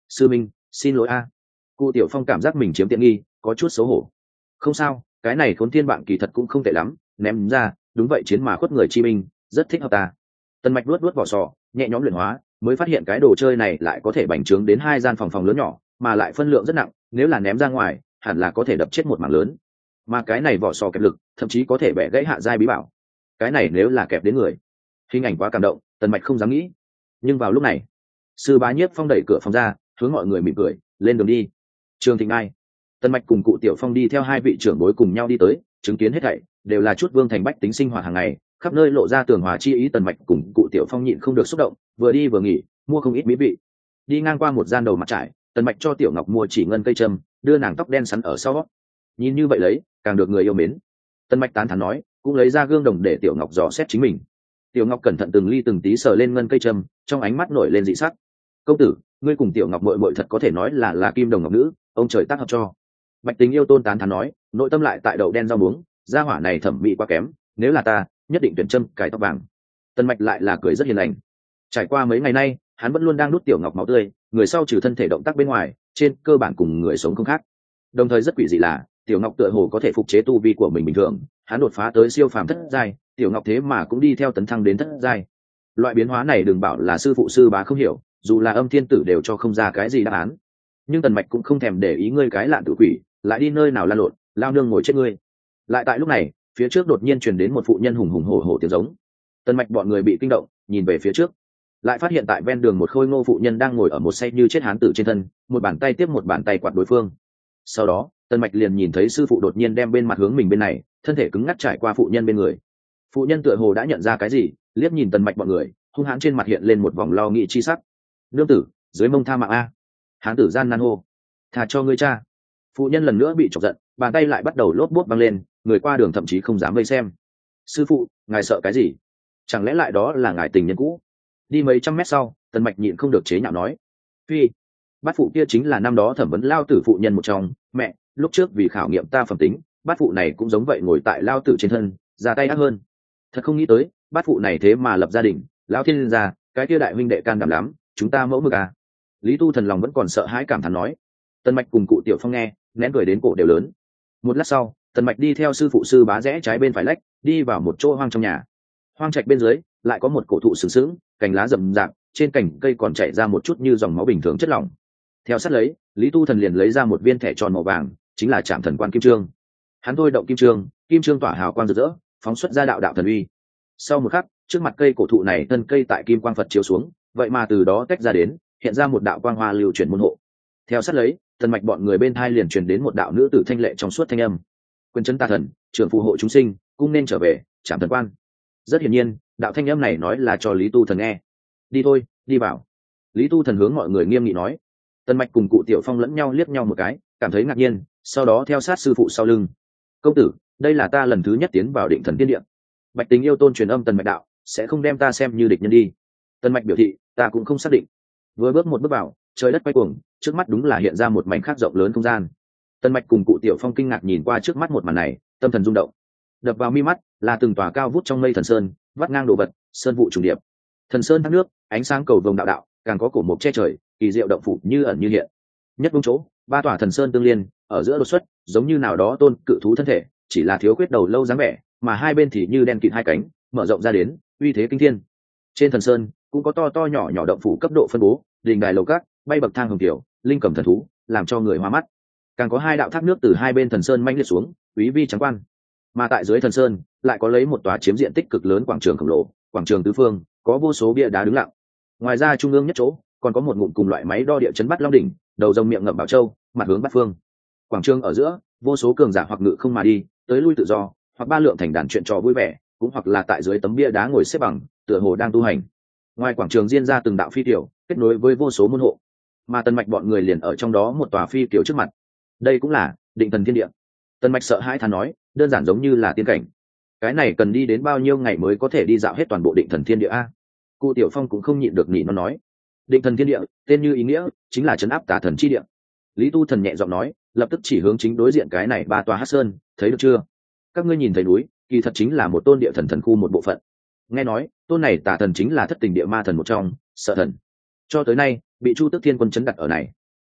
Sư minh, xin lỗi a. Cụ Tiểu Phong cảm giác mình chiếm tiện nghi, có chút xấu hổ. Không sao, cái này Khốn Thiên Bạn kỳ thật cũng không tệ lắm, ném ra, đúng vậy chiến mà khuất người chi minh, rất thích hợp ta. Tần Mạch luốt vỏ sò, nhẹ nhõm luyện hóa, mới phát hiện cái đồ chơi này lại có thể bành trướng đến 2 gian phòng lớn nhỏ, mà lại phân lượng rất nặng, nếu là ném ra ngoài, hẳn là có thể đập chết một mảng lớn. Mà cái này vỏ sò kẹp lực, thậm chí có thể bẻ gãy hạ giai bí bảo. Cái này nếu là kẹp đến người, hình ảnh quá cảm động, Tần Mạch không dám nghĩ. Nhưng vào lúc này, Sư Bá Nhiếp Phong đẩy cửa phòng ra, hướng mọi người mỉm cười, lên đường đi. Trường Thịnh Ai, Tần Mạch cùng Cụ Tiểu Phong đi theo 2 vị trưởng bối cùng nhau đi tới, chứng kiến hết thảy đều là chút Vương Thành bách tính sinh hoạt hàng ngày, khắp nơi lộ ra tường hòa chi ý. Tần Mạch cùng Cụ Tiểu Phong nhịn không được xúc động, vừa đi vừa nghỉ, mua không ít mỹ vị. Đi ngang qua một gian đầu mặt trải, Tần Mạch cho Tiểu Ngọc mua chỉ ngân cây trâm, đưa nàng tóc đen sắn ở sau. Nhìn như vậy lấy, càng được người yêu mến. Tần Mạch tán thán nói, cũng lấy ra gương đồng để Tiểu Ngọc dò xét chính mình. Tiểu Ngọc cẩn thận từng ly từng tí sờ lên ngân cây trâm, trong ánh mắt nổi lên dị sắc. Công tử, ngươi cùng Tiểu Ngọc muội muội thật có thể nói là kim đồng ngọc nữ, ông trời tác hợp cho. Bạch Tình Yêu Tôn tán thán nói, nội tâm lại tại đậu đen rau muống, gia hỏa này thẩm mỹ quá kém, nếu là ta, nhất định tuyển châm cài tóc vàng. Tần Mạch lại là cười rất hiền lành. Trải qua mấy ngày nay, hắn vẫn luôn đang đút Tiểu Ngọc máu tươi, người sau trừ thân thể động tác bên ngoài, trên cơ bản cùng người sống không khác. Đồng thời rất quỷ dị là, Tiểu Ngọc tựa hồ có thể phục chế tu vi của mình bình thường, hắn đột phá tới siêu phàm thất giai, Tiểu Ngọc thế mà cũng đi theo tấn thăng đến thất giai. Loại biến hóa này đừng bảo là sư phụ sư bá không hiểu, dù là Âm Thiên Tử đều cho không ra cái gì đáp án. Nhưng Tần Mạch cũng không thèm để ý ngươi cái lạn tự quỷ, lại đi nơi nào lan lộn, lao nương ngồi chết ngươi. Lại tại lúc này, phía trước đột nhiên truyền đến một phụ nhân hùng hùng hổ hổ tiếng giống. Tần Mạch bọn người bị kinh động, nhìn về phía trước, lại phát hiện tại ven đường một khôi ngô phụ nhân đang ngồi ở một say như chết hán tử trên thân, một bàn tay tiếp một bàn tay quạt đối phương. Sau đó, Tần Mạch liền nhìn thấy sư phụ đột nhiên đem bên mặt hướng mình bên này, thân thể cứng ngắc trải qua phụ nhân bên người. Phụ nhân tựa hồ đã nhận ra cái gì, liếc nhìn Tần Mạch bọn người, hung hãn trên mặt hiện lên một vòng lo nghĩ chi sắc. Nương tử, dưới mông tha mạng a. Hán tử gian nan hô, thà cho ngươi cha. Phụ nhân lần nữa bị chọc giận, bàn tay lại bắt đầu lốp bốp băng lên, người qua đường thậm chí không dám vây xem. Sư phụ, ngài sợ cái gì? Chẳng lẽ lại đó là ngài tình nhân cũ? Đi mấy trăm mét sau, Tần Mạch nhịn không được chế nhạo nói, phi, bát phụ kia chính là năm đó thẩm vấn lao tử phụ nhân một trong. Mẹ, lúc trước vì khảo nghiệm ta phẩm tính, bát phụ này cũng giống vậy ngồi tại lao tử trên thân, ra tay ác hơn. Thật không nghĩ tới, bát phụ này thế mà lập gia đình, lão thiên gia, cái kia đại huynh đệ can đảm lắm, chúng ta mẫu mực à. Lý Tu Thần lòng vẫn còn sợ hãi cảm thán nói. Tần Mạch cùng Cụ Tiểu Phong nghe, nén cười đến cổ đều lớn. Một lát sau, Tần Mạch đi theo sư phụ sư bá rẽ trái bên phải lách, đi vào một chỗ hoang trong nhà. Hoang trạch bên dưới lại có một cổ thụ sừng sững, cành lá rậm rạp, trên cành cây còn chảy ra một chút như dòng máu bình thường chất lỏng. Theo sát lấy, Lý Tu Thần liền lấy ra một viên thẻ tròn màu vàng, chính là Trảm Thần Quan Kim Trương. Hắn thôi động kim trương tỏa hào quang rực rỡ, phóng xuất ra đạo đạo thần uy. Sau một khắc, trước mặt cây cổ thụ này thân cây tại kim quang Phật chiếu xuống, vậy mà từ đó tách ra đến, hiện ra một đạo quang hoa lưu chuyển môn hộ. Theo sát lấy, Tần Mạch bọn người bên thai liền truyền đến một đạo nữ tử thanh lệ trong suốt thanh âm. Quyền chân ta thần, trưởng phù hộ chúng sinh, cung nên trở về, Trảm Thần Quan. Rất hiển nhiên, đạo thanh âm này nói là cho Lý Tu Thần nghe. Đi thôi, đi vào. Lý Tu Thần hướng mọi người nghiêm nghị nói. Tần Mạch cùng Cụ Tiểu Phong lẫn nhau liếc nhau một cái, cảm thấy ngạc nhiên, sau đó theo sát sư phụ sau lưng. Công tử, đây là ta lần thứ nhất tiến vào Định Thần Tiên Địa. Bạch Tình Yêu Tôn truyền âm Tần Mạch đạo, sẽ không đem ta xem như địch nhân đi. Tần Mạch biểu thị, ta cũng không xác định. Vừa bước một bước vào, trời đất quay cuồng, trước mắt đúng là hiện ra một mảnh khác rộng lớn không gian. Tần Mạch cùng Cụ Tiểu Phong kinh ngạc nhìn qua trước mắt một màn này, tâm thần rung động. Đập vào mi mắt là từng tòa cao vút trong mây thần sơn, vắt ngang đồ vật, sơn vụ trùng điệp. Thần sơn thác nước, ánh sáng cầu vồng đạo đạo, càng có cổ mục che trời, kỳ diệu động phủ như ẩn như hiện. Nhất đúng chỗ, 3 tòa thần sơn tương liên, ở giữa đột xuất, giống như nào đó tôn cự thú thân thể, chỉ là thiếu khuyết đầu lâu dáng vẻ, mà hai bên thì như đen kịt hai cánh, mở rộng ra đến, uy thế kinh thiên. Trên thần sơn cũng có to to nhỏ nhỏ động phủ cấp độ phân bố, đình đài lầu các, bay bậc thang hồng tiểu, linh cầm thần thú, làm cho người hoa mắt. Càng có 2 đạo thác nước từ hai bên thần sơn manh liệt xuống, úy vi trắng quan. Mà tại dưới thần sơn lại có lấy một tòa chiếm diện tích cực lớn quảng trường khổng lồ, quảng trường tứ phương có vô số bia đá đứng lặng. Ngoài ra trung ương nhất chỗ còn có một ngụm cùng loại máy đo địa chấn bắt long đỉnh, đầu rồng miệng ngậm bảo châu, mặt hướng bát phương. Quảng trường ở giữa, vô số cường giả hoặc ngự không mà đi, tới lui tự do, hoặc ba lượng thành đàn chuyện trò vui vẻ, cũng hoặc là tại dưới tấm bia đá ngồi xếp bằng, tựa hồ đang tu hành. Ngoài quảng trường diễn ra từng đạo phi tiểu, kết nối với vô số môn hộ, mà Tần Mạch bọn người liền ở trong đó một tòa phi tiểu trước mặt. Đây cũng là Định Thần Thiên Địa. Tần Mạch sợ hãi thán nói, đơn giản giống như là tiên cảnh. Cái này cần đi đến bao nhiêu ngày mới có thể đi dạo hết toàn bộ Định Thần Thiên Địa a? Cụ Tiểu Phong cũng không nhịn được nhỉ nó nói. Định Thần Thiên Địa, tên như ý nghĩa, chính là trấn áp tà thần chi địa. Lý Tu Thần nhẹ giọng nói, lập tức chỉ hướng chính đối diện cái này 3 tòa Hắc Sơn, thấy được chưa? Các ngươi nhìn thấy núi, kỳ thật chính là một tôn địa thần thần khu một bộ phận. Nghe nói, tôn này tà thần chính là thất tình địa ma thần một trong, Sợ Thần. Cho tới nay, bị Chu Tước Thiên Quân trấn đặt ở này.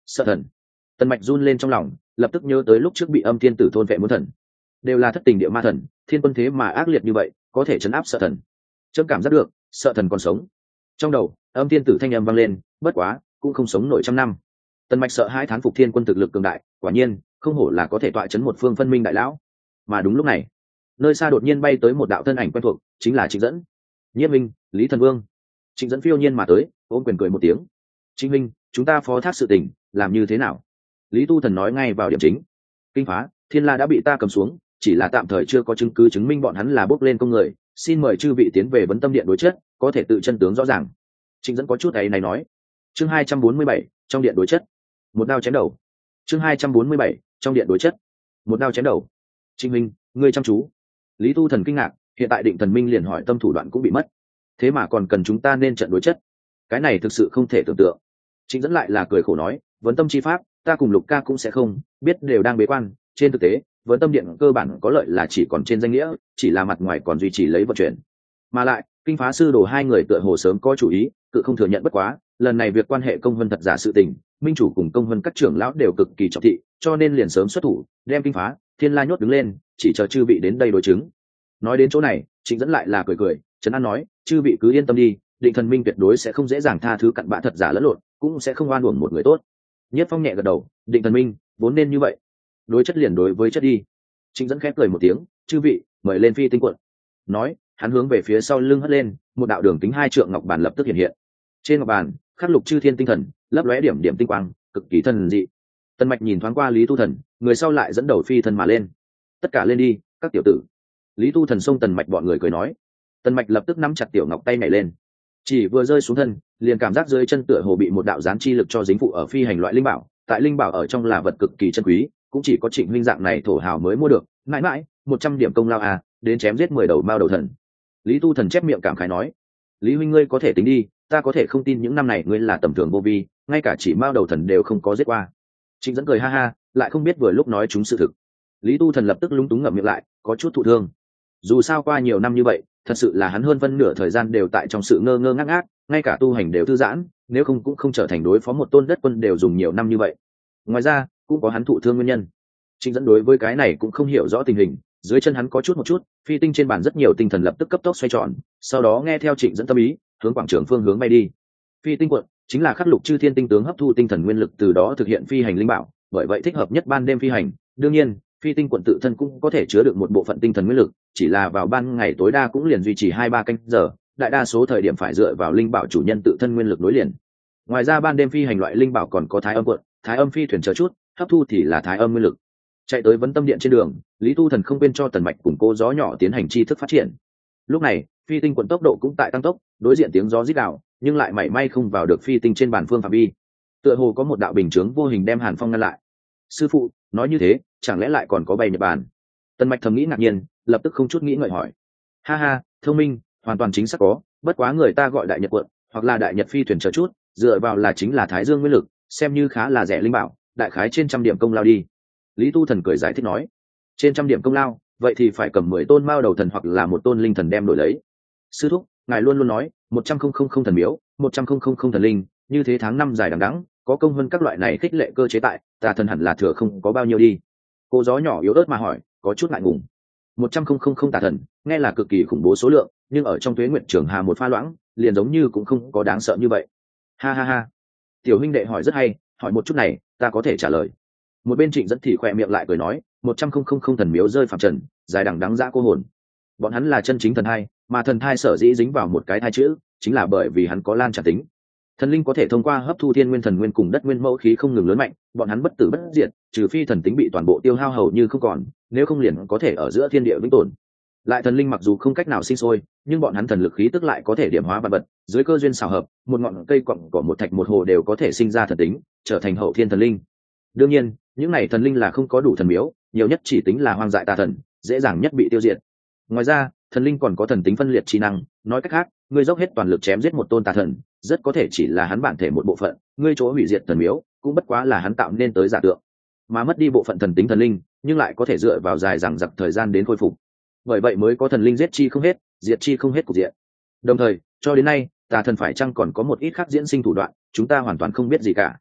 Sợ thần. Tần Mạch run lên trong lòng, lập tức nhớ tới lúc trước bị Âm Thiên Tử thôn vệ muốn thần, đều là thất tình địa ma thần, thiên quân thế mà ác liệt như vậy, có thể chấn áp Sợ thần. Chấm cảm giác được, Sợ thần còn sống. Trong đầu, Âm Thiên Tử thanh âm vang lên, bất quá, cũng không sống nổi trăm năm. Tần Mạch sợ hãi thán phục thiên quân thực lực cường đại, quả nhiên, không hổ là có thể tọa chấn một phương phân minh đại lão. Mà đúng lúc này, nơi xa đột nhiên bay tới một đạo thân ảnh quen thuộc, chính là Trịnh Dẫn. Nhiếp Minh, Lý Thần Vương. Trịnh Dẫn phiêu nhiên mà tới, ôm quyền cười một tiếng. Trịnh Minh, chúng ta phó thác sự tình, làm như thế nào? Lý Tu Thần nói ngay vào điểm chính. Kinh phá, Thiên La đã bị ta cầm xuống, chỉ là tạm thời chưa có chứng cứ chứng minh bọn hắn là bốc lên công người, xin mời chư vị tiến về Vấn Tâm Điện đối chất, có thể tự chân tướng rõ ràng. Trịnh Dẫn có chút ấy này nói. Chương 247, trong điện đối chất. Một đao chém đầu. Chương 247, trong điện đối chất. Một đao chém đầu. Trịnh Minh, ngươi chăm chú. Lý Tu Thần kinh ngạc, hiện tại Định Thần Minh liền hỏi tâm thủ đoạn cũng bị mất, thế mà còn cần chúng ta nên trận đối chất, cái này thực sự không thể tưởng tượng. Trịnh Dẫn lại là cười khổ nói, Vấn Tâm chi pháp, ta cùng Lục Ca cũng sẽ không biết, đều đang bế quan. Trên thực tế, Vấn Tâm Điện cơ bản có lợi là chỉ còn trên danh nghĩa, chỉ là mặt ngoài còn duy trì lấy vận chuyển. Mà lại, Kinh Phá sư đồ hai người tựa hồ sớm có chủ ý, cự không thừa nhận. Bất quá, lần này việc quan hệ công vân thật giả sự tình, minh chủ cùng công vân các trưởng lão đều cực kỳ trọng thị, cho nên liền sớm xuất thủ, đem Kinh Phá, Thiên La nhốt đứng lên, chỉ chờ chư vị đến đây đối chứng. Nói đến chỗ này, Trịnh Dẫn lại là cười cười, trấn an nói, chư vị cứ yên tâm đi, Định Thần Minh tuyệt đối sẽ không dễ dàng tha thứ cặn bã thật giả lẫn lộn, cũng sẽ không oan uổng một người tốt. Nhất Phong nhẹ gật đầu, Định Thần Minh vốn nên như vậy, đối chất liền đối với chất đi. Trịnh Dẫn khép cười một tiếng, chư vị mời lên phi tinh quận. Nói, hắn hướng về phía sau lưng hất lên, một đạo đường kính 2 trượng ngọc bàn lập tức hiện hiện. Trên ngọc bàn khắc lục chư thiên tinh thần, lấp lóe điểm điểm tinh quang, cực kỳ thần dị. Tần Mạch nhìn thoáng qua Lý Tu Thần, người sau lại dẫn đầu phi thân mà lên. Tất cả lên đi, các tiểu tử. Lý Tu Thần xông Tần Mạch bọn người cười nói. Tần Mạch lập tức nắm chặt tiểu ngọc tay nhảy lên, chỉ vừa rơi xuống thân, liền cảm giác dưới chân tựa hồ bị một đạo gián chi lực cho dính phụ ở phi hành loại linh bảo. Tại linh bảo ở trong là vật cực kỳ chân quý, cũng chỉ có Trịnh huynh dạng này thổ hào mới mua được. Mãi mãi 100 điểm công lao à, đến chém giết 10 đầu mao đầu thần. Lý Tu Thần chép miệng cảm khái nói, Lý huynh ngươi có thể tính đi, ta có thể không tin những năm này ngươi là tầm thường vô vi, ngay cả chỉ mao đầu thần đều không có giết qua. Trịnh Dẫn cười ha ha, lại không biết vừa lúc nói chúng sự thực. Lý Tu Thần lập tức lúng túng ngậm miệng lại, có chút thụ thương. Dù sao qua nhiều năm như vậy, thật sự là hắn hơn phân nửa thời gian đều tại trong sự ngơ ngơ ngác ngác, ngay cả tu hành đều thư giãn, nếu không cũng không trở thành đối phó một tôn đất quân đều dùng nhiều năm như vậy. Ngoài ra, cũng có hắn thụ thương nguyên nhân. Trịnh Dẫn đối với cái này cũng không hiểu rõ tình hình, dưới chân hắn có chút một chút, phi tinh trên bàn rất nhiều tinh thần lập tức cấp tốc xoay tròn, sau đó nghe theo Trịnh Dẫn tâm ý, hướng quảng trường phương hướng bay đi. Phi tinh quận chính là khắc lục chư thiên tinh tướng hấp thu tinh thần nguyên lực từ đó thực hiện phi hành linh bảo, bởi vậy thích hợp nhất ban đêm phi hành. Đương nhiên, phi tinh quận tự thân cũng có thể chứa được một bộ phận tinh thần nguyên lực, chỉ là vào ban ngày tối đa cũng liền duy trì 2-3 canh giờ, đại đa số thời điểm phải dựa vào linh bảo chủ nhân tự thân nguyên lực nối liền. Ngoài ra ban đêm phi hành loại linh bảo còn có Thái Âm quận, Thái Âm phi thuyền chờ chút, hấp thu thì là Thái Âm nguyên lực. Chạy tới Vấn Tâm Điện trên đường, Lý Tu Thần không quên cho Tần Mạch cùng cô gió nhỏ tiến hành tri thức phát triển. Lúc này, phi tinh quận tốc độ cũng tại tăng tốc, đối diện tiếng gió rít gào, nhưng lại mảy may không vào được phi tinh trên bàn phương phạm vi. Tựa hồ có một đạo bình chướng vô hình đem Hàn Phong ngăn lại. Sư phụ, nói như thế, chẳng lẽ lại còn có bay Nhật Bản? Tần Mạch thầm nghĩ ngạc nhiên, lập tức không chút nghĩ ngợi hỏi. Ha ha, thông minh, hoàn toàn chính xác có, bất quá người ta gọi Đại Nhật quận, hoặc là Đại Nhật phi thuyền chờ chút, dựa vào là chính là Thái Dương nguyên lực, xem như khá là rẻ linh bảo, đại khái trên 100 điểm công lao đi. Lý Tu Thần cười giải thích nói, trên 100 điểm công lao, vậy thì phải cầm 10 tôn mao đầu thần hoặc là một tôn linh thần đem đổi lấy. Sư thúc, ngài luôn luôn nói 100,000 thần miếu, 100,000 thần linh, như thế tháng năm dài đằng đẵng, có công hơn các loại này khích lệ cơ chế tại, tà thần hẳn là thừa không có bao nhiêu đi. Cô gió nhỏ yếu ớt mà hỏi, có chút ngại ngùng. 100,000 tà thần, nghe là cực kỳ khủng bố số lượng, nhưng ở trong Tuế Nguyệt Trường Hà một pha loãng, liền giống như cũng không có đáng sợ như vậy. Ha ha ha, tiểu huynh đệ hỏi rất hay, hỏi một chút này, ta có thể trả lời. Một bên Trịnh Dẫn thì khỏe miệng lại cười nói, 100,000 thần miếu rơi phàm trần, dài đằng đẵng dã cô hồn. Bọn hắn là chân chính thần thai, mà thần thai sở dĩ dính vào một cái thai chữ, chính là bởi vì hắn có lan tràn tính. Thần linh có thể thông qua hấp thu thiên nguyên thần nguyên cùng đất nguyên mẫu khí không ngừng lớn mạnh, bọn hắn bất tử bất diệt, trừ phi thần tính bị toàn bộ tiêu hao hầu như không còn, nếu không liền có thể ở giữa thiên địa vĩnh tồn. Lại thần linh mặc dù không cách nào sinh sôi, nhưng bọn hắn thần lực khí tức lại có thể điểm hóa vạn vật, dưới cơ duyên xảo hợp, một ngọn cây cọng cỏ một thạch một hồ đều có thể sinh ra thần tính, trở thành hậu thiên thần linh. Đương nhiên, những này thần linh là không có đủ thần miếu, nhiều nhất chỉ tính là hoang dại tà thần, dễ dàng nhất bị tiêu diệt. Ngoài ra, thần linh còn có thần tính phân liệt trí năng, nói cách khác, ngươi dốc hết toàn lực chém giết một tôn tà thần, rất có thể chỉ là hắn bản thể một bộ phận, ngươi chỗ hủy diệt thần miếu, cũng bất quá là hắn tạo nên tới giả tượng. Mà mất đi bộ phận thần tính thần linh, nhưng lại có thể dựa vào dài dằng dặc thời gian đến khôi phục. Bởi vậy mới có thần linh giết chi không hết, diệt chi không hết cục diện. Đồng thời, cho đến nay, tà thần phải chăng còn có một ít khác diễn sinh thủ đoạn, chúng ta hoàn toàn không biết gì cả.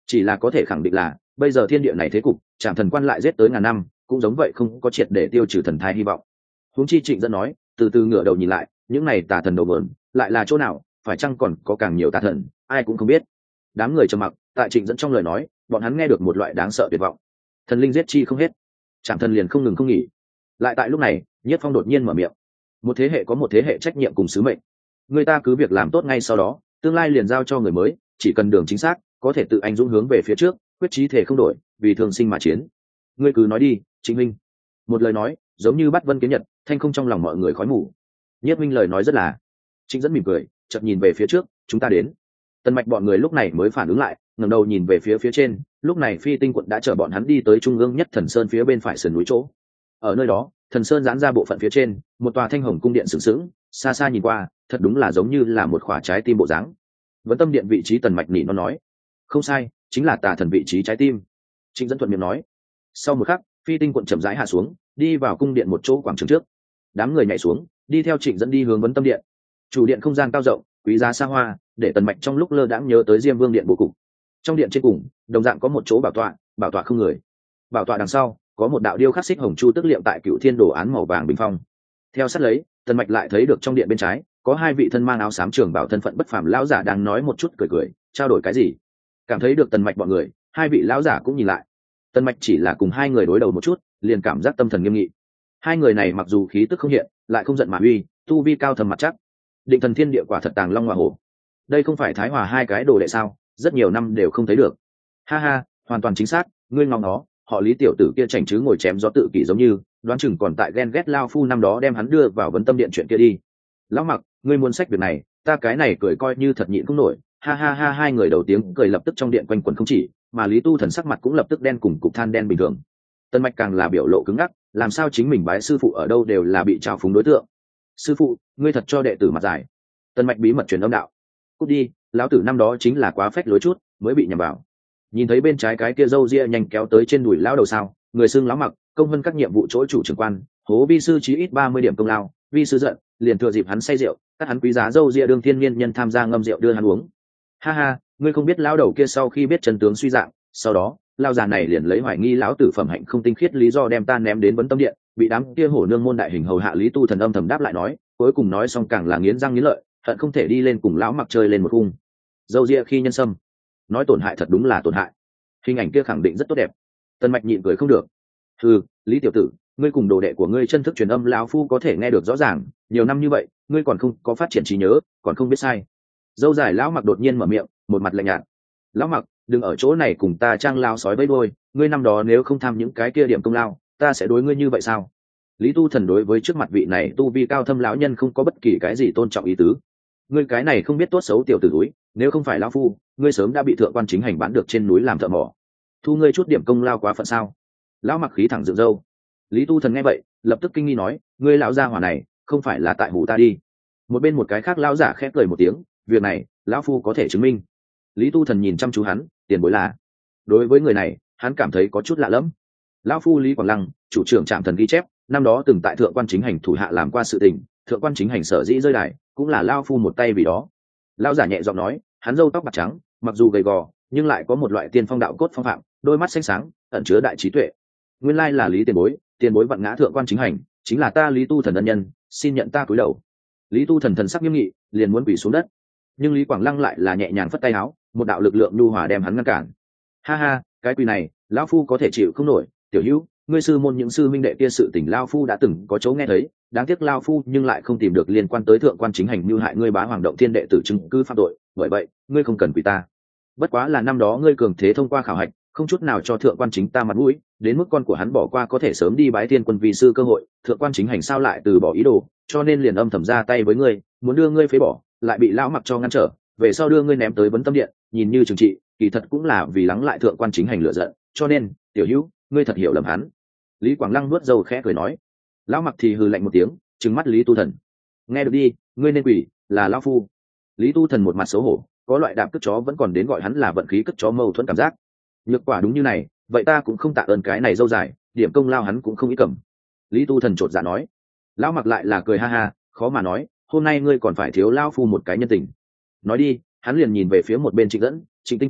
chỉ là có thể khẳng định là bây giờ thiên địa này thế cục Trảm Thần Quan lại giết tới ngàn năm cũng giống vậy không có triệt để tiêu trừ thần thai hy vọng. Huống chi Trịnh Dẫn nói từ từ ngửa đầu nhìn lại, những này tà thần đầu mượn lại là chỗ nào, phải chăng còn có càng nhiều tà thần, ai cũng không biết. Đám người trầm mặc, tại Trịnh Dẫn trong lời nói bọn hắn nghe được một loại đáng sợ tuyệt vọng. Thần linh giết chi không hết, Trảm Thần liền không ngừng không nghỉ. Lại tại lúc này Nhiếp Phong đột nhiên mở miệng, một thế hệ có một thế hệ trách nhiệm cùng sứ mệnh, người ta cứ việc làm tốt ngay sau đó tương lai liền giao cho người mới, chỉ cần đường chính xác, có thể tự anh dũng hướng về phía trước, quyết chí thể không đổi, vì thường sinh mà chiến. Ngươi cứ nói đi, Trịnh minh. Một lời nói giống như bắt vân kiến nhật, thanh không trong lòng mọi người khói mù. Nhiếp minh lời nói rất là. Trịnh Dẫn mỉm cười, chợt nhìn về phía trước, chúng ta đến. Tần Mạch bọn người lúc này mới phản ứng lại, ngẩng đầu nhìn về phía trên, lúc này Phi Tinh quận đã chở bọn hắn đi tới trung ương nhất Thần Sơn phía bên phải sườn núi chỗ. Ở nơi đó, Thần Sơn giãn ra bộ phận phía trên, một tòa thanh hồng cung điện sừng sững, xa xa nhìn qua, thật đúng là giống như là một khỏa trái tim bộ dáng. Vấn Tâm Điện vị trí Tần Mạch nỉ nó nói, không sai, chính là tà thần vị trí trái tim. Trịnh Dẫn thuận miệng nói. Sau một khắc, Phi Tinh quận chậm rãi hạ xuống, đi vào cung điện một chỗ quảng trường trước. Đám người nhảy xuống, đi theo Trịnh Dẫn đi hướng Vấn Tâm Điện. Chủ điện không gian cao rộng, quý giá xa hoa, để Tần Mạch trong lúc lơ đãng nhớ tới Diêm Vương điện bố cục. Trong điện trên cùng, đồng dạng có một chỗ bảo tọa không người. Bảo tọa đằng sau có một đạo điêu khắc xích hồng chu tức liệm tại Cựu Thiên đồ án màu vàng bình phong. Theo sát lấy, Tần Mạch lại thấy được trong điện bên trái có hai vị thân mang áo xám trường bảo thân phận bất phàm lão giả đang nói một chút cười, trao đổi cái gì. Cảm thấy được Tần Mạch bọn người, hai vị lão giả cũng nhìn lại. Tần Mạch chỉ là cùng hai người đối đầu một chút, liền cảm giác tâm thần nghiêm nghị. Hai người này mặc dù khí tức không hiện, lại không giận mà uy, tu vi cao thầm mặt chắc. Định Thần Thiên Địa quả thật tàng long hoa hổ. Đây không phải Thái Hòa hai cái đồ đệ sao, rất nhiều năm đều không thấy được. Ha ha, hoàn toàn chính xác, ngươi ngóng nó, họ Lý tiểu tử kia chảnh chứ ngồi chém gió tự kỷ giống như, đoán chừng còn tại ghen ghét lao phu năm đó đem hắn đưa vào Vấn Tâm Điện chuyện kia đi. Lão Mặc, ngươi muốn sách việc này, ta cái này cười coi như thật nhịn không nổi. Ha ha ha, hai người đầu tiếng cười lập tức trong điện quanh quẩn không chỉ, mà Lý Tu Thần sắc mặt cũng lập tức đen cùng cục than đen bình thường. Tân Mạch càng là biểu lộ cứng ngắc, làm sao chính mình bái sư phụ ở đâu đều là bị trào phúng đối tượng. Sư phụ, ngươi thật cho đệ tử mặt dài. Tân Mạch bí mật truyền âm đạo. Cút đi, lão tử năm đó chính là quá phách lối chút, mới bị nhầm vào. Nhìn thấy bên trái cái kia râu ria nhanh kéo tới trên đùi lão đầu sao, người xưng lão Mặc, công hơn các nhiệm vụ chỗ chủ trưởng quan, hố vi sư chí ít 30 điểm công lao, vi sư giận, liền thừa dịp hắn say rượu, các hắn quý giá râu ria đương thiên nhiên nhân tham gia ngâm rượu đưa hắn uống. Ha ha, ngươi không biết lão đầu kia sau khi biết chân tướng suy dạng, sau đó lão già này liền lấy hoài nghi lão tử phẩm hạnh không tinh khiết lý do đem ta ném đến Vấn Tâm Điện, bị đám kia hổ nương môn đại hình hầu hạ Lý Tu Thần âm thầm đáp lại nói, cuối cùng nói xong càng là nghiến răng nghiến lợi, hận không thể đi lên cùng lão Mặc chơi lên một khung. Dâu ria khi nhân sâm, nói tổn hại thật đúng là tổn hại. Hình ảnh kia khẳng định rất tốt đẹp. Tân Mạch nhịn cười không được. Ừ, Lý tiểu tử, ngươi cùng đồ đệ của ngươi chân thức truyền âm lão phu có thể nghe được rõ ràng, nhiều năm như vậy, ngươi còn không có phát triển trí nhớ, còn không biết sai. Dâu dài lão Mặc đột nhiên mở miệng, một mặt lạnh nhạt. Lão Mặc, đừng ở chỗ này cùng ta trang lao sói bấy đôi, ngươi năm đó nếu không tham những cái kia điểm công lao, ta sẽ đối ngươi như vậy sao? Lý Tu Thần đối với trước mặt vị này tu vi cao thâm lão nhân không có bất kỳ cái gì tôn trọng ý tứ. Ngươi cái này không biết tốt xấu tiểu tử túi, nếu không phải lão phu, ngươi sớm đã bị thượng quan chính hành bán được trên núi làm thợ mỏ. Thu ngươi chút điểm công lao quá phận sao? Lão Mặc khí thẳng dựng râu. Lý Tu Thần nghe vậy, lập tức kinh nghi nói, ngươi lão gia hỏa này, không phải là tại hủ ta đi? Một bên một cái khác lão giả khẽ cười một tiếng, việc này, lão phu có thể chứng minh. Lý Tu Thần nhìn chăm chú hắn, tiền bối là. Đối với người này, hắn cảm thấy có chút lạ lẫm. Lão phu Lý Quảng Lăng, chủ trưởng Trạm Thần ghi chép, năm đó từng tại thượng quan chính hành thủ hạ làm qua sự tình, thượng quan chính hành sở dĩ rơi đài, cũng là lão phu một tay vì đó. Lão giả nhẹ giọng nói, hắn râu tóc bạc trắng, mặc dù gầy gò, nhưng lại có một loại tiên phong đạo cốt phong phạm, đôi mắt xanh sáng, ẩn chứa đại trí tuệ. Nguyên lai là Lý tiền bối vặn ngã thượng quan chính hành, chính là ta Lý Tu Thần ân nhân, xin nhận ta cúi đầu. Lý Tu Thần thần sắc nghiêm nghị, liền muốn quỳ xuống đất, nhưng Lý Quảng Lăng lại là nhẹ nhàng phất tay áo, một đạo lực lượng nhu hòa đem hắn ngăn cản. Ha ha, cái quỳ này, lão phu có thể chịu không nổi. Tiểu Hữu, ngươi sư môn những sư minh đệ kia sự tình lão phu đã từng có chỗ nghe thấy, đáng tiếc lão phu nhưng lại không tìm được liên quan tới thượng quan chính hành mưu hại ngươi Bá Hoàng Động Thiên đệ tử chứng cứ phạm tội, bởi vậy, ngươi không cần quỳ ta. Bất quá là năm đó ngươi cường thế thông qua khảo hạch, không chút nào cho thượng quan chính ta mặt mũi, đến mức con của hắn bỏ qua có thể sớm đi bái thiên quân vi sư cơ hội, thượng quan chính hành sao lại từ bỏ ý đồ, cho nên liền âm thầm ra tay với ngươi, muốn đưa ngươi phế bỏ, lại bị lão Mặc cho ngăn trở, về sau đưa ngươi ném tới Vấn Tâm Điện, nhìn như trừng trị, kỳ thật cũng là vì lắng lại thượng quan chính hành lửa giận, cho nên, tiểu hữu, ngươi thật hiểu lầm hắn. Lý Quảng Lăng nuốt dầu khẽ cười nói. Lão Mặc thì hừ lạnh một tiếng, trừng mắt Lý Tu Thần. Nghe được đi, ngươi nên quỷ, là lão phu. Lý Tu Thần một mặt xấu hổ, có loại đạp cất chó vẫn còn đến gọi hắn là vận khí cất chó mâu thuẫn cảm giác. Nhược quả đúng như này, vậy ta cũng không tạ ơn cái này dâu dài, điểm công lao hắn cũng không ý cầm. Lý Tu Thần chột dạ nói. Lão Mặc lại là cười ha ha, khó mà nói, hôm nay ngươi còn phải thiếu lão phu một cái nhân tình. Nói đi, hắn liền nhìn về phía một bên Trịnh Dẫn, Trịnh tinh chủ,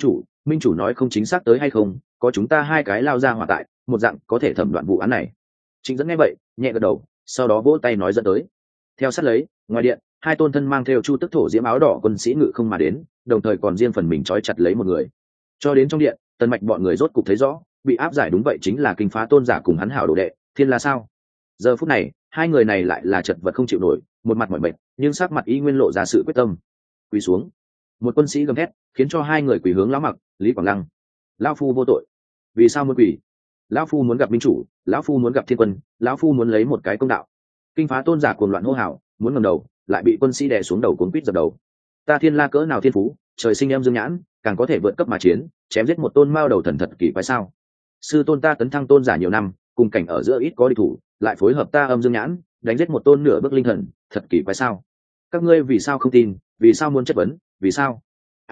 minh chủ nói không chính xác tới hay không, có chúng ta hai cái lao ra hỏa tại, một dạng có thể thẩm đoạn vụ án này. Trịnh dẫn nghe vậy nhẹ gật đầu, sau đó vỗ tay nói dẫn tới. Theo sát lấy, ngoài điện hai tôn thân mang theo chu tức thổ diễm áo đỏ quân sĩ ngự không mà đến, đồng thời còn riêng phần mình trói chặt lấy một người. Cho đến trong điện, Tần Mạch bọn người rốt cục thấy rõ, bị áp giải đúng vậy chính là Kinh Phá tôn giả cùng hắn hảo đồ đệ Thiên La sao. Giờ phút này hai người này lại là chật vật không chịu nổi, một mặt mỏi mệt nhưng sắc mặt y nguyên lộ ra sự quyết tâm. Quỳ xuống. Một quân sĩ gầm thét, khiến cho hai người quỳ hướng lão Mặc, Lý Quảng Lăng. Lão phu vô tội. Vì sao muốn quỳ? Lão phu muốn gặp minh chủ, lão phu muốn gặp thiên quân, lão phu muốn lấy một cái công đạo. Kinh Phá tôn giả cuồng loạn hô hào, muốn ngẩng đầu, lại bị quân sĩ đè xuống đầu cuốn quýt dập đầu. Ta Thiên La cỡ nào thiên phú, trời sinh em dương nhãn, càng có thể vượt cấp mà chiến, chém giết một tôn mao đầu thần thật kỳ quái sao? Sư tôn ta tấn thăng tôn giả nhiều năm, cùng cảnh ở giữa ít có địch thủ, lại phối hợp ta âm dương nhãn, đánh giết một tôn nửa bước linh thần, thật kỳ quái sao? Các ngươi vì sao không tin, vì sao muốn chất vấn, vì sao?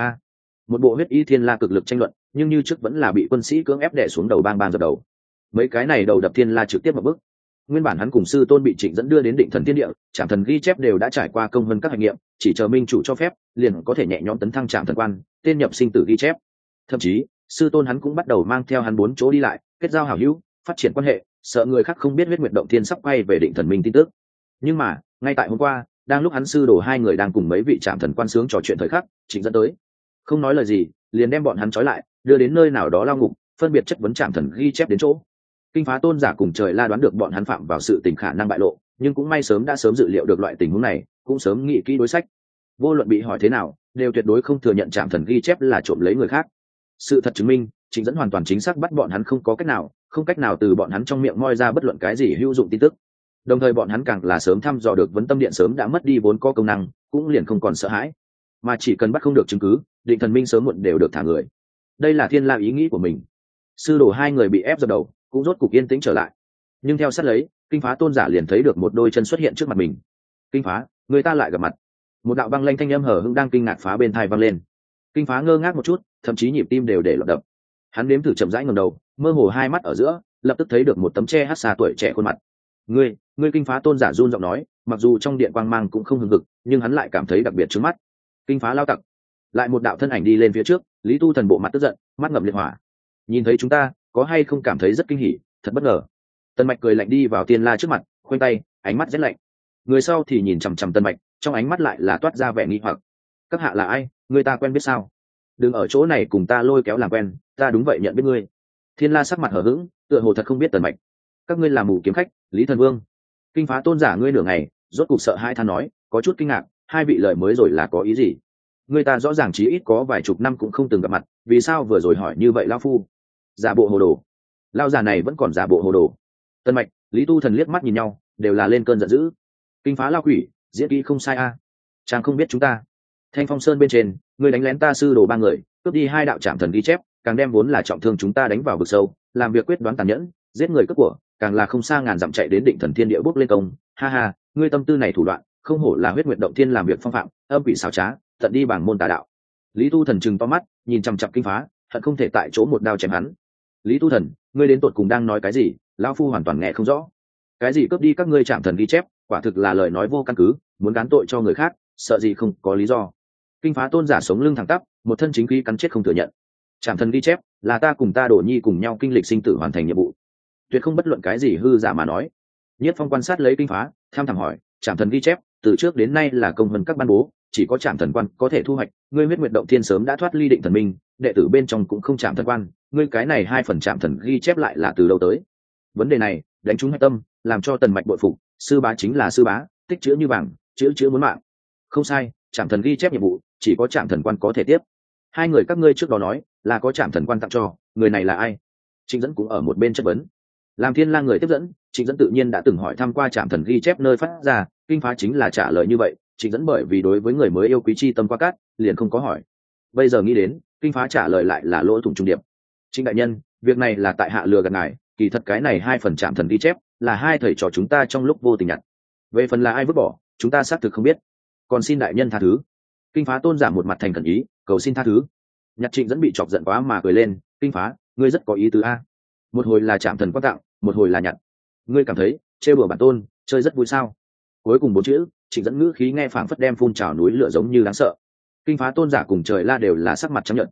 Một bộ huyết y Thiên La cực lực tranh luận, nhưng như trước vẫn là bị quân sĩ cưỡng ép đè xuống đầu bang bang dập đầu. Mấy cái này đầu đập Thiên La trực tiếp một bước. Nguyên bản hắn cùng sư tôn bị Trịnh dẫn đưa đến Định Thần Thiên Địa, Trảm Thần ghi chép đều đã trải qua công vân các hành nghiệm, chỉ chờ minh chủ cho phép, liền có thể nhẹ nhõm tấn thăng Trảm Thần quan, tên nhập sinh tử ghi chép. Thậm chí, sư tôn hắn cũng bắt đầu mang theo hắn bốn chỗ đi lại, kết giao hảo hữu, phát triển quan hệ, sợ người khác không biết huyết nguyệt động thiên sắp quay về Định Thần Minh tin tức. Nhưng mà, ngay tại hôm qua, đang lúc hắn sư đồ hai người đang cùng mấy vị Trảm Thần quan sướng trò chuyện thời khắc, Trịnh dẫn tới, không nói lời gì, liền đem bọn hắn trói lại, đưa đến nơi nào đó lao ngục, phân biệt chất vấn Trảm Thần ghi chép đến chỗ. Kinh Phá tôn giả cùng Trời La đoán được bọn hắn phạm vào sự tình khả năng bại lộ, nhưng cũng may sớm đã dự liệu được loại tình huống này, cũng sớm nghĩ kỹ đối sách. Vô luận bị hỏi thế nào, đều tuyệt đối không thừa nhận Trảm Thần ghi chép là trộm lấy người khác. Sự thật chứng minh, Trịnh dẫn hoàn toàn chính xác bắt bọn hắn không có cách nào từ bọn hắn trong miệng moi ra bất luận cái gì hữu dụng tin tức. Đồng thời bọn hắn càng là sớm thăm dò được vấn tâm điện sớm đã mất đi vốn có công năng, cũng liền không còn sợ hãi, mà chỉ cần bắt không được chứng cứ, Định Thần Minh sớm muộn đều được thả người. Đây là Thiên La ý nghĩ của mình. Sư đồ hai người bị ép dập đầu, cũng rốt cục yên tĩnh trở lại. Nhưng theo sát lấy, Kinh Phá tôn giả liền thấy được một đôi chân xuất hiện trước mặt mình. Kinh Phá, người ta lại gặp mặt. Một đạo băng lanh thanh âm hở hững đang kinh ngạc phá bên tai vang lên. Kinh Phá ngơ ngác một chút, thậm chí nhịp tim đều để loạn đập. Hắn nếm thử chậm rãi ngẩng đầu, mơ hồ hai mắt ở giữa, lập tức thấy được một tấm che hắt xa tuổi trẻ khuôn mặt. Ngươi Kinh Phá tôn giả run giọng nói, mặc dù trong điện quang mang cũng không hừng hực, nhưng hắn lại cảm thấy đặc biệt trước mắt. Kinh Phá lao tặc. Lại một đạo thân ảnh đi lên phía trước, Lý Tu Thần bộ mặt tức giận, mắt ngậm liệt hỏa. Nhìn thấy chúng ta, có hay không cảm thấy rất kinh hỉ, thật bất ngờ. Tần Mạch cười lạnh đi vào Thiên La trước mặt, khoanh tay, ánh mắt rét lạnh. Người sau thì nhìn chằm chằm Tần Mạch, trong ánh mắt lại là toát ra vẻ nghi hoặc. Các hạ là ai, người ta quen biết sao? Đừng ở chỗ này cùng ta lôi kéo làm quen, ta đúng vậy nhận biết ngươi. Thiên La sắc mặt hở hững, tựa hồ thật không biết Tần Mạch. Các ngươi là mù kiếm khách, Lý Thần Vương. Kinh Phá tôn giả ngươi nửa ngày, rốt cục sợ hai than nói, có chút kinh ngạc, hai vị lời mới rồi là có ý gì? Người ta rõ ràng chí ít có vài chục năm cũng không từng gặp mặt, vì sao vừa rồi hỏi như vậy lão phu? Giả bộ hồ đồ. Lão già này vẫn còn giả bộ hồ đồ. Tần Mạch, Lý Tu Thần liếc mắt nhìn nhau, đều là lên cơn giận dữ. Kinh Phá lao quỷ, diễn kỹ không sai a. Chàng không biết chúng ta. Thanh Phong Sơn bên trên, ngươi đánh lén ta sư đồ ba người, cướp đi hai đạo Trảm Thần ghi chép, càng đem vốn là trọng thương chúng ta đánh vào vực sâu, làm việc quyết đoán tàn nhẫn, giết người cướp của, càng là không xa ngàn dặm chạy đến Định Thần Thiên Địa bước lên công. Ha ha, ngươi tâm tư này thủ đoạn, không hổ là huyết nguyệt động thiên làm việc phong phạm, âm quỷ xảo trá, tận đi bảng môn tà đạo. Lý Tu Thần trừng to mắt, nhìn chằm chằm Kinh Phá, hận không thể tại chỗ một đao chém hắn. Lý Tu Thần, ngươi đến tột cùng đang nói cái gì? Lão phu hoàn toàn nghe không rõ. Cái gì cướp đi các ngươi Trảm Thần ghi chép, quả thực là lời nói vô căn cứ, muốn gán tội cho người khác, sợ gì không có lý do. Kinh Phá tôn giả sống lưng thẳng tắp, một thân chính khí cắn chết không thừa nhận. Trảm Thần ghi chép là ta cùng ta Đổ Nhi cùng nhau kinh lịch sinh tử hoàn thành nhiệm vụ, tuyệt không bất luận cái gì hư giả mà nói. Nhiếp Phong quan sát lấy Kinh Phá, tham thẳm hỏi, Trảm Thần ghi chép từ trước đến nay là công vân các ban bố, chỉ có Trảm Thần quan có thể thu hoạch, ngươi huyết nguyệt động thiên sớm đã thoát ly Định Thần Minh, đệ tử bên trong cũng không Trảm Thần quan, ngươi cái này 2% Trảm Thần ghi chép lại là từ đâu tới? Vấn đề này đánh trúng hạch tâm, làm cho Tần Mạch bội phục, sư bá chính là sư bá, tích chữ như vàng, chữ muốn mạng. Không sai, Trảm Thần ghi chép nhiệm vụ chỉ có Trảm Thần quan có thể tiếp. Hai người các ngươi trước đó nói là có Trảm Thần quan tặng cho, người này là ai? Trịnh dẫn cũng ở một bên chất vấn. Làm Thiên La người tiếp dẫn, Trịnh dẫn tự nhiên đã từng hỏi thăm qua Trảm Thần ghi chép nơi phát ra, Kinh Phá chính là trả lời như vậy. Trịnh dẫn bởi vì đối với người mới yêu quý chi tâm qua cát, liền không có hỏi. Bây giờ nghĩ đến, Kinh Phá trả lời lại là lỗ thủng trung điệp. Trịnh đại nhân, việc này là tại hạ lừa gạt ngài, kỳ thật cái này 2% Trảm Thần ghi chép là hai thầy trò chúng ta trong lúc vô tình nhặt. Về phần là ai vứt bỏ, chúng ta xác thực không biết, còn xin đại nhân tha thứ. Kinh Phá tôn giả một mặt thành khẩn ý, cầu xin tha thứ. Nhạc Trịnh dẫn bị chọc giận quá mà cười lên, Kinh Phá, ngươi rất có ý tứ a. Một hồi là Trảm Thần quan tặng, một hồi là nhặt. Ngươi cảm thấy trêu đùa bản tôn, chơi rất vui sao? Cuối cùng 4 chữ, Trịnh dẫn ngữ khí nghe phảng phất đem phun trào núi lửa giống như đáng sợ. Kinh Phá tôn giả cùng Trời La đều là sắc mặt trắng nhợt.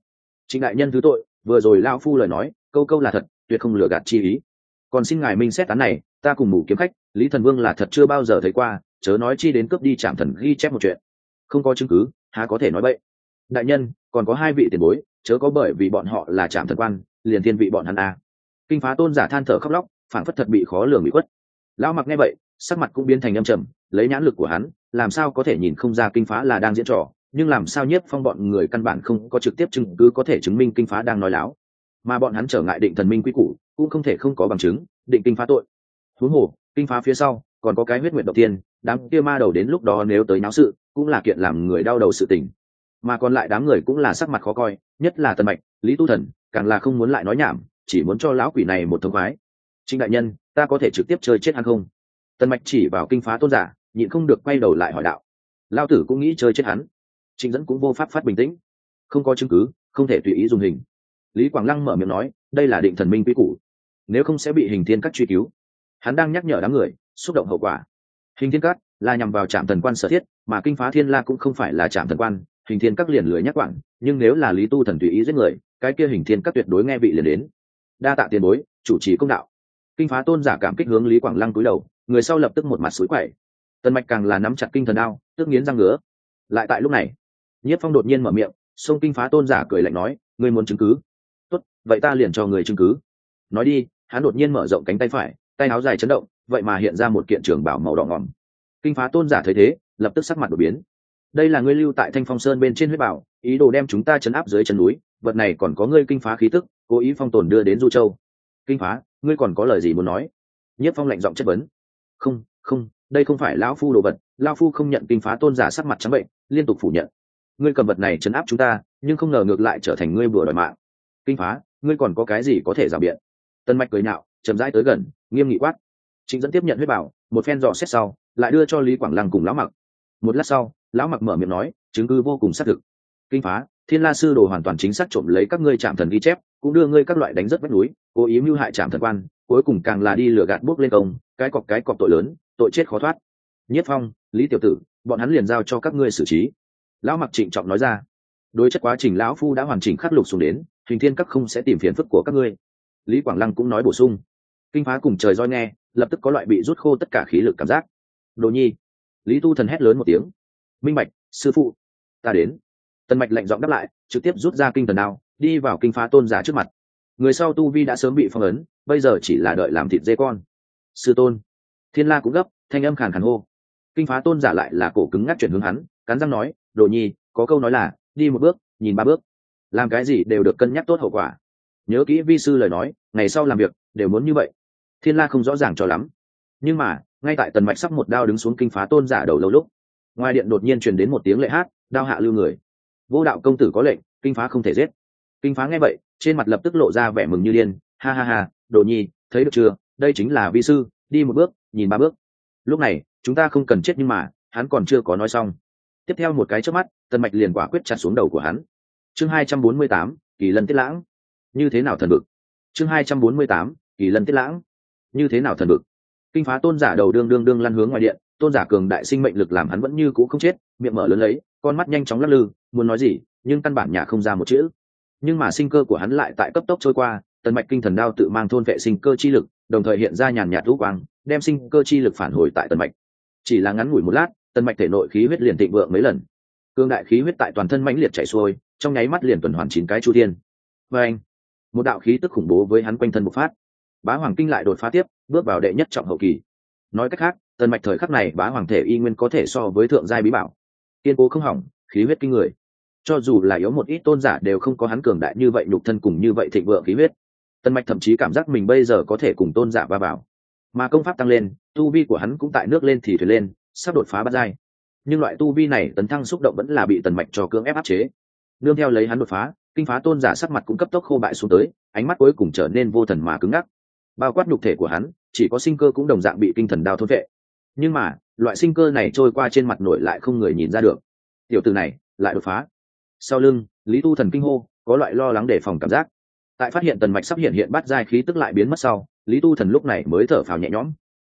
Trịnh đại nhân thứ tội, vừa rồi lao phu lời nói câu câu là thật, tuyệt không lừa gạt chi ý. Còn xin ngài minh xét án này, ta cùng mù kiếm khách Lý Thần Vương là thật chưa bao giờ thấy qua, chớ nói chi đến cướp đi Trảm Thần ghi chép một chuyện. Không có chứng cứ há có thể nói bậy. Đại nhân, còn có hai vị tiền bối, chớ có bởi vì bọn họ là Trảm Thần quan liền thiên vị bọn hắn a. Kinh Phá tôn giả than thở khóc lóc, phảng phất thật bị khó lường bị khuất. Lão Mặc nghe vậy, sắc mặt cũng biến thành âm trầm, lấy nhãn lực của hắn làm sao có thể nhìn không ra Kinh Phá là đang diễn trò, nhưng làm sao Nhiếp Phong bọn người căn bản không có trực tiếp chứng cứ có thể chứng minh Kinh Phá đang nói láo, mà bọn hắn trở ngại định thần minh quy củ cũng không thể không có bằng chứng định Kinh Phá tội. Huống hồ Kinh Phá phía sau còn có cái huyết nguyệt đầu tiên, đám kia ma đầu đến lúc đó nếu tới náo sự cũng là kiện làm người đau đầu sự tình, mà còn lại đám người cũng là sắc mặt khó coi, nhất là Tần Mạch, Lý Tu Thần càng là không muốn lại nói nhảm, chỉ muốn cho lão quỷ này một thông khoái. Trịnh đại nhân, ta có thể trực tiếp chơi chết hắn không? Tần Mạch chỉ vào Kinh Phá tôn giả, nhịn không được quay đầu lại hỏi đạo. Lão tử cũng nghĩ chơi chết hắn. Trịnh Dẫn cũng vô pháp phát bình tĩnh. Không có chứng cứ, không thể tùy ý dùng hình. Lý Quảng Lăng mở miệng nói, đây là định thần minh quy củ, nếu không sẽ bị hình thiên các truy cứu. Hắn đang nhắc nhở đám người xúc động hậu quả. Hình thiên các là nhằm vào Trảm Thần quan sở thiết, mà Kinh Phá Thiên La cũng không phải là Trảm Thần quan, hình thiên các liền lười nhắc quản, nhưng nếu là Lý Tu Thần tùy ý giết người, cái kia hình thiên các tuyệt đối nghe vị liền đến. Đa tạ tiền bối, chủ trì công đạo. Kinh Phá tôn giả cảm kích hướng Lý Quảng Lăng cúi đầu, người sau lập tức một mặt sủi quẩy. Tần Mạch càng là nắm chặt kinh thần đao, tức nghiến răng ngứa. Lại tại lúc này, Nhiếp Phong đột nhiên mở miệng, xông Kinh Phá tôn giả cười lạnh nói, ngươi muốn chứng cứ? Tốt, vậy ta liền cho người chứng cứ. Nói đi, hắn đột nhiên mở rộng cánh tay phải, tay áo dài chấn động, vậy mà hiện ra một kiện trường bảo màu đỏ ngòm. Kinh Phá tôn giả thấy thế, lập tức sắc mặt đổi biến. Đây là ngươi lưu tại Thanh Phong Sơn bên trên huyết bảo, ý đồ đem chúng ta trấn áp dưới chân núi, vật này còn có ngươi Kinh Phá khí tức, cố ý phong tồn đưa đến Du Châu. Kinh Phá, ngươi còn có lời gì muốn nói? Nhiếp Phong lạnh giọng chất vấn. Không, đây không phải lão phu đồ vật, lão phu không nhận. Kinh Phá tôn giả sắc mặt trắng bệnh, liên tục phủ nhận. Ngươi cầm vật này trấn áp chúng ta, nhưng không ngờ ngược lại trở thành ngươi bừa đòi mạng. Kinh Phá, ngươi còn có cái gì có thể rào biện? Tân Mạch cười nhạo, chậm rãi tới gần, nghiêm nghị quát. Trịnh Dẫn tiếp nhận huyết bảo, một phen dò xét sau, lại đưa cho Lý Quảng Lăng cùng lão Mặc. Một lát sau, lão Mặc mở miệng nói, chứng cứ vô cùng xác thực. Kinh Phá, Thiên La sư đồ hoàn toàn chính xác trộm lấy các ngươi Trảm Thần ghi chép, cũng đưa ngươi các loại đánh rất vách núi, cố ý mưu hại Trảm Thần quan, cuối cùng càng là đi lừa gạt bước lên công, cái cọc tội lớn, tội chết khó thoát. Nhiếp Phong, Lý tiểu tử, bọn hắn liền giao cho các ngươi xử trí. Lão Mặc trịnh trọng nói ra. Đối chất quá trình lão phu đã hoàn chỉnh khắc lục xuống đến, hình thiên các không sẽ tìm phiền phức của các ngươi. Lý Quảng Lăng cũng nói bổ sung. Kinh Phá cùng trời roi nghe, lập tức có loại bị rút khô tất cả khí lực cảm giác. Đồ nhi! Lý Tu Thần hét lớn một tiếng. Minh Bạch, sư phụ, ta đến. Tần Mạch lạnh giọng đáp lại, trực tiếp rút ra kinh thần đao, đi vào Kinh Phá tôn giả trước mặt. Người sau tu vi đã sớm bị phong ấn, bây giờ chỉ là đợi làm thịt dê con. Sư tôn! Thiên La cũng gấp, thanh âm khàn khàn hô. Kinh Phá tôn giả lại là cổ cứng ngắc chuyển hướng hắn, cắn răng nói, Đồ nhi, có câu nói là, đi một bước, nhìn ba bước. Làm cái gì đều được cân nhắc tốt hậu quả. Nhớ kỹ vi sư lời nói, ngày sau làm việc đều muốn như vậy. Thiên La không rõ ràng cho lắm, nhưng mà ngay tại Tần Mạch sắp một đao đứng xuống Kinh Phá tôn giả đầu lâu lúc, ngoài điện đột nhiên truyền đến một tiếng lệ hát, đao hạ lưu người. Vô đạo công tử có lệnh, Kinh Phá không thể giết. Kinh Phá nghe vậy, trên mặt lập tức lộ ra vẻ mừng như điên, ha ha ha, Đồ nhi, thấy được chưa, đây chính là vi sư, đi một bước, nhìn ba bước. Lúc này chúng ta không cần chết, nhưng mà hắn còn chưa có nói xong. Tiếp theo một cái chớp mắt, Tần Mạch liền quả quyết chặt xuống đầu của hắn. Chương 248, Kỳ Lân Tiết Lãng. Như thế nào thần vực? Chương 248, Kỳ Lân Tiết Lãng. Như thế nào thần vực? Kinh Phá tôn giả đầu đương lăn hướng ngoài điện, tôn giả cường đại sinh mệnh lực làm hắn vẫn như cũ không chết, miệng mở lớn lấy, con mắt nhanh chóng lắc lư, muốn nói gì, nhưng căn bản nhả không ra một chữ. Nhưng mà sinh cơ của hắn lại tại cấp tốc trôi qua, Tần Mạch kinh thần đao tự mang thôn vệ sinh cơ chi lực, đồng thời hiện ra nhàn nhạt lũ quang, đem sinh cơ chi lực phản hồi tại Tần Mạch. Chỉ là ngắn ngủi một lát, Tần Mạch thể nội khí huyết liền thịnh vượng mấy lần. Cương đại khí huyết tại toàn thân mãnh liệt chảy xuôi, trong nháy mắt liền tuần hoàn 9 cái chu thiên. Và anh, một đạo khí tức khủng bố với hắn quanh thân bộc phát. Bá Hoàng kinh lại đột phá tiếp, bước vào đệ nhất trọng hậu kỳ. Nói cách khác, Tần Mạch thời khắc này Bá Hoàng thể y nguyên có thể so với thượng giai bí bảo. Kiên cố không hỏng, khí huyết kinh người. Cho dù là yếu một ít tôn giả đều không có hắn cường đại như vậy, nhục thân cùng như vậy thịnh vượng khí huyết. Tần Mạch thậm chí cảm giác mình bây giờ có thể cùng tôn giả va vào. Mà công pháp tăng lên, tu vi của hắn cũng tại nước lên thì thuyền lên, sắp đột phá bát giai. Nhưng loại tu vi này tấn thăng xúc động vẫn là bị Tần Mạch cho cưỡng ép áp chế. Nương theo lấy hắn đột phá, Kinh Phá tôn giả sắc mặt cũng cấp tốc khô bại xuống tới, ánh mắt cuối cùng trở nên vô thần mà cứng ngắc. Bao quát nhục thể của hắn, chỉ có sinh cơ cũng đồng dạng bị kinh thần đao thôn vệ. Nhưng mà, loại sinh cơ này trôi qua trên mặt nổi lại không người nhìn ra được. Tiểu tử này lại đột phá. Sau lưng, Lý Tu Thần kinh hô, có loại lo lắng đề phòng cảm giác. Tại phát hiện Tần Mạch sắp hiện bát giai khí tức lại biến mất sau, Lý Tu Thần lúc này mới thở phào nhẹ nhõm.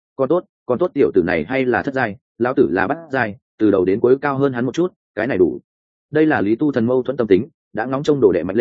Con tốt tiểu tử này hay là thất giai, lão tử là bát giai, từ đầu đến cuối cao hơn hắn một chút, cái này đủ. Đây là Lý Tu Thần mâu thuẫn tâm tính, đã ngóng trông đồ đệ mạnh lên,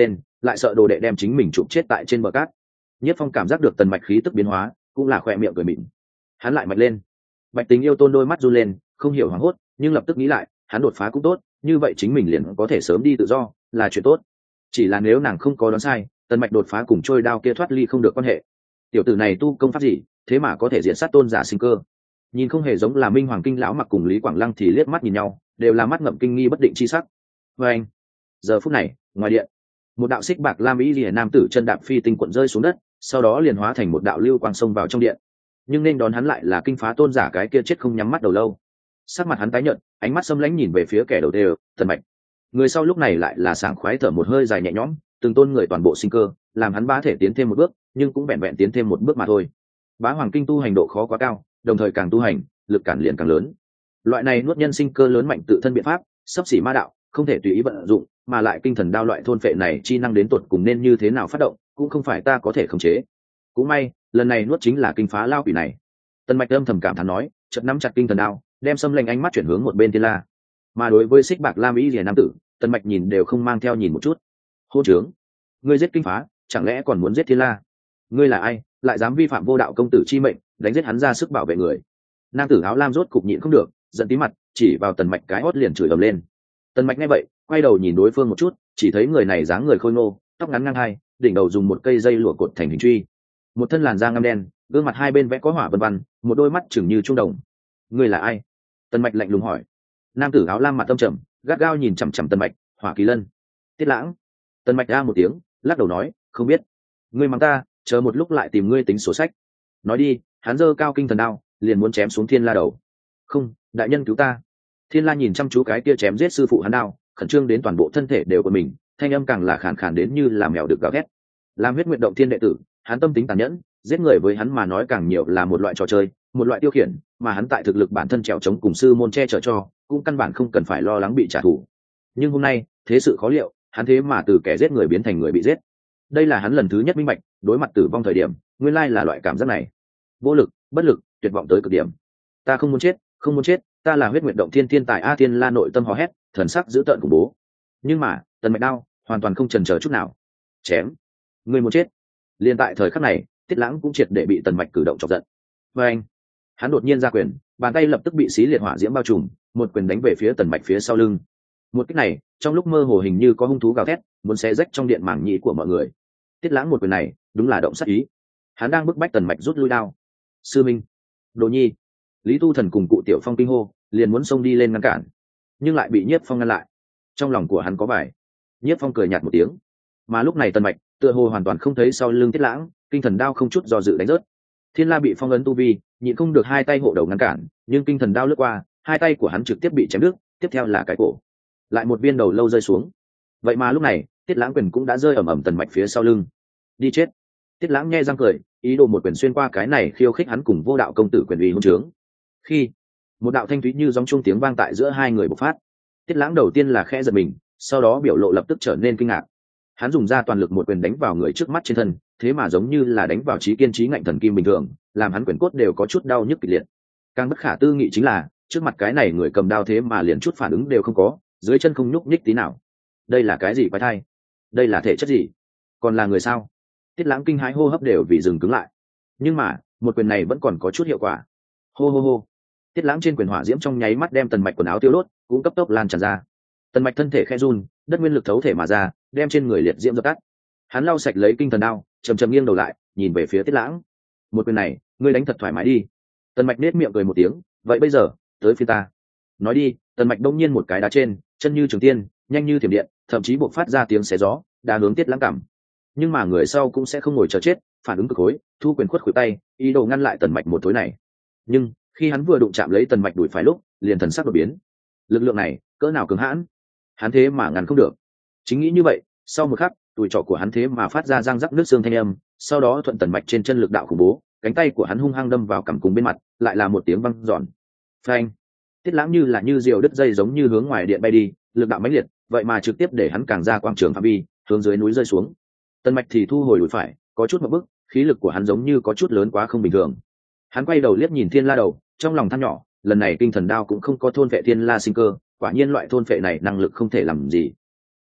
lại sợ đồ đệ đem chính mình chụp chết tại trên bờ cát. Nhiếp Phong cảm giác được tần mạch khí tức biến hóa, cũng là khỏe miệng cười mịn. Hắn lại mạnh lên. Bạch Tình Yêu Tôn đôi mắt run lên, không hiểu hoảng hốt, nhưng lập tức nghĩ lại, hắn đột phá cũng tốt, như vậy chính mình liền có thể sớm đi tự do, là chuyện tốt. Chỉ là nếu nàng không có đoán sai, tần mạch đột phá cùng trôi đao kia thoát ly không được quan hệ. Tiểu tử này tu công pháp gì, thế mà có thể diện sát tôn giả sinh cơ? Nhìn không hề giống là Minh Hoàng Kinh lão mặc cùng Lý Quảng Lăng thì liếc mắt nhìn nhau, đều là mắt ngậm kinh nghi bất định chi sắc. Và anh, giờ phút này, ngoài điện, một đạo xích bạc lam y lìa nam tử chân đạp phi tinh cuộn rơi xuống đất, sau đó liền hóa thành một đạo lưu quang xông vào trong điện. Nhưng nên đón hắn lại là Kinh Phá tôn giả cái kia chết không nhắm mắt đầu lâu. Sắc mặt hắn tái nhợt, ánh mắt xâm lãnh nhìn về phía kẻ đầu đều, Tần Mạch. Người sau lúc này lại là sảng khoái thở một hơi dài nhẹ nhõm, từng tôn người toàn bộ sinh cơ, làm hắn bá thể tiến thêm một bước, nhưng cũng vẹn vẹn tiến thêm một bước mà thôi. Bá Hoàng Kinh tu hành độ khó quá cao, đồng thời càng tu hành, lực cản liền càng lớn. Loại này nuốt nhân sinh cơ lớn mạnh tự thân biện pháp, sắp xỉ ma đạo, không thể tùy ý vận dụng, mà lại kinh thần đao loại thôn phệ này chi năng đến tột cùng nên như thế nào phát động, cũng không phải ta có thể khống chế. Cũng may, lần này nuốt chính là kinh phá lao quỷ này. Tần Mạch âm thầm cảm thán nói, chợt nắm chặt kinh thần đao, đem xâm lệnh ánh mắt chuyển hướng một bên Thiên La. Mà đối với xích bạc lam ý rìa nam tử, Tần Mạch nhìn đều không mang theo nhìn một chút. Hô trướng, ngươi giết kinh phá, chẳng lẽ còn muốn giết Thiên La? Ngươi là ai, lại dám vi phạm vô đạo công tử chi mệnh, đánh giết hắn ra sức bảo vệ người? Nam tử áo lam rốt cục nhịn không được, giận tí mặt, chỉ vào Tần Mạch cái hót liền chửi ầm lên. Tần Mạch nghe vậy, quay đầu nhìn đối phương một chút, chỉ thấy người này dáng người khôi ngô, tóc ngắn ngang hai, đỉnh đầu dùng một cây dây lụa cột thành hình truy, một thân làn da ngăm đen, gương mặt hai bên vẽ có hỏa vân vân, một đôi mắt chừng như trung đồng. Ngươi là ai? Tần Mạch lạnh lùng hỏi. Nam tử áo lam mặt tâm trầm, gắt gao nhìn chằm chằm Tần Mạch. Hỏa Kỳ Lân. Tiết Lãng. Tần Mạch a một tiếng, lắc đầu nói, không biết. Ngươi mắng ta, chờ một lúc lại tìm ngươi tính sổ sách. Nói đi, hắn giơ cao kinh thần đao, liền muốn chém xuống Thiên La đầu. Không, đại nhân cứu ta. Thiên La nhìn chăm chú cái kia chém giết sư phụ hắn đao, khẩn trương đến toàn bộ thân thể đều của mình, thanh âm càng là khàn khàn đến như là mèo được gào thét. Làm huyết nguyện động thiên đệ tử, hắn tâm tính tàn nhẫn, giết người với hắn mà nói càng nhiều là một loại trò chơi, một loại tiêu khiển, mà hắn tại thực lực bản thân trèo chống cùng sư môn che chở cho, cũng căn bản không cần phải lo lắng bị trả thù. Nhưng hôm nay, thế sự khó liệu, hắn thế mà từ kẻ giết người biến thành người bị giết. Đây là hắn lần thứ nhất minh bạch, đối mặt tử vong thời điểm, nguyên lai là loại cảm giác này. Vô lực, bất lực, tuyệt vọng tới cực điểm. Ta không muốn chết, không muốn chết, ta là huyết nguyện động thiên thiên tài a. Thiên La nội tâm hò hét, thần sắc dữ tợn khủng bố. Nhưng mà, Tần Mạch đao hoàn toàn không chần chờ chút nào. Chém. Ngươi muốn chết. Liên tại thời khắc này, Tiết Lãng cũng triệt để bị Tần Mạch cử động chọc giận. Và anh, hắn đột nhiên ra quyền, bàn tay lập tức bị xí liệt hỏa diễm bao trùm, một quyền đánh về phía Tần Mạch phía sau lưng. Một kích này, trong lúc mơ hồ hình như có hung thú gào thét, muốn xé rách trong điện mảng nhĩ của mọi người. Tiết Lãng một quyền này, đúng là động sát ý. Hắn đang bức bách Tần Mạch rút lui đao. Sư Minh, Đồ Nhi, Lý Tu Thần cùng Cụ Tiểu Phong kinh hô, liền muốn xông đi lên ngăn cản, nhưng lại bị Nhiếp Phong ngăn lại. Trong lòng của hắn có bài. Nhiếp Phong cười nhạt một tiếng. Mà lúc này Tần Mạch tựa hồ hoàn toàn không thấy sau lưng Tiết Lãng, kinh thần đao không chút do dự đánh rớt. Thiên La bị phong ấn tu vi, nhịn không được hai tay hộ đầu ngăn cản, nhưng kinh thần đao lướt qua, hai tay của hắn trực tiếp bị chém đứt, tiếp theo là cái cổ, lại một viên đầu lâu rơi xuống. Vậy mà lúc này, Tiết Lãng quyền cũng đã rơi ầm ầm Tần Mạch phía sau lưng. Đi chết. Tiết Lãng nhe răng cười, ý đồ một quyền xuyên qua cái này khiêu khích hắn cùng vô đạo công tử quyền uy hôn trướng. Khi một đạo thanh thúy như gióng chuông tiếng vang tại giữa hai người bộc phát, Tiết Lãng đầu tiên là khẽ giật mình, sau đó biểu lộ lập tức trở nên kinh ngạc. Hắn dùng ra toàn lực một quyền đánh vào người trước mắt trên thân, thế mà giống như là đánh vào trí kiên trí ngạnh thần kim bình thường, làm hắn quyền cốt đều có chút đau nhức kịch liệt. Càng bất khả tư nghị chính là, trước mặt cái này người cầm đao thế mà liền chút phản ứng đều không có, dưới chân không nhúc nhích tí nào. Đây là cái gì quái thai? Đây là thể chất gì? Còn là người sao? Tiết Lãng kinh hãi hô hấp đều vì dừng cứng lại. Nhưng mà, một quyền này vẫn còn có chút hiệu quả. Hô hô hô. Tiết Lãng trên quyền hỏa diễm trong nháy mắt đem Tần Mạch quần áo tiêu đốt, cũng cấp tốc lan tràn ra. Tần Mạch thân thể khẽ run, đất nguyên lực thấu thể mà ra, đem trên người liệt diễm dập tắt. Hắn lau sạch lấy kinh thần đao, chầm chầm nghiêng đầu lại, nhìn về phía Tiết Lãng. Một quyền này, ngươi đánh thật thoải mái đi. Tần Mạch nết miệng cười một tiếng, vậy bây giờ, tới phía ta. Nói đi, Tần Mạch đông nhiên một cái đá trên, chân như trường tiên, nhanh như thiểm điện, thậm chí buộc phát ra tiếng xé gió, đá hướng Tiết Lãng cằm. Nhưng mà người sau cũng sẽ không ngồi chờ chết, phản ứng cực hối, thu quyền khuất khuỷu tay, ý đồ ngăn lại Tần Mạch một thối này. Nhưng khi hắn vừa đụng chạm lấy Tần Mạch đùi phải lúc, liền thần sắc đột biến. Lực lượng này, cỡ nào cứng hãn, hắn thế mà ngăn không được. Chính nghĩ như vậy, sau một khắc, đùi trỏ của hắn thế mà phát ra răng rắc nước xương thanh âm, sau đó thuận Tần Mạch trên chân lực đạo khủng bố, cánh tay của hắn hung hăng đâm vào cằm cùng bên mặt, lại là một tiếng vang giòn. Phanh! Tiết Lãng như là như diều đứt dây giống như hướng ngoài điện bay đi, lực đạo mãnh liệt, vậy mà trực tiếp để hắn càng ra quang trường phạm vi, hướng dưới núi rơi xuống. Tần Mạch thì thu hồi đùi phải, có chút một bước, khí lực của hắn giống như có chút lớn quá không bình thường. Hắn quay đầu liếc nhìn Thiên La đầu, trong lòng than nhỏ, lần này kinh thần đao cũng không có thôn vệ Thiên La sinh cơ, quả nhiên loại thôn vệ này năng lực không thể làm gì.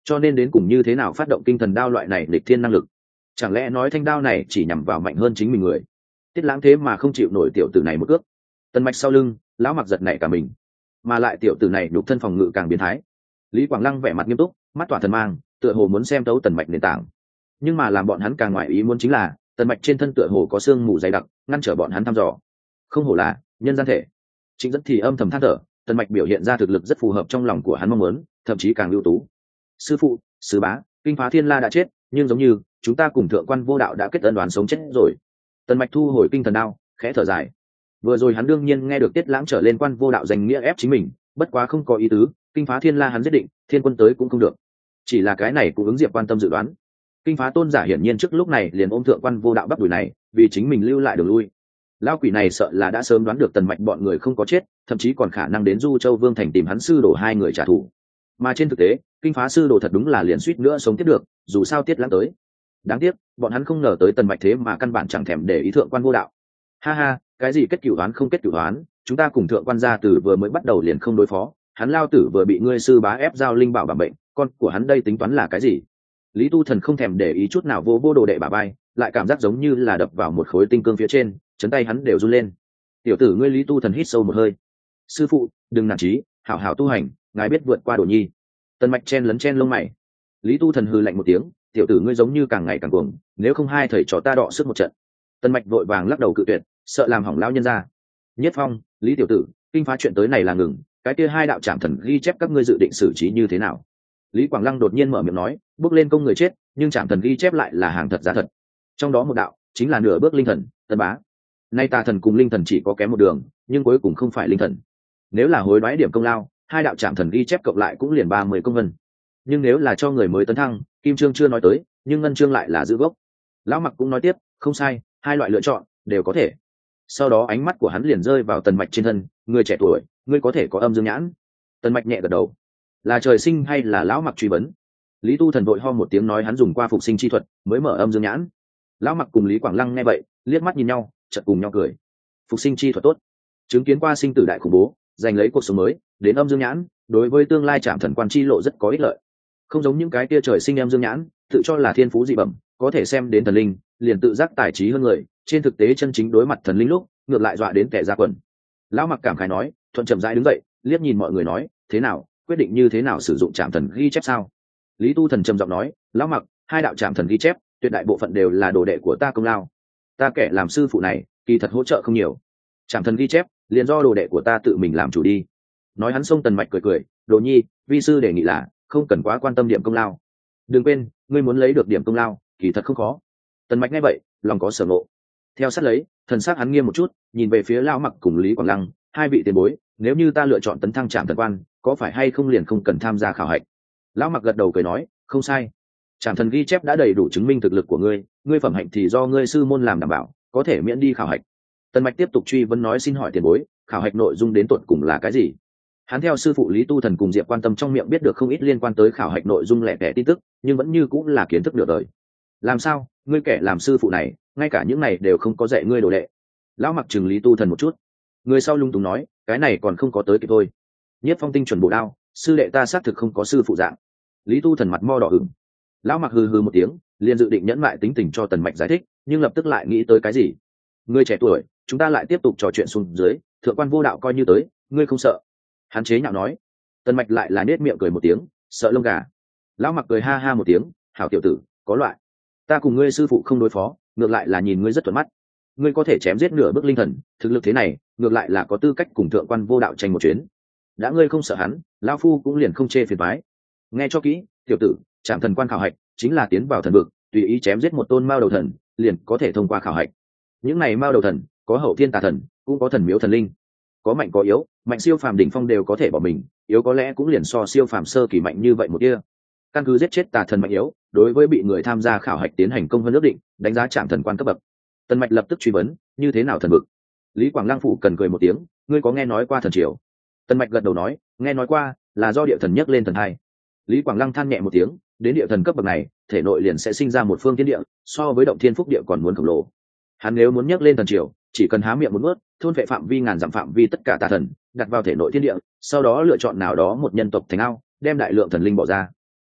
cho nên đến cùng như thế nào phát động kinh thần đao loại này lịch thiên năng lực? Chẳng lẽ nói thanh đao này chỉ nhằm vào mạnh hơn chính mình người? Tiết Lãng thế mà không chịu nổi tiểu tử này một cước. Tần Mạch sau lưng, lão Mặc giật nảy cả mình, mà lại tiểu tử này nhục thân phòng ngự càng biến thái. Lý Quảng Lăng vẻ mặt nghiêm túc, mắt tỏa thần mang, tựa hồ muốn xem tấu Tần Mạch nền tảng. Nhưng mà làm bọn hắn càng ngoại ý muốn chính là Tần Mạch trên thân tựa hồ có xương mù dày đặc, ngăn trở bọn hắn thăm dò. Không hổ là nhân gian thể. Trịnh Dẫn thì âm thầm than thở, Tần Mạch biểu hiện ra thực lực rất phù hợp trong lòng của hắn mong muốn, thậm chí càng ưu tú. Sư phụ, sư bá, Kinh Phá Thiên La đã chết, nhưng giống như chúng ta cùng Thượng Quan Vô Đạo đã kết ân đoán sống chết rồi. Tần Mạch thu hồi kinh thần đao, khẽ thở dài. Vừa rồi hắn đương nhiên nghe được Tiết Lãng trở lên Quan Vô Đạo danh nghĩa ép chính mình, bất quá không có ý tứ, Kinh Phá Thiên La hắn giết định, Thiên Quân tới cũng không được. Chỉ là cái này cũng ứng Diệp quan tâm dự đoán. Kinh Phá Tôn giả hiển nhiên trước lúc này liền ôm Thượng Quan Vô Đạo bắt đuổi này, vì chính mình lưu lại đường lui. Lão quỷ này sợ là đã sớm đoán được Tần Mạch bọn người không có chết, thậm chí còn khả năng đến Du Châu Vương thành tìm hắn sư đồ hai người trả thù. Mà trên thực tế, Kinh Phá sư đồ thật đúng là liền suýt nữa sống tiếp được, dù sao Tiết Lãng tới. Đáng tiếc, bọn hắn không ngờ tới Tần Mạch thế mà căn bản chẳng thèm để ý Thượng Quan Vô Đạo. Ha ha, cái gì kết cửu oán không kết cửu oán, chúng ta cùng Thượng Quan gia tử vừa mới bắt đầu liền không đối phó, hắn lao tử vừa bị ngươi sư bá ép giao linh bảo bẩm bệnh, con của hắn đây tính toán là cái gì? Lý Tu Thần không thèm để ý chút nào vô đồ đệ bà bay, lại cảm giác giống như là đập vào một khối tinh cương phía trên, chấn tay hắn đều run lên. Tiểu tử ngươi Lý Tu Thần hít sâu một hơi. Sư phụ, đừng nản chí, hảo hảo tu hành, ngài biết vượt qua Đồ Nhi. Tần Mạch chen lấn chen lông mày. Lý Tu Thần hừ lạnh một tiếng, tiểu tử ngươi giống như càng ngày càng cuồng, nếu không hai thầy trò ta đọ sức một trận. Tần Mạch vội vàng lắc đầu cự tuyệt, sợ làm hỏng lão nhân gia. Nhất Phong, Lý tiểu tử, Kinh Phá chuyện tới này là ngừng, cái kia hai đạo trảm thần ghi chép các ngươi dự định xử trí như thế nào? Lý Quảng Lăng đột nhiên mở miệng nói, bước lên công người chết, nhưng trảm thần ghi chép lại là hàng thật giá thật. Trong đó một đạo chính là nửa bước linh thần, Tân Bá. Nay tà thần cùng linh thần chỉ có kém một đường, nhưng cuối cùng không phải linh thần. Nếu là hối đoái điểm công lao, hai đạo trảm thần ghi chép cộng lại cũng liền 30 công vân. Nhưng nếu là cho người mới tấn thăng, Kim Trương chưa nói tới, nhưng Ngân Trương lại là giữ gốc. Lão Mặc cũng nói tiếp, không sai, hai loại lựa chọn đều có thể. Sau đó ánh mắt của hắn liền rơi vào Tần Mạch trên thân, người trẻ tuổi, ngươi có thể có âm dương nhãn. Tần Mạch nhẹ gật đầu. Là trời sinh hay là lão Mặc truy vấn? Lý Tu Thần vội ho một tiếng nói hắn dùng qua phục sinh chi thuật mới mở âm dương nhãn. Lão Mặc cùng Lý Quảng Lăng nghe vậy, liếc mắt nhìn nhau, chợt cùng nhau cười. Phục sinh chi thuật tốt, chứng kiến qua sinh tử đại khủng bố, giành lấy cuộc sống mới, đến âm dương nhãn, đối với tương lai trảm thần quan chi lộ rất có ích lợi. Không giống những cái kia trời sinh âm dương nhãn, tự cho là thiên phú dị bẩm, có thể xem đến thần linh, liền tự giác tài trí hơn người, trên thực tế chân chính đối mặt thần linh lúc, ngược lại dọa đến kẻ ra quần. Lão Mặc cảm khái nói, thuận chậm rãi đứng dậy, liếc nhìn mọi người nói, thế nào, quyết định như thế nào sử dụng trảm thần ghi chép sao? Lý Tu Thần trầm giọng nói, lão Mặc, hai đạo trảm thần ghi chép, tuyệt đại bộ phận đều là đồ đệ của ta công lao. Ta kẻ làm sư phụ này, kỳ thật hỗ trợ không nhiều. Trảm thần ghi chép, liền do đồ đệ của ta tự mình làm chủ đi. Nói hắn xông Tần Mạch cười cười, Đồ Nhi, vi sư đề nghị là không cần quá quan tâm điểm công lao. Đừng quên, ngươi muốn lấy được điểm công lao, kỳ thật không khó. Tần Mạch nghe vậy, lòng có sở ngộ. Theo sát lấy, thần sắc hắn nghiêm một chút, nhìn về phía lão Mặc cùng Lý Quảng Lăng, hai vị tiền bối, nếu như ta lựa chọn tấn thăng trảm thần quan, có phải hay không liền không cần tham gia khảo hạch? Lão Mặc gật đầu cười nói, không sai. Trảm thần ghi chép đã đầy đủ chứng minh thực lực của ngươi, ngươi phẩm hạnh thì do ngươi sư môn làm đảm bảo, có thể miễn đi khảo hạch. Tần Mạch tiếp tục truy vấn nói, xin hỏi tiền bối, khảo hạch nội dung đến tột cùng là cái gì? Hắn theo sư phụ Lý Tu Thần cùng Diệp Quan Tâm trong miệng biết được không ít liên quan tới khảo hạch nội dung lẻ tẻ tin tức, nhưng vẫn như cũng là kiến thức nửa đời. Làm sao, ngươi kẻ làm sư phụ này, ngay cả những này đều không có dạy ngươi đồ đệ? Lão Mặc chừng Lý Tu Thần một chút, người sau lung túng nói, cái này còn không có tới kịp thôi. Nhất Phong tinh chuẩn bộ đao, sư đệ ta xác thực không có sư phụ dạng. Lý Tu Thần mặt mo đỏ ửng. Lão Mặc hừ hừ một tiếng, liền dự định nhẫn mại tính tình cho Tần Mạch giải thích, nhưng lập tức lại nghĩ tới cái gì. Ngươi trẻ tuổi, chúng ta lại tiếp tục trò chuyện xuống dưới, Thượng Quan Vô Đạo coi như tới, ngươi không sợ? Hắn chế nhạo nói. Tần Mạch lại là nết miệng cười một tiếng, sợ lông gà. Lão Mặc cười ha ha một tiếng, hảo tiểu tử, có loại. Ta cùng ngươi sư phụ không đối phó, ngược lại là nhìn ngươi rất thuận mắt. Ngươi có thể chém giết nửa bước linh thần, thực lực thế này, ngược lại là có tư cách cùng Thượng Quan Vô Đạo tranh một chuyến. Đã ngươi không sợ hắn, lão phu cũng liền không chê phiền toái. Nghe cho kỹ, tiểu tử, trảm thần quan khảo hạch chính là tiến vào thần vực, tùy ý chém giết một tôn mao đầu thần, liền có thể thông qua khảo hạch. Những này mao đầu thần, có hậu thiên tà thần, cũng có thần miếu thần linh, có mạnh có yếu, mạnh siêu phàm đỉnh phong đều có thể bỏ mình, yếu có lẽ cũng liền so siêu phàm sơ kỳ mạnh như vậy một tia. Căn cứ giết chết tà thần mạnh yếu, đối với bị người tham gia khảo hạch tiến hành công hơn ước định, đánh giá trảm thần quan cấp bậc. Tần Mạch lập tức truy vấn, như thế nào thần vực? Lý Quảng Lăng phủ cần cười một tiếng, ngươi có nghe nói qua thần triều? Tần Mạch gật đầu nói, nghe nói qua, là do địa thần nhấc lên thần hai. Lý Quảng Lăng than nhẹ một tiếng, đến địa thần cấp bậc này, thể nội liền sẽ sinh ra một phương thiên địa, so với động thiên phúc địa còn muốn khổng lồ. Hắn nếu muốn nhấc lên thần triều, chỉ cần há miệng một nuốt, thôn vệ phạm vi ngàn dặm phạm vi tất cả tà thần, đặt vào thể nội thiên địa, sau đó lựa chọn nào đó một nhân tộc thành ao, đem đại lượng thần linh bỏ ra.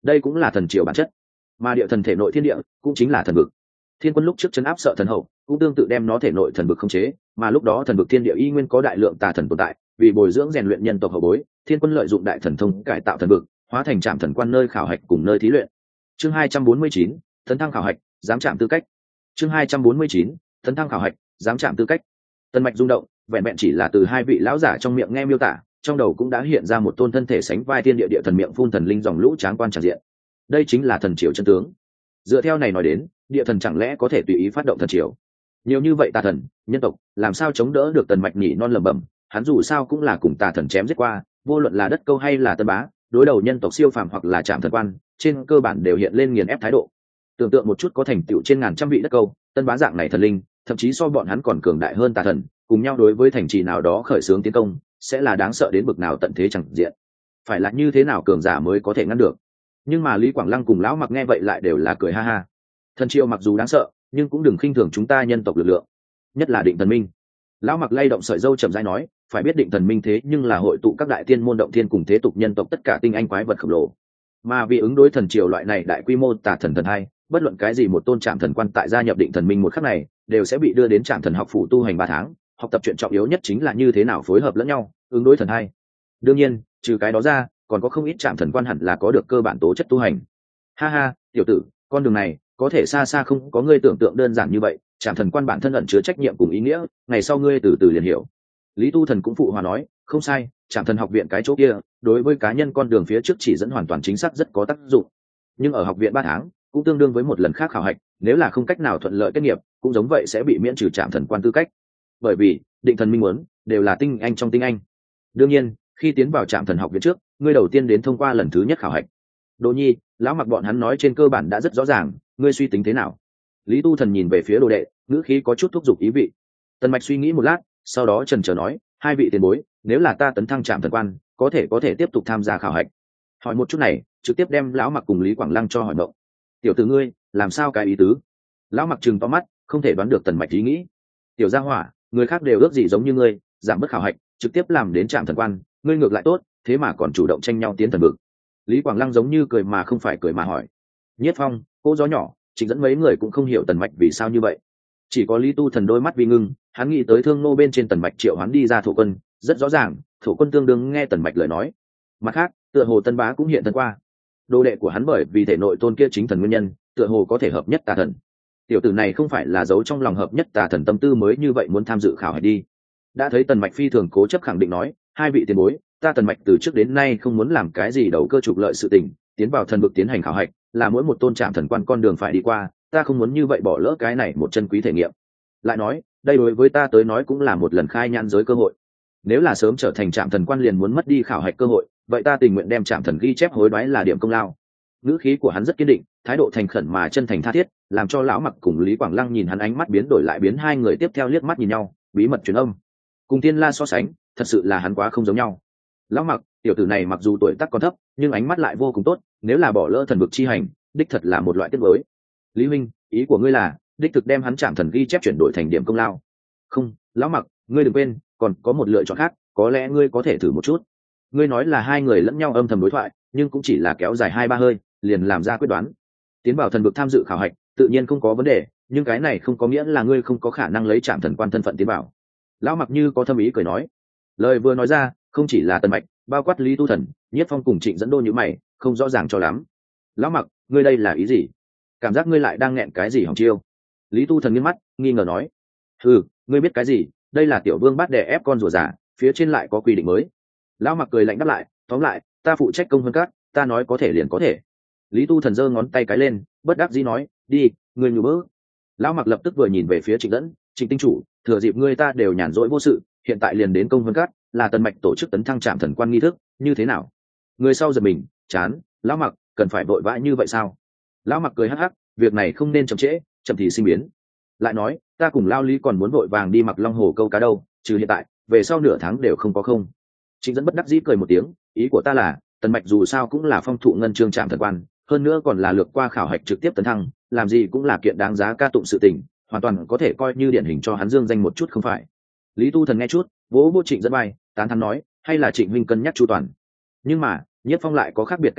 đây cũng là thần triều bản chất. Mà địa thần thể nội thiên địa cũng chính là thần vực. Thiên Quân lúc trước chấn áp sợ thần hậu cũng tương tự đem nó thể nội thần vực khống chế, mà lúc đó thần vực thiên địa y nguyên có đại lượng tà thần tồn tại, vì bồi dưỡng rèn luyện nhân tộc hậu bối, Thiên Quân lợi dụng đại thần thông cải tạo thần vực, hóa thành trạm thần quan nơi khảo hạch cùng nơi thí luyện. Chương 249, tấn thăng khảo hạch, dám chạm tư cách. Chương 249, tấn thăng khảo hạch, dám chạm tư cách. Tần mạch rung động, vẹn vẹn chỉ là từ hai vị lão giả trong miệng nghe miêu tả, trong đầu cũng đã hiện ra một tôn thân thể sánh vai thiên địa địa thần miệng phun thần linh dòng lũ tráng quan tràn diện. Đây chính là thần triều chân tướng. Dựa theo này nói đến, địa thần chẳng lẽ có thể tùy ý phát động thần triều? Nhiều như vậy tà thần, nhân tộc, làm sao chống đỡ được? Tần mạch nhỉ non lẩm bẩm, hắn dù sao cũng là cùng tà thần chém giết qua, vô luận là đất câu hay là tân bá, đối đầu nhân tộc siêu phàm hoặc là trạm thần quan, trên cơ bản đều hiện lên nghiền ép thái độ. Tưởng tượng một chút, có thành tựu trên ngàn trăm vị đất câu, tân bá dạng này thần linh, thậm chí so bọn hắn còn cường đại hơn tà thần, cùng nhau đối với thành trì nào đó khởi xướng tiến công, sẽ là đáng sợ đến bực nào tận thế chẳng diện. Phải là như thế nào cường giả mới có thể ngăn được? Nhưng mà Lý Quảng Lăng cùng lão Mặc nghe vậy lại đều là cười ha ha. Thần triều mặc dù đáng sợ, nhưng cũng đừng khinh thường chúng ta nhân tộc lực lượng, nhất là Định Thần Minh. Lão Mặc lay động sợi râu chậm rãi nói, phải biết Định Thần Minh thế nhưng là hội tụ các đại tiên môn động thiên cùng thế tục nhân tộc tất cả tinh anh quái vật khổng lồ, mà vì ứng đối thần triều loại này đại quy mô tà thần thần hai, bất luận cái gì một tôn trạm thần quan tại gia nhập Định Thần Minh một khắc này đều sẽ bị đưa đến trạm thần học phủ tu hành 3 tháng, học tập chuyện trọng yếu nhất chính là như thế nào phối hợp lẫn nhau ứng đối thần hai. Đương nhiên trừ cái đó ra, còn có không ít trạm thần quan hẳn là có được cơ bản tố chất tu hành. Ha ha, tiểu tử, con đường này có thể xa xa không có ngươi tưởng tượng đơn giản như vậy. Trạm thần quan bản thân ẩn chứa trách nhiệm cùng ý nghĩa, ngày sau ngươi từ từ liền hiểu. Lý Tu Thần cũng phụ hòa nói, không sai, trạm thần học viện cái chỗ kia đối với cá nhân con đường phía trước chỉ dẫn hoàn toàn chính xác rất có tác dụng, nhưng ở học viện 3 tháng cũng tương đương với một lần khác khảo hạch, nếu là không cách nào thuận lợi kết nghiệp cũng giống vậy sẽ bị miễn trừ trạm thần quan tư cách, bởi vì Định Thần Minh muốn đều là tinh anh trong tinh anh. Đương nhiên khi tiến vào trạm thần học viện trước, ngươi đầu tiên đến thông qua lần thứ nhất khảo hạch. Đồ Nhi, lão Mặc bọn hắn nói trên cơ bản đã rất rõ ràng, ngươi suy tính thế nào? Lý Tu Thần nhìn về phía đồ đệ, ngữ khí có chút thúc giục ý vị. Tần Mạch suy nghĩ một lát, sau đó chần chờ nói, hai vị tiền bối, nếu là ta tấn thăng trạm thần quan, có thể tiếp tục tham gia khảo hạch. Hỏi một chút này trực tiếp đem lão Mặc cùng Lý Quảng Lăng cho hỏi mộng. Tiểu tử ngươi làm sao cái ý tứ? Lão Mặc trừng to mắt, không thể đoán được Tần Mạch ý nghĩ. Tiểu gia hỏa, người khác đều ước gì giống như ngươi, giảm bớt khảo hạch trực tiếp làm đến trạm thần quan, ngươi ngược lại tốt, thế mà còn chủ động tranh nhau tiến thần vực. Lý Quảng Lăng giống như cười mà không phải cười mà hỏi. Nhiếp Phong, Cố Gió Nhỏ, Trịnh Dẫn mấy người cũng không hiểu Tần Mạch vì sao như vậy. Chỉ có Lý Tu Thần đôi mắt vi ngưng, hắn nghĩ tới Thương Nô bên trên Tần Mạch triệu hắn đi ra thổ quân, rất rõ ràng thổ quân tương đương nghe Tần Mạch lời nói. Mặt khác, tựa hồ Tân Bá cũng hiện thân qua, đồ đệ của hắn bởi vì thể nội tôn kia chính thần nguyên nhân, tựa hồ có thể hợp nhất tà thần. Tiểu tử này không phải là giấu trong lòng hợp nhất tà thần tâm tư mới như vậy muốn tham dự khảo hạch đi. Đã thấy Tần Mạch phi thường cố chấp khẳng định nói, hai vị tiền bối, ta Tần Mạch từ trước đến nay không muốn làm cái gì đầu cơ trục lợi sự tình, tiến vào thần vực tiến hành khảo hạch là mỗi một tôn trạm thần quan con đường phải đi qua, ta không muốn như vậy bỏ lỡ cái này một chân quý thể nghiệm. Lại nói, đây đối với ta tới nói cũng là một lần khai nhãn giới cơ hội. Nếu là sớm trở thành trạm thần quan liền muốn mất đi khảo hạch cơ hội, vậy ta tình nguyện đem trạm thần ghi chép hối đoái là điểm công lao. Ngữ khí của hắn rất kiên định, thái độ thành khẩn mà chân thành tha thiết, làm cho lão Mặc cùng Lý Quảng Lăng nhìn hắn ánh mắt biến đổi lại biến, hai người tiếp theo liếc mắt nhìn nhau, bí mật truyền âm. Cùng Tiên La so sánh, thật sự là hắn quá không giống nhau. Lão Mặc, tiểu tử này mặc dù tuổi tác còn thấp, nhưng ánh mắt lại vô cùng tốt, nếu là bỏ lỡ thần vực chi hành, đích thật là một loại tiếc nuối. Lý huynh, ý của ngươi là đích thực đem hắn trạm thần ghi chép chuyển đổi thành điểm công lao? Không, lão Mặc, ngươi đừng quên, còn có một lựa chọn khác, có lẽ ngươi có thể thử một chút. Ngươi nói là hai người lẫn nhau âm thầm đối thoại, nhưng cũng chỉ là kéo dài 2-3 hơi liền làm ra quyết đoán. Tiến vào thần vực tham dự khảo hạch tự nhiên không có vấn đề, nhưng cái này không có nghĩa là ngươi không có khả năng lấy trạm thần quan thân phận tiến vào. Lão Mặc như có thâm ý cười nói. Lời vừa nói ra, không chỉ là Tần Mạch, bao quát Lý Tu Thần, Nhiếp Phong cùng Trịnh Dẫn đô như mày, không rõ ràng cho lắm. Lão Mặc, ngươi đây là ý gì? Cảm giác ngươi lại đang nghẹn cái gì hỏng chiêu? Lý Tu Thần nghiêng mắt nghi ngờ nói. Ngươi biết cái gì? Đây là tiểu vương bắt đè ép con rùa giả, phía trên lại có quy định mới. Lão Mặc cười lạnh đáp lại, tóm lại ta phụ trách công hơn các, ta nói có thể liền có thể. Lý Tu Thần giơ ngón tay cái lên, bất đắc dĩ nói, đi, ngươi nhủ bớ. Lão Mặc lập tức vừa nhìn về phía Trịnh Dẫn, Trịnh tinh chủ, thừa dịp ngươi ta đều nhàn rỗi vô sự, hiện tại liền đến công hơn các, là Tần Mạch tổ chức tấn thăng trạm thần quan nghi thức, như thế nào? Người sau giật mình, chán, Lão Mặc cần phải vội vã như vậy sao? Lão Mặc cười hắc hắc, việc này không nên chậm trễ, chậm thì sinh biến. Lại nói, ta cùng Lao Lý còn muốn vội vàng đi Mặc Long Hồ câu cá đâu, trừ hiện tại, về sau nửa tháng đều không có không. Trịnh Dẫn bất đắc dĩ cười một tiếng, ý của ta là, Tần Mạch dù sao cũng là phong thụ ngân chương trạm thần quan, hơn nữa còn là lược qua khảo hạch trực tiếp tấn thăng, làm gì cũng là kiện đáng giá ca tụng sự tình, hoàn toàn có thể coi như điển hình cho hắn dương danh một chút không phải? Lý Tu Thần nghe chút, vỗ vỗ Trịnh Dẫn vai, tán thán nói, hay là Trịnh huynh cân nhắc chu toàn. Nhưng mà, Nhiếp Phong lại có khác biệt cách nhìn,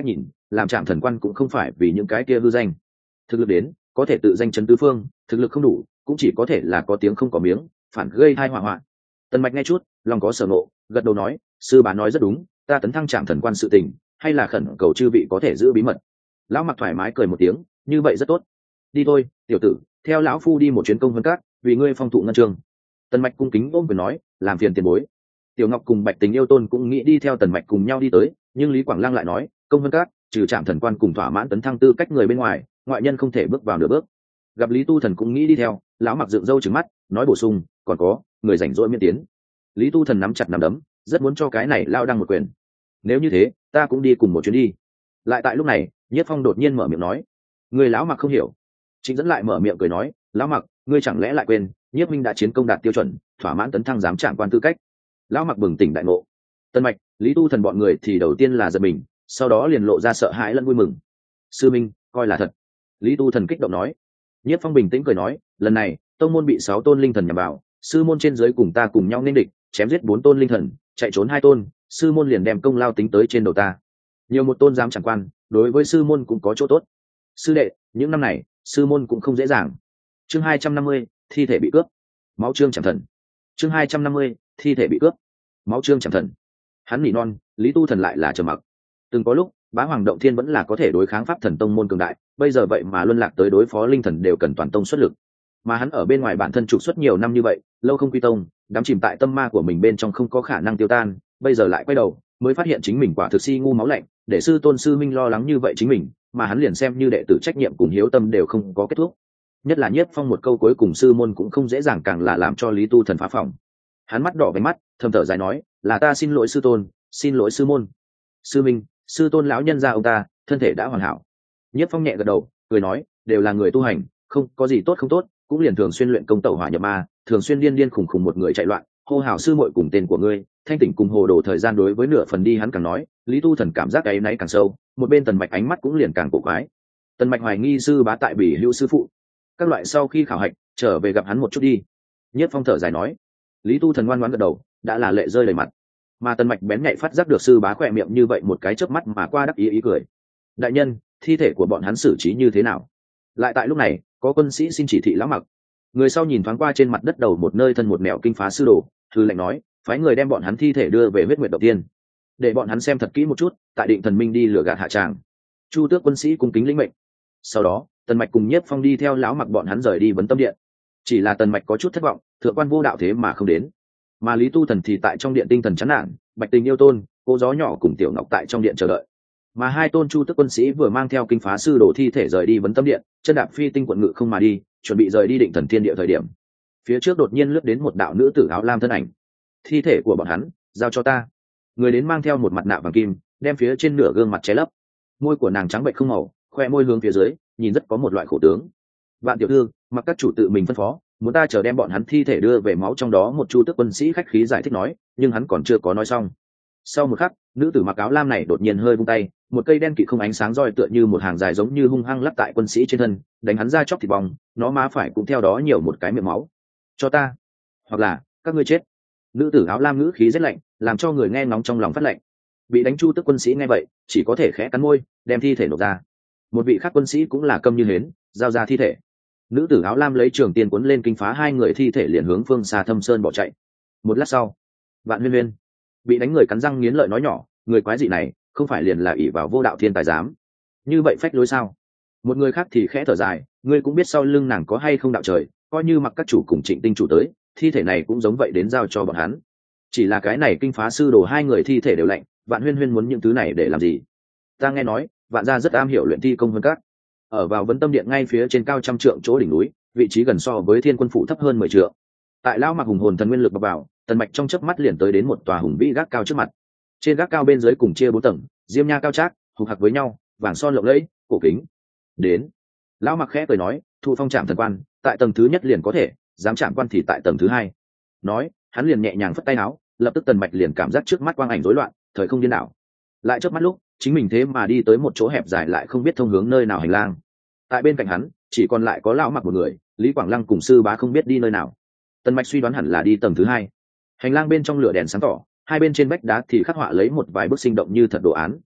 làm Trạm Thần Quan cũng không phải vì những cái kia hư danh. Thực lực đến, có thể tự danh chấn tứ phương, thực lực không đủ, cũng chỉ có thể là có tiếng không có miếng, phản gây tai họa. Tần Mạch nghe chút, lòng có sở ngộ, gật đầu nói, sư bá nói rất đúng, ta tấn thăng Trạm Thần Quan sự tình, hay là khẩn cầu chư vị có thể giữ bí mật. Lão Mặc thoải mái cười một tiếng, như vậy rất tốt. Đi thôi, tiểu tử, theo lão phu đi một chuyến công vân các, vì ngươi phong thụ ngân trường. Tần Mạch cung kính ôm quyền nói, làm phiền tiền bối. Tiểu Ngọc cùng Bạch Tình Yêu Tôn cũng nghĩ đi theo Tần Mạch cùng nhau đi tới, nhưng Lý Quảng Lăng lại nói, công vân các trừ Trạm Thần Quan cùng thỏa mãn tấn thăng tư cách người bên ngoài, ngoại nhân không thể bước vào nửa bước. Gặp Lý Tu Thần cũng nghĩ đi theo, lão Mặc dựng râu trừng mắt, nói bổ sung, còn có người rảnh rỗi miễn tiến. Lý Tu Thần nắm chặt nắm đấm, rất muốn cho cái này lao đăng một quyền. Nếu như thế, ta cũng đi cùng một chuyến đi. Lại tại lúc này, Nhiếp Phong đột nhiên mở miệng nói, người lão Mặc không hiểu. Trịnh Dẫn lại mở miệng cười nói, lão Mặc, ngươi chẳng lẽ lại quên, Nhiếp minh đã chiến công đạt tiêu chuẩn, thỏa mãn tấn thăng giám trạng quan tư cách. Lão Mặc bừng tỉnh đại ngộ. Tân Mạch, Lý Tu Thần bọn người thì đầu tiên là giật mình, sau đó liền lộ ra sợ hãi lẫn vui mừng. Sư minh, coi là thật. Lý Tu Thần kích động nói. Nhiếp Phong bình tĩnh cười nói, lần này tông môn bị 6 tôn linh thần nhằm vào, sư môn trên dưới cùng ta cùng nhau nên địch, chém giết 4 tôn linh thần, chạy trốn 2 tôn, sư môn liền đem công lao tính tới trên đầu ta. Nhiều một tôn giám chẳng quan, đối với sư môn cũng có chỗ tốt. Sư đệ, những năm này sư môn cũng không dễ dàng. Chương 250, thi thể bị cướp. Máu trương chẳng thần. Chương 250, thi thể bị cướp. Máu trương chẳng thần. Hắn nỉ non, Lý Tu Thần lại là trầm mặc. Từng có lúc Bá Hoàng Động Thiên vẫn là có thể đối kháng pháp thần tông môn cường đại, bây giờ vậy mà luân lạc tới đối phó linh thần đều cần toàn tông xuất lực. Mà hắn ở bên ngoài bản thân trục xuất nhiều năm như vậy, lâu không quy tông, đắm chìm tại tâm ma của mình bên trong không có khả năng tiêu tan, bây giờ lại quay đầu, mới phát hiện chính mình quả thực si ngu máu lạnh, để sư tôn sư minh lo lắng như vậy chính mình, mà hắn liền xem như đệ tử trách nhiệm cùng hiếu tâm đều không có kết thúc. Nhất là Nhiếp Phong một câu cuối cùng sư môn cũng không dễ dàng, càng là làm cho Lý Tu Thần phá phòng. Hắn mắt đỏ váy mắt, thầm thở dài nói, là ta xin lỗi sư tôn, xin lỗi sư môn. Sư minh, sư tôn lão nhân gia ông ta thân thể đã hoàn hảo. Nhiếp Phong nhẹ gật đầu, cười nói, đều là người tu hành, không có gì tốt không tốt, cũng liền thường xuyên luyện công tẩu hỏa nhập ma, thường xuyên điên điên khủng khủng một người chạy loạn, hô hào sư muội cùng tên của ngươi, thanh tỉnh cùng hồ đồ thời gian đối với nửa phần đi hắn càng nói, Lý Tu Thần cảm giác cái náy càng sâu, một bên Tần Mạch ánh mắt cũng liền càng cổ quái. Tần Mạch hoài nghi sư bá tại bỉ hữu sư phụ. Các loại sau khi khảo hạch, trở về gặp hắn một chút đi. Nhiếp Phong thở dài nói. Lý Tu Thần ngoan ngoãn gật đầu, đã là lệ rơi đầy mặt. Mà Tần Mạch bén nhạy phát giác được sư bá khỏe miệng như vậy một cái chớp mắt mà qua đắc ý cười. Đại nhân, thi thể của bọn hắn xử trí như thế nào? Lại tại lúc này, có quân sĩ xin chỉ thị lão Mặc. Người sau nhìn thoáng qua trên mặt đất đầu một nơi thân một mẹo kinh phá sư đồ, thư lệnh nói, phái người đem bọn hắn thi thể đưa về Huyết Nguyệt Động Tiên, để bọn hắn xem thật kỹ một chút, tại Định Thần Minh đi lừa gạt hạ tràng. Chu Tước quân sĩ cung kính lĩnh mệnh. Sau đó, Tần Mạch cùng Nhiếp Phong đi theo lão Mặc bọn hắn rời đi Vấn Tâm Điện. Chỉ là Tần Mạch có chút thất vọng, thượng quan vô đạo thế mà không đến, mà Lý Tu Thần thì tại trong điện tinh thần chán nản, Bạch Tình Yêu Tôn, Cô Gió Nhỏ cùng Tiểu Ngọc tại trong điện chờ đợi. Mà 2 tôn Chu Tước quân sĩ vừa mang theo kinh phá sư đồ thi thể rời đi Vấn Tâm Điện, chân đạp phi tinh quận ngự không mà đi, chuẩn bị rời đi Định Thần Thiên Địa thời điểm, phía trước đột nhiên lướt đến một đạo nữ tử áo lam thân ảnh. Thi thể của bọn hắn, giao cho ta. Người đến mang theo một mặt nạ vàng kim, đem phía trên nửa gương mặt che lấp. Môi của nàng trắng bệnh không màu, khoe môi hướng phía dưới, nhìn rất có một loại khổ tướng. Vạn tiểu thư, mặc các chủ tự mình phân phó, muốn ta chờ đem bọn hắn thi thể đưa về máu trong đó. Một Chu Tước quân sĩ khách khí giải thích nói, nhưng hắn còn chưa có nói xong. Sau một khắc, nữ tử mặc áo lam này đột nhiên hơi vung tay, một cây đen kịt không ánh sáng roi tựa như một hàng dài giống như hung hăng lắp tại quân sĩ trên thân, đánh hắn ra chóc thịt bong, nó má phải cũng theo đó nhiều một cái miệng máu. Cho ta, hoặc là các ngươi chết. Nữ tử áo lam ngữ khí rất lạnh, làm cho người nghe nóng trong lòng phát lạnh. Bị đánh Chu Tước quân sĩ nghe vậy, chỉ có thể khẽ cắn môi, đem thi thể nộp ra. Một vị khác quân sĩ cũng là câm như hến, giao ra thi thể. Nữ tử áo lam lấy trường tiên cuốn lên kinh phá 2 người thi thể liền hướng phương xa Thâm Sơn bỏ chạy. Một lát sau, Vạn Huyên Huyên bị đánh người cắn răng nghiến lợi nói nhỏ, người quái dị này không phải liền là ỷ vào vô đạo thiên tài giám như vậy phách lối sao? Một người khác thì khẽ thở dài, ngươi cũng biết sau lưng nàng có hay không đạo trời, coi như mặc các chủ cùng Trịnh tinh chủ tới, thi thể này cũng giống vậy đến giao cho bọn hắn. Chỉ là cái này kinh phá sư đồ 2 người thi thể đều lạnh, Vạn Huyên Huyên muốn những thứ này để làm gì? Ta nghe nói Vạn gia rất am hiểu luyện thi công hơn các. Ở vào Vấn Tâm Điện ngay phía trên cao trăm trượng chỗ đỉnh núi, vị trí gần so với Thiên Quân phủ thấp hơn 10 trượng. Tại lão Mặc hùng hồn thần nguyên lực bập vào, Tần Mạch trong chớp mắt liền tới đến một tòa hùng vĩ gác cao trước mặt. Trên gác cao bên dưới cùng chia 4 tầng, diêm nha cao trác, hục hạc với nhau, vàng son lộng lẫy, cổ kính. Đến. Lão Mặc khẽ cười nói, thụ phong trạm thần quan, tại tầng thứ nhất liền có thể, dám trạm quan thì tại tầng thứ 2. Nói, hắn liền nhẹ nhàng phất tay áo, lập tức Tần Mạch liền cảm giác trước mắt quang ảnh rối loạn, thời không điên đảo. Lại chớp mắt lúc, chính mình thế mà đi tới một chỗ hẹp dài lại không biết thông hướng nơi nào hành lang. Tại bên cạnh hắn, chỉ còn lại có lão Mặc một người, Lý Quảng Lăng cùng sư bá không biết đi nơi nào. Tần Mạch suy đoán hẳn là đi tầng thứ 2. Hành lang bên trong lửa đèn sáng tỏ, 2 bên trên vách đá thì khắc họa lấy một vài bức sinh động như thật đồ án.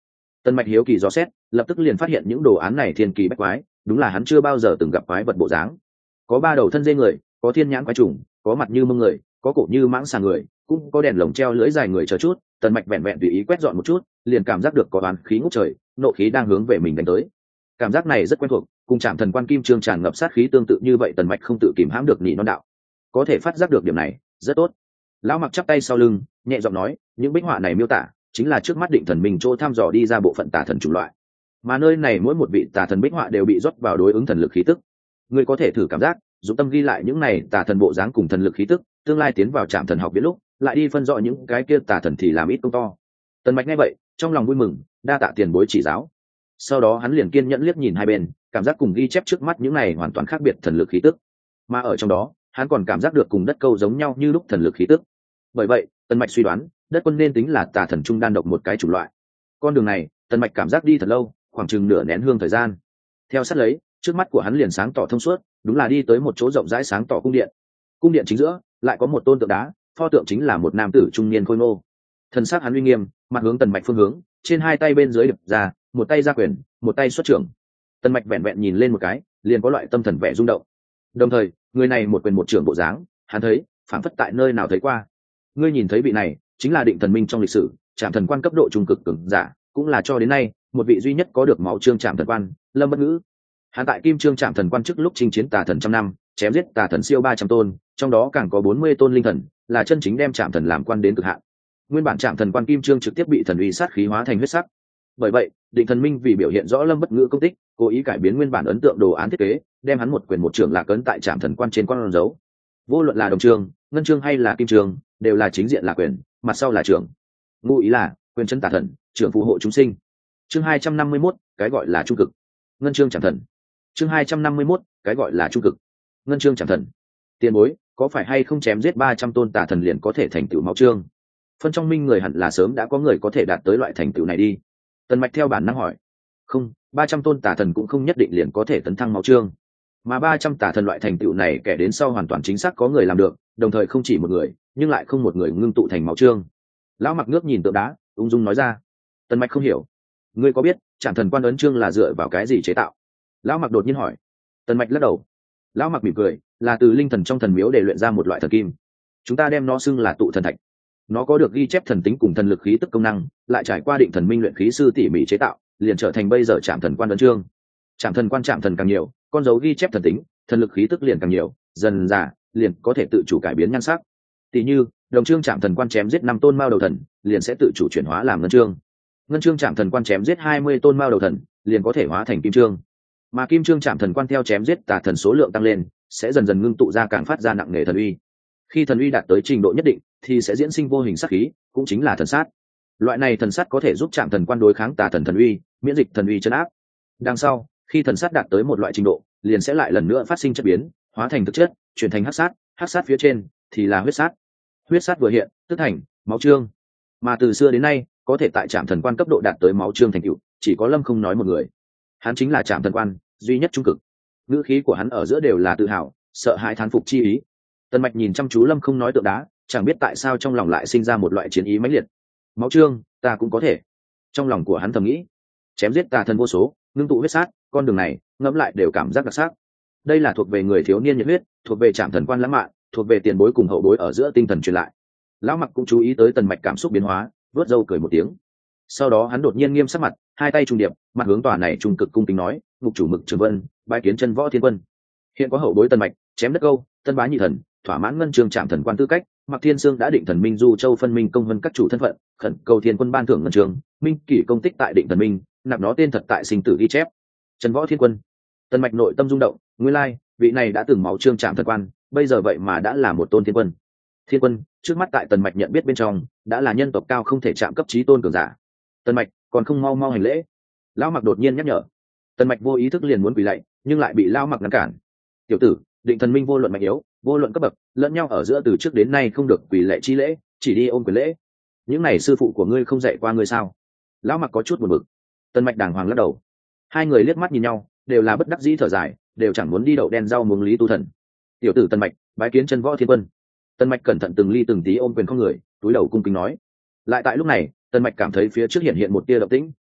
Tần Mạch hiếu kỳ dò xét, lập tức liền phát hiện những đồ án này thiên kỳ bách quái, đúng là hắn chưa bao giờ từng gặp quái vật bộ dáng. Có 3 đầu thân dê người, có thiên nhãn quái trùng, có mặt như mông người, có cổ như mãng xà người, cũng có đèn lồng treo lưỡi dài người chờ chút. Tần Mạch vẹn vẹn tùy ý quét dọn một chút, liền cảm giác được có oán khí ngút trời, nộ khí đang hướng về mình đánh tới. Cảm giác này rất quen thuộc, cùng Trảm Thần Quan Kim Trương tràn ngập sát khí tương tự như vậy. Tần Mạch không tự kìm hãm được nỉ non đạo, có thể phát giác được điểm này, rất tốt. Lão Mặc chắp tay sau lưng, nhẹ giọng nói, những bích họa này miêu tả chính là trước mắt Định Thần Minh chỗ thăm dò đi ra bộ phận tà thần chủng loại, mà nơi này mỗi một vị tà thần bích họa đều bị rót vào đối ứng thần lực khí tức. Ngươi có thể thử cảm giác, dụng tâm ghi lại những này tà thần bộ dáng cùng thần lực khí tức, tương lai tiến vào Trảm Thần học biết lúc lại đi phân rõ những cái kia tà thần thì làm ít công to. Tần Mạch nghe vậy, trong lòng vui mừng, đa tạ tiền bối chỉ giáo. Sau đó hắn liền kiên nhẫn liếc nhìn hai bên, cảm giác cùng ghi chép trước mắt những này hoàn toàn khác biệt thần lực khí tức, mà ở trong đó hắn còn cảm giác được cùng đất câu giống nhau như lúc thần lực khí tức. Bởi vậy Tần Mạch suy đoán đất quân nên tính là tà thần trung đan độc một cái chủng loại. Con đường này Tần Mạch cảm giác đi thật lâu, khoảng chừng nửa nén hương thời gian. Theo sát lấy, trước mắt của hắn liền sáng tỏ thông suốt, đúng là đi tới một chỗ rộng rãi sáng tỏ cung điện. Cung điện chính giữa lại có một tôn tượng đá, pho tượng chính là một nam tử trung niên khôi ngô. Thân xác hắn uy nghiêm, mặt hướng Tần Mạch phương hướng, trên hai tay bên dưới đập ra, một tay ra quyền, một tay xuất trưởng. Tần Mạch vẹn vẹn nhìn lên một cái, liền có loại tâm thần vẻ rung động. Đồng thời, người này một quyền một trưởng bộ dáng, hắn thấy, phảng phất tại nơi nào thấy qua. Ngươi nhìn thấy vị này, chính là Định Thần Minh trong lịch sử, Trảm Thần Quan cấp độ trung cực cường giả, cũng là cho đến nay, một vị duy nhất có được máu chương Trảm Thần Quan, Lâm Bất Ngữ. Hắn tại Kim Chương Trảm Thần Quan trước lúc chinh chiến tà thần trăm năm, chém giết tà thần siêu 300 tôn, trong đó càng có 40 tôn linh thần, là chân chính đem Trảm Thần làm quan đến cực hạn. Nguyên bản Trảm Thần Quan Kim Chương trực tiếp bị thần uy sát khí hóa thành huyết sắc. Bởi vậy, Định Thần Minh vì biểu hiện rõ Lâm Bất Ngữ công tích, cố ý cải biến nguyên bản ấn tượng đồ án thiết kế, đem hắn một quyền một trưởng lạc ấn tại Trảm Thần Quan trên quan dấu. Vô luận là đồng trường, ngân chương hay là kim trường, đều là chính diện là quyền, mặt sau là trưởng. Ngụ ý là quyền chân tà thần, trưởng phù hộ chúng sinh. Chương 251, cái gọi là trung cực. Ngân chương Trảm Thần. Chương 251, cái gọi là trung cực. Ngân chương Trảm Thần. Tiền bối, có phải hay không chém giết 300 tôn tà thần liền có thể thành tựu máu chương? Phân trong minh người hẳn là sớm đã có người có thể đạt tới loại thành tựu này đi. Tần Mạch theo bản năng hỏi. Không, 300 tôn tà thần cũng không nhất định liền có thể tấn thăng máu chương, mà 300 tà thần loại thành tựu này kẻ đến sau hoàn toàn chính xác có người làm được, đồng thời không chỉ một người, nhưng lại không một người ngưng tụ thành máu chương. Lão Mặc ngước nhìn tượng đá, ung dung nói ra. Tần Mạch không hiểu, ngươi có biết Trảm Thần Quan ấn chương là dựa vào cái gì chế tạo? Lão Mặc đột nhiên hỏi. Tần Mạch lắc đầu. Lão Mặc mỉm cười, là từ linh thần trong thần miếu để luyện ra một loại thần kim, chúng ta đem nó xưng là tụ thần thạch. Nó có được ghi chép thần tính cùng thần lực khí tức công năng, lại trải qua Định Thần Minh luyện khí sư tỉ mỉ chế tạo, liền trở thành bây giờ Trảm Thần Quan ấn chương. Trảm Thần Quan Trảm thần càng nhiều, con dấu ghi chép thần tính, thần lực khí tức liền càng nhiều, dần dà liền có thể tự chủ cải biến nhan sắc. Tỷ như đồng chương Trảm Thần Quan chém giết 5 tôn mao đầu thần, liền sẽ tự chủ chuyển hóa làm ngân chương. Ngân chương Trảm Thần Quan chém giết 20 tôn mao đầu thần, liền có thể hóa thành kim chương. Mà kim chương Trảm Thần Quan theo chém giết tà thần số lượng tăng lên, sẽ dần dần ngưng tụ ra càng phát ra nặng nề thần uy. Khi thần uy đạt tới trình độ nhất định, thì sẽ diễn sinh vô hình sát khí, cũng chính là thần sát. Loại này thần sát có thể giúp Trảm Thần Quan đối kháng tà thần thần uy, miễn dịch thần uy trấn áp. Đằng sau, khi thần sát đạt tới một loại trình độ, liền sẽ lại lần nữa phát sinh chất biến, hóa thành thực chất, chuyển thành hắc sát phía trên thì là huyết sát. Huyết sát vừa hiện, tức thành máu chương. Mà từ xưa đến nay, có thể tại Trảm Thần Quan cấp độ đạt tới máu chương thành tựu, chỉ có Lâm Không nói một người. Hắn chính là Trảm Thần Quan duy nhất trung cực. Ngữ khí của hắn ở giữa đều là tự hào, sợ hãi thán phục chi ý. Tần Mạch nhìn chăm chú Lâm Không nói tượng đá, chẳng biết tại sao trong lòng lại sinh ra một loại chiến ý mãnh liệt. Máu chương, ta cũng có thể. Trong lòng của hắn thầm nghĩ, chém giết tà thần vô số, ngưng tụ huyết sát, con đường này ngẫm lại đều cảm giác đặc sắc. Đây là thuộc về người thiếu niên nhiệt huyết, thuộc về Trảm Thần Quan lãng mạn, thuộc về tiền bối cùng hậu bối ở giữa tinh thần truyền lại. Lão Mặc cũng chú ý tới Tần Mạch cảm xúc biến hóa, vớt râu cười một tiếng. Sau đó hắn đột nhiên nghiêm sắc mặt, hai tay trung điệp, mặt hướng tòa này trung cực cung kính nói, ngục chủ Mực Trường Vân, bái kiến chân võ thiên quân. Hiện có hậu bối Tần Mạch chém đất câu, tân bá nhị thần, thỏa mãn ngân trường Trảm Thần Quan tư cách, Mặc Thiên Sương đã Định Thần Minh du châu phân minh công vân các chủ thân phận, khẩn cầu thiên quân ban thưởng ngân trường, minh kỷ công tích tại Định Thần Minh, nạp nó tên thật tại sinh tử ghi chép. Trần Võ Thiên Quân. Tần Mạch nội tâm rung động, nguyên lai vị này đã từng máu chương Trảm Thần Quan, bây giờ vậy mà đã là một tôn thiên quân. Thiên quân trước mắt tại Tần Mạch nhận biết bên trong đã là nhân tộc cao không thể chạm cấp chí tôn cường giả. Tần Mạch còn không mau mau hành lễ. Lão Mặc đột nhiên nhắc nhở. Tần Mạch vô ý thức liền muốn quỳ lạy, nhưng lại bị Lão Mặc ngăn cản. Tiểu tử, Định Thần Minh vô luận mạnh yếu, vô luận cấp bậc, lẫn nhau ở giữa từ trước đến nay không được quỳ lạy chi lễ, chỉ đi ôm quyền lễ. Những này sư phụ của ngươi không dạy qua ngươi sao? Lão Mặc có chút buồn bực. Tần Mạch đàng hoàng lắc đầu. Hai người liếc mắt nhìn nhau, đều là bất đắc dĩ thở dài, đều chẳng muốn đi đậu đen rau muống Lý Tu Thần. Tiểu tử Tần Mạch bái kiến chân võ thiên quân. Tần Mạch cẩn thận từng ly từng tí ôm quyền không người, túi đầu cung kính nói. Lại tại lúc này, Tần Mạch cảm thấy phía trước hiện hiện một tia động tĩnh,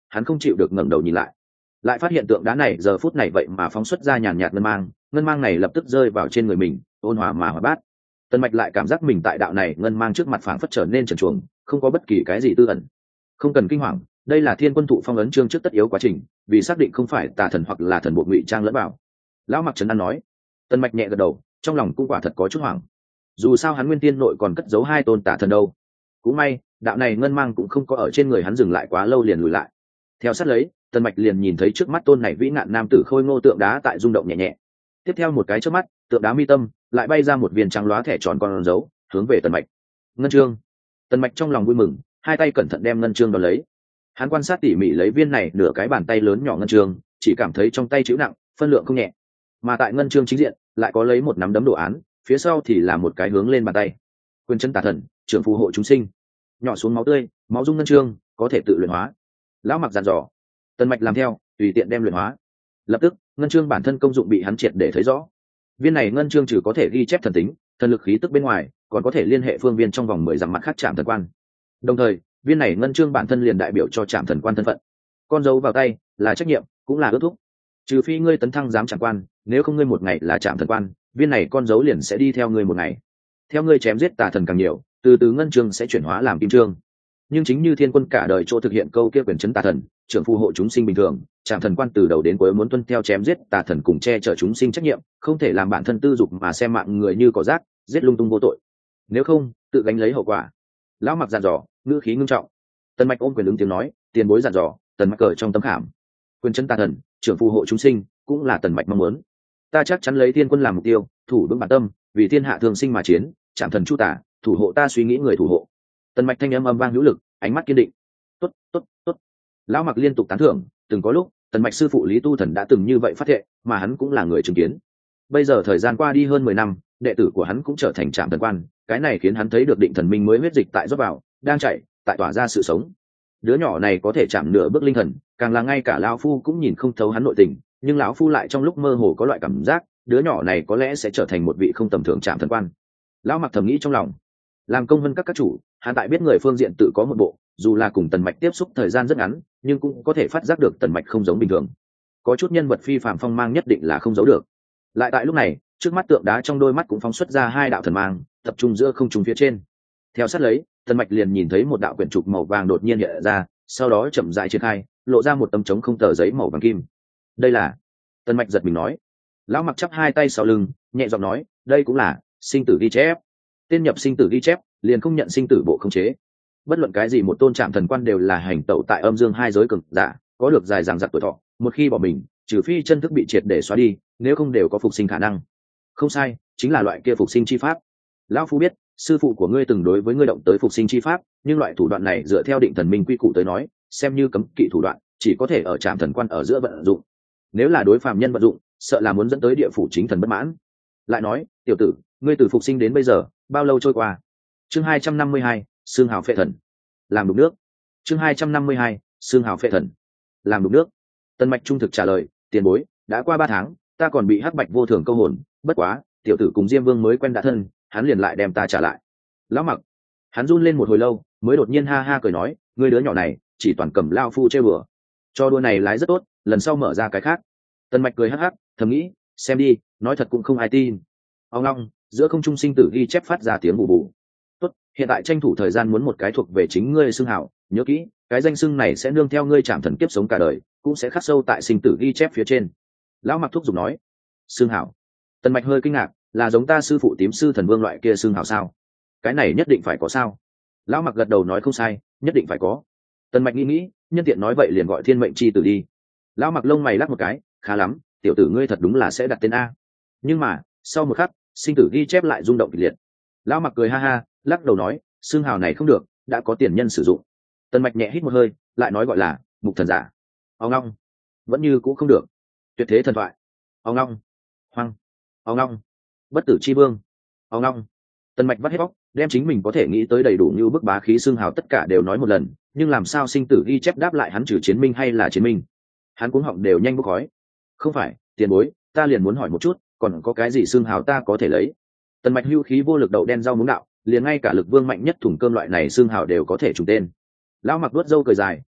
hắn không chịu được ngẩng đầu nhìn lại phát hiện tượng đá này giờ phút này vậy mà phóng xuất ra nhàn nhạt ngân mang này lập tức rơi vào trên người mình, ôn hòa mà hoạt bát. Tần Mạch lại cảm giác mình tại đạo này ngân mang trước mặt phảng phất trở nên trần truồng, không có bất kỳ cái gì tư ẩn. Không cần kinh hoàng, đây là Thiên Quân Thụ phong ấn chương trước tất yếu quá trình, vì xác định không phải tà thần hoặc là thần bộ ngụy trang lẫn vào. Lão Mặc trấn an nói. Tần Mạch nhẹ gật đầu, trong lòng cũng quả thật có chút hoảng. Dù sao hắn Nguyên Tiên nội còn cất giấu 2 tôn tà thần đâu. Cũng may, đạo này ngân mang cũng không có ở trên người hắn dừng lại quá lâu liền lùi lại. Theo sát lấy, Tần Mạch liền nhìn thấy trước mắt tôn này vĩ nạn nam tử khôi ngô tượng đá tại rung động nhẹ nhẹ. Tiếp theo một cái chớp mắt, tượng đá mi tâm lại bay ra một viên trắng lóa thẻ tròn con dấu, hướng về Tần Mạch. Ngân chương. Tần Mạch trong lòng vui mừng, hai tay cẩn thận đem ngân chương đón lấy. Hắn quan sát tỉ mỉ lấy viên này nửa cái bàn tay lớn nhỏ ngân chương, chỉ cảm thấy trong tay chịu nặng, phân lượng không nhẹ. Mà tại ngân chương chính diện lại có lấy một nắm đấm đồ án, phía sau thì là một cái hướng lên bàn tay. Quyền chân tà thần, trưởng phù hộ chúng sinh. Nhỏ xuống máu tươi, máu dung ngân chương, có thể tự luyện hóa. Lão Mặc dặn dò. Tần Mạch làm theo, tùy tiện đem luyện hóa. Lập tức, ngân chương bản thân công dụng bị hắn triệt để thấy rõ. Viên này ngân chương trừ có thể ghi chép thần tính, thần lực khí tức bên ngoài, còn có thể liên hệ phương viên trong vòng 10 dặm mặt khác Trảm Thần Quan. Đồng thời, viên này ngân chương bản thân liền đại biểu cho Trảm Thần Quan thân phận. Con dấu vào tay là trách nhiệm, cũng là ước thúc. Trừ phi ngươi tấn thăng giám Trảm Quan, nếu không ngươi một ngày là Trảm Thần Quan, viên này con dấu liền sẽ đi theo ngươi một ngày. Theo ngươi chém giết tà thần càng nhiều, từ từ ngân chương sẽ chuyển hóa làm kim chương. Nhưng chính như Thiên Quân cả đời chỗ thực hiện câu kia quyền trấn tà thần, trưởng phù hộ chúng sinh bình thường, Trảm Thần Quan từ đầu đến cuối muốn tuân theo chém giết tà thần cùng che chở chúng sinh trách nhiệm, không thể làm bản thân tư dục mà xem mạng người như cỏ rác, giết lung tung vô tội. Nếu không, tự gánh lấy hậu quả. Lão Mặc dặn dò, ngữ khí ngưng trọng. Tần Mạch ôm quyền ứng tiếng nói, tiền bối dặn dò. Tần Mạch cờ trong tấm khảm. Quyền trấn tà thần, trưởng phù hộ chúng sinh, cũng là Tần Mạch mong muốn. Ta chắc chắn lấy Thiên Quân làm mục tiêu, thủ vững bản tâm, vì thiên hạ thường sinh mà chiến, Trảm thần chu tả, thủ hộ ta suy nghĩ người thủ hộ. Tần Mạch thanh âm âm vang hữu lực, ánh mắt kiên định. Tốt, tốt, tốt. Lão Mặc liên tục tán thưởng, từng có lúc Tần Mạch sư phụ Lý Tu Thần đã từng như vậy phát thệ, mà hắn cũng là người chứng kiến. Bây giờ thời gian qua đi hơn 10 năm, đệ tử của hắn cũng trở thành Trảm Thần Quan, cái này khiến hắn thấy được định thần minh mới huyết dịch tại rót vào, đang chạy, tại tỏa ra sự sống. Đứa nhỏ này có thể chạm nửa bước linh thần, càng là ngay cả lão phu cũng nhìn không thấu hắn nội tình, nhưng lão phu lại trong lúc mơ hồ có loại cảm giác, đứa nhỏ này có lẽ sẽ trở thành một vị không tầm thường Trảm Thần Quan. Lão Mặc thầm nghĩ trong lòng. Làm công hơn các chủ, hắn tại biết người phương diện tự có một bộ, dù là cùng Tần Mạch tiếp xúc thời gian rất ngắn, nhưng cũng có thể phát giác được Tần Mạch không giống bình thường. Có chút nhân vật phi phàm phong mang nhất định là không giấu được. Lại tại lúc này, trước mắt tượng đá trong đôi mắt cũng phóng xuất ra 2 đạo thần mang, tập trung giữa không trung phía trên. Theo sát lấy, Tần Mạch liền nhìn thấy một đạo quyển trục màu vàng đột nhiên hiện ra, sau đó chậm rãi triển khai, lộ ra một tấm trống không tờ giấy màu vàng kim. Đây là... Tần Mạch giật mình nói. Lão Mặc chắp 2 tay sau lưng, nhẹ giọng nói, đây cũng là sinh tử ghi chép. Tên nhập sinh tử ghi chép, liền không nhận sinh tử bộ khống chế. Bất luận cái gì một tôn Trảm Thần Quan đều là hành tẩu tại âm dương 2 giới cực giả, có được dài dằng dặc tuổi thọ, một khi bỏ mình, trừ phi chân thức bị triệt để xóa đi, nếu không đều có phục sinh khả năng. Không sai, chính là loại kia phục sinh chi pháp. Lão phu biết, sư phụ của ngươi từng đối với ngươi động tới phục sinh chi pháp, nhưng loại thủ đoạn này dựa theo định thần minh quy củ tới nói, xem như cấm kỵ thủ đoạn, chỉ có thể ở Trảm Thần Quan ở giữa vận dụng. Nếu là đối phàm nhân vận dụng, sợ là muốn dẫn tới địa phủ chính thần bất mãn. Lại nói, tiểu tử, ngươi từ phục sinh đến bây giờ, bao lâu trôi qua? Chương 252, xương hào phệ thần. Làm đục nước. Chương 252, xương hào phệ thần. Làm đục nước. Tần Mạch trung thực trả lời, tiền bối, đã qua 3 tháng, ta còn bị hắc bạch vô thường câu hồn, bất quá, tiểu tử cùng Diêm Vương mới quen đã thân, hắn liền lại đem ta trả lại. Lão Mặc, hắn run lên một hồi lâu, mới đột nhiên ha ha cười nói, ngươi đứa nhỏ này, chỉ toàn cầm lao phu chơi bừa. Cho đua này lái rất tốt, lần sau mở ra cái khác. Tần Mạch cười hắc hắc, thầm nghĩ, xem đi, nói thật cũng không ai tin. Ông long, giữa không trung sinh tử ghi chép phát ra tiếng bù bù. Tốt, hiện tại tranh thủ thời gian muốn một cái thuộc về chính ngươi xưng hảo, nhớ kỹ, cái danh xưng này sẽ nương theo ngươi Trảm thần kiếp sống cả đời, cũng sẽ khắc sâu tại sinh tử ghi chép phía trên. Lão Mặc thúc giục nói, xưng hảo. Tần Mạch hơi kinh ngạc, là giống ta sư phụ Tím Sư Thần Vương loại kia xưng hảo sao? Cái này nhất định phải có sao? Lão Mặc gật đầu nói không sai, nhất định phải có. Tần Mạch nghĩ, nhân tiện nói vậy liền gọi Thiên Mệnh chi tử đi. Lão Mặc lông mày lắc một cái, khá lắm, tiểu tử ngươi thật đúng là sẽ đặt tên a. Nhưng mà, sau một khắc, sinh tử ghi chép lại rung động kịch liệt. Lão Mặc cười ha ha, lắc đầu nói, xương hào này không được, đã có tiền nhân sử dụng. Tần Mạch nhẹ hít một hơi, lại nói gọi là mục thần giả. Ông long, vẫn như cũng không được. Tuyệt thế thần thoại. Ông long, hoang, ông long, bất tử chi vương. Ông long. Tần Mạch vắt hết bóc, đem chính mình có thể nghĩ tới đầy đủ như bức bá khí xương hào tất cả đều nói một lần, nhưng làm sao sinh tử ghi chép đáp lại hắn trừ chiến minh hay là chiến minh? Hắn cuống họng đều nhanh bốc khói. Không phải, tiền bối, ta liền muốn hỏi một chút, còn có cái gì xương hào ta có thể lấy? Tần Mạch hưu khí vô lực đậu đen rau muống đạo, liền ngay cả lực vương mạnh nhất thùng cơm loại này xương hào đều có thể trùng tên. Lão Mặc đuốt râu cười dài,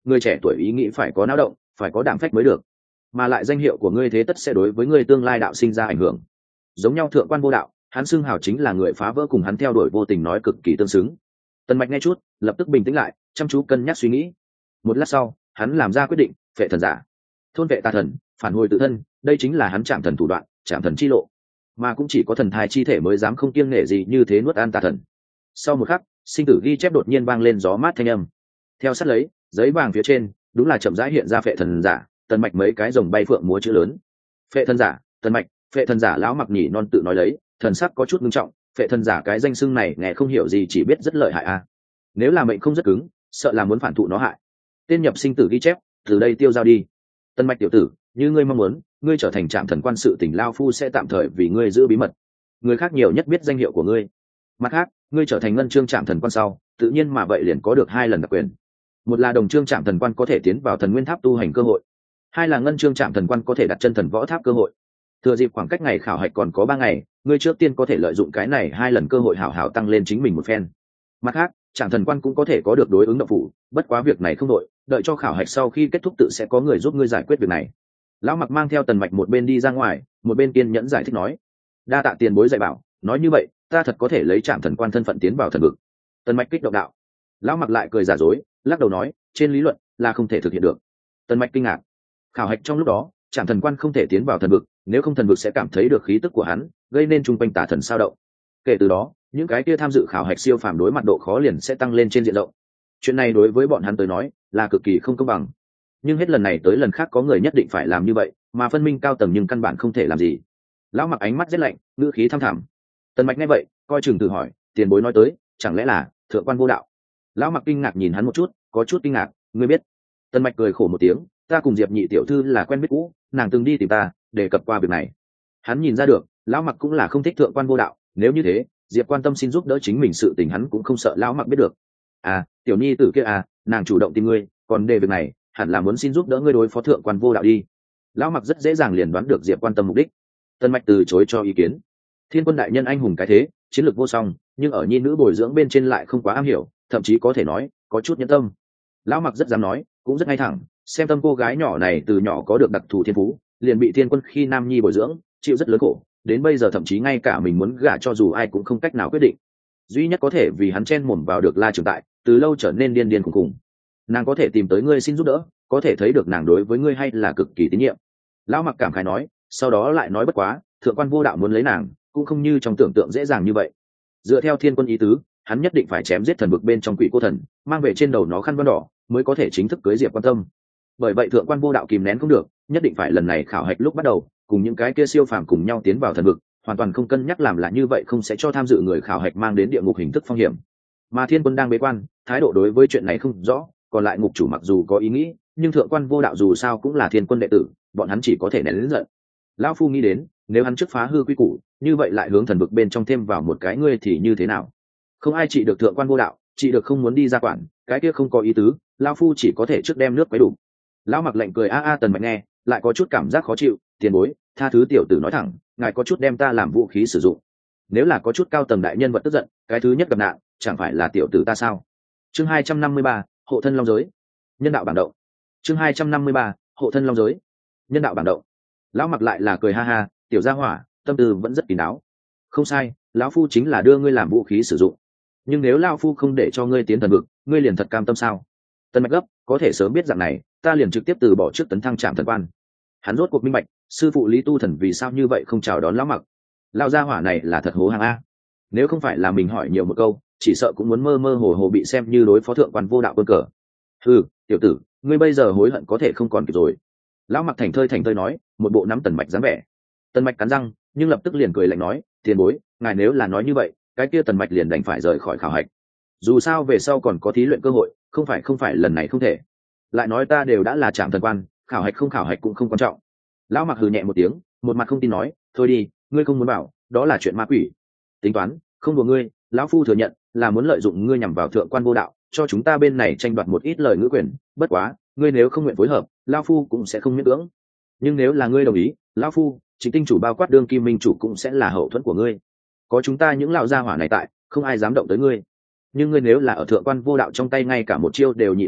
người trẻ tuổi ý nghĩ phải có não động, phải có đảm phách mới được, mà lại danh hiệu của ngươi thế tất sẽ đối với ngươi tương lai đạo sinh ra ảnh hưởng. Giống nhau thượng quan vô đạo, hắn xưng hào chính là người phá vỡ, cùng hắn theo đuổi vô tình nói cực kỳ tương xứng. Tần Mạch nghe chút, lập tức bình tĩnh lại, chăm chú cân nhắc suy nghĩ. Một lát sau, hắn làm ra quyết định, phệ thần giả, thôn vệ tà thần, phản hồi tự thân, đây chính là hắn chạm thần thủ đoạn, chạm thần chi lộ. Mà cũng chỉ có thần thai chi thể mới dám không kiêng nể gì như thế nuốt an tà thần. Sau một khắc, sinh tử ghi chép đột nhiên vang lên gió mát thanh âm. Theo sát lấy, giấy vàng phía trên, đúng là chậm rãi hiện ra phệ thần giả, Tần Mạch mấy cái rồng bay phượng múa chữ lớn. Phệ thần giả, Tần Mạch, phệ thần giả lão mặc nhỉ non tự nói lấy, thần sắc có chút nghiêm trọng, phệ thần giả cái danh xưng này nghe không hiểu gì, chỉ biết rất lợi hại a. Nếu là mệnh không rất cứng, sợ là muốn phản thụ nó hại. Tên nhập sinh tử ghi chép, từ đây tiêu giao đi. Tần Mạch tiểu tử, như ngươi mong muốn, ngươi trở thành trạm thần quan, sự tình lao phu sẽ tạm thời vì ngươi giữ bí mật. Người khác nhiều nhất biết danh hiệu của ngươi. Mặt khác, ngươi trở thành ngân chương trạm thần quan sau, tự nhiên mà vậy liền có được 2 lần đặc quyền. Một là đồng chương trạm thần quan có thể tiến vào thần nguyên tháp tu hành cơ hội, 2 là ngân chương trạm thần quan có thể đặt chân thần võ tháp cơ hội. Thừa dịp khoảng cách ngày khảo hạch còn có 3 ngày, ngươi trước tiên có thể lợi dụng cái này 2 lần cơ hội hảo hảo tăng lên chính mình một phen. Mặt khác, trạm thần quan cũng có thể có được đối ứng động phủ, bất quá việc này không đội, đợi cho khảo hạch sau khi kết thúc tự sẽ có người giúp ngươi giải quyết việc này. Lão Mặc mang theo Tần Mạch một bên đi ra ngoài, một bên kiên nhẫn giải thích nói: đa tạ tiền bối dạy bảo, nói như vậy ta thật có thể lấy trạm thần quan thân phận tiến vào thần vực. Tần Mạch kích động đạo. Lão Mặc lại cười giả dối, lắc đầu nói: trên lý luận là không thể thực hiện được. Tần Mạch kinh ngạc. Khảo hạch trong lúc đó, trạm thần quan không thể tiến vào thần vực, nếu không thần vực sẽ cảm thấy được khí tức của hắn, gây nên trung quanh tà thần sao động. Kể từ đó, những cái kia tham dự khảo hạch siêu phàm đối mặt độ khó liền sẽ tăng lên trên diện rộng. Chuyện này đối với bọn hắn tới nói là cực kỳ không công bằng. Nhưng hết lần này tới lần khác có người nhất định phải làm như vậy, mà phân minh cao tầng nhưng căn bản không thể làm gì. Lão Mặc ánh mắt rét lạnh, ngữ khí thăm thẳm. Tần Mạch nghe vậy, coi chừng tự hỏi, tiền bối nói tới, chẳng lẽ là thượng quan vô đạo? Lão Mặc kinh ngạc nhìn hắn một chút, có chút kinh ngạc, ngươi biết? Tần Mạch cười khổ một tiếng, ta cùng Diệp nhị tiểu thư là quen biết cũ, nàng từng đi tìm ta đề cập qua việc này. Hắn nhìn ra được, Lão Mặc cũng là không thích thượng quan vô đạo, nếu như thế, Diệp quan tâm xin giúp đỡ chính mình sự tình hắn cũng không sợ Lão Mặc biết được. À, tiểu nhi tử kia à, nàng chủ động tìm ngươi, còn đề việc này hẳn là muốn xin giúp đỡ ngươi đối phó thượng quan vô đạo đi. Lão Mặc rất dễ dàng liền đoán được Diệp quan tâm mục đích. Tần Mạch từ chối cho ý kiến. Thiên quân đại nhân anh hùng cái thế, chiến lược vô song, nhưng ở nhi nữ bồi dưỡng bên trên lại không quá am hiểu, thậm chí có thể nói có chút nhẫn tâm. Lão Mặc rất dám nói, cũng rất ngay thẳng, xem tâm cô gái nhỏ này từ nhỏ có được đặc thù thiên phú, liền bị thiên quân khi nam nhi bồi dưỡng, chịu rất lớn khổ, đến bây giờ thậm chí ngay cả mình muốn gả cho dù ai cũng không cách nào quyết định. Duy nhất có thể vì hắn chen mồm vào được La Trường Tại, từ lâu trở nên điên điên khùng khùng. Nàng có thể tìm tới ngươi xin giúp đỡ, có thể thấy được nàng đối với ngươi hay là cực kỳ tín nhiệm. Lão Mặc cảm khái nói, sau đó lại nói bất quá, thượng quan vô đạo muốn lấy nàng cũng không như trong tưởng tượng dễ dàng như vậy. Dựa theo thiên quân ý tứ, hắn nhất định phải chém giết thần vực bên trong quỷ cô thần, mang về trên đầu nó khăn vân đỏ, mới có thể chính thức cưới Diệp Quan Tâm. Bởi vậy thượng quan vô đạo kìm nén không được, nhất định phải lần này khảo hạch lúc bắt đầu cùng những cái kia siêu phàm cùng nhau tiến vào thần vực, hoàn toàn không cân nhắc làm là như vậy không sẽ cho tham dự người khảo hạch mang đến địa ngục hình thức phong hiểm. Mà thiên quân đang bế quan, thái độ đối với chuyện này không rõ, còn lại ngục chủ mặc dù có ý nghĩ, nhưng thượng quan vô đạo dù sao cũng là thiên quân đệ tử, bọn hắn chỉ có thể nén lớn giận. Lão phu nghĩ đến, nếu hắn trước phá hư quy củ, như vậy lại hướng thần vực bên trong thêm vào một cái ngươi thì như thế nào? Không ai trị được thượng quan vô đạo, trị được không muốn đi ra quản, cái kia không có ý tứ, lão phu chỉ có thể trước đem nước quấy đủ. Lão Mặc lệnh cười a. Tần Mạch nghe lại có chút cảm giác khó chịu, tiền bối, tha thứ tiểu tử nói thẳng, ngài có chút đem ta làm vũ khí sử dụng. Nếu là có chút cao tầng đại nhân vật tức giận, cái thứ nhất gặp nạn chẳng phải là tiểu tử ta sao? Chương 253, hộ thân long giới, nhân đạo bảng động. Chương 253, hộ thân long giới, nhân đạo bảng động. Lão Mặc lại là cười ha ha, tiểu gia hỏa, tâm tư vẫn rất kín đáo. Không sai, lão phu chính là đưa ngươi làm vũ khí sử dụng. Nhưng nếu lão phu không để cho ngươi tiến thần vực, ngươi liền thật cam tâm sao? Tần Mạch gấp, có thể sớm biết dạng này, ta liền trực tiếp từ bỏ trước tấn thăng trạm thần quan. Hắn rốt cuộc minh bạch, sư phụ Lý Tu Thần vì sao như vậy không chào đón Lão Mặc. Lão gia hỏa này là thật hố hàng a. Nếu không phải là mình hỏi nhiều một câu, chỉ sợ cũng muốn mơ mơ hồ hồ bị xem như đối phó thượng quan vô đạo quân cờ. Hừ, tiểu tử, ngươi bây giờ hối hận có thể không còn kịp rồi. Lão Mặc thành thơi nói, một bộ nắm Tần Mạch dáng vẻ. Tần Mạch cắn răng, nhưng lập tức liền cười lạnh nói, tiền bối, ngài nếu là nói như vậy, cái kia Tần Mạch liền đành phải rời khỏi khảo hạch. Dù sao về sau còn có thí luyện cơ hội, không phải lần này không thể. Lại nói ta đều đã là trạm thần quan, khảo hạch không khảo hạch cũng không quan trọng. Lão Mặc hừ nhẹ một tiếng, một mặt không tin nói, thôi đi, ngươi không muốn bảo, đó là chuyện ma quỷ. Tính toán, không đùa ngươi, lão phu thừa nhận là muốn lợi dụng ngươi nhằm vào thượng quan vô đạo, cho chúng ta bên này tranh đoạt một ít lời ngữ quyền, bất quá, ngươi nếu không nguyện phối hợp, lão phu cũng sẽ không miễn cưỡng. Nhưng nếu là ngươi đồng ý, lão phu, Chính Tinh chủ bao quát đương kim minh chủ cũng sẽ là hậu thuẫn của ngươi. Có chúng ta những lão gia hỏa này tại, không ai dám động tới ngươi. Nhưng ngươi nếu là ở thượng quan vô đạo trong tay ngay cả một chiêu đều nhịn không được,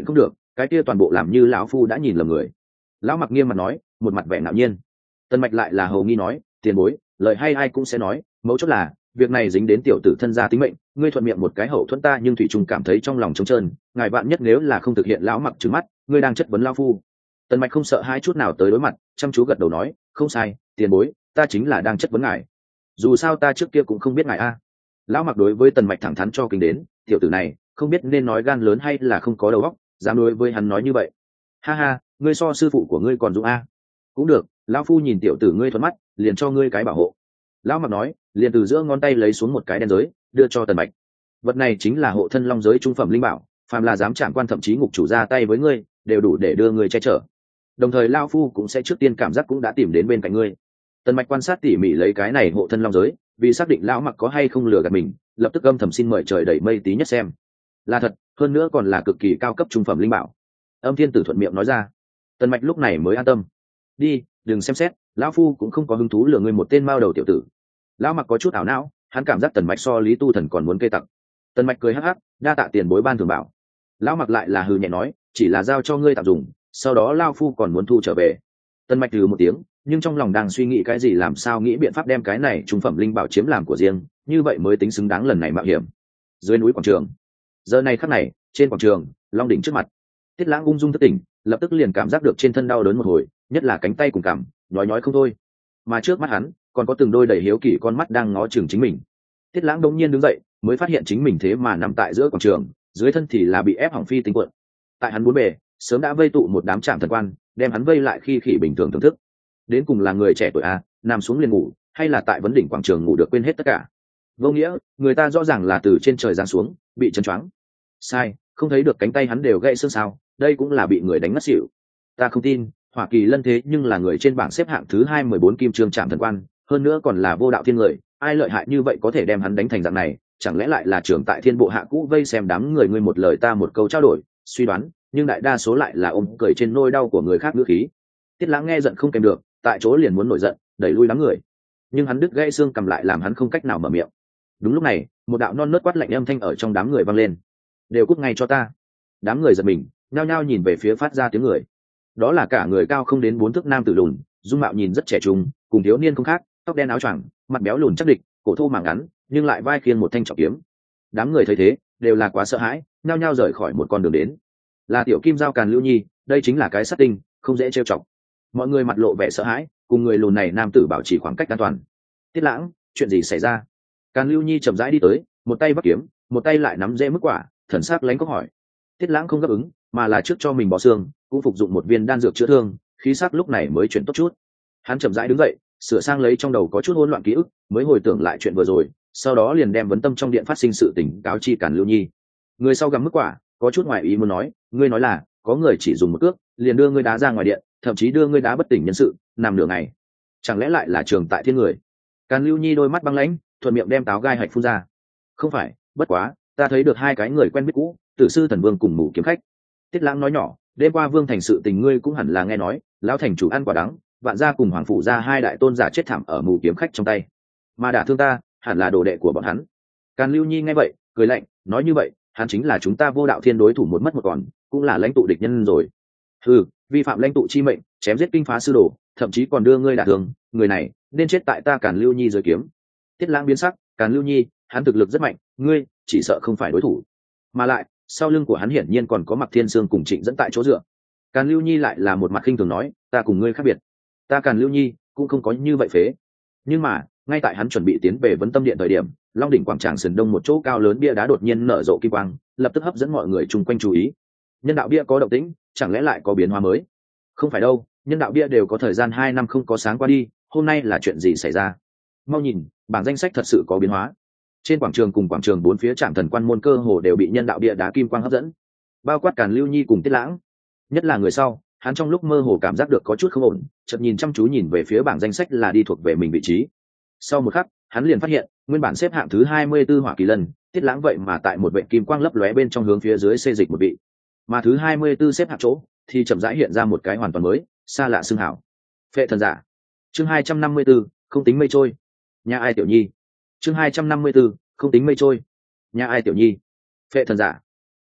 cái kia toàn bộ làm như lão phu đã nhìn lầm người. Lão Mặc nghiêm mặt nói, một mặt vẻ ngạo nhiên. Tần Mạch lại là hầu nghi nói, tiền bối, lời hay ai cũng sẽ nói, mấu chốt là việc này dính đến tiểu tử thân gia tính mệnh, ngươi thuận miệng một cái hậu thuẫn ta, nhưng thủy trung cảm thấy trong lòng trống trơn, ngài bạn nhất nếu là không thực hiện. Lão Mặc trừng mắt, ngươi đang chất vấn lão phu. Tần Mạch không sợ hai chút nào tới đối mặt, chăm chú gật đầu nói, không sai, tiền bối, ta chính là đang chất vấn ngài. Dù sao ta trước kia cũng không biết ngài a. Lão Mặc đối với Tần Mạch thẳng thắn cho kính đến, tiểu tử này không biết nên nói gan lớn hay là không có đầu óc, dám đối với hắn nói như vậy. Ha ha, ngươi so sư phụ của ngươi còn dũng a. Cũng được, lão phu nhìn tiểu tử ngươi thuận mắt, liền cho ngươi cái bảo hộ. Lão Mặc nói, liền từ giữa ngón tay lấy xuống một cái đen giới, đưa cho Tần Mạch. Vật này chính là hộ thân long giới trung phẩm linh bảo, phàm là dám chạm quan thậm chí ngục chủ ra tay với ngươi, đều đủ để đưa ngươi che chở. Đồng thời lão phu cũng sẽ trước tiên cảm giác cũng đã tìm đến bên cạnh ngươi. Tần Mạch quan sát tỉ mỉ lấy cái này hộ thân long giới, vì xác định lão Mặc có hay không lừa gạt mình, lập tức âm thầm xin mời trời đẩy mây tí nhất xem. Là thật, hơn nữa còn là cực kỳ cao cấp trung phẩm linh bảo. Âm Thiên Tử thuận miệng nói ra. Tần Mạch lúc này mới an tâm. Đi, đừng xem xét, lão phu cũng không có hứng thú lừa ngươi một tên mao đầu tiểu tử. Lão Mặc có chút ảo não, hắn cảm giác Tần Mạch so Lý Tu Thần còn muốn cây tặc. Tần Mạch cười hắc hắc, đa tạ tiền bối ban thường bảo. Lão Mặc lại là hừ nhẹ nói, chỉ là giao cho ngươi tạm dùng, sau đó lão phu còn muốn thu trở về. Tần Mạch hừ một tiếng, nhưng trong lòng đang suy nghĩ cái gì, làm sao nghĩ biện pháp đem cái này trung phẩm linh bảo chiếm làm của riêng, như vậy mới tính xứng đáng lần này mạo hiểm. Dưới núi quảng trường, giờ này khắc này, trên quảng trường, Long đỉnh trước mặt, Tiết Lãng ung dung thức tỉnh, lập tức liền cảm giác được trên thân đau đớn một hồi, nhất là cánh tay cùng cằm, nhói nhói không thôi. Mà trước mắt hắn, còn có từng đôi đầy hiếu kỳ con mắt đang ngó chừng chính mình. Tiết Lãng đống nhiên đứng dậy, mới phát hiện chính mình thế mà nằm tại giữa quảng trường, dưới thân thì là bị ép hỏng phi tinh quận. Tại hắn bốn bề, sớm đã vây tụ một đám trạm thần quan, đem hắn vây lại khi khỉ bình thường thưởng thức. Đến cùng là người trẻ tuổi a, nằm xuống liền ngủ, hay là tại vấn đỉnh quảng trường ngủ được quên hết tất cả. Vô nghĩa, người ta rõ ràng là từ trên trời giáng xuống, bị chấn choáng. Sai, không thấy được cánh tay hắn đều gãy xương sao, đây cũng là bị người đánh ngất xỉu. Ta không tin, Hoa Kỳ Lân thế nhưng là người trên bảng xếp hạng thứ 214 kim chương trạm thần quan, hơn nữa còn là vô đạo thiên người, ai lợi hại như vậy có thể đem hắn đánh thành dạng này, chẳng lẽ lại là trưởng tại thiên bộ hạ cũ vây xem đám người, ngươi một lời ta một câu trao đổi, suy đoán, nhưng đại đa số lại là ôm cười trên nôi đau của người khác ngữ khí. Tiết Lãng nghe giận không kèm được, tại chỗ liền muốn nổi giận, đẩy lui đám người, nhưng hắn đứt gãy xương cầm lại làm hắn không cách nào mở miệng. Đúng lúc này, một đạo non nớt quát lạnh âm thanh ở trong đám người vang lên, đều cút ngay cho ta. Đám người giật mình, nhao nhao nhìn về phía phát ra tiếng người. Đó là cả người cao không đến 4 thước nam tử lùn, dung mạo nhìn rất trẻ trung, cùng thiếu niên không khác, tóc đen áo choàng, mặt béo lùn chắc địch, cổ thô màng ngắn, nhưng lại vai khiêng một thanh trọng kiếm. Đám người thấy thế, đều là quá sợ hãi, nhao nhao rời khỏi một con đường đến. Là tiểu kim giao Càn Lưu Nhi, đây chính là cái sát tinh, không dễ trêu chọc. Mọi người mặt lộ vẻ sợ hãi, cùng người lùn này nam tử bảo trì khoảng cách an toàn. Tiết Lãng, chuyện gì xảy ra? Càn Lưu Nhi chậm rãi đi tới, một tay bắt kiếm, một tay lại nắm rễ mức quả, thần sắc lánh có hỏi. Tiết Lãng không gấp ứng, mà là trước cho mình bỏ xương, cũng phục dụng một viên đan dược chữa thương, khí sắc lúc này mới chuyển tốt chút. Hắn chậm rãi đứng dậy, sửa sang lấy trong đầu có chút hỗn loạn ký ức, mới hồi tưởng lại chuyện vừa rồi, sau đó liền đem vấn tâm trong điện phát sinh sự tình cáo chi Càn Lưu Nhi. Người sau gặm mức quả, có chút ngoài ý muốn nói, ngươi nói là có người chỉ dùng một cước, liền đưa ngươi đá ra ngoài điện, thậm chí đưa ngươi đá bất tỉnh nhân sự, nằm nửa ngày. Chẳng lẽ lại là trường tại thiên người? Càn Lưu Nhi đôi mắt băng lãnh, thuận miệng đem táo gai hạch phun ra. Không phải, bất quá, ta thấy được hai cái người quen biết cũ, Tử sư Thần Vương cùng Mù Kiếm Khách. Tiết Lãng nói nhỏ, đêm qua Vương thành sự tình ngươi cũng hẳn là nghe nói, lão thành chủ ăn quả đắng, vạn gia cùng hoàng phủ gia hai đại tôn giả chết thảm ở Mù Kiếm Khách trong tay, mà đả thương ta, hẳn là đồ đệ của bọn hắn. Càn Lưu Nhi nghe vậy, cười lạnh, nói như vậy, hắn chính là chúng ta Vô Đạo Thiên đối thủ một mất một còn, cũng là lãnh tụ địch nhân rồi. Ừ, vi phạm lãnh tụ chi mệnh, chém giết kinh phá sư đồ, thậm chí còn đưa ngươi đả thương, người này nên chết tại ta Càn Lưu Nhi dưới kiếm. Tiết Lãng biến sắc, Càn Lưu Nhi, hắn thực lực rất mạnh, ngươi chỉ sợ không phải đối thủ. Mà lại, sau lưng của hắn hiển nhiên còn có Mặc Thiên Sương cùng Trịnh dẫn tại chỗ dựa. Càn Lưu Nhi lại là một mặt khinh thường nói, ta cùng ngươi khác biệt, ta Càn Lưu Nhi cũng không có như vậy phế. Nhưng mà, ngay tại hắn chuẩn bị tiến về vấn tâm điện thời điểm, Long đỉnh quảng tràng sườn đông một chỗ cao lớn bia đá đột nhiên nở rộ kim quang, lập tức hấp dẫn mọi người chung quanh chú ý. Nhân đạo bia có động tĩnh, chẳng lẽ lại có biến hóa mới? Không phải đâu, nhân đạo bia đều có thời gian 2 năm không có sáng qua đi, hôm nay là chuyện gì xảy ra? Mau nhìn, bảng danh sách thật sự có biến hóa. Trên quảng trường cùng quảng trường bốn phía trạm thần quan môn cơ hồ đều bị nhân đạo bia đá kim quang hấp dẫn, bao quát Càn Lưu Nhi cùng Tiết Lãng. Nhất là người sau, hắn trong lúc mơ hồ cảm giác được có chút không ổn, chợt nhìn chăm chú nhìn về phía bảng danh sách là đi thuộc về mình vị trí. Sau một khắc, hắn liền phát hiện, nguyên bản xếp hạng thứ 24 Hỏa Kỳ Lân, Tiết Lãng vậy mà tại một vệt kim quang lấp lóe bên trong hướng phía dưới xê dịch một vị. Mà thứ 24 xếp hạng chỗ thì chậm rãi hiện ra một cái hoàn toàn mới, xa lạ xưng hảo. Phệ thần giả. Chương 254, không tính mây trôi. Nhà ai tiểu nhi? Chương 254, không tính mây trôi. Nhà ai tiểu nhi? Phệ thần giả.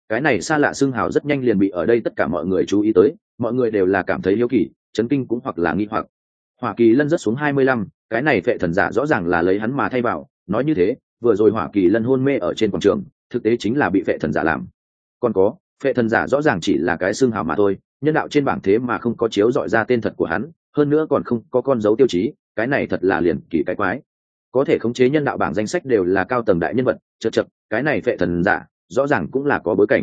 Cái này xa lạ xưng hào rất nhanh liền bị ở đây tất cả mọi người chú ý tới, mọi người đều là cảm thấy hiếu kỳ, chấn kinh cũng hoặc là nghi hoặc. Hỏa Kỳ Lân rất xuống 25, cái này phệ thần giả rõ ràng là lấy hắn mà thay vào, nói như thế, vừa rồi Hỏa Kỳ Lân hôn mê ở trên quảng trường, thực tế chính là bị phệ thần giả làm. Còn có, phệ thần giả rõ ràng chỉ là cái xưng hào mà thôi, nhân đạo trên bảng thế mà không có chiếu dọi ra tên thật của hắn, hơn nữa còn không có con dấu tiêu chí, cái này thật là liền kỳ cái quái. Có thể khống chế nhân đạo bảng danh sách đều là cao tầng đại nhân vật, chậc, cái này phệ thần giả rõ ràng cũng là có bối cảnh.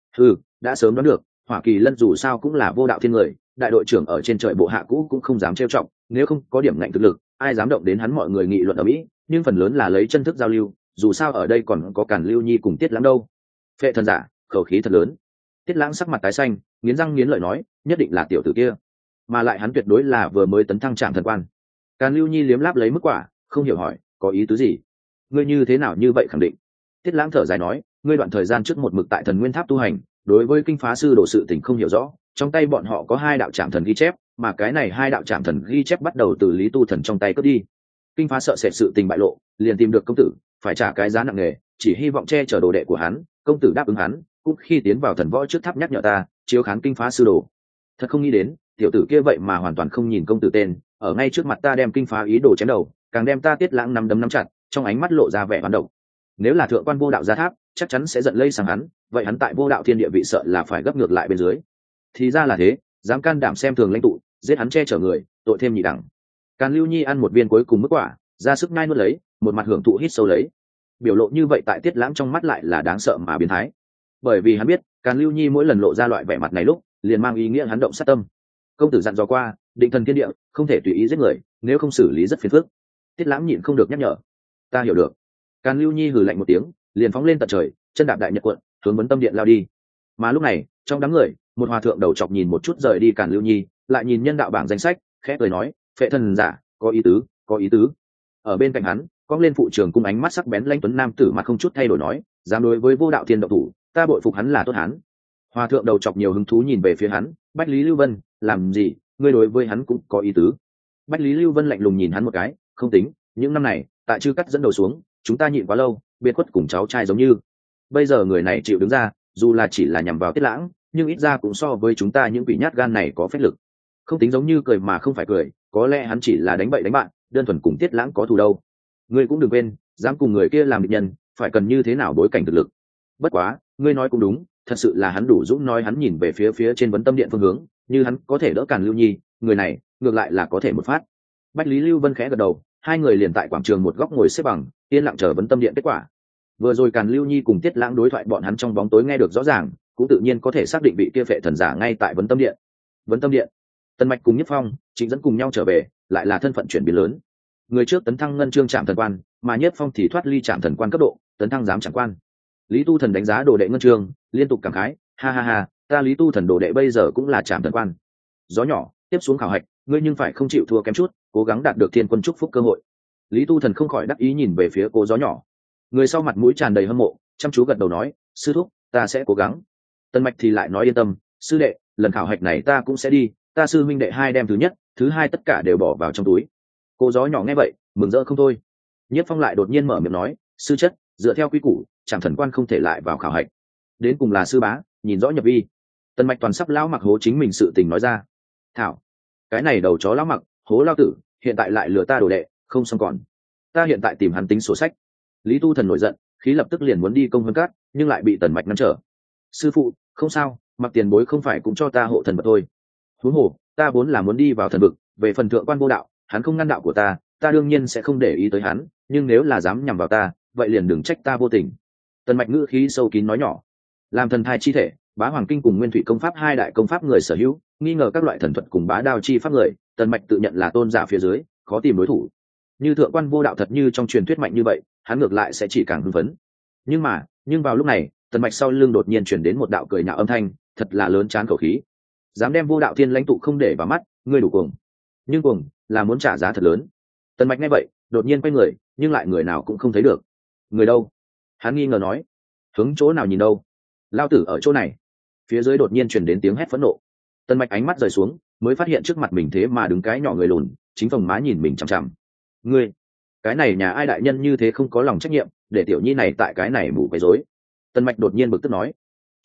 Đã sớm đoán được, Hỏa Kỳ Lân dù sao cũng là vô đạo thiên người, đại đội trưởng ở trên trời bộ hạ cũ cũng không dám trêu trọng, nếu không có điểm ngạnh thực lực, ai dám động đến hắn. Mọi người nghị luận ở mỹ, nhưng phần lớn là lấy chân thức giao lưu, dù sao ở đây còn có Càn Lưu Nhi cùng Tiết Lãng đâu. Phệ thần giả, khẩu khí thật lớn. Tiết Lãng sắc mặt tái xanh, nghiến răng nghiến lợi nói, nhất định là tiểu tử kia, mà lại hắn tuyệt đối là vừa mới tấn thăng trạm thần quan. Càn Lưu Nhi liếm láp lấy mức quả, không hiểu hỏi, có ý tứ gì? Ngươi như thế nào như vậy khẳng định? Tiết Lãng thở dài nói, ngươi đoạn thời gian trước một mực tại Thần Nguyên Tháp tu hành, đối với kinh phá sư đồ sự tình không hiểu rõ, trong tay bọn họ có 2 đạo trảm thần ghi chép, mà cái này 2 đạo trảm thần ghi chép bắt đầu từ Lý Tu Thần trong tay cướp đi. Kinh phá sợ sệt sự tình bại lộ, liền tìm được công tử, phải trả cái giá nặng nề, chỉ hy vọng che chở đồ đệ của hắn. Công tử đáp ứng hắn, cũng khi tiến vào thần võ trước tháp nhắc nhở ta, chiếu khán kinh phá sư đồ. Thật không nghĩ đến, tiểu tử kia vậy mà hoàn toàn không nhìn công tử tên, ở ngay trước mặt ta đem kinh phá ý đồ chém đầu, càng đem ta Tiết Lãng nắm đấm nắm chặt, trong ánh mắt lộ ra vẻ hoán độc. Nếu là thượng quan vô đạo ra tháp, chắc chắn sẽ giận lây sang hắn, vậy hắn tại vô đạo thiên địa vị sợ là phải gấp ngược lại bên dưới. Thì ra là thế, dám can đảm xem thường lãnh tụ, giết hắn che chở người, tội thêm nhị đẳng. Càn Lưu Nhi ăn một viên cuối cùng mức quả, ra sức nhai nuốt lấy, một mặt hưởng thụ hít sâu lấy. Biểu lộ như vậy tại Tiết Lãng trong mắt lại là đáng sợ mà biến thái, bởi vì hắn biết Càn Lưu Nhi mỗi lần lộ ra loại vẻ mặt này lúc, liền mang ý nghĩa hắn động sát tâm. Công tử dặn dò qua, định thần thiên địa, không thể tùy ý giết người, nếu không xử lý rất phiền phức. Tiết Lãng nhịn không được nhắc nhở. Ta hiểu được. Càn Lưu Nhi hừ lạnh một tiếng, liền phóng lên tận trời, chân đạp đại nhật quận, hướng Vấn Tâm Điện lao đi. Mà lúc này, trong đám người, một hòa thượng đầu chọc nhìn một chút rời đi Càn Lưu Nhi, lại nhìn nhân đạo bảng danh sách, khẽ cười nói, phệ thần giả, có ý tứ, có ý tứ. Ở bên cạnh hắn, cong lên phụ trường cung ánh mắt sắc bén lãnh tuấn nam tử mặt không chút thay đổi nói, dám đối với vô đạo thiên độc thủ, ta bội phục hắn là tốt hắn. Hòa thượng đầu chọc nhiều hứng thú nhìn về phía hắn, Bách Lý Lưu Vân, làm gì, ngươi đối với hắn cũng có ý tứ. Bách Lý Lưu Vân lạnh lùng nhìn hắn một cái, không tính, những năm này, tại Chư Cắt dẫn đầu xuống, chúng ta nhịn quá lâu, biệt khuất cùng cháu trai giống như. Bây giờ người này chịu đứng ra, dù là chỉ là nhằm vào Tiết Lãng, nhưng ít ra cũng so với chúng ta những vị nhát gan này có phép lực. Không tính giống như cười mà không phải cười, có lẽ hắn chỉ là đánh bậy đánh bạn, đơn thuần cùng Tiết Lãng có thù đâu. Ngươi cũng đừng quên, dám cùng người kia làm địch nhân, phải cần như thế nào bối cảnh thực lực. Bất quá, ngươi nói cũng đúng, thật sự là hắn đủ dũng. Nói hắn nhìn về phía trên Vấn Tâm Điện phương hướng, như hắn có thể đỡ Càn Lưu Nhi, người này ngược lại là có thể một phát. Bách Lý Lưu Vân khẽ gật đầu, hai người liền tại quảng trường một góc ngồi xếp bằng, yên lặng chờ Vấn Tâm Điện kết quả. Vừa rồi Càn Lưu Nhi cùng Tiết Lãng đối thoại bọn hắn trong bóng tối nghe được rõ ràng, cũng tự nhiên có thể xác định vị kia phệ thần giả ngay tại Vấn Tâm Điện. Vấn Tâm Điện, Tần Mạch cùng Nhất Phong, Trịnh Dẫn cùng nhau trở về, lại là thân phận chuyển biến lớn. Người trước tấn thăng ngân chương trạm thần quan, mà Nhất Phong thì thoát ly trạm thần quan cấp độ, tấn thăng giám trạm quan. Lý Tu Thần đánh giá đồ đệ ngân chương, liên tục cảm khái, ha ha ha, ta Lý Tu Thần đồ đệ bây giờ cũng là trạm thần quan. Gió nhỏ, tiếp xuống khảo hạch, ngươi nhưng phải không chịu thua kém chút, cố gắng đạt được thiên quân chúc phúc cơ hội. Lý Tu Thần không khỏi đắc ý nhìn về phía cô Gió nhỏ. Người sau mặt mũi tràn đầy hâm mộ, chăm chú gật đầu nói, sư thúc, ta sẽ cố gắng. Tần Mạch thì lại nói, yên tâm, sư đệ, lần khảo hạch này ta cũng sẽ đi, ta sư minh đệ hai đem thứ nhất, thứ hai tất cả đều bỏ vào trong túi. Cô Gió nhỏ nghe vậy, mừng rỡ không thôi. Nhất Phong lại đột nhiên mở miệng nói, sư chất, dựa theo quy củ, chẳng thần quan không thể lại vào khảo hạch. Đến cùng là sư bá, nhìn rõ nhập vi. Tần Mạch toàn sắp lão mặc hố chính mình sự tình nói ra. Thảo, cái này đầu chó lão mặc, hố lao tử, hiện tại lại lừa ta đồ đệ, không xong còn. Ta hiện tại tìm hắn tính sổ sách. Lý Tu Thần nổi giận, khí lập tức liền muốn đi công hơn cát, nhưng lại bị Tần Mạch ngăn trở. Sư phụ, không sao, mặc tiền bối không phải cũng cho ta hộ thần vật thôi. Huống hồ, ta vốn là muốn đi vào thần vực, về phần thượng quan vô đạo, hắn không ngăn đạo của ta, ta đương nhiên sẽ không để ý tới hắn, nhưng nếu là dám nhằm vào ta, vậy liền đừng trách ta vô tình. Tần Mạch ngữ khí sâu kín nói nhỏ. Làm thần thai chi thể, Bá Hoàng Kinh cùng Nguyên Thủy công pháp hai đại công pháp người sở hữu, nghi ngờ các loại thần thuật cùng bá đao chi pháp người, Tần Mạch tự nhận là tôn giả phía dưới, khó tìm đối thủ. Như thượng quan vô đạo thật như trong truyền thuyết mạnh như vậy, hắn ngược lại sẽ chỉ càng hưng phấn. Nhưng vào lúc này, Tần Mạch sau lưng đột nhiên truyền đến một đạo cười nhạo âm thanh, thật là lớn chán khẩu khí. Dám đem vô đạo thiên lãnh tụ không để vào mắt, ngươi đủ cuồng. Nhưng cuồng là muốn trả giá thật lớn. Tần Mạch nghe vậy, đột nhiên quay người, nhưng lại người nào cũng không thấy được. Người đâu? Hắn nghi ngờ nói. Hướng chỗ nào nhìn đâu? Lao tử ở chỗ này. Phía dưới đột nhiên truyền đến tiếng hét phẫn nộ. Tần Mạch ánh mắt rời xuống, mới phát hiện trước mặt mình thế mà đứng cái nhỏ người lùn, chính phồng má nhìn mình chằm chằm. Ngươi, cái này nhà ai đại nhân như thế không có lòng trách nhiệm, để tiểu nhi này tại cái này mù quấy rối. Tần Mạch đột nhiên bực tức nói.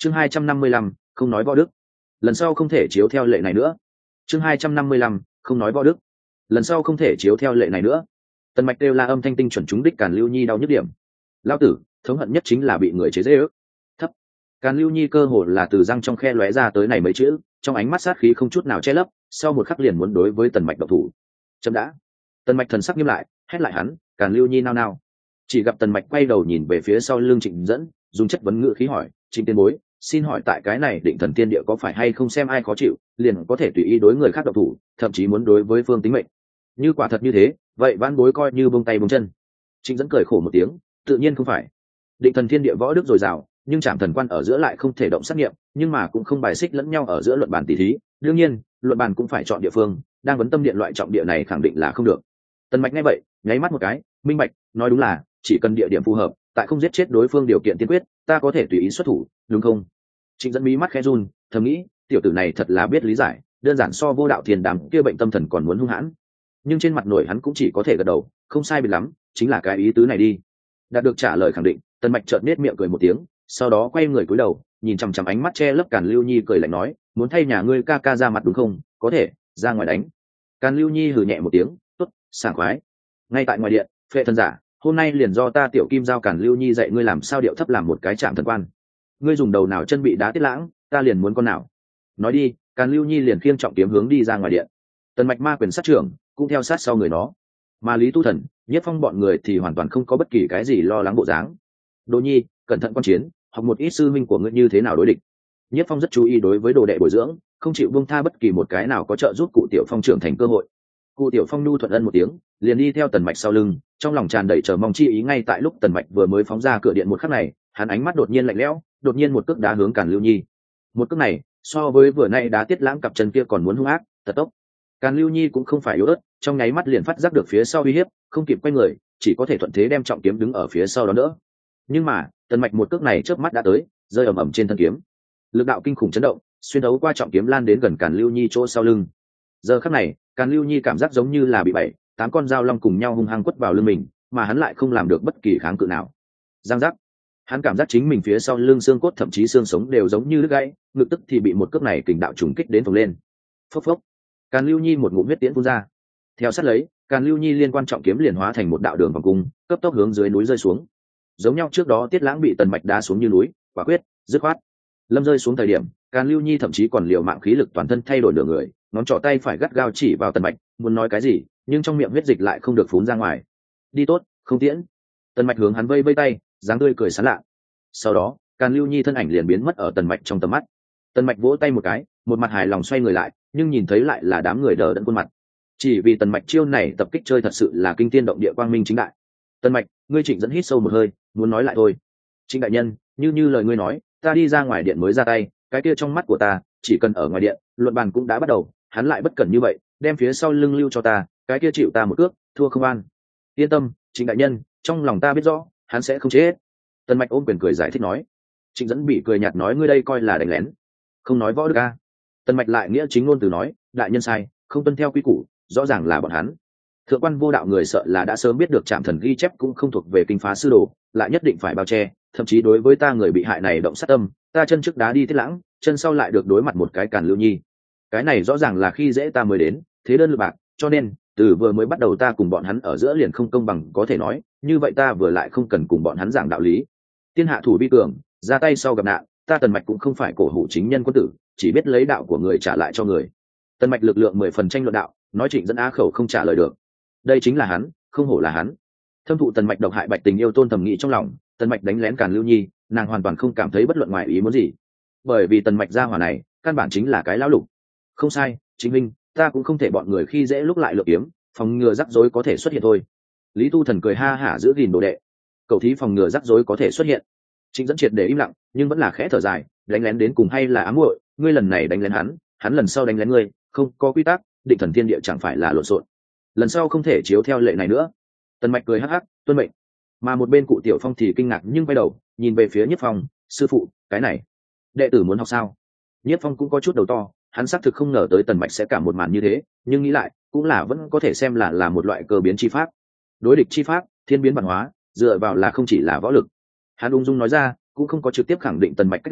chương 255, không nói võ đức, lần sau không thể chiếu theo lệ này nữa. chương 255, không nói võ đức, lần sau không thể chiếu theo lệ này nữa. Tần Mạch đều là âm thanh tinh chuẩn trúng đích Càn Lưu Nhi đau nhức điểm. Lão tử thống hận nhất chính là bị người chế giễu. Thấp. Càn Lưu Nhi cơ hồ là từ răng trong khe lóe ra tới này mấy chữ, trong ánh mắt sát khí không chút nào che lấp, sau một khắc liền muốn đối với Tần Mạch động thủ. Chấm đã. Tần Mạch thần sắc nghiêm lại, hét lại hắn. Càn Lưu Nhi nao nao. Chỉ gặp Tần Mạch quay đầu nhìn về phía sau lưng Trịnh Dẫn, dùng chất vấn ngữ khí hỏi, Trịnh tiên bối, xin hỏi tại cái này Định Thần Tiên Địa có phải hay không xem ai khó chịu, liền có thể tùy ý đối người khác động thủ, thậm chí muốn đối với phương tính mệnh. Như quả thật như thế, vậy vãn bối coi như buông tay buông chân. Trịnh Dẫn cười khổ một tiếng, tự nhiên không phải. Định Thần Thiên Địa võ đức dồi dào, nhưng Trảm Thần Quan ở giữa lại không thể động sát nghiệm, nhưng mà cũng không bài xích lẫn nhau ở giữa luận bàn tỷ thí, đương nhiên, luận bàn cũng phải chọn địa phương, đang vấn tâm điện loại trọng địa này khẳng định là không được. Tần Mạch nghe vậy, nháy mắt một cái, minh bạch, nói đúng là, chỉ cần địa điểm phù hợp, tại không giết chết đối phương điều kiện tiên quyết, ta có thể tùy ý xuất thủ, đúng không? Trịnh Dẫn mí mắt khẽ run, thầm nghĩ, tiểu tử này thật là biết lý giải, đơn giản so Vô Đạo Thiên Đàm kia bệnh tâm thần còn muốn hung hãn. Nhưng trên mặt nổi hắn cũng chỉ có thể gật đầu, không sai biệt lắm, chính là cái ý tứ này đi. Đạt được trả lời khẳng định, Tần Mạch chợt nết miệng cười một tiếng, sau đó quay người cúi đầu, nhìn chằm chằm ánh mắt che lấp Càn Lưu Nhi cười lạnh nói, muốn thay nhà ngươi ca ca ra mặt đúng không? Có thể, ra ngoài đánh. Càn Lưu Nhi hừ nhẹ một tiếng, tốt, sảng khoái. Ngay tại ngoài điện, Phệ Thần Giả, hôm nay liền do ta Tiểu Kim giao Càn Lưu Nhi dạy ngươi làm sao điệu thấp làm một cái Trảm Thần Quan. Ngươi dùng đầu nào chân bị đá tiết lãng, ta liền muốn con nào. Nói đi, Càn Lưu Nhi liền khiêng trọng kiếm hướng đi ra ngoài điện. Tần Mạch ma quyền sát trưởng cũng theo sát sau người nó, mà Lý Tu Thần, Nhiếp Phong bọn người thì hoàn toàn không có bất kỳ cái gì lo lắng bộ dáng. Đỗ Nhi, cẩn thận quan chiến, học một ít sư minh của ngươi như thế nào đối địch. Nhiếp Phong rất chú ý đối với đồ đệ bồi dưỡng, không chịu buông tha bất kỳ một cái nào có trợ giúp cụ Tiểu Phong trưởng thành cơ hội. Cụ Tiểu Phong nhu thuận ân một tiếng, liền đi theo Tần Mạch sau lưng, trong lòng tràn đầy chờ mong chi ý. Ngay tại lúc Tần Mạch vừa mới phóng ra cửa điện một khắc này, hắn ánh mắt đột nhiên lạnh lẽo, đột nhiên một cước đá hướng Càn Lưu Nhi. Một cước này, so với vừa nay đá tiết lãng cặp chân kia còn muốn hung ác, tật tốc. Càn Lưu Nhi cũng không phải yếu ớt, trong nháy mắt liền phát giác được phía sau uy hiếp, không kịp quay người, chỉ có thể thuận thế đem trọng kiếm đứng ở phía sau đó đỡ. Nhưng mà, Tần Mạch một cước này chớp mắt đã tới, rơi ầm ầm trên thân kiếm. Lực đạo kinh khủng chấn động, xuyên đấu qua trọng kiếm lan đến gần Càn Lưu Nhi chỗ sau lưng. Giờ khắc này, Càn Lưu Nhi cảm giác giống như là bị 7-8 con dao long cùng nhau hung hăng quất vào lưng mình, mà hắn lại không làm được bất kỳ kháng cự nào. Giang giác. Hắn cảm giác chính mình phía sau lưng xương cốt thậm chí xương sống đều giống như đứt gãy, ngực tức thì bị một cước này kình đạo trùng kích đến phồng lên. Phốc phốc. Càn Lưu Nhi một ngụm huyết tiễn phun ra. Theo sát lấy, Càn Lưu Nhi liên quan trọng kiếm liền hóa thành một đạo đường vòng cung, cấp tốc hướng dưới núi rơi xuống. Giống nhau trước đó Tiết Lãng bị Tần Mạch đá xuống như núi, quả quyết, dứt khoát. Lâm rơi xuống thời điểm, Càn Lưu Nhi thậm chí còn liều mạng khí lực toàn thân thay đổi nửa người, ngón trỏ tay phải gắt gao chỉ vào Tần Mạch, muốn nói cái gì, nhưng trong miệng huyết dịch lại không được phún ra ngoài. Đi tốt, không tiễn. Tần Mạch hướng hắn vây vây tay, dáng tươi cười sán lạ. Sau đó, Càn Lưu Nhi thân ảnh liền biến mất ở Tần Mạch trong tầm mắt. Tần Mạch vỗ tay một cái, một mặt hài lòng xoay người lại, nhưng nhìn thấy lại là đám người đờ đẫn khuôn mặt. Chỉ vì Tần Mạch chiêu này tập kích chơi thật sự là kinh thiên động địa quang minh chính đại. Tần Mạch, ngươi Trịnh Dẫn hít sâu một hơi, muốn nói lại thôi. Trịnh đại nhân, như lời ngươi nói, ta đi ra ngoài điện mới ra tay, cái kia trong mắt của ta, chỉ cần ở ngoài điện, luận bàn cũng đã bắt đầu, hắn lại bất cẩn như vậy, đem phía sau lưng lưu cho ta, cái kia chịu ta một cước, thua không an. Yên tâm, Trịnh đại nhân, trong lòng ta biết rõ, hắn sẽ không chết. Tần Mạch ôm quyền cười giải thích nói. Trịnh Dẫn bị cười nhạt nói, ngươi đây coi là đánh lén, không nói võ đức a. Tần Mạch lại nghĩa chính ngôn từ nói, đại nhân sai, không tuân theo quy củ, rõ ràng là bọn hắn. Thượng quan Vô Đạo người sợ là đã sớm biết được Trảm Thần ghi chép cũng không thuộc về kinh phá sư đồ, lại nhất định phải bao che, thậm chí đối với ta người bị hại này động sát tâm, ta chân trước đá đi Tiết Lãng, chân sau lại được đối mặt một cái Càn Lưu Nhi. Cái này rõ ràng là khi dễ ta mới đến, thế đơn lực bạc, cho nên từ vừa mới bắt đầu ta cùng bọn hắn ở giữa liền không công bằng, có thể nói, như vậy ta vừa lại không cần cùng bọn hắn giảng đạo lý. Tiên hạ thủ vi cường, ra tay sau gặp nạn, ta Tần Mạch cũng không phải cổ hủ chính nhân quân tử, chỉ biết lấy đạo của người trả lại cho người. Tần Mạch lực lượng 10 phần tranh luận đạo, nói Trịnh Dẫn á khẩu không trả lời được. Đây chính là hắn, không hổ là hắn. Thâm thụ Tần Mạch độc hại Bạch Tình Yêu tôn thầm nghĩ trong lòng, Tần Mạch đánh lén Càn Lưu Nhi, nàng hoàn toàn không cảm thấy bất luận ngoài ý muốn gì. Bởi vì Tần Mạch gia hỏa này, căn bản chính là cái lão lục. Không sai, chính minh, ta cũng không thể bọn người khi dễ lúc lại lựa kiếm, phòng ngừa rắc rối có thể xuất hiện thôi. Lý Tu Thần cười ha hả giữ gìn đồ đệ. Cậu thí phòng ngừa rắc rối có thể xuất hiện. Trịnh Dẫn triệt để im lặng, nhưng vẫn là khẽ thở dài, đánh lén đến cùng hay là ám muội, ngươi lần này đánh lén hắn lần sau đánh lén ngươi, không có quy tắc, Định Thần Thiên Địa chẳng phải là lộn xộn. Lần sau không thể chiếu theo lệ này nữa. Tần Mạch cười hắc hắc, tuân mệnh. Mà một bên cụ Tiểu Phong thì kinh ngạc nhưng quay đầu nhìn về phía Nhiếp Phong, sư phụ, cái này đệ tử muốn học sao? Nhiếp Phong cũng có chút đầu to, hắn xác thực không ngờ tới Tần Mạch sẽ cả một màn như thế, nhưng nghĩ lại cũng là vẫn có thể xem là một loại cơ biến chi pháp. Đối địch chi pháp, thiên biến văn hóa, dựa vào là không chỉ là võ lực. Hắn ung dung nói ra, cũng không có trực tiếp khẳng định Tần Mạch cách làm,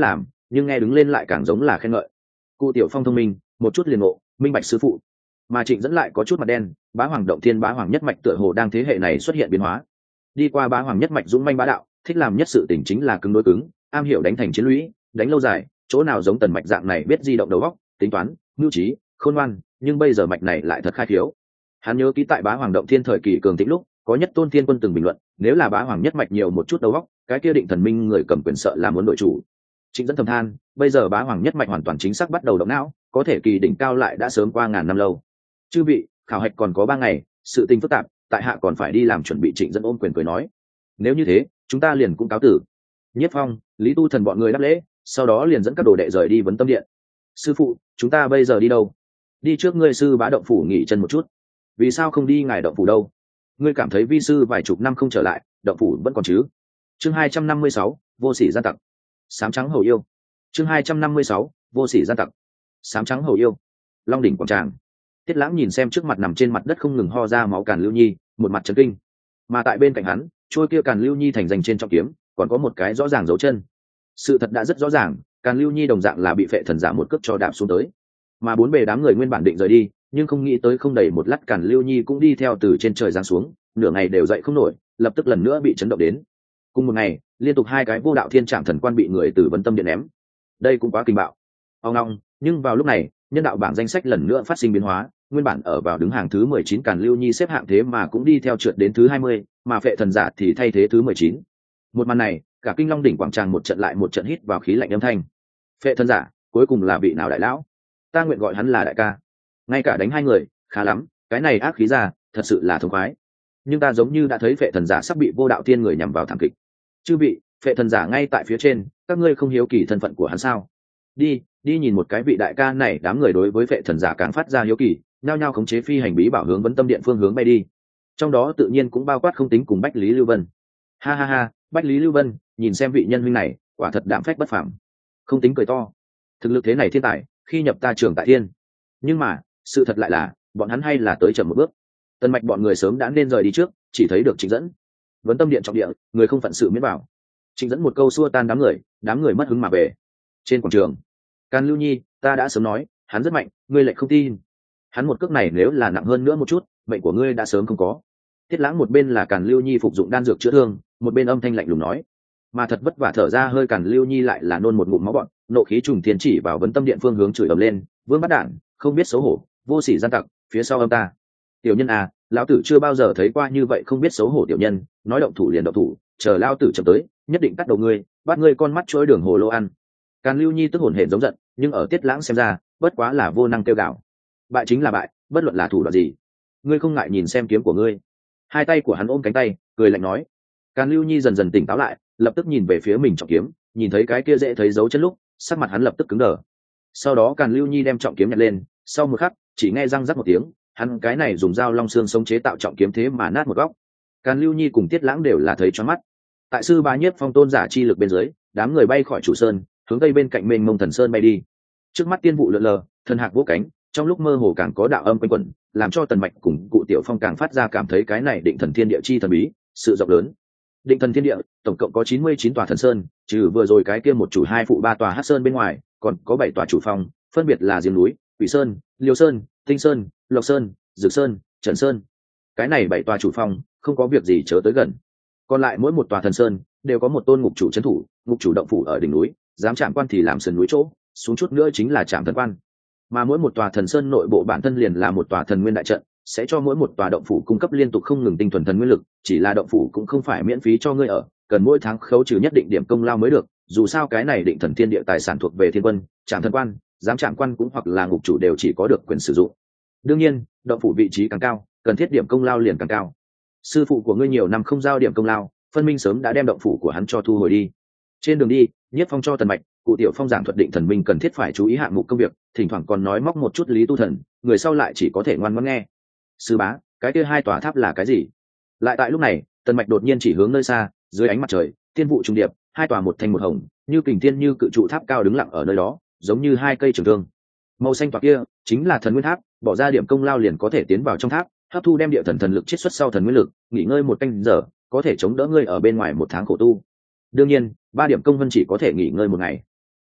nhưng nghe đứng lên lại càng giống là khen ngợi. Cụ Tiểu Phong thông minh, một chút liền ngộ, minh bạch sư phụ. Mà Trịnh Dẫn lại có chút mặt đen, bá hoàng động thiên bá hoàng nhất mạch tựa hồ đang thế hệ này xuất hiện biến hóa. Đi qua bá hoàng nhất mạch dũng manh bá đạo, thích làm nhất sự tình chính là cứng đối cứng, am hiểu đánh thành chiến lũy, đánh lâu dài, chỗ nào giống Tần mạch dạng này biết di động đầu óc, tính toán, mưu trí, khôn ngoan, nhưng bây giờ mạch này lại thật khai thiếu. Hắn nhớ ký tại bá hoàng động thiên thời kỳ cường thịnh lúc, có nhất tôn thiên quân từng bình luận, nếu là bá hoàng nhất mạch nhiều một chút đầu óc, cái kia định thần minh người cầm quyền sợ là muốn đội chủ. Trịnh Dẫn thầm than, bây giờ bá hoàng nhất mạch hoàn toàn chính xác bắt đầu động não, có thể kỳ đỉnh cao lại đã sớm qua ngàn năm lâu. Chư vị, khảo hạch còn có 3 ngày, sự tình phức tạp, tại hạ còn phải đi làm chuẩn bị. Trịnh Dẫn ôm quyền cười nói, nếu như thế chúng ta liền cũng cáo tử. Nhiếp Phong, Lý Tu Thần bọn người đáp lễ, sau đó liền dẫn các đồ đệ rời đi Vấn Tâm Điện. Sư phụ, chúng ta bây giờ đi đâu? Đi trước ngươi sư bá động phủ nghỉ chân một chút. Vì sao không đi ngài động phủ đâu? Ngươi cảm thấy vi sư vài chục năm không trở lại, động phủ vẫn còn chứ? Chương 256, vô sỉ gian tặc. Sám trắng hầu yêu. Chương 256, vô sỉ gian tặc. Sám trắng hầu yêu. Long đỉnh quảng tràng. Tiết Lãng nhìn xem trước mặt nằm trên mặt đất không ngừng ho ra máu Càn Lưu Nhi, một mặt chấn kinh. Mà tại bên cạnh hắn, trôi kia Càn Lưu Nhi thành dành trên trọng kiếm, còn có một cái rõ ràng dấu chân. Sự thật đã rất rõ ràng, Càn Lưu Nhi đồng dạng là bị Phệ Thần Giả một cước cho đạp xuống tới. Mà bốn bề đám người nguyên bản định rời đi, nhưng không nghĩ tới không đầy một lát Càn Lưu Nhi cũng đi theo từ trên trời giáng xuống, nửa ngày đều dậy không nổi, lập tức lần nữa bị chấn động đến. Cùng một ngày, liên tục 2 cái vô đạo thiên trạm thần quan bị người từ Vấn Tâm Điện ném. Đây cũng quá kinh bạo. Ông long, nhưng vào lúc này, nhân đạo bảng danh sách lần nữa phát sinh biến hóa, nguyên bản ở vào đứng hàng thứ 19 Càn Lưu Nhi xếp hạng thế mà cũng đi theo trượt đến thứ 20, mà Phệ Thần Giả thì thay thế thứ 19. Một màn này, cả Kinh Long đỉnh quảng tràng một trận lại một trận hít vào khí lạnh âm thanh. Phệ Thần Giả, cuối cùng là vị nào đại lão? Ta nguyện gọi hắn là đại ca. Ngay cả đánh 2 người, khá lắm, cái này ác khí ra, thật sự là thống khoái. Nhưng ta giống như đã thấy Phệ Thần Giả sắp bị vô đạo tiên người nhằm vào thảm kịch. Chư vị, Phệ Thần Giả ngay tại phía trên, các ngươi không hiếu kỳ thân phận của hắn sao? Đi nhìn một cái vị đại ca này. Đám người đối với Phệ Thần Giả càng phát ra hiếu kỳ, nhao nhao khống chế phi hành bí bảo hướng Vấn Tâm Điện phương hướng bay đi. Trong đó tự nhiên cũng bao quát không tính cùng Bách Lý Lưu Vân. Ha ha ha, Bách Lý Lưu Vân, nhìn xem vị nhân huynh này, quả thật đạm phách bất phàm. Không tính cười to, thực lực thế này thiên tài, khi nhập ta trường tại thiên. Nhưng mà sự thật lại là bọn hắn hay là tới chậm một bước. Tần mạch bọn người sớm đã nên rời đi trước, chỉ thấy được Trịnh Dẫn. Vấn Tâm Điện trọng địa, người không phận sự miễn bảo. Trịnh Dẫn một câu xua tan đám người mất hứng mà về. Trên quảng trường, Càn Lưu Nhi, ta đã sớm nói hắn rất mạnh, ngươi lại không tin. Hắn một cước này nếu là nặng hơn nữa một chút, mệnh của ngươi đã sớm không có. Tiết Lãng một bên là Càn Lưu Nhi phục dụng đan dược chữa thương, một bên âm thanh lạnh lùng nói. Mà thật vất vả thở ra hơi Càn Lưu Nhi lại là nôn một ngụm máu bọn, nộ khí trùng thiên chỉ vào Vấn Tâm Điện phương hướng chửi ầm lên, vương bắt đản, không biết xấu hổ, vô sỉ gian tặc, phía sau âm ta. Tiểu nhân à, lão tử chưa bao giờ thấy qua như vậy không biết xấu hổ tiểu nhân, nói động thủ liền động thủ, chờ lão tử chậm tới, nhất định cắt đầu ngươi, bắt ngươi con mắt chuỗi đường hồ lô ăn. Càn Lưu Nhi tức hổn hển giống giận, nhưng ở Tiết Lãng xem ra, bất quá là vô năng kêu gào. Bại chính là bại, bất luận là thủ đoạn gì, ngươi không ngại nhìn xem kiếm của ngươi. Hai tay của hắn ôm cánh tay, cười lạnh nói. Càn Lưu Nhi dần dần tỉnh táo lại, lập tức nhìn về phía mình trọng kiếm, nhìn thấy cái kia dễ thấy dấu chân lúc, sắc mặt hắn lập tức cứng đờ. Sau đó Càn Lưu Nhi đem trọng kiếm nhặt lên, sau một khắc, chỉ nghe răng rắc một tiếng, hắn cái này dùng dao long xương sống chế tạo trọng kiếm thế mà nát một góc. Càn Lưu Nhi cùng Tiết Lãng đều là thấy choáng mắt. Tại sư bá Nhiếp Phong tôn giả chi lực bên dưới, đám người bay khỏi chủ sơn, hướng tây bên cạnh mênh mông thần sơn bay đi. Trước mắt tiên vụ lượn lờ, thần hạc vỗ cánh, trong lúc mơ hồ càng có đạo âm quanh quẩn, làm cho Tần Mạch cùng Cụ Tiểu Phong càng phát ra cảm thấy cái này Định Thần Thiên Địa chi thần bí, sự rộng lớn. Định Thần Thiên Địa tổng cộng có 99 tòa thần sơn, trừ vừa rồi cái kia một chủ 2 phụ 3 tòa hắc sơn bên ngoài, còn có 7 tòa chủ phong, phân biệt là Diêm núi, Quỷ Sơn, Liêu Sơn, Tinh Sơn, Lộc Sơn, Dược Sơn, Trần Sơn. Cái này 7 tòa chủ phong, không có việc gì chớ tới gần. Còn lại mỗi một tòa thần sơn đều có một tôn ngục chủ trấn thủ, ngục chủ động phủ ở đỉnh núi, dám chạm quan thì làm sườn núi chỗ, xuống chút nữa chính là trạm thần quan. Mà mỗi một tòa thần sơn nội bộ bản thân liền là một tòa thần nguyên đại trận, sẽ cho mỗi một tòa động phủ cung cấp liên tục không ngừng tinh thuần thần nguyên lực, chỉ là động phủ cũng không phải miễn phí cho ngươi ở, cần mỗi tháng khấu trừ nhất định điểm công lao mới được, dù sao cái này Định Thần Thiên Địa tài sản thuộc về thiên quân, trạm thần quan, giám trạm quan cũng hoặc là ngục chủ đều chỉ có được quyền sử dụng. Đương nhiên, động phủ vị trí càng cao, cần thiết điểm công lao liền càng cao. Sư phụ của ngươi nhiều năm không giao điểm công lao, phân minh sớm đã đem động phủ của hắn cho thu hồi đi. Trên đường đi, Nhiếp Phong cho Tần Mạch, Cụ Tiểu Phong giảng thuật Định Thần Minh cần thiết phải chú ý hạng mục công việc, thỉnh thoảng còn nói móc một chút Lý Tu Thần, người sau lại chỉ có thể ngoan ngoãn nghe. Sư bá, cái kia 2 tòa tháp là cái gì? Lại tại lúc này, Tần Mạch đột nhiên chỉ hướng nơi xa, dưới ánh mặt trời, tiên vụ trung điệp, 2 tòa một thanh một hồng, như kình thiên như cự trụ tháp cao đứng lặng ở nơi đó, giống như 2 cây trường thương. Màu xanh tòa kia chính là Thần Nguyên Tháp, bỏ ra điểm công lao liền có thể tiến vào trong tháp, hấp thu đem địa thần lực chiết xuất sau thần nguyên lực, nghỉ ngơi 1 canh giờ, có thể chống đỡ ngươi ở bên ngoài 1 tháng khổ tu. Đương nhiên, 3 điểm công vân chỉ có thể nghỉ ngơi 1 ngày.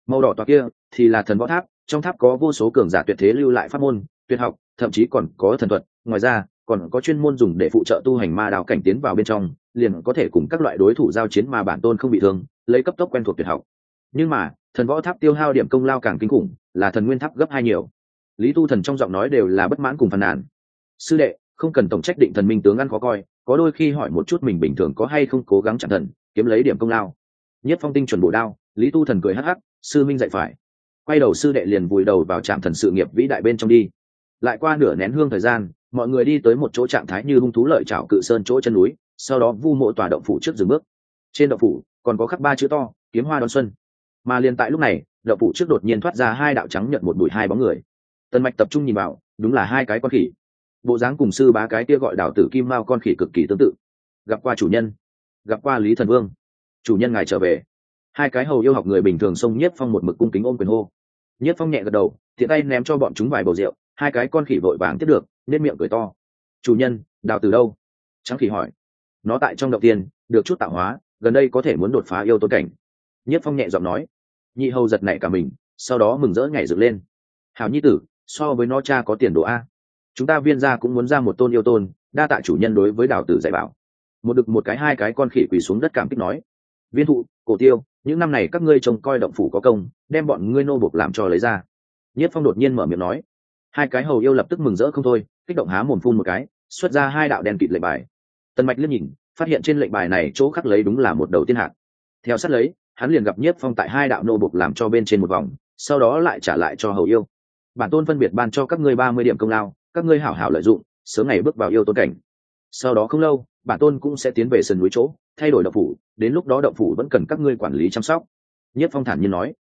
Màu đỏ tòa kia thì là thần võ tháp, trong tháp có vô số cường giả tuyệt thế lưu lại pháp môn tuyệt học, thậm chí còn có thần thuật. Ngoài ra còn có chuyên môn dùng để phụ trợ tu hành ma đạo cảnh tiến vào bên trong, liền có thể cùng các loại đối thủ giao chiến mà bản tôn không bị thương, lấy cấp tốc quen thuộc tuyệt học. Nhưng mà thần võ tháp tiêu hao điểm công lao càng kinh khủng, là thần nguyên tháp gấp 2 nhiều. Lý Tu Thần trong giọng nói đều là bất mãn cùng phàn nàn. Sư đệ, không cần tổng trách định thần minh tướng ăn khó coi, có đôi khi hỏi một chút mình bình thường có hay không cố gắng chạm thần kiếm lấy điểm công lao. Nhất Phong tinh chuẩn bổ đao, Lý Tu Thần cười hắc hắc, sư minh dạy phải. Quay đầu sư đệ liền vùi đầu vào trạm thần sự nghiệp vĩ đại bên trong đi. Lại qua nửa nén hương thời gian, mọi người đi tới một chỗ trạng thái như hung thú lợi chảo cự sơn chỗ chân núi, sau đó vu mộ tòa động phủ trước dừng bước. Trên động phủ còn có khắc 3 chữ to, kiếm hoa đón xuân. Mà liền tại lúc này, động phủ trước đột nhiên thoát ra 2 đạo trắng nhận một bụi 2 bóng người. Tần Mạch tập trung nhìn vào, đúng là 2 cái con khỉ. Bộ dáng cùng sư bá cái kia gọi đảo tử kim mao con khỉ cực kỳ tương tự. Gặp qua chủ nhân, gặp qua Lý Thần Vương. Chủ nhân ngài trở về. 2 cái hầu yêu học người bình thường xông Nhiếp Phong một mực cung kính ôm quyền hô. Nhiếp Phong nhẹ gật đầu, tiện tay ném cho bọn chúng vài bầu rượu. 2 cái con khỉ vội vàng tiếp được, nên miệng cười to. Chủ nhân, đào từ đâu? Trắng khỉ hỏi. Nó tại trong động tiên được chút tạo hóa, gần đây có thể muốn đột phá yêu tôn cảnh. Nhiếp Phong nhẹ giọng nói. Nhị hầu giật nảy cả mình, sau đó mừng rỡ nhảy dựng lên. Hảo nhi tử, so với nó cha có tiền đồ a. Chúng ta Viên gia cũng muốn ra một tôn yêu tôn, đa tạ chủ nhân đối với đào tử dạy bảo. Một đực một cái 2 cái con khỉ quỳ xuống đất cảm kích nói. Viên thụ, Cổ Tiêu, những năm này các ngươi trông coi động phủ có công, đem bọn ngươi nô buộc làm cho lấy ra. Nhiếp Phong đột nhiên mở miệng nói. 2 cái hầu yêu lập tức mừng rỡ không thôi, kích động há mồm phun một cái, xuất ra 2 đạo đen kịt lệnh bài. Tần Mạch liếc nhìn, phát hiện trên lệnh bài này chỗ khắc lấy đúng là một đầu tiên hạt. Theo sát lấy, hắn liền gặp Nhiếp Phong tại 2 đạo nô buộc làm cho bên trên một vòng, sau đó lại trả lại cho hầu yêu. Bản tôn phân biệt ban cho các ngươi 30 điểm công lao, các ngươi hảo hảo lợi dụng, sớm ngày bước vào yêu tôn cảnh. Sau đó không lâu, bản tôn cũng sẽ tiến về sườn núi chỗ, thay đổi động phủ, đến lúc đó động phủ vẫn cần các ngươi quản lý chăm sóc. Nhiếp Phong thản nhiên nói.